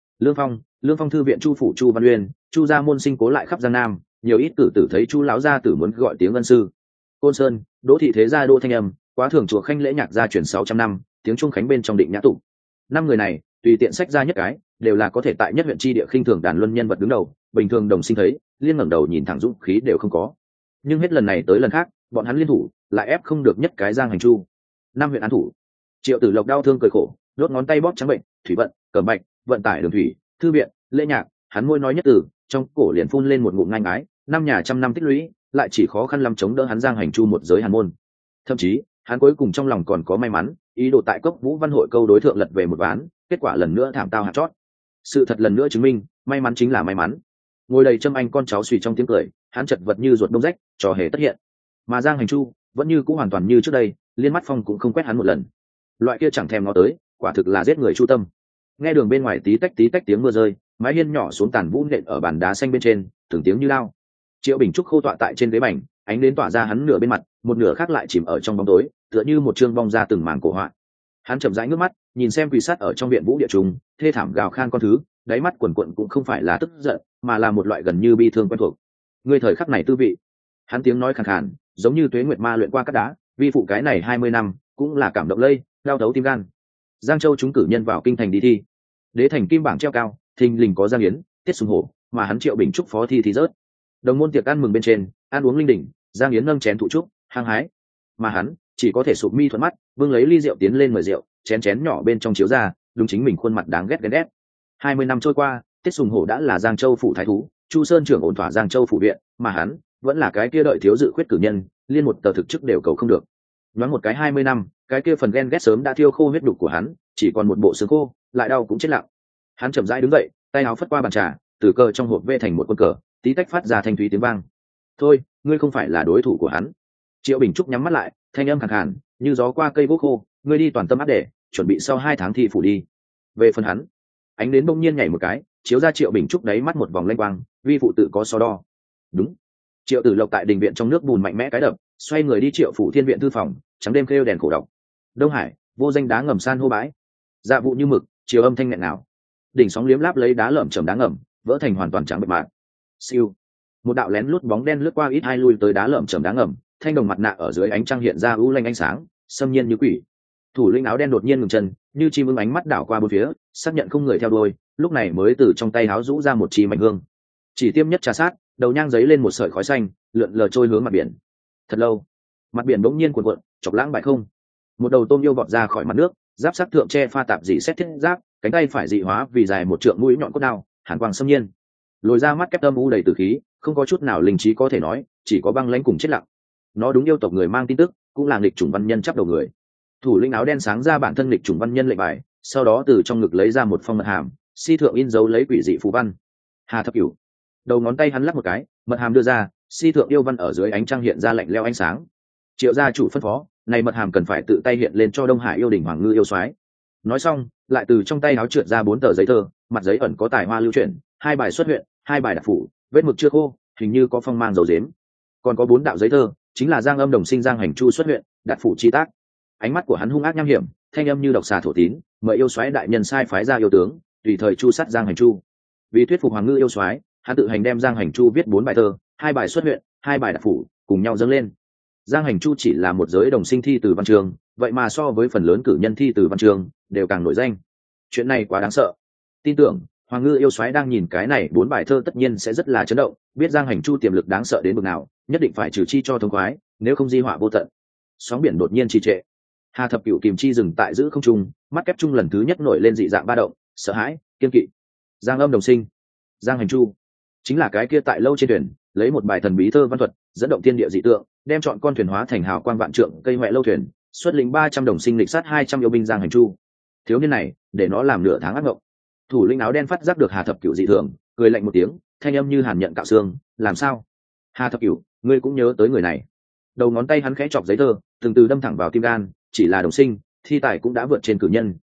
Lương Phong thư viện Chu phủ Chu Văn Uyên, Chu gia môn sinh cố lại khắp Giang Nam, nhiều ít cử tử thấy Chu lão gia tử muốn gọi tiếng ân sư. Côn Sơn, Đỗ thị thế gia Đỗ Thanh Âm, quá thường chùa Khanh lễ nhạc gia truyền 600 năm, tiếng trung khánh bên trong định nhã tụ. Năm người này, tùy tiện sách ra nhất cái, đều là có thể tại nhất huyện chi địa khinh thường đàn luân nhân vật đứng đầu, bình thường đồng sinh thấy, liên ngẩng đầu nhìn thẳng dũng khí đều không có. Nhưng hết lần này tới lần khác, bọn hắn liên thủ, lại ép không được nhất cái Giang Hành Chu. Năm huyện án thủ. Triệu Tử Lộc đau thương cười khổ, đốt ngón tay bóp trắng bệnh, thủy vận, cẩm bạch, vận tải đường thủy, thư viện, lễ nhạc, hắn môi nói nhất từ, trong cổ liền phun lên một ngụm ngang ái, năm nhà trăm năm tích lũy, lại chỉ khó khăn lắm chống đỡ hắn Giang Hành Chu một giới hàn môn. Thậm chí, hắn cuối cùng trong lòng còn có may mắn, ý đồ tại Cốc Vũ Văn hội câu đối thượng lật về một ván, kết quả lần nữa thảm tao hạt chót. Sự thật lần nữa chứng minh, may mắn chính là may mắn. Ngồi đầy châm anh con cháu suy trong tiếng cười, hắn chật vật như ruột đông rách, trò hề tất hiện. Mà Giang Hành Chu vẫn như cũng hoàn toàn như trước đây, liên mắt phong cũng không quét hắn một lần. Loại kia chẳng thèm nó tới, quả thực là giết người chu tâm. Nghe đường bên ngoài tí tách tiếng mưa rơi, mái hiên nhỏ xuống tàn vũ nện ở bàn đá xanh bên trên, từng tiếng như lao. Triệu Bình Trúc khô tọa tại trên ghế bành, ánh đến tỏa ra hắn nửa bên mặt, một nửa khác lại chìm ở trong bóng tối, tựa như một chương bong ra từng mảng cổ họa. Hắn chậm rãi ngước mắt, nhìn xem quỷ sát ở trong viện vũ địa trùng, thê thảm gào khan con thứ, đáy mắt quần quận cũng không phải là tức giận, mà là một loại gần như bi thương quen thuộc. Ngươi thời khắc này tư vị. Hắn tiếng nói khàn khàn, giống như tuế nguyệt ma luyện qua cát đá, vi phụ cái này 20 năm, cũng là cảm động lây, đau thấu tim gan. Giang Châu chúng cử nhân vào kinh thành đi thi. Đế thành kim bảng treo cao, thình lình có Giang Yến, Tiết Sùng Hổ, mà hắn Triệu Bình Trúc phó thi thì rớt. Đồng môn tiệc ăn mừng bên trên, ăn uống linh đình, Giang Yến nâng chén thụ trúc, hăng hái. Mà hắn chỉ có thể sụp mi thuận mắt, vương lấy ly rượu tiến lên mời rượu, chén nhỏ bên trong chiếu ra, đúng chính mình khuôn mặt đáng ghét ghen ghét. 20 năm trôi qua, Tiết Sùng Hổ đã là Giang Châu phủ thái thú, Chu Sơn trưởng ổn thỏa Giang Châu phủ viện, mà hắn vẫn là cái kia đợi thiếu dự khuyết cử nhân, liên một tờ thực chức đều cầu không được. Nhoáng một cái 20 năm, cái kia phần ghen ghét sớm đã thiêu khô huyết đục của hắn, chỉ còn một bộ xương khô, lại đau cũng chết lặng. Hắn chậm rãi đứng dậy, tay áo phất qua bàn trà, từ cờ trong hộp vê thành một quân cờ, tí tách phát ra thanh thúy tiếng vang. Thôi, ngươi không phải là đối thủ của hắn. Triệu Bình Trúc nhắm mắt lại, thanh âm khàn khàn, như gió qua cây gỗ khô, ngươi đi toàn tâm áp để, chuẩn bị sau 2 tháng thi phủ đi. Về phần hắn, ánh đến bỗng nhiên nhảy một cái, chiếu ra Triệu Bình Trúc đáy mắt một vòng lanh quang, vi phụ tự có so đo. Đúng. Triệu Tử Lộc tại đình viện trong nước bùn mạnh mẽ cái đập, xoay người đi Triệu phủ thiên viện thư phòng, trắng đêm kêu đèn cổ đọc. Đông Hải, vô danh đá ngầm san hô bãi. Dạ vụ như mực, chiều âm thanh nghẹn nào. Đỉnh sóng liếm láp lấy đá lởm chởm đá ngầm, vỡ thành hoàn toàn trắng bệ mạc. Siêu. Một đạo lén lút bóng đen lướt qua ít hai lui tới đá lởm chởm đá ngầm, thanh đồng mặt nạ ở dưới ánh trăng hiện ra u lanh ánh sáng, xâm nhiên như quỷ. Thủ lĩnh áo đen đột nhiên ngừng chân, như chim ưng ánh mắt đảo qua bốn phía, xác nhận không người theo đuôi, lúc này mới từ trong tay háo rũ ra một chi mảnh hương. Chỉ tiêm nhất trà sát, đầu nhang giấy lên một sợi khói xanh, lượn lờ trôi hướng mặt biển. Thật lâu, mặt biển bỗng nhiên cuộn cuộn, chọc lãng bại không. Một đầu tôm yêu vọt ra khỏi mặt nước, giáp sắc thượng che pha tạp dị xét thiết giáp, cánh tay phải dị hóa vì dài một trượng mũi nhọn cốt đao, hàn quang xâm nhiên. Lồi ra mắt kép âm u đầy tử khí, không có chút nào linh trí có thể nói, chỉ có băng lãnh cùng chết lặng. Nó đúng yêu tộc người mang tin tức, cũng là nghịch chủng văn nhân chắp đầu người. Thủ lĩnh áo đen sáng ra bản thân nghịch chủng văn nhân lệnh bài, sau đó từ trong ngực lấy ra một phong mật hàm, si thượng in dấu lấy quỷ dị phù văn. Hà Thập Cửu. Đầu ngón tay hắn lắc một cái, mật hàm đưa ra, si thượng yêu văn ở dưới ánh trăng hiện ra lạnh lẽo ánh sáng. Triệu gia chủ phân phó, này mật hàm cần phải tự tay hiện lên cho Đông Hải yêu đỉnh hoàng ngư yêu soái. Nói xong, lại từ trong tay áo trượt ra 4 tờ giấy thơ, mặt giấy ẩn có tài hoa lưu chuyển, 2 bài xuất huyện, 2 bài đặc phủ, vết mực chưa khô, hình như có phong mang dầu dếm. Còn có 4 đạo giấy thơ, chính là Giang Âm đồng sinh Giang Hành Chu xuất huyện, đặc phủ chi tác. Ánh mắt của hắn hung ác nham hiểm, thanh âm như độc xà thổ tín, mời yêu soái đại nhân sai phái ra yêu tướng, tùy thời chu sát Giang Hành Chu. Vì thuyết phục hoàng ngư yêu soái, hắn tự hành đem Giang Hành Chu viết 4 bài thơ, 2 bài xuất huyện, 2 bài đặc phủ, cùng nhau dâng lên. Giang Hành Chu chỉ là một giới đồng sinh thi từ văn trường, vậy mà so với phần lớn cử nhân thi từ văn trường đều càng nổi danh. Chuyện này quá đáng sợ. Tin tưởng hoàng ngư yêu soái đang nhìn cái này 4 bài thơ tất nhiên sẽ rất là chấn động, biết Giang Hành Chu tiềm lực đáng sợ đến mức nào, nhất định phải trừ chi cho thông khoái, nếu không di họa vô tận. Sóng biển đột nhiên trì trệ. Hà Thập Cửu kìm chi dừng tại giữ không trung, mắt kép trung lần thứ nhất nổi lên dị dạng ba động, sợ hãi, kiên kỵ. Giang Âm đồng sinh, Giang Hành Chu, chính là cái kia tại lâu trên thuyền, lấy một bài thần bí thơ văn thuật, dẫn động thiên địa dị tượng, đem chọn con thuyền hóa thành hào quang vạn trượng cây hoẹ lâu thuyền, xuất lĩnh 300 đồng sinh lịch sát 200 yêu binh Giang Hành Chu. Thiếu niên này, để nó làm nửa tháng ác ngộng. Thủ lĩnh áo đen phát giác được Hà Thập Cửu dị thường, cười lạnh một tiếng, thanh âm như hàn nhận cạo xương, làm sao? Hà Thập Cửu, ngươi cũng nhớ tới người này. Đầu ngón tay hắn khẽ chọc giấy thơ, từng từ đâm thẳng vào tim gan, chỉ là đồng sinh, thi tài cũng đã vượt trên cử nhân,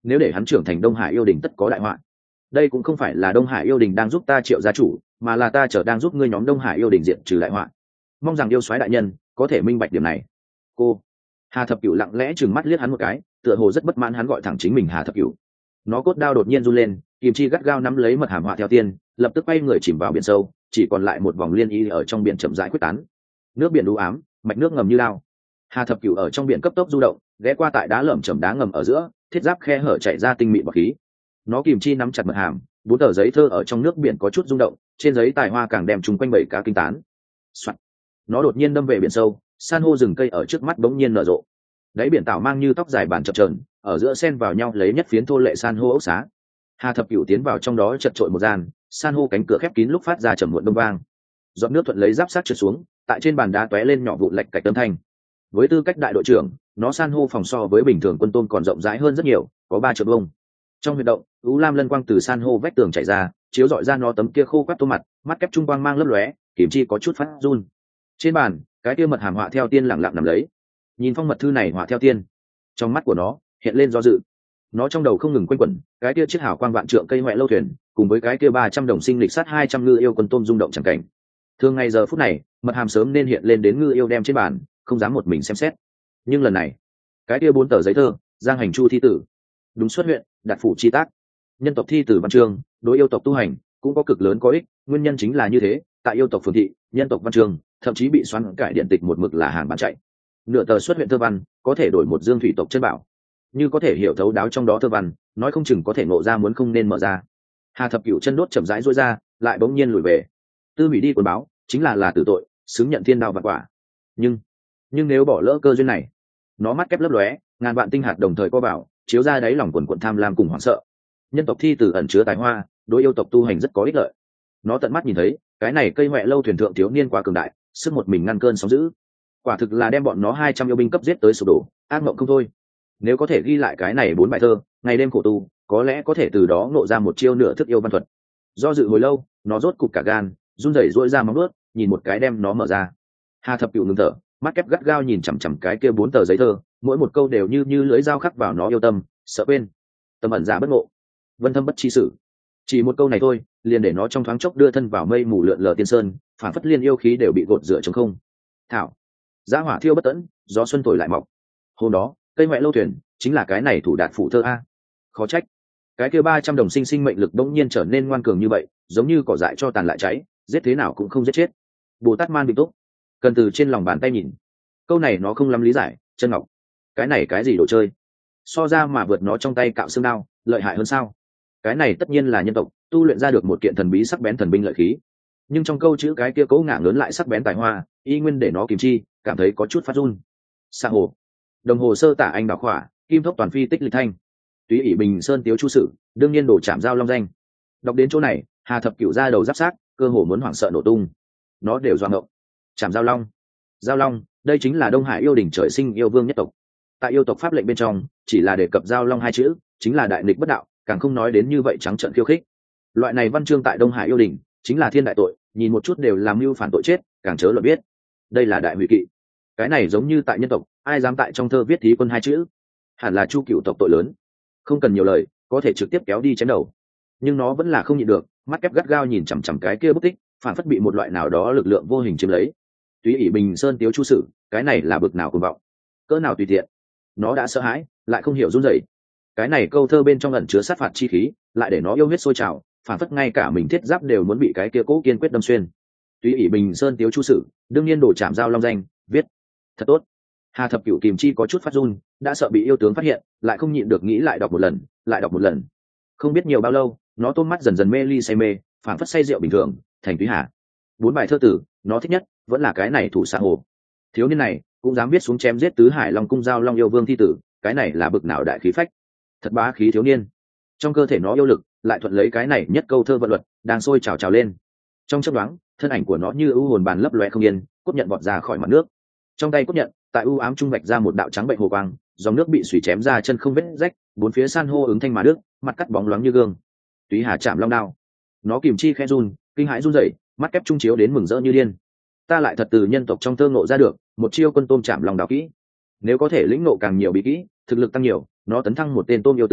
nếu để hắn trưởng thành Đông Hải yêu đình tất có đại họa. Đây cũng không phải là Đông Hải yêu đình đang giúp ta Triệu gia chủ, mà là ta đang giúp ngươi nhóm Đông Hải yêu đình diện trừ đại họa. Mong rằng yêu soái đại nhân có thể minh bạch điểm này. Cô Hà Thập Cửu lặng lẽ trừng mắt liếc hắn một cái, tựa hồ rất bất mãn hắn gọi thẳng chính mình Hà Thập Cửu. Nó cốt đao đột nhiên run lên, kìm chi gắt gao nắm lấy mật hàm họa theo tiên, lập tức quay người chìm vào biển sâu, chỉ còn lại một vòng liên y ở trong biển chậm rãi quyết tán. Nước biển u ám, mạch nước ngầm như lao. Hà Thập Cửu ở trong biển cấp tốc du động, ghé qua tại đá lởm chởm đá ngầm ở giữa, thiết giáp khe hở chảy ra tinh mịn bọt khí. Nó kìm chi nắm chặt mật hàm, 4 tờ giấy thơ ở trong nước biển có chút rung động, trên giấy tài hoa càng đem chúng quanh bảy cá kinh tán. Soạn. Nó đột nhiên đâm về biển sâu, san hô rừng cây ở trước mắt bỗng nhiên nở rộ. Đáy biển tảo mang như tóc dài bàn chập chờn, ở giữa xen vào nhau lấy nhất phiến thô lệ san hô ốc xá. Hà Thập Cửu tiến vào trong đó chật trội một gian, san hô cánh cửa khép kín lúc phát ra trầm muộn đông vang. Giọt nước thuận lấy giáp sát trượt xuống, tại trên bàn đá tóe lên nhỏ vụn lạch cạch âm thanh. Với tư cách đại đội trưởng, nó san hô phòng so với bình thường quân tôm còn rộng rãi hơn rất nhiều, có 3 trượng vuông. Trong huyệt động, u lam lân quang từ san hô vách tường chảy ra, chiếu rọi ra nó tấm kia khô quắt tô mặt, mắt kép trung quang mang lấp lóe, Kiểm Chi có chút phát run. Trên bàn, cái kia mật hàm họa theo tiên lẳng lặng nằm lấy. Nhìn phong mật thư này họa theo tiên, trong mắt của nó hiện lên do dự. Nó trong đầu không ngừng quanh quẩn, cái kia chiếc hào quang vạn trượng cây hoại lâu thuyền, cùng với cái kia 300 đồng sinh lịch sát 200 ngư yêu quân tôm rung động chẳng cảnh. Thường ngày giờ phút này, mật hàm sớm nên hiện lên đến ngư yêu đem trên bàn, không dám một mình xem xét. Nhưng lần này, cái kia 4 tờ giấy thơ, Giang Hành Chu thi tử, đúng xuất huyện, đạt phủ chi tác, nhân tộc thi tử văn chương, đối yêu tộc tu hành cũng có cực lớn có ích, nguyên nhân chính là như thế, tại yêu tộc phường thị, nhân tộc văn chương thậm chí bị xoắn cải điện tịch một mực là hàng bán chạy. Nửa tờ xuất huyện thơ văn có thể đổi một dương thủy tộc chân bảo, như có thể hiểu thấu đáo trong đó thơ văn, nói không chừng có thể ngộ ra muốn không nên mở ra. Hà Thập Cửu chân đốt chậm rãi duỗi ra, lại bỗng nhiên lùi về. Tư hủy đi quần báo, chính là tử tội, xứng nhận thiên đao vạn quả. Nhưng nếu bỏ lỡ cơ duyên này, nó mắt kép lấp lóe, ngàn vạn tinh hạt đồng thời co vào, chiếu ra đáy lòng quần quần tham lam cùng hoảng sợ. Nhân tộc thi tử ẩn chứa tài hoa, đối yêu tộc tu hành rất có ích lợi. Nó tận mắt nhìn thấy, cái này cây hoẹ lâu thuyền thượng thiếu niên quá cường đại, sức một mình ngăn cơn sóng dữ, quả thực là đem bọn nó 200 yêu binh cấp giết tới sụp đổ, ác mộng không thôi. Nếu có thể ghi lại cái này 4 bài thơ, ngày đêm khổ tu, có lẽ có thể từ đó ngộ ra một chiêu nửa thức yêu văn thuật. Do dự hồi lâu, nó rốt cục cả gan, run rẩy duỗi ra móng vuốt, nhìn một cái đem nó mở ra. Hà Thập Cửu ngừng thở, mắt kép gắt gao nhìn chằm chằm cái kia 4 tờ giấy thơ, mỗi một câu đều như lưỡi dao khắc vào nó yêu tâm, sợ quên. Tâm ẩn giả bất ngộ, vân thâm bất chi sử. Chỉ một câu này thôi, liền để nó trong thoáng chốc đưa thân vào mây mù lượn lờ tiên sơn, phản phất liên yêu khí đều bị gột rửa trống không. Thảo, giá hỏa thiêu bất tận, gió xuân thổi lại mọc. Hôm đó, cây ngoại lâu thuyền chính là cái này thủ đạt phụ thơ a. Khó trách, cái kia 300 đồng sinh mệnh lực bỗng nhiên trở nên ngoan cường như vậy, giống như cỏ dại cho tàn lại cháy, giết thế nào cũng không giết chết. Bồ Tát Man Định Túc, cần từ trên lòng bàn tay nhìn. Câu này nó không lắm lý giải, chân ngọc, cái này cái gì đồ chơi? So ra mà vượt nó trong tay cạo xương đao, lợi hại hơn sao? Cái này tất nhiên là nhân tộc tu luyện ra được một kiện thần bí sắc bén thần binh lợi khí, nhưng trong câu chữ cái kia cố ngả lớn lại sắc bén tài hoa, y nguyên để nó kìm chi, cảm thấy có chút phát run. Sa hồ, đồng hồ sơ tả anh đào khỏa, kim thốc toàn phi tích lịch thanh, túy ỷ bình sơn tiếu chu sử, đương nhiên đổ chạm giao long danh. Đọc đến chỗ này, Hà Thập Cửu ra đầu giáp sát, cơ hồ muốn hoảng sợ nổ tung. Nó đều doang ngộng. Chạm giao long, giao long, đây chính là Đông Hải yêu đình trời sinh yêu vương nhất tộc. Tại yêu tộc pháp lệnh bên trong, chỉ là đề cập giao long 2 chữ, chính là đại nghịch bất đạo, càng không nói đến như vậy trắng trợn khiêu khích. Loại này văn chương tại Đông Hải yêu đình chính là thiên đại tội, nhìn một chút đều làm mưu phản tội chết, càng chớ luận biết. Đây là đại hủy kỵ. Cái này giống như tại nhân tộc, ai dám tại trong thơ viết thí quân 2 chữ, hẳn là Chu Cửu tộc tội lớn. Không cần nhiều lời, có thể trực tiếp kéo đi chém đầu. Nhưng nó vẫn là không nhịn được, mắt kép gắt gao nhìn chằm chằm cái kia bút tích, phản phất bị một loại nào đó lực lượng vô hình chiếm lấy. Túy ỷ bình sơn tiếu chu sử, cái này là bực nào cuồng vọng, cỡ nào tùy tiện. Nó đã sợ hãi, lại không hiểu run rẩy. Cái này câu thơ bên trong ẩn chứa sát phạt chi khí, lại để nó yêu huyết sôi trào, phản phất ngay cả mình thiết giáp đều muốn bị cái kia cố kiên quyết đâm xuyên. Túy ỷ bình sơn tiếu chu sử, đương nhiên đổ chạm giao long danh, viết thật tốt. Hà Thập Cửu kìm chi có chút phát run, đã sợ bị yêu tướng phát hiện, lại không nhịn được nghĩ lại đọc một lần, lại đọc một lần. Không biết nhiều bao lâu, nó tôn mắt dần dần mê ly say mê, phản phất say rượu bình thường, thành Túy Hà. 4 bài thơ tử, nó thích nhất vẫn là cái này thủ xạ hồ. Thiếu niên này cũng dám viết xuống chém giết tứ hải long cung giao long yêu vương thi tử, cái này là bực nào đại khí phách. Thật bá khí thiếu niên. Trong cơ thể nó yêu lực lại thuận lấy cái này nhất câu thơ vận luật, đang sôi trào trào lên. Trong chớp nhoáng, thân ảnh của nó như ưu hồn bàn lấp loé không yên, cốt nhận vọt ra khỏi mặt nước. Trong tay cốt nhận, tại ưu ám trung vạch ra một đạo trắng bệnh hồ quang, dòng nước bị sủi chém ra chân không vết rách, bốn phía san hô ứng thanh mà nước, mặt cắt bóng loáng như gương. Túy Hà chạm long đao. Nó kìm chi khẽ run, kinh hãi run rẩy, mắt kép trung chiếu đến mừng rỡ như điên. Ta lại thật từ nhân tộc trong thơ ngộ ra được một chiêu quân tôm chạm lòng đao kỹ. Nếu có thể lĩnh ngộ càng nhiều bí kỹ, thực lực tăng nhiều, nó tấn thăng một tên tôm yêu tướng,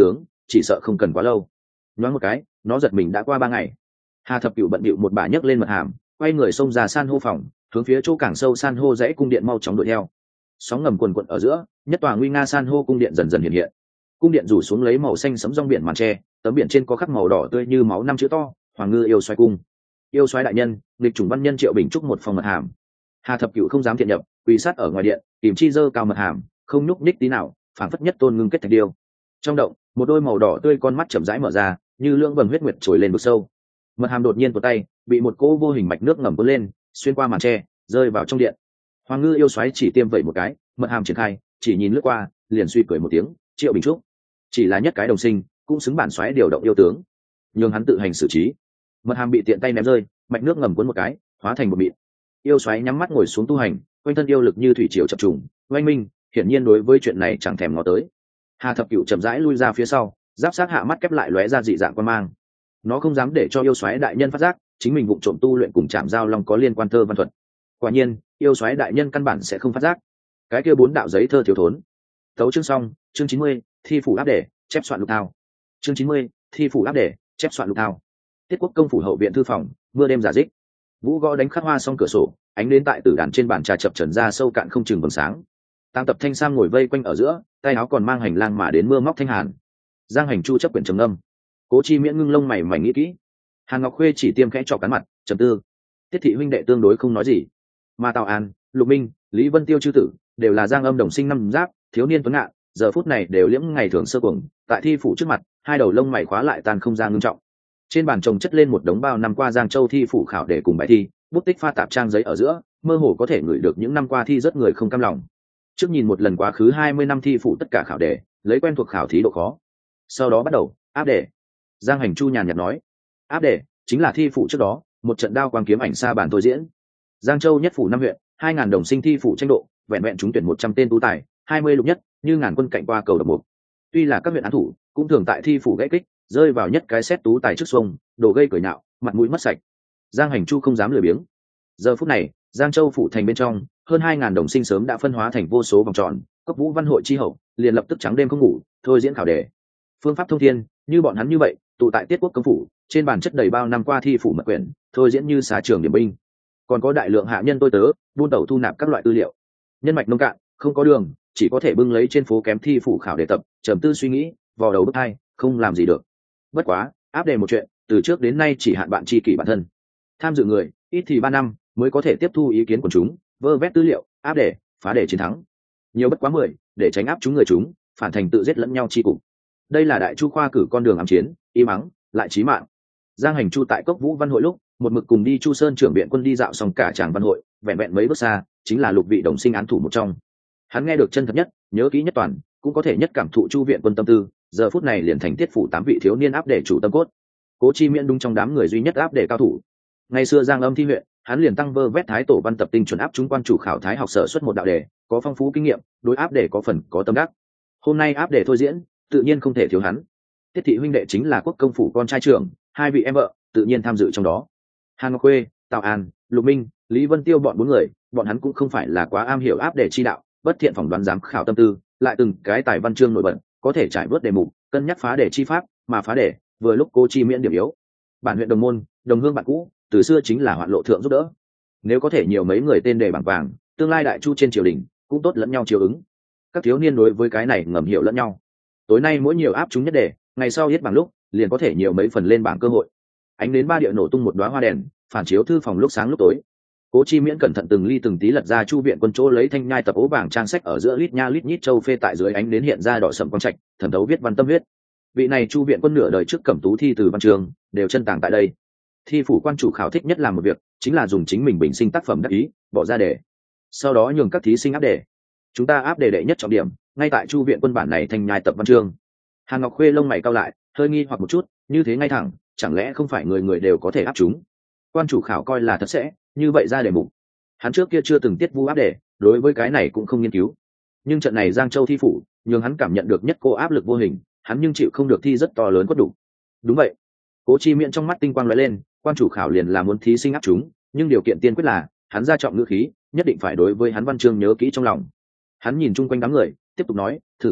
chỉ sợ không cần quá lâu. Nhoáng một cái nó giật mình đã qua 3 ngày. Hà Thập Cửu bận bịu một bà nhấc lên mật hàm, quay người xông ra san hô phòng, hướng phía chỗ càng sâu san hô dãy cung điện mau chóng đuổi theo. Sóng ngầm quần quận ở giữa, nhất tòa nguy nga san hô cung điện dần dần hiện hiện. Cung điện rủ xuống lấy màu xanh sẫm rong biển màn tre, tấm biển trên có khắc màu đỏ tươi như máu 5 chữ to: Hoàng Ngư yêu xoáy cung. Yêu xoáy đại nhân, lịch chủng văn nhân Triệu Bình trúc một phòng mật hàm. Hà Thập Cửu không dám thiện nhập, quỳ sát ở ngoài điện, tìm chi dơ cao mật hàm, không nhúc nhích tí nào, phảng phất nhất tôn ngưng kết thạch điêu. Trong động, một đôi màu đỏ tươi con mắt chậm rãi mở ra, như lưỡng vầng huyết nguyệt trồi lên vực sâu. Mật hàm đột nhiên tuột tay, bị một cỗ vô hình mạch nước ngầm cuốn lên, xuyên qua màn tre, rơi vào trong điện. Hoàng Ngư yêu xoáy chỉ tiêm vậy một cái, mật hàm triển khai, chỉ nhìn lướt qua, liền suy cười một tiếng: Triệu Bình trúc chỉ là nhất cái đồng sinh, cũng xứng bản xoáy điều động yêu tướng, nhưng hắn tự hành xử trí. Mật hàm bị tiện tay ném rơi, mạch nước ngầm cuốn một cái, hóa thành một mịn. Yêu xoáy nhắm mắt ngồi xuống tu hành, quanh thân yêu lực như thủy triều chập trùng oanh minh, hiển nhiên đối với chuyện này chẳng thèm ngó tới. Hà Thập Cửu chậm rãi lui ra phía sau, giáp sát hạ mắt kép lại lóe ra dị dạng quan mang. Nó không dám để cho yêu xoáy đại nhân phát giác chính mình vụng trộm tu luyện cùng chạm giao long có liên quan thơ văn thuật. Quả nhiên yêu xoáy đại nhân căn bản sẽ không phát giác. Cái kia 4 đạo giấy thơ thiếu thốn. Tấu chương xong. Chương 90, thi phủ áp để chép soạn lục thao. Chương 90, thi phủ áp để chép soạn lục thao. Tiết Quốc công phủ hậu viện thư phòng, mưa đêm giả dích. Vũ gõ đánh khắc hoa xong cửa sổ, ánh đến tại tử đàn trên bàn trà chập chờn ra sâu cạn không chừng vầng sáng. Tam Tập Thanh Sam ngồi vây quanh ở giữa, tay áo còn mang hành lang mà đến mưa móc thanh hàn. Giang Hành Chu chấp quyển trầm ngâm. Cố Chi Miễn ngưng lông mày mảnh nghĩ kỹ. Hàn Ngọc Khuê chỉ tiêm khẽ trọ cắn mặt, trầm tư. Tiết thị huynh đệ tương đối không nói gì, mà Tào An, Lục Minh, Lý Vân Tiêu chư tử đều là Giang Âm đồng sinh năm giáp, thiếu niên tuấn ngạn, giờ phút này đều liễm ngày thường sơ cuồng, tại thi phủ trước mặt, hai đầu lông mày khóa lại tan không ra ngưng trọng. Trên bàn chồng chất lên một đống bao năm qua Giang Châu thi phủ khảo để cùng bài thi, bút tích pha tạp trang giấy ở giữa, mơ hồ có thể ngửi được những năm qua thi rất người không cam lòng. Trước nhìn một lần quá khứ 20 năm thi phủ tất cả khảo đề, lấy quen thuộc khảo thí độ khó. Sau đó bắt đầu áp đề. Giang Hành Chu nhàn nhạt nói, áp đề chính là thi phủ trước đó một trận đao quang kiếm ảnh xa bản tôi diễn. Giang Châu nhất phủ 5 huyện, 2000 đồng sinh thi phủ tranh độ, vẹn vẹn trúng tuyển 100 tên tú tài, 20 lục nhất, như ngàn quân cạnh qua cầu độc mục. Tuy là các huyện án thủ, cũng thường tại thi phủ gãy kích, rơi vào nhất cái xét tú tài trước xuông, đồ gây cười nhạo, mặt mũi mất sạch. Giang Hành Chu không dám lười biếng. Giờ phút này, Giang Châu phủ thành bên trong, hơn 2000 đồng sinh sớm đã phân hóa thành vô số vòng tròn, cấp vũ văn hội chi hậu, liền lập tức trắng đêm không ngủ, thôi diễn khảo đề. Phương pháp thông thiên, như bọn hắn như vậy, tụ tại Tiết Quốc công phủ, trên bàn chất đầy bao năm qua thi phủ mật quyển, thôi diễn như xà trường điểm binh. Còn có đại lượng hạ nhân tôi tớ, buôn tẩu thu nạp các loại tư liệu. Nhân mạch nông cạn, không có đường, chỉ có thể bưng lấy trên phố kém thi phủ khảo đề tập, trầm tư suy nghĩ, vò đầu bứt tai, không làm gì được. Bất quá, áp đề một chuyện, từ trước đến nay chỉ hạn bạn tri kỷ bản thân. Tham dự người, ít thì 3 năm mới có thể tiếp thu ý kiến của chúng, vơ vét tư liệu, áp đề, phá đề chiến thắng. Nhiều bất quá 10, để tránh áp chúng người chúng, phản thành tự giết lẫn nhau chi cục. Đây là đại chu khoa cử con đường ám chiến, y mắng, lại chí mạng. Giang Hành Chu tại Cốc Vũ Văn hội lúc, một mực cùng đi Chu Sơn trưởng viện quân đi dạo xong cả tràng văn hội, vẹn vẹn mấy bước xa, chính là lục vị đồng sinh án thủ một trong. Hắn nghe được chân thật nhất, nhớ kỹ nhất toàn, cũng có thể nhất cảm thụ Chu viện quân tâm tư, giờ phút này liền thành Tiết phủ 8 vị thiếu niên áp để chủ tâm cốt. Cố Chi Miễn đúng trong đám người duy nhất áp để cao thủ. Ngày xưa Giang Âm thi huyện, hắn liền tăng vơ vét thái tổ văn tập tinh chuẩn áp chúng quan chủ khảo thái học sở xuất một đạo đề, có phong phú kinh nghiệm, đối áp để có phần có tâm đắc. Hôm nay áp để thôi diễn, tự nhiên không thể thiếu hắn. Tiết thị huynh đệ chính là Quốc công phủ con trai trưởng, 2 vị em vợ tự nhiên tham dự trong đó. Hàn Ngọc Khuê, Tào An, Lục Minh, Lý Vân Tiêu bọn 4 người, bọn hắn cũng không phải là quá am hiểu áp để chi đạo, bất thiện phỏng đoán giám khảo tâm tư, lại từng cái tài văn chương nổi bật, có thể trải vớt đề mục, cân nhắc phá đề chi pháp, mà phá đề vừa lúc Cố Chi Miễn điểm yếu. Bản huyện đồng môn, đồng hương bạn cũ, từ xưa chính là hoạn lộ thượng giúp đỡ. Nếu có thể nhiều mấy người tên đề bảng vàng, tương lai đại chu trên triều đình cũng tốt lẫn nhau chiều ứng. Các thiếu niên đối với cái này ngầm hiểu lẫn nhau. Tối nay mỗi nhiều áp chúng nhất đề, ngày sau hết bảng lúc, liền có thể nhiều mấy phần lên bảng cơ hội. Ánh đến 3 địa nổ tung một đóa hoa đèn, phản chiếu thư phòng lúc sáng lúc tối. Cố Chi Miễn cẩn thận từng ly từng tí lật ra Chu viện quân chỗ lấy thanh nhai tập ố bảng trang sách ở giữa lít nha lít nhít châu phê tại dưới ánh đến hiện ra đỏ sẫm quang trạch, thẩm thấu viết văn tâm huyết. Vị này Chu viện quân nửa đời trước cẩm tú thi từ văn trường, đều chân tàng tại đây. Thi phủ quan chủ khảo thích nhất làm một việc, chính là dùng chính mình bình sinh tác phẩm đắc ý, bỏ ra đề. Sau đó nhường các thí sinh áp đề. Chúng ta áp đề đệ nhất trọng điểm, ngay tại Chu viện quân bản này thanh nhai tập văn chương. Hàn Ngọc Khuê lông mày cau lại, hơi nghi hoặc một chút, như thế ngay thẳng, chẳng lẽ không phải người người đều có thể áp chúng? Quan chủ khảo coi là thật sẽ, như vậy ra đề mục. Hắn trước kia chưa từng tiết vu áp đề, đối với cái này cũng không nghiên cứu. Nhưng trận này Giang Châu thi phủ, nhường hắn cảm nhận được nhất cô áp lực vô hình, hắn nhưng chịu không được thi rất to lớn quất đủ. Đúng vậy. Cố Chi Miễn trong mắt tinh quang lóe lên, quan chủ khảo liền là muốn thí sinh áp chúng, nhưng điều kiện tiên quyết là hắn ra trọng ngữ khí, nhất định phải đối với hắn văn chương nhớ kỹ trong lòng. Hắn nhìn chung quanh đám người, tiếp tục nói, thử nghĩ,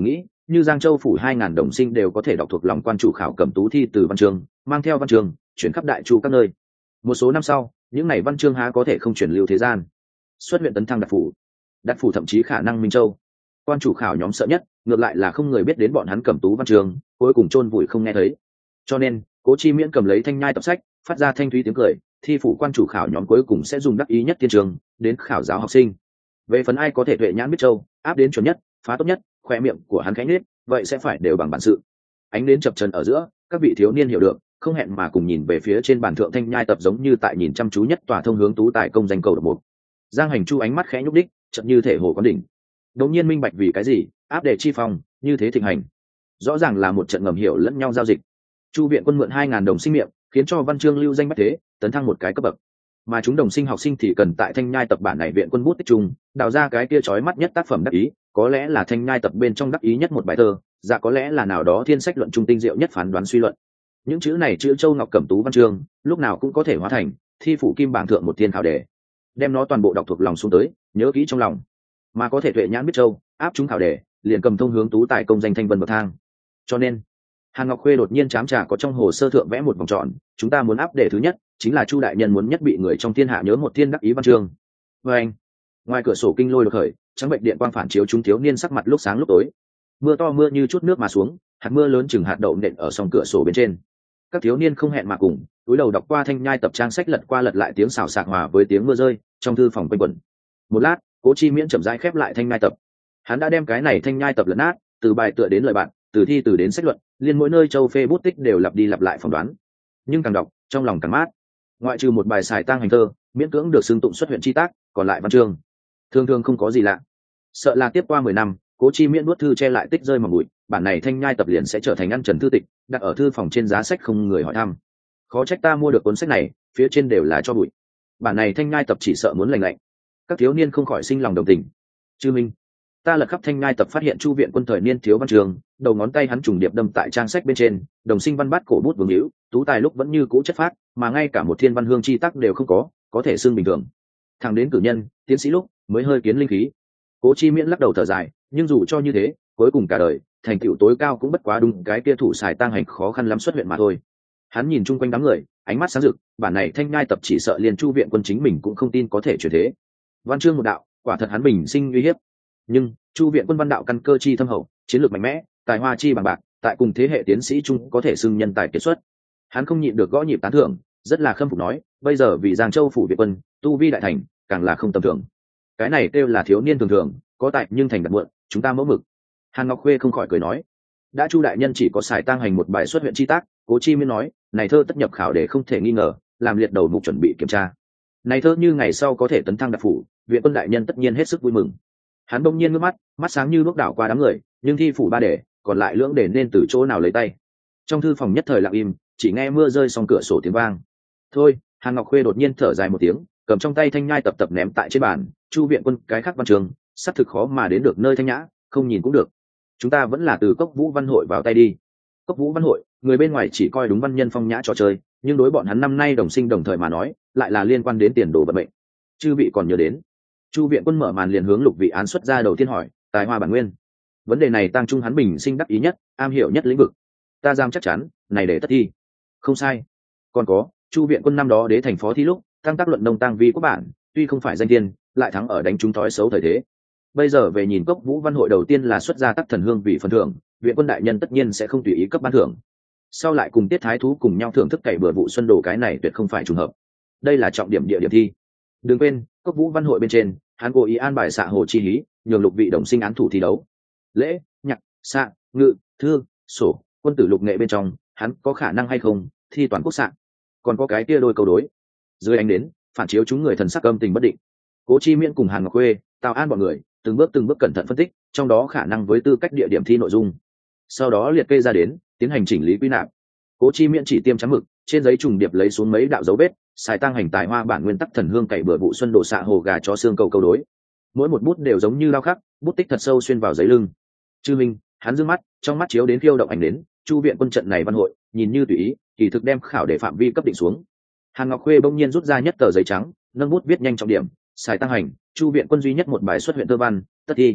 như Giang Châu phủ 2.000 đồng sinh đều có thể đọc thuộc lòng quan chủ khảo cẩm tú thi từ văn chương, mang theo văn chương chuyển khắp đại chu các nơi. Một số năm sau, những này văn chương há có thể không truyền lưu thế gian. Xuất huyện tấn thăng đặt phủ thậm chí khả năng Minh Châu. Quan chủ khảo nhóm sợ nhất, ngược lại là không người biết đến bọn hắn cẩm tú văn chương, cuối cùng chôn vùi không nghe thấy. Cho nên, Cố Chi Miễn cầm lấy thanh nhai tập sách, phát ra thanh thúy tiếng cười, thi phủ quan chủ khảo nhóm cuối cùng sẽ dùng đắc ý nhất thiên trường đến khảo giáo học sinh. Về phần ai có thể tuệ nhãn biết châu, áp đến chuẩn nhất, phá tốt nhất, khoe miệng của hắn khẽ nhếch, vậy sẽ phải đều bằng bản sự. Ánh đến chập chờn ở giữa, các vị thiếu niên hiểu được, không hẹn mà cùng nhìn về phía trên bàn thượng thanh nhai tập, giống như tại nhìn chăm chú nhất tòa thông hướng tú tài công danh cầu độc mục. Giang Hành Chu ánh mắt khẽ nhúc đích, chợt như thể hồ quán đỉnh. Đột nhiên minh bạch vì cái gì áp đề chi phong như thế thịnh hành, rõ ràng là một trận ngầm hiểu lẫn nhau giao dịch. Chu viện quân mượn 2.000 đồng sinh miệng, khiến cho văn chương lưu danh bách thế, tấn thăng một cái cấp bậc. Mà chúng đồng sinh học sinh thì cần tại thanh nhai tập bản này viện quân bút tích trung, đào ra cái kia chói mắt nhất tác phẩm đắc ý, có lẽ là thanh nhai tập bên trong đắc ý nhất một bài thơ, dạ có lẽ là nào đó thiên sách luận trung tinh diệu nhất phán đoán suy luận. Những chữ này chữ châu ngọc cẩm tú văn chương, lúc nào cũng có thể hóa thành thi phủ kim bảng thượng một thiên khảo đề, đem nó toàn bộ đọc thuộc lòng xuống tới, nhớ kỹ trong lòng. Mà có thể tuệ nhãn biết châu, áp chúng khảo đề, liền cầm thông hướng tú tài công danh thanh vân bậc thang. Cho nên Hàn Ngọc Khuê đột nhiên chám trà có trong hồ sơ thượng vẽ một vòng tròn, chúng ta muốn áp đề thứ nhất, chính là Chu đại nhân muốn nhất bị người trong thiên hạ nhớ một thiên đắc ý văn chương. Và anh, ngoài cửa sổ kinh lôi đột khởi, trắng bệnh điện quang phản chiếu chúng thiếu niên sắc mặt lúc sáng lúc tối. Mưa to mưa như chút nước mà xuống, hạt mưa lớn chừng hạt đậu nện ở song cửa sổ bên trên. Các thiếu niên không hẹn mà cùng, túi đầu đọc qua thanh nhai tập trang sách, lật qua lật lại, tiếng xào xạc hòa với tiếng mưa rơi trong thư phòng quanh quẩn. Một lát, Cố Chi Miễn chậm rãi khép lại thanh nhai tập. Hắn đã đem cái này thanh nhai tập lật nát, từ bài tựa đến lời bạn, từ thi từ đến sách luận, liên mỗi nơi châu phê bút tích đều lặp đi lặp lại phỏng đoán. Nhưng càng đọc, trong lòng càng mát. Ngoại trừ một bài xài tang hành thơ, miễn cưỡng được xưng tụng xuất huyện chi tác, còn lại văn chương thường thường không có gì lạ. Sợ là tiếp qua 10 năm, Cố Chi Miễn nuốt thư che lại tích rơi mà bụi, bản này thanh nhai tập liền sẽ trở thành ăn trần thư tịch, đặt ở thư phòng trên giá sách không người hỏi thăm. Khó trách ta mua được cuốn sách này, phía trên đều là cho bụi. Bản này thanh nhai tập chỉ sợ muốn lành lạnh. Các thiếu niên không khỏi sinh lòng đồng tình. Chư Minh, ta lật khắp thanh nhai tập phát hiện Chu viện quân thời niên thiếu văn trường, đầu ngón tay hắn trùng điệp đâm tại trang sách bên trên, đồng sinh văn bát cổ bút vương hữu, tú tài lúc vẫn như cũ chất phát, mà ngay cả một thiên văn hương chi tác đều không có thể xưng bình thường. Thẳng đến cử nhân, tiến sĩ lúc mới hơi kiến linh khí. Cố Chi Miễn lắc đầu thở dài, nhưng dù cho như thế, cuối cùng cả đời thành tựu tối cao cũng bất quá đúng cái kia thủ xài tang hành khó khăn lắm xuất huyện mà thôi. Hắn nhìn chung quanh đám người, ánh mắt sáng rực, bản này thanh nhai tập chỉ sợ liền Chu viện quân chính mình cũng không tin có thể chuyển thế. Văn chương một đạo, quả thật hắn bình sinh uy hiếp. Nhưng Chu viện quân văn đạo căn cơ chi thâm hậu, chiến lược mạnh mẽ, tài hoa chi bằng bạc, tại cùng thế hệ tiến sĩ chung có thể xưng nhân tài kiệt xuất. Hắn không nhịn được gõ nhịp tán thưởng, rất là khâm phục nói, bây giờ vì Giang Châu phủ viện quân, tu vi đại thành, càng là không tầm thường. Cái này kêu là thiếu niên thường thường, có tài nhưng thành đặt muộn, chúng ta mẫu mực. Hàn Ngọc Khuê không khỏi cười nói, đã Chu đại nhân chỉ có xài tang hành một bài xuất huyện chi tác, Cố Chi Miễn nói, này thơ tất nhập khảo để không thể nghi ngờ, làm liệt đầu mục chuẩn bị kiểm tra. Này thơ như ngày sau có thể tấn thăng đặc phủ, viện quân đại nhân tất nhiên hết sức vui mừng. Hắn bỗng nhiên ngước mắt, mắt sáng như bước đảo qua đám người, nhưng thi phủ ba đề, còn lại lưỡng đề nên từ chỗ nào lấy tay. Trong thư phòng nhất thời lặng im, chỉ nghe mưa rơi song cửa sổ tiếng vang. Thôi, Hàn Ngọc Khuê đột nhiên thở dài một tiếng, cầm trong tay thanh nhai tập tập ném tại trên bàn. Chu viện quân cái khác văn trường, sắp thực khó mà đến được nơi thanh nhã, không nhìn cũng được. Chúng ta vẫn là từ Cốc Vũ Văn Hội vào tay đi. Cốc Vũ Văn Hội, người bên ngoài chỉ coi đúng văn nhân phong nhã trò chơi, nhưng đối bọn hắn năm nay đồng sinh đồng thời mà nói, lại là liên quan đến tiền đồ vận mệnh. Chư vị còn nhớ đến? Chu viện quân mở màn liền hướng Lục Vị án xuất ra đầu tiên hỏi, tài hoa bản nguyên. Vấn đề này tăng trung hắn bình sinh đắc ý nhất, am hiểu nhất lĩnh vực. Ta dám chắc chắn, này để tất thi. Không sai. Còn có, Chu viện quân năm đó đế thành phó thi lúc, tăng tác luận nông tăng vi quốc bản, tuy không phải danh tiên, lại thắng ở đánh trúng thói xấu thời thế. Bây giờ về nhìn Cốc Vũ Văn Hội đầu tiên là xuất ra tác thần hương vì phần thưởng, viện quân đại nhân tất nhiên sẽ không tùy ý cấp ban thưởng. Sau lại cùng Tiết Thái Thú cùng nhau thưởng thức cày bừa vụ xuân đồ, cái này tuyệt không phải trùng hợp. Đây là trọng điểm địa điểm thi. Đừng quên, Cốc Vũ Văn Hội bên trên, hắn cố ý an bài xạ hồ chi hí, nhường Lục Vị đồng sinh án thủ thi đấu. Lễ, nhạc, xạ, ngự, thư, sổ, quân tử lục nghệ bên trong, hắn có khả năng hay không thi toàn quốc xạ. Còn có cái kia đôi câu đối. Dưới ánh đến, phản chiếu chúng người thần sắc âm tình bất định. Cố Chi Miễn cùng Hàn Ngọc Khuê, Tào An bọn người, từng bước cẩn thận phân tích, trong đó khả năng với tư cách địa điểm thi nội dung. Sau đó liệt kê ra đến, tiến hành chỉnh lý quy nạp. Cố Chi Miễn chỉ tiêm trắng mực, trên giấy trùng điệp lấy xuống mấy đạo dấu vết, xài tăng hành tài hoa bản nguyên tắc thần hương cày bừa vụ xuân đồ xạ hồ gà cho xương cầu câu đối. Mỗi một bút đều giống như lao khắc, bút tích thật sâu xuyên vào giấy lưng. Chư Minh, hắn dương mắt, trong mắt chiếu đến khiêu động ảnh đến, Chu viện quân trận này văn hội, nhìn như tùy ý, kỳ thực đem khảo để phạm vi cấp định xuống. Hàn Ngọc Khuê bỗng nhiên rút ra nhất tờ giấy trắng, nâng bút viết nhanh trọng điểm, xài tăng hành, Chu viện quân duy nhất một bài xuất huyện thơ văn, tất thi.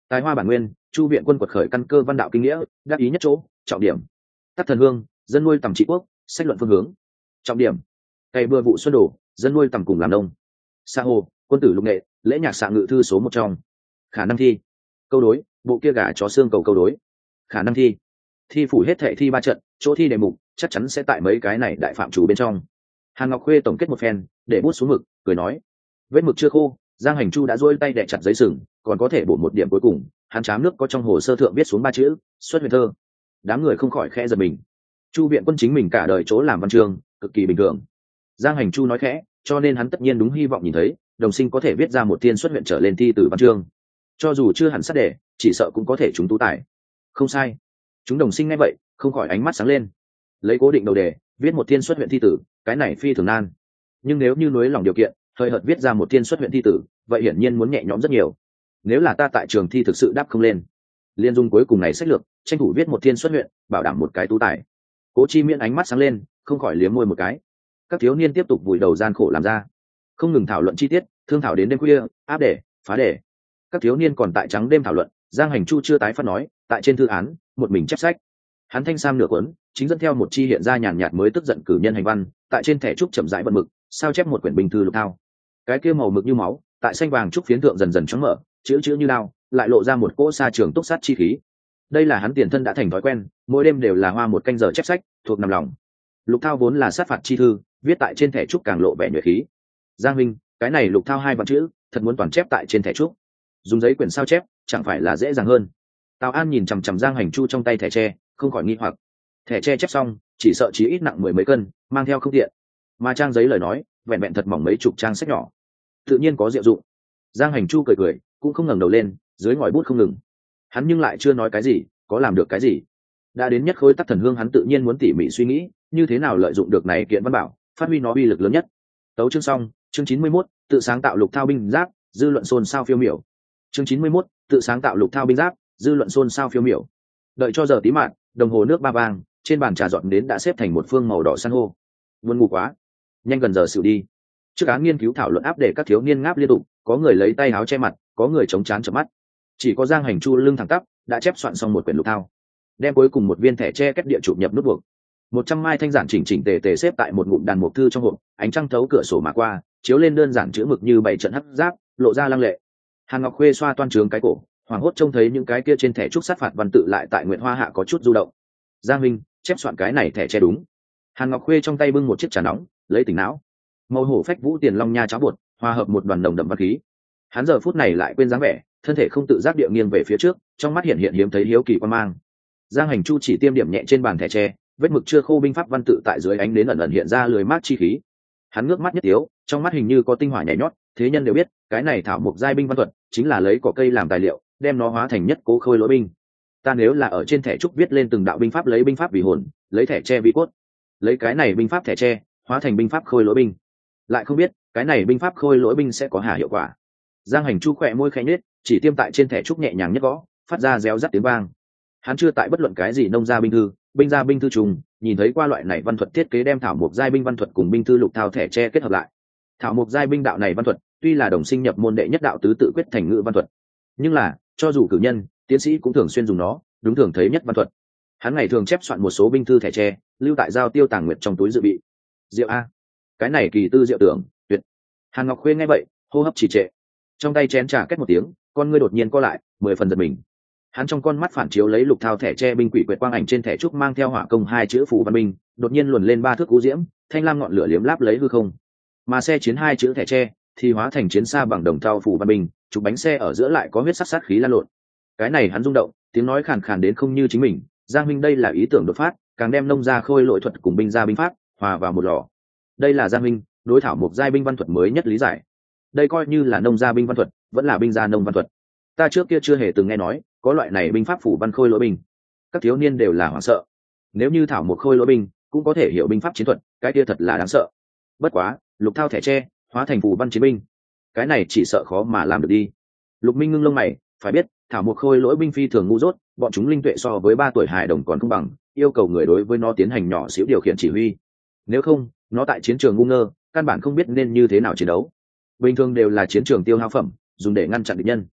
Tài hoa bản nguyên, chu viện quân quật khởi căn cơ văn đạo kinh nghĩa, đắc ý nhất chỗ, trọng điểm. Tắc thần hương, dân nuôi tầm trị quốc, sách luận phương hướng. Trọng điểm. Cày bừa vụ xuân đổ, dân nuôi tầm cùng làm nông. Sa hồ, quân tử lục nghệ, lễ nhạc xạ ngự thư số một trong. Khả năng thi. Câu đối, bộ kia gà chó xương cầu câu đối. Khả năng thi. Thi phủ hết thệ thi 3 trận, chỗ thi đề mục chắc chắn sẽ tại mấy cái này đại phạm chủ bên trong. Hàn Ngọc Khuê tổng kết một phen, để bút xuống mực, cười nói: vết mực chưa khô, Giang Hành Chu đã duỗi tay đè chặt giấy sừng, còn có thể bổ một điểm cuối cùng. Hắn chám nước có trong hồ sơ thượng viết xuống 3 chữ: xuất huyền thơ. Đám người không khỏi khẽ giật mình. Chu viện quân chính mình cả đời chỗ làm văn chương, cực kỳ bình thường. Giang Hành Chu nói khẽ, cho nên hắn tất nhiên đúng hy vọng nhìn thấy đồng sinh có thể viết ra một tiên xuất huyện trở lên thi từ văn chương, cho dù chưa hẳn sát đề, chỉ sợ cũng có thể chúng tú tài. Không sai. Chúng đồng sinh nghe vậy không khỏi ánh mắt sáng lên. Lấy cố định đầu đề viết một tiên xuất huyện thi tử, cái này phi thường nan. Nhưng nếu như núi lòng điều kiện hơi hợt viết ra một tiên xuất huyện thi tử, vậy hiển nhiên muốn nhẹ nhõm rất nhiều. Nếu là ta tại trường thi thực sự đáp không lên, liên dung cuối cùng này sách lược tranh thủ viết một tiên xuất huyện, bảo đảm một cái tú tài. Cố Chi Miễn ánh mắt sáng lên, không khỏi liếm môi một cái. Các thiếu niên tiếp tục vùi đầu gian khổ làm ra, không ngừng thảo luận chi tiết, thương thảo đến đêm khuya, áp đề, phá đề. Các thiếu niên còn tại trắng đêm thảo luận. Giang Hành Chu chưa tái phát nói, tại trên thư án một mình chép sách. Hắn thanh sam nửa cuốn, chính dẫn theo một chi hiện ra nhàn nhạt mới tức giận cử nhân hành văn, tại trên thẻ trúc chậm rãi vận mực, sao chép một quyển bình thư lục thao. Cái kia màu mực như máu, tại xanh vàng trúc phiến thượng dần dần choáng mở, chữ chữ như lao, lại lộ ra một cỗ sa trường túc sát chi khí. Đây là hắn tiền thân đã thành thói quen, mỗi đêm đều là hoa một canh giờ chép sách, thuộc nằm lòng. Lục thao vốn là sát phạt chi thư, viết tại trên thẻ trúc càng lộ vẻ nhuệ khí. Giang Minh, cái này lục thao 2 vạn chữ, thật muốn toàn chép tại trên thẻ trúc, dùng giấy quyển sao chép, chẳng phải là dễ dàng hơn. Tào An nhìn chằm chằm Giang Hành Chu trong tay thẻ tre, không khỏi nghi hoặc. Thẻ tre chép xong, chỉ sợ chí ít nặng 10 mấy cân, mang theo không tiện. Mà trang giấy lời nói, vẹn vẹn thật mỏng mấy chục trang sách nhỏ, tự nhiên có diệu dụng. Giang Hành Chu cười cười, cũng không ngẩng đầu lên, dưới ngòi bút không ngừng. Hắn nhưng lại chưa nói cái gì, có làm được cái gì. Đã đến nhất khối tắc thần hương, hắn tự nhiên muốn tỉ mỉ suy nghĩ, như thế nào lợi dụng được này kiện văn bảo, phát huy nó uy lực lớn nhất. Tấu chương xong, chương 91, tự sáng tạo lục thao binh giáp, dư luận xôn xao phiêu miểu. Chương 91, tự sáng tạo lục thao binh giáp, dư luận xôn xao phiêu miểu. Đợi cho giờ tí mạn, đồng hồ nước ba vang, trên bàn trà dọn đến đã xếp thành một phương màu đỏ san hô. Buồn ngủ quá, nhanh gần giờ xỉu đi. Trước án nghiên cứu thảo luận áp để các thiếu niên ngáp liên tục, có người lấy tay áo che mặt, có người chống trán chợp mắt. Chỉ có Giang Hành Chu lưng thẳng tắp, đã chép soạn xong một quyển lục thao, đem cuối cùng một viên thẻ tre kết địa chụp nhập nút buộc. 100 mai thanh giản chỉnh chỉnh tề tề xếp tại một ngụm đàn mục thư trong hộp, ánh trăng thấu cửa sổ mà qua, chiếu lên đơn giản chữ mực như bảy trận hắc giáp, lộ ra lăng lệ. Hàn Ngọc Khuê xoa toan trướng cái cổ, hoảng hốt trông thấy những cái kia trên thẻ trúc sát phạt văn tự lại tại nguyện hoa hạ có chút du động. Giang Minh, chép soạn cái này thẻ tre đúng. Hàn Ngọc Khuê trong tay bưng một chiếc trà nóng, lấy tỉnh não. Màu hổ phách vũ tiền long nha cháo bột, hòa hợp một đoàn nồng đậm văn khí. Hắn giờ phút này lại quên dáng vẻ, thân thể không tự giác địa nghiêng về phía trước, trong mắt hiện hiện hiếm thấy hiếu kỳ quan mang. Giang Hành Chu chỉ tiêm điểm nhẹ trên bàn thẻ tre, vết mực chưa khô binh pháp văn tự tại dưới ánh đến ẩn ẩn hiện ra lười mát chi khí. Hắn ngước mắt nhất tiếu, trong mắt hình như có tinh hỏa nhảy nhót. Thế nhân đều biết, cái này thảo mục giai binh văn thuật chính là lấy cỏ cây làm tài liệu, đem nó hóa thành nhất cố khôi lỗi binh. Ta nếu là ở trên thẻ trúc viết lên từng đạo binh pháp, lấy binh pháp vì hồn, lấy thẻ tre vì cốt, lấy cái này binh pháp thẻ tre hóa thành binh pháp khôi lỗi binh, lại không biết cái này binh pháp khôi lỗi binh sẽ có hà hiệu quả. Giang Hành Chu khỏe môi khẽ nhếch, chỉ tiêm tại trên thẻ trúc nhẹ nhàng nhất gõ, phát ra réo rắt tiếng vang. Hắn chưa tại bất luận cái gì nông gia binh thư, binh gia binh thư trùng, nhìn thấy qua loại này văn thuật thiết kế đem thảo mục giai binh văn thuật cùng binh thư lục thao thẻ tre kết hợp lại. Thảo mục giai binh đạo này văn thuật, tuy là đồng sinh nhập môn đệ nhất đạo tứ tự quyết thành ngữ văn thuật, nhưng là cho dù cử nhân, tiến sĩ cũng thường xuyên dùng nó, đúng thường thấy nhất văn thuật. Hắn ngày thường chép soạn một số binh thư thẻ tre, lưu tại giao tiêu tàng nguyệt trong túi dự bị. Diệu a, cái này kỳ tư diệu tưởng, tuyệt. Hàn Ngọc Khuê nghe vậy, hô hấp trì trệ, trong tay chén trà két một tiếng, con ngươi đột nhiên co lại, 10 phần giật mình. Hắn trong con mắt phản chiếu lấy lục thao thẻ tre binh quỷ quyệt quang ảnh trên thẻ trúc mang theo hỏa công 2 chữ phù văn binh, đột nhiên luồn lên 3 thước cú diễm, thanh lam ngọn lửa liếm láp lấy hư không. Mà xe chiến 2 chữ thẻ tre thì hóa thành chiến xa bằng đồng thau phù văn binh, chụp bánh xe ở giữa lại có huyết sắc sát khí lan lộn. Cái này hắn rung động, tiếng nói khàn khàn đến không như chính mình. Giang Minh, đây là ý tưởng đột phát, càng đem nông gia khôi lỗi thuật cùng binh gia binh pháp hòa vào một lò. Đây là Giang Minh đối thảo mục giai binh văn thuật mới nhất lý giải. Đây coi như là nông gia binh văn thuật, vẫn là binh gia nông văn thuật. Ta trước kia chưa hề từng nghe nói có loại này binh pháp phủ văn khôi lỗi binh. Các thiếu niên đều là hoảng sợ. Nếu như thảo mục khôi lỗi binh cũng có thể hiểu binh pháp chiến thuật, cái kia thật là đáng sợ. Bất quá, lục thao thẻ tre hóa thành phủ văn chiến binh, cái này chỉ sợ khó mà làm được đi. Lục Minh ngưng lông mày, phải biết thảo mục khôi lỗi binh phi thường ngu dốt, bọn chúng linh tuệ so với 3 tuổi hài đồng còn không bằng, yêu cầu người đối với nó tiến hành nhỏ xíu điều khiển chỉ huy. Nếu không, nó tại chiến trường ngu ngơ, căn bản không biết nên như thế nào chiến đấu. Bình thường đều là chiến trường tiêu hao phẩm, dùng để ngăn chặn địch nhân.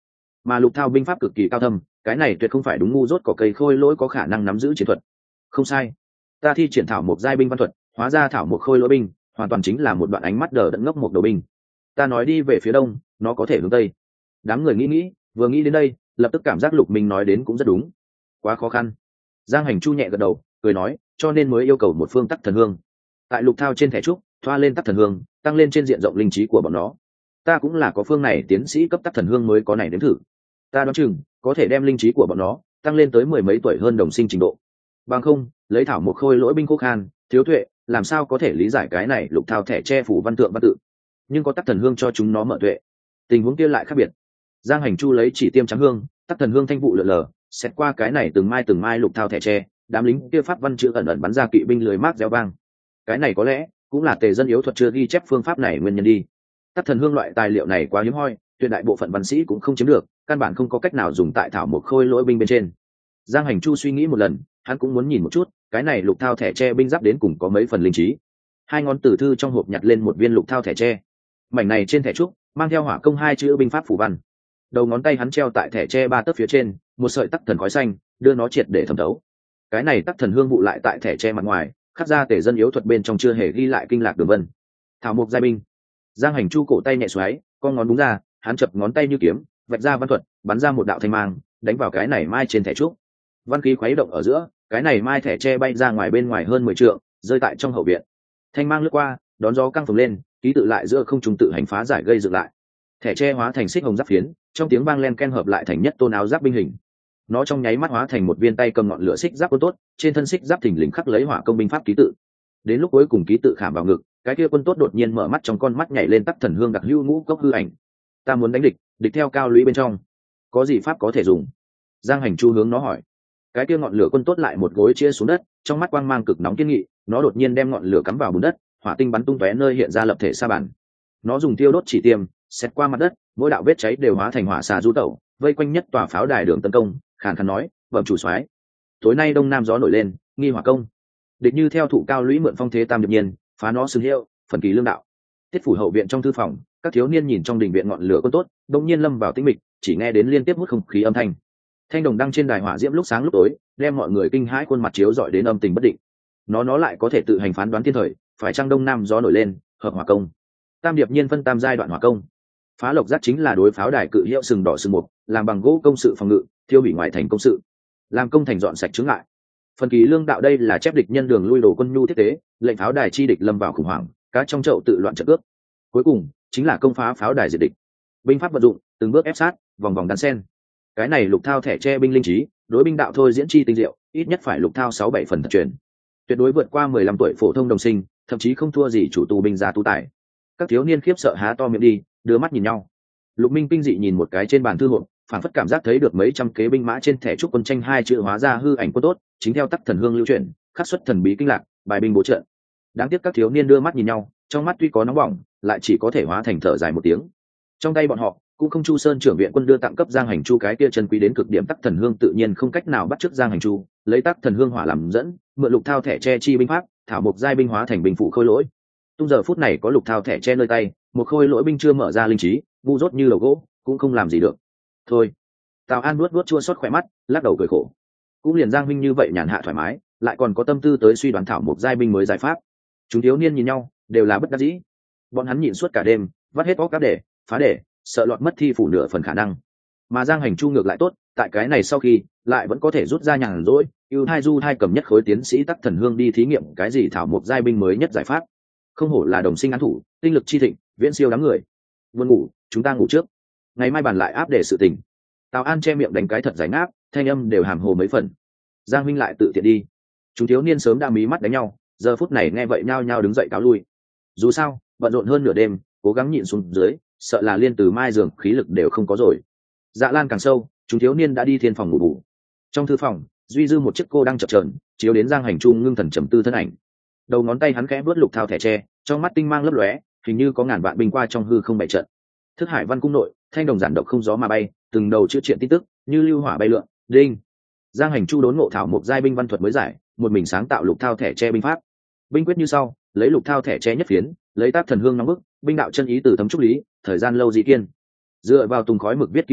mà lục thao binh pháp cực kỳ cao thâm, cái này tuyệt không phải đúng ngu dốt cỏ cây khôi lỗi có khả năng nắm giữ chiến thuật. Không sai, ta thi triển thảo mộc giai binh văn thuật, hóa ra thảo mộc khôi lỗi binh hoàn toàn chính là một đoạn ánh mắt đờ đẫn ngốc một đầu binh. Ta nói đi về phía đông, nó có thể hướng tây. Đám người nghĩ, vừa nghĩ đến đây lập tức cảm giác Lục Minh nói đến cũng rất đúng. Quá khó khăn. Giang Hành Chu nhẹ gật đầu cười nói, cho nên mới yêu cầu một phương tắc thần hương. Tại lục thao trên thẻ trúc thoa lên tắc thần hương, tăng lên trên diện rộng linh trí của bọn nó. Ta cũng là có phương này tiến sĩ cấp tắc thần hương mới có này đến thử. Ta đoán chừng có thể đem linh trí của bọn nó tăng lên tới 10 mấy tuổi hơn đồng sinh trình độ. Bằng không, lấy thảo một khôi lỗi binh khô khan, thiếu tuệ, làm sao có thể lý giải cái này lục thao thẻ che phủ văn tượng văn tự. Nhưng có tắc thần hương cho chúng nó mở tuệ, tình huống kia lại khác biệt. Giang Hành Chu lấy chỉ tiêm trắng hương, tắc thần hương thanh vụ lượn lờ, xét qua cái này từng mai lục thao thẻ tre, đám lính kia pháp văn chữ ẩn ẩn bắn ra kỵ binh lười mát réo vang. Cái này có lẽ cũng là tề dân yếu thuật chưa ghi chép phương pháp này nguyên nhân đi. Tắc thần hương loại tài liệu này quá hiếm hoi, tuyệt đại bộ phận văn sĩ cũng không chiếm được, căn bản không có cách nào dùng tại thảo một khôi lỗi binh bên trên. Giang Hành Chu suy nghĩ một lần, hắn cũng muốn nhìn một chút cái này lục thao thẻ tre binh giáp đến cùng có mấy phần linh trí. Hai ngón tử thư trong hộp nhặt lên một viên lục thao thẻ tre, mảnh này trên thẻ trúc mang theo hỏa công hai chữ binh pháp phủ văn. Đầu ngón tay hắn treo tại thẻ tre ba tấc phía trên, một sợi tắc thần khói xanh đưa nó triệt để thẩm thấu. Cái này tắc thần hương vụ lại tại thẻ tre mặt ngoài, khắc ra tể dân yếu thuật bên trong chưa hề ghi lại kinh lạc đường vân. Thảo mộc giai binh. Giang Hành Chu cổ tay nhẹ xoáy, con ngón đúng ra, hắn chập ngón tay như kiếm, vạch ra văn thuật, bắn ra một đạo thanh mang, đánh vào cái này mai trên thẻ trúc. Văn khí khuấy động ở giữa, cái này mai thẻ tre bay ra ngoài bên ngoài hơn 10 trượng, rơi tại trong hậu viện. Thanh mang lướt qua, đón gió căng phồng lên, ký tự lại giữa không trung tự hành phá giải gây dựng lại. Thẻ tre hóa thành xích hồng giáp phiến, trong tiếng vang len ken hợp lại thành nhất tôn áo giáp binh hình. Nó trong nháy mắt hóa thành một viên tay cầm ngọn lửa xích giáp quân tốt, trên thân xích giáp thình lình khắc lấy hỏa công binh pháp ký tự. Đến lúc cuối cùng ký tự khảm vào ngực, cái kia quân tốt đột nhiên mở mắt, trong con mắt nhảy lên tắc thần hương đặc hữu ngũ cốc hư ảnh. Ta muốn đánh địch, địch theo cao lũy bên trong, có gì pháp có thể dùng? Giang Hành Chu hướng nó hỏi. Cái kia ngọn lửa quân tốt lại một gối chia xuống đất, trong mắt quang mang cực nóng kiên nghị, nó đột nhiên đem ngọn lửa cắm vào bùn đất, hỏa tinh bắn tung tóe nơi hiện ra lập thể sa bản. Nó dùng tiêu đốt chỉ tiêm, xét qua mặt đất, mỗi đạo vết cháy đều hóa thành hỏa xà du tẩu, vây quanh nhất tòa pháo đài đường tấn công, khàn khàn nói, bẩm chủ soái, tối nay đông nam gió nổi lên, nghi hỏa công. Địch như theo thủ cao lũy mượn phong thế tam điệp nhiên, phá nó xưng hiệu, phần kỳ lương đạo. Tiết phủ hậu viện trong thư phòng, các thiếu niên nhìn trong đình viện ngọn lửa quân tốt, đông nhiên lâm vào tĩnh mịch, chỉ nghe đến liên tiếp hút không khí âm thanh. Thanh đồng đăng trên đài hỏa diễm lúc sáng lúc tối, đem mọi người kinh hãi khuôn mặt chiếu rọi đến âm tình bất định. Nó lại có thể tự hành phán đoán thiên thời, phải chăng đông nam gió nổi lên, hợp hỏa công. Tam điệp nhiên phân tam giai đoạn hỏa công. Phá lộc giác chính là đối pháo đài cự hiệu sừng đỏ sừng mục, làm bằng gỗ công sự phòng ngự, thiêu hủy ngoại thành công sự, làm công thành dọn sạch chướng ngại. Phần kỳ lương đạo đây là chép địch nhân đường lui đồ quân nhu thiết tế, lệnh pháo đài chi địch lâm vào khủng hoảng, cá trong chậu tự loạn trận cướp. Cuối cùng chính là công phá pháo đài diệt địch. Binh pháp vận dụng, từng bước ép sát, vòng vòng đan sen. Cái này lục thao thẻ che binh linh trí, đối binh đạo thôi diễn chi tinh diệu, ít nhất phải lục thao 6-7 phần thật truyền. Tuyệt đối vượt qua 15 tuổi phổ thông đồng sinh, thậm chí không thua gì chủ tù binh gia tu tài. Các thiếu niên khiếp sợ há to miệng đi, đưa mắt nhìn nhau. Lục Minh kinh dị nhìn một cái trên bàn thư hộp, phản phất cảm giác thấy được mấy trăm kế binh mã trên thẻ trúc quân tranh hai chữ hóa ra hư ảnh quân tốt, chính theo tắc thần hương lưu chuyển, khắc xuất thần bí kinh lạc, bài binh bố trận. Đáng tiếc các thiếu niên đưa mắt nhìn nhau, trong mắt tuy có nóng bỏng, lại chỉ có thể hóa thành thở dài một tiếng. Trong tay bọn họ cũng không Chu Sơn trưởng viện quân đưa tặng cấp Giang Hành Chu cái kia chân quý đến cực điểm tắc thần hương, tự nhiên không cách nào bắt chước Giang Hành Chu, lấy tắc thần hương hỏa làm dẫn, mượn lục thao thẻ che chi binh pháp, thảo mộc giai binh hóa thành binh phụ khôi lỗi. Tung giờ phút này có lục thao thẻ che nơi tay, một khôi lỗi binh chưa mở ra linh trí, ngu dốt như đầu gỗ, cũng không làm gì được. Thôi. Tào An nuốt chua xót khỏe mắt, lắc đầu cười khổ. Cũng liền Giang huynh như vậy nhàn hạ thoải mái, lại còn có tâm tư tới suy đoán thảo mộc giai binh mới giải pháp. Chúng thiếu niên nhìn nhau, đều là bất đắc dĩ. Bọn hắn nhịn suốt cả đêm, vắt hết óc các để phá để, sợ lọt mất thi phủ nửa phần khả năng. Mà Giang Hành Chu ngược lại tốt, tại cái này sau khi lại vẫn có thể rút ra nhàn rỗi, ưu thai du thai cầm nhất khối tiến sĩ tắc thần hương đi thí nghiệm cái gì thảo mộc giai binh mới nhất giải pháp. Không hổ là đồng sinh án thủ, tinh lực chi thịnh, viễn siêu đám người. Buồn ngủ, chúng ta ngủ trước, ngày mai bàn lại áp để sự tình. Tào An che miệng đánh cái thật giải ngáp, thanh âm đều hàm hồ mấy phần. Giang huynh lại tự tiện đi. Chúng thiếu niên sớm đã mí mắt đánh nhau, giờ phút này nghe vậy nhao nhao đứng dậy cáo lui. Dù sao bận rộn hơn nửa đêm, cố gắng nhịn xuống dưới, sợ là liên từ mai giường khí lực đều không có rồi. Dạ lan càng sâu, chúng thiếu niên đã đi thiên phòng ngủ bù. Trong thư phòng duy dư một chiếc cô đang chập chờn chiếu đến Giang Hành Chu ngưng thần trầm tư thân ảnh. Đầu ngón tay hắn khẽ vớt lục thao thẻ tre, trong mắt tinh mang lấp lóe, hình như có ngàn vạn binh qua trong hư không bày trận. Thức hải văn cung nội, thanh đồng giản độc không gió mà bay, từng đầu chữ triện tin tức như lưu hỏa bay lượn. Đinh. Giang Hành Chu đốn ngộ thảo một giai binh văn thuật mới giải, một mình sáng tạo lục thao thẻ tre binh pháp. Binh quyết như sau: lấy lục thao thẻ tre nhất phiến, lấy tác thần hương nóng bức, binh đạo chân ý từ thấm trúc lý, thời gian lâu dị kiên. Dựa vào tùng khói mực viết ký tự,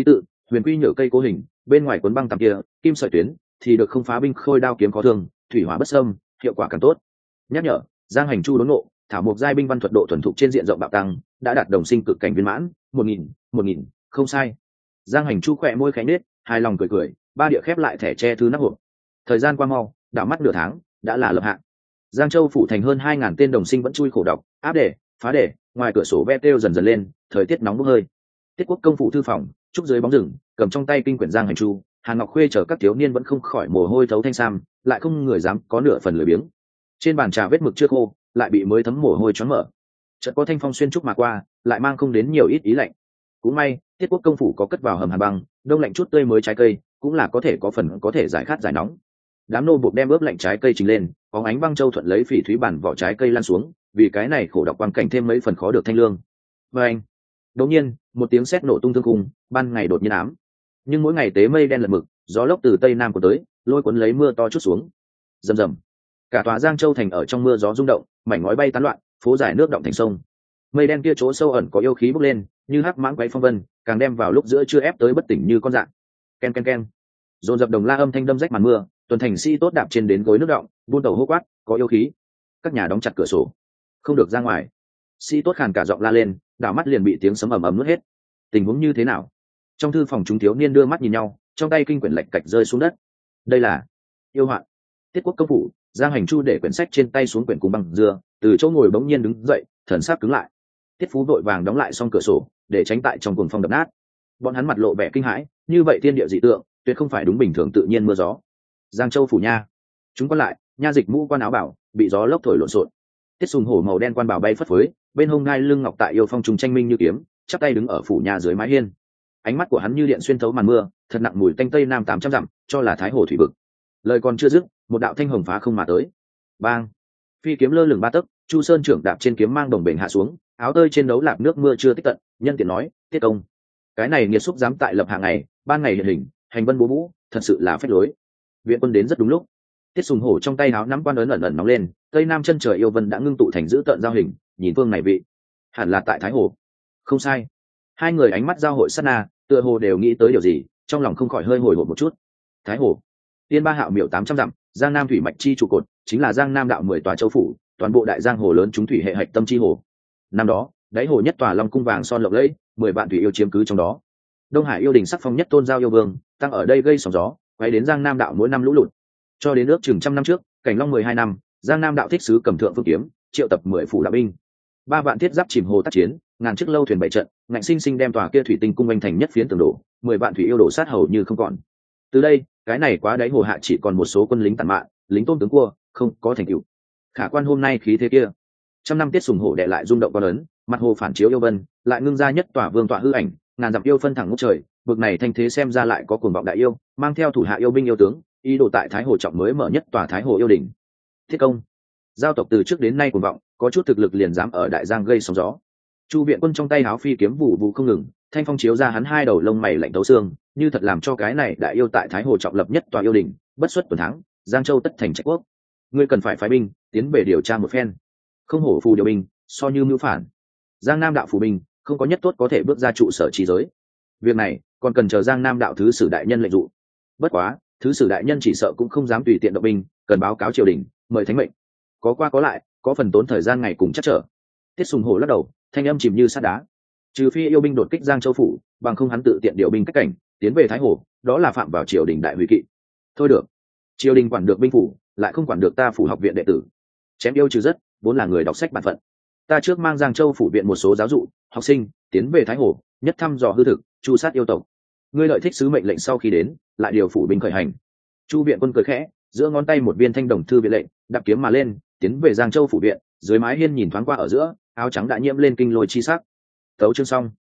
huyền quy nhựa cây cố hình, bên ngoài cuốn băng tằm kia kim sợi tuyến thì được không phá binh khôi đao kiếm có thương, thủy hỏa bất xâm, hiệu quả càng tốt. Nhắc nhở, giang hành chu đốn ngộ, thảo mộc giai binh văn thuật độ thuần thục trên diện rộng bạo tăng, đã đạt đồng sinh cực cảnh viên mãn. 1000, không sai. Giang hành chu khỏe môi khẽ nết, hài lòng cười cười, ba địa khép lại thẻ tre thư nắp hộp. Thời gian qua mau, đảo mắt nửa tháng đã là lập hạng. Giang Châu phủ thành hơn 2000 tên đồng sinh vẫn chui khổ đọc, áp đề, phá đề, ngoài cửa sổ ve kêu dần dần lên, thời tiết nóng bức hơi. Tiết Quốc công phủ thư phòng, trúc dưới bóng rừng, cầm trong tay kinh quyển Giang hành chu, Hàn Ngọc Khuê chờ các thiếu niên vẫn không khỏi mồ hôi thấu thanh sam, lại không người dám có nửa phần lười biếng. Trên bàn trà vết mực chưa khô, lại bị mới thấm mồ hôi choáng mở. Chợt có thanh phong xuyên trúc mà qua, lại mang không đến nhiều ít ý lạnh. Cũng may, Tiết Quốc công phủ có cất vào hầm hàn băng, đông lạnh chút tươi mới trái cây, cũng là có thể có phần có thể giải khát giải nóng. Đám nô buộc đem ướp lạnh trái cây trình lên, có ánh băng châu thuận lấy phỉ thúy bản vỏ trái cây lan xuống, vì cái này khổ đọc quang cảnh thêm mấy phần khó được thanh lương. Và anh, đột nhiên, một tiếng sét nổ tung thương khung, ban ngày đột nhiên ám. Nhưng mỗi ngày tế mây đen lật mực, gió lốc từ tây nam của tới, lôi cuốn lấy mưa to chút xuống. Rầm rầm. Cả tòa Giang Châu thành ở trong mưa gió rung động, mảnh ngói bay tán loạn, phố dài nước động thành sông. Mây đen kia chỗ sâu ẩn có yêu khí bốc lên, như hắc mãng quấy phong vân, càng đem vào lúc giữa chưa ép tới bất tỉnh như con dạng. Ken ken ken. Dồn dập đồng la âm thanh đâm rách màn mưa, tuần thành sĩ tốt đạp trên đến gối nước động, buôn tàu hô quát, có yêu khí. Các nhà đóng chặt cửa sổ, không được ra ngoài. Sĩ tốt khàn cả giọng la lên, đảo mắt liền bị tiếng sấm ầm ầm nuốt hết. Tình huống như thế nào? Trong thư phòng chúng thiếu niên đưa mắt nhìn nhau, trong tay kinh quyển lạch cạch rơi xuống đất. Đây là yêu hoạn. Tiết Quốc công phủ, Giang hành chu để quyển sách trên tay xuống quyển cùng bằng dưa, từ chỗ ngồi bỗng nhiên đứng dậy, thần sắc cứng lại. Tiết Phú vội vàng đóng lại xong cửa sổ, để tránh tại trong cuồng phong đập nát. Bọn hắn mặt lộ vẻ kinh hãi, như vậy thiên địa dị tượng, tuyệt không phải đúng bình thường tự nhiên mưa gió. Giang Châu phủ nha. Chúng quan lại, nha dịch mũ quan áo bảo, bị gió lốc thổi lộn xộn. Tiết Sùng hổ màu đen quan bảo bay phất phới, bên hông ngai lưng ngọc tại yêu phong trùng tranh minh như kiếm, chắp tay đứng ở phủ nhà dưới mái hiên. Ánh mắt của hắn như điện xuyên thấu màn mưa, thật nặng mùi tanh tây nam 800 dặm, cho là thái hồ thủy vực. Lời còn chưa dứt, một đạo thanh hồng phá không mà tới. Bang! Phi kiếm lơ lửng 3 tấc, Chu Sơn trưởng đạp trên kiếm mang đồng bền hạ xuống, áo tơi trên đấu lạp nước mưa chưa tích tận, nhân tiện nói, Tiết công. Cái này nghiệt xúc dám tại lập hạ ngày, ban ngày hiện hình, hành vân bố vũ, thật sự là phép lối. Viện quân đến rất đúng lúc. Tiết Sùng hổ trong tay áo nắm quan ấn ẩn ẩn nóng lên, tây nam chân trời yêu vân đã ngưng tụ thành giữ tợn giao hình, nhìn phương này vị, hẳn là tại Thái Hồ. Không sai. Hai người ánh mắt giao hội sát na, tựa hồ đều nghĩ tới điều gì, trong lòng không khỏi hơi hồi hộp một chút. Thái Hồ, Tiên Ba Hạo miểu 800 dặm, Giang Nam thủy mạch chi trụ cột, chính là Giang Nam đạo 10 tòa châu phủ, toàn bộ đại giang hồ lớn chúng thủy hệ hạch tâm chi hồ. Năm đó, đáy hồ nhất tòa long cung vàng son lộng lẫy, 10 vạn thủy yêu chiếm cứ trong đó. Đông Hải yêu đình sắc phong nhất tôn giao yêu vương, tăng ở đây gây sóng gió, quay đến Giang Nam đạo mỗi năm lũ lụt. Cho đến ước chừng 100 năm trước, cảnh long 12 năm, Giang Nam đạo thích sứ cầm thượng phương kiếm, triệu tập 10 phủ đạo binh, 3 vạn thiết giáp chìm hồ tác chiến, ngàn chiếc lâu thuyền bảy trận, ngạnh sinh sinh đem tòa kia thủy tinh cung anh thành nhất phiến tường đổ, 10 vạn thủy yêu đổ sát hầu như không còn. Từ đây, cái này quá đáy hồ hạ chỉ còn một số quân lính tàn mạn, lính tôm tướng cua, không có thành tựu. Khả quan hôm nay khí thế kia, 100 năm Tiết Sùng hổ đệ lại rung động quan ấn, mặt hồ phản chiếu yêu vân, lại ngưng ra nhất tòa vương tọa hư ảnh, ngàn dặm yêu phân thẳng ngút trời, bực này thanh thế xem ra lại có cuồng vọng đại yêu, mang theo thủ hạ yêu binh yêu tướng, ý đồ tại Thái Hồ trọng mới mở nhất tòa Thái Hồ yêu đỉnh. Thiết công, giao tộc từ trước đến nay cuồng vọng, có chút thực lực liền dám ở đại giang gây sóng gió. Chu viện quân trong tay háo phi kiếm vụ vụ không ngừng, thanh phong chiếu ra hắn hai đầu lông mày lạnh tấu xương, như thật làm cho cái này đại yêu tại Thái Hồ trọng lập nhất tòa yêu đỉnh, bất xuất tuần thắng, Giang Châu tất thành trạch quốc. Ngươi cần phải phái binh tiến về điều tra một phen. Không hổ phù điều binh, so như mưu phản. Giang Nam đạo phù binh, không có nhất tốt có thể bước ra trụ sở trí giới. Việc này còn cần chờ Giang Nam đạo thứ sử đại nhân lệnh dụ. Bất quá, thứ sử đại nhân chỉ sợ cũng không dám tùy tiện động binh, cần báo cáo triều đình, mời thánh mệnh. Có qua có lại, có phần tốn thời gian ngày cùng chắc trở. Tiết Sùng hổ lắc đầu, thanh âm chìm như sắt đá. Trừ phi yêu binh đột kích Giang Châu phủ, bằng không hắn tự tiện điều binh cách cảnh, tiến về Thái Hồ, đó là phạm vào triều đình đại hủy kỵ. Thôi được, triều đình quản được binh phủ, lại không quản được ta phủ học viện đệ tử. Chém yêu trừ rất, vốn là người đọc sách bản phận. Ta trước mang Giang Châu phủ viện một số giáo dụ, học sinh tiến về Thái Hồ, nhất thăm dò hư thực, chu sát yêu tộc. Ngươi lợi thích sứ mệnh lệnh sau khi đến, lại điều phủ binh khởi hành. Chu viện quân cười khẽ, giữa ngón tay một viên thanh đồng thư viện lệnh, đạp kiếm mà lên, tiến về Giang Châu phủ viện, dưới mái hiên nhìn thoáng qua ở giữa, áo trắng đã nhiễm lên kinh lôi chi sắc. Tấu chương xong.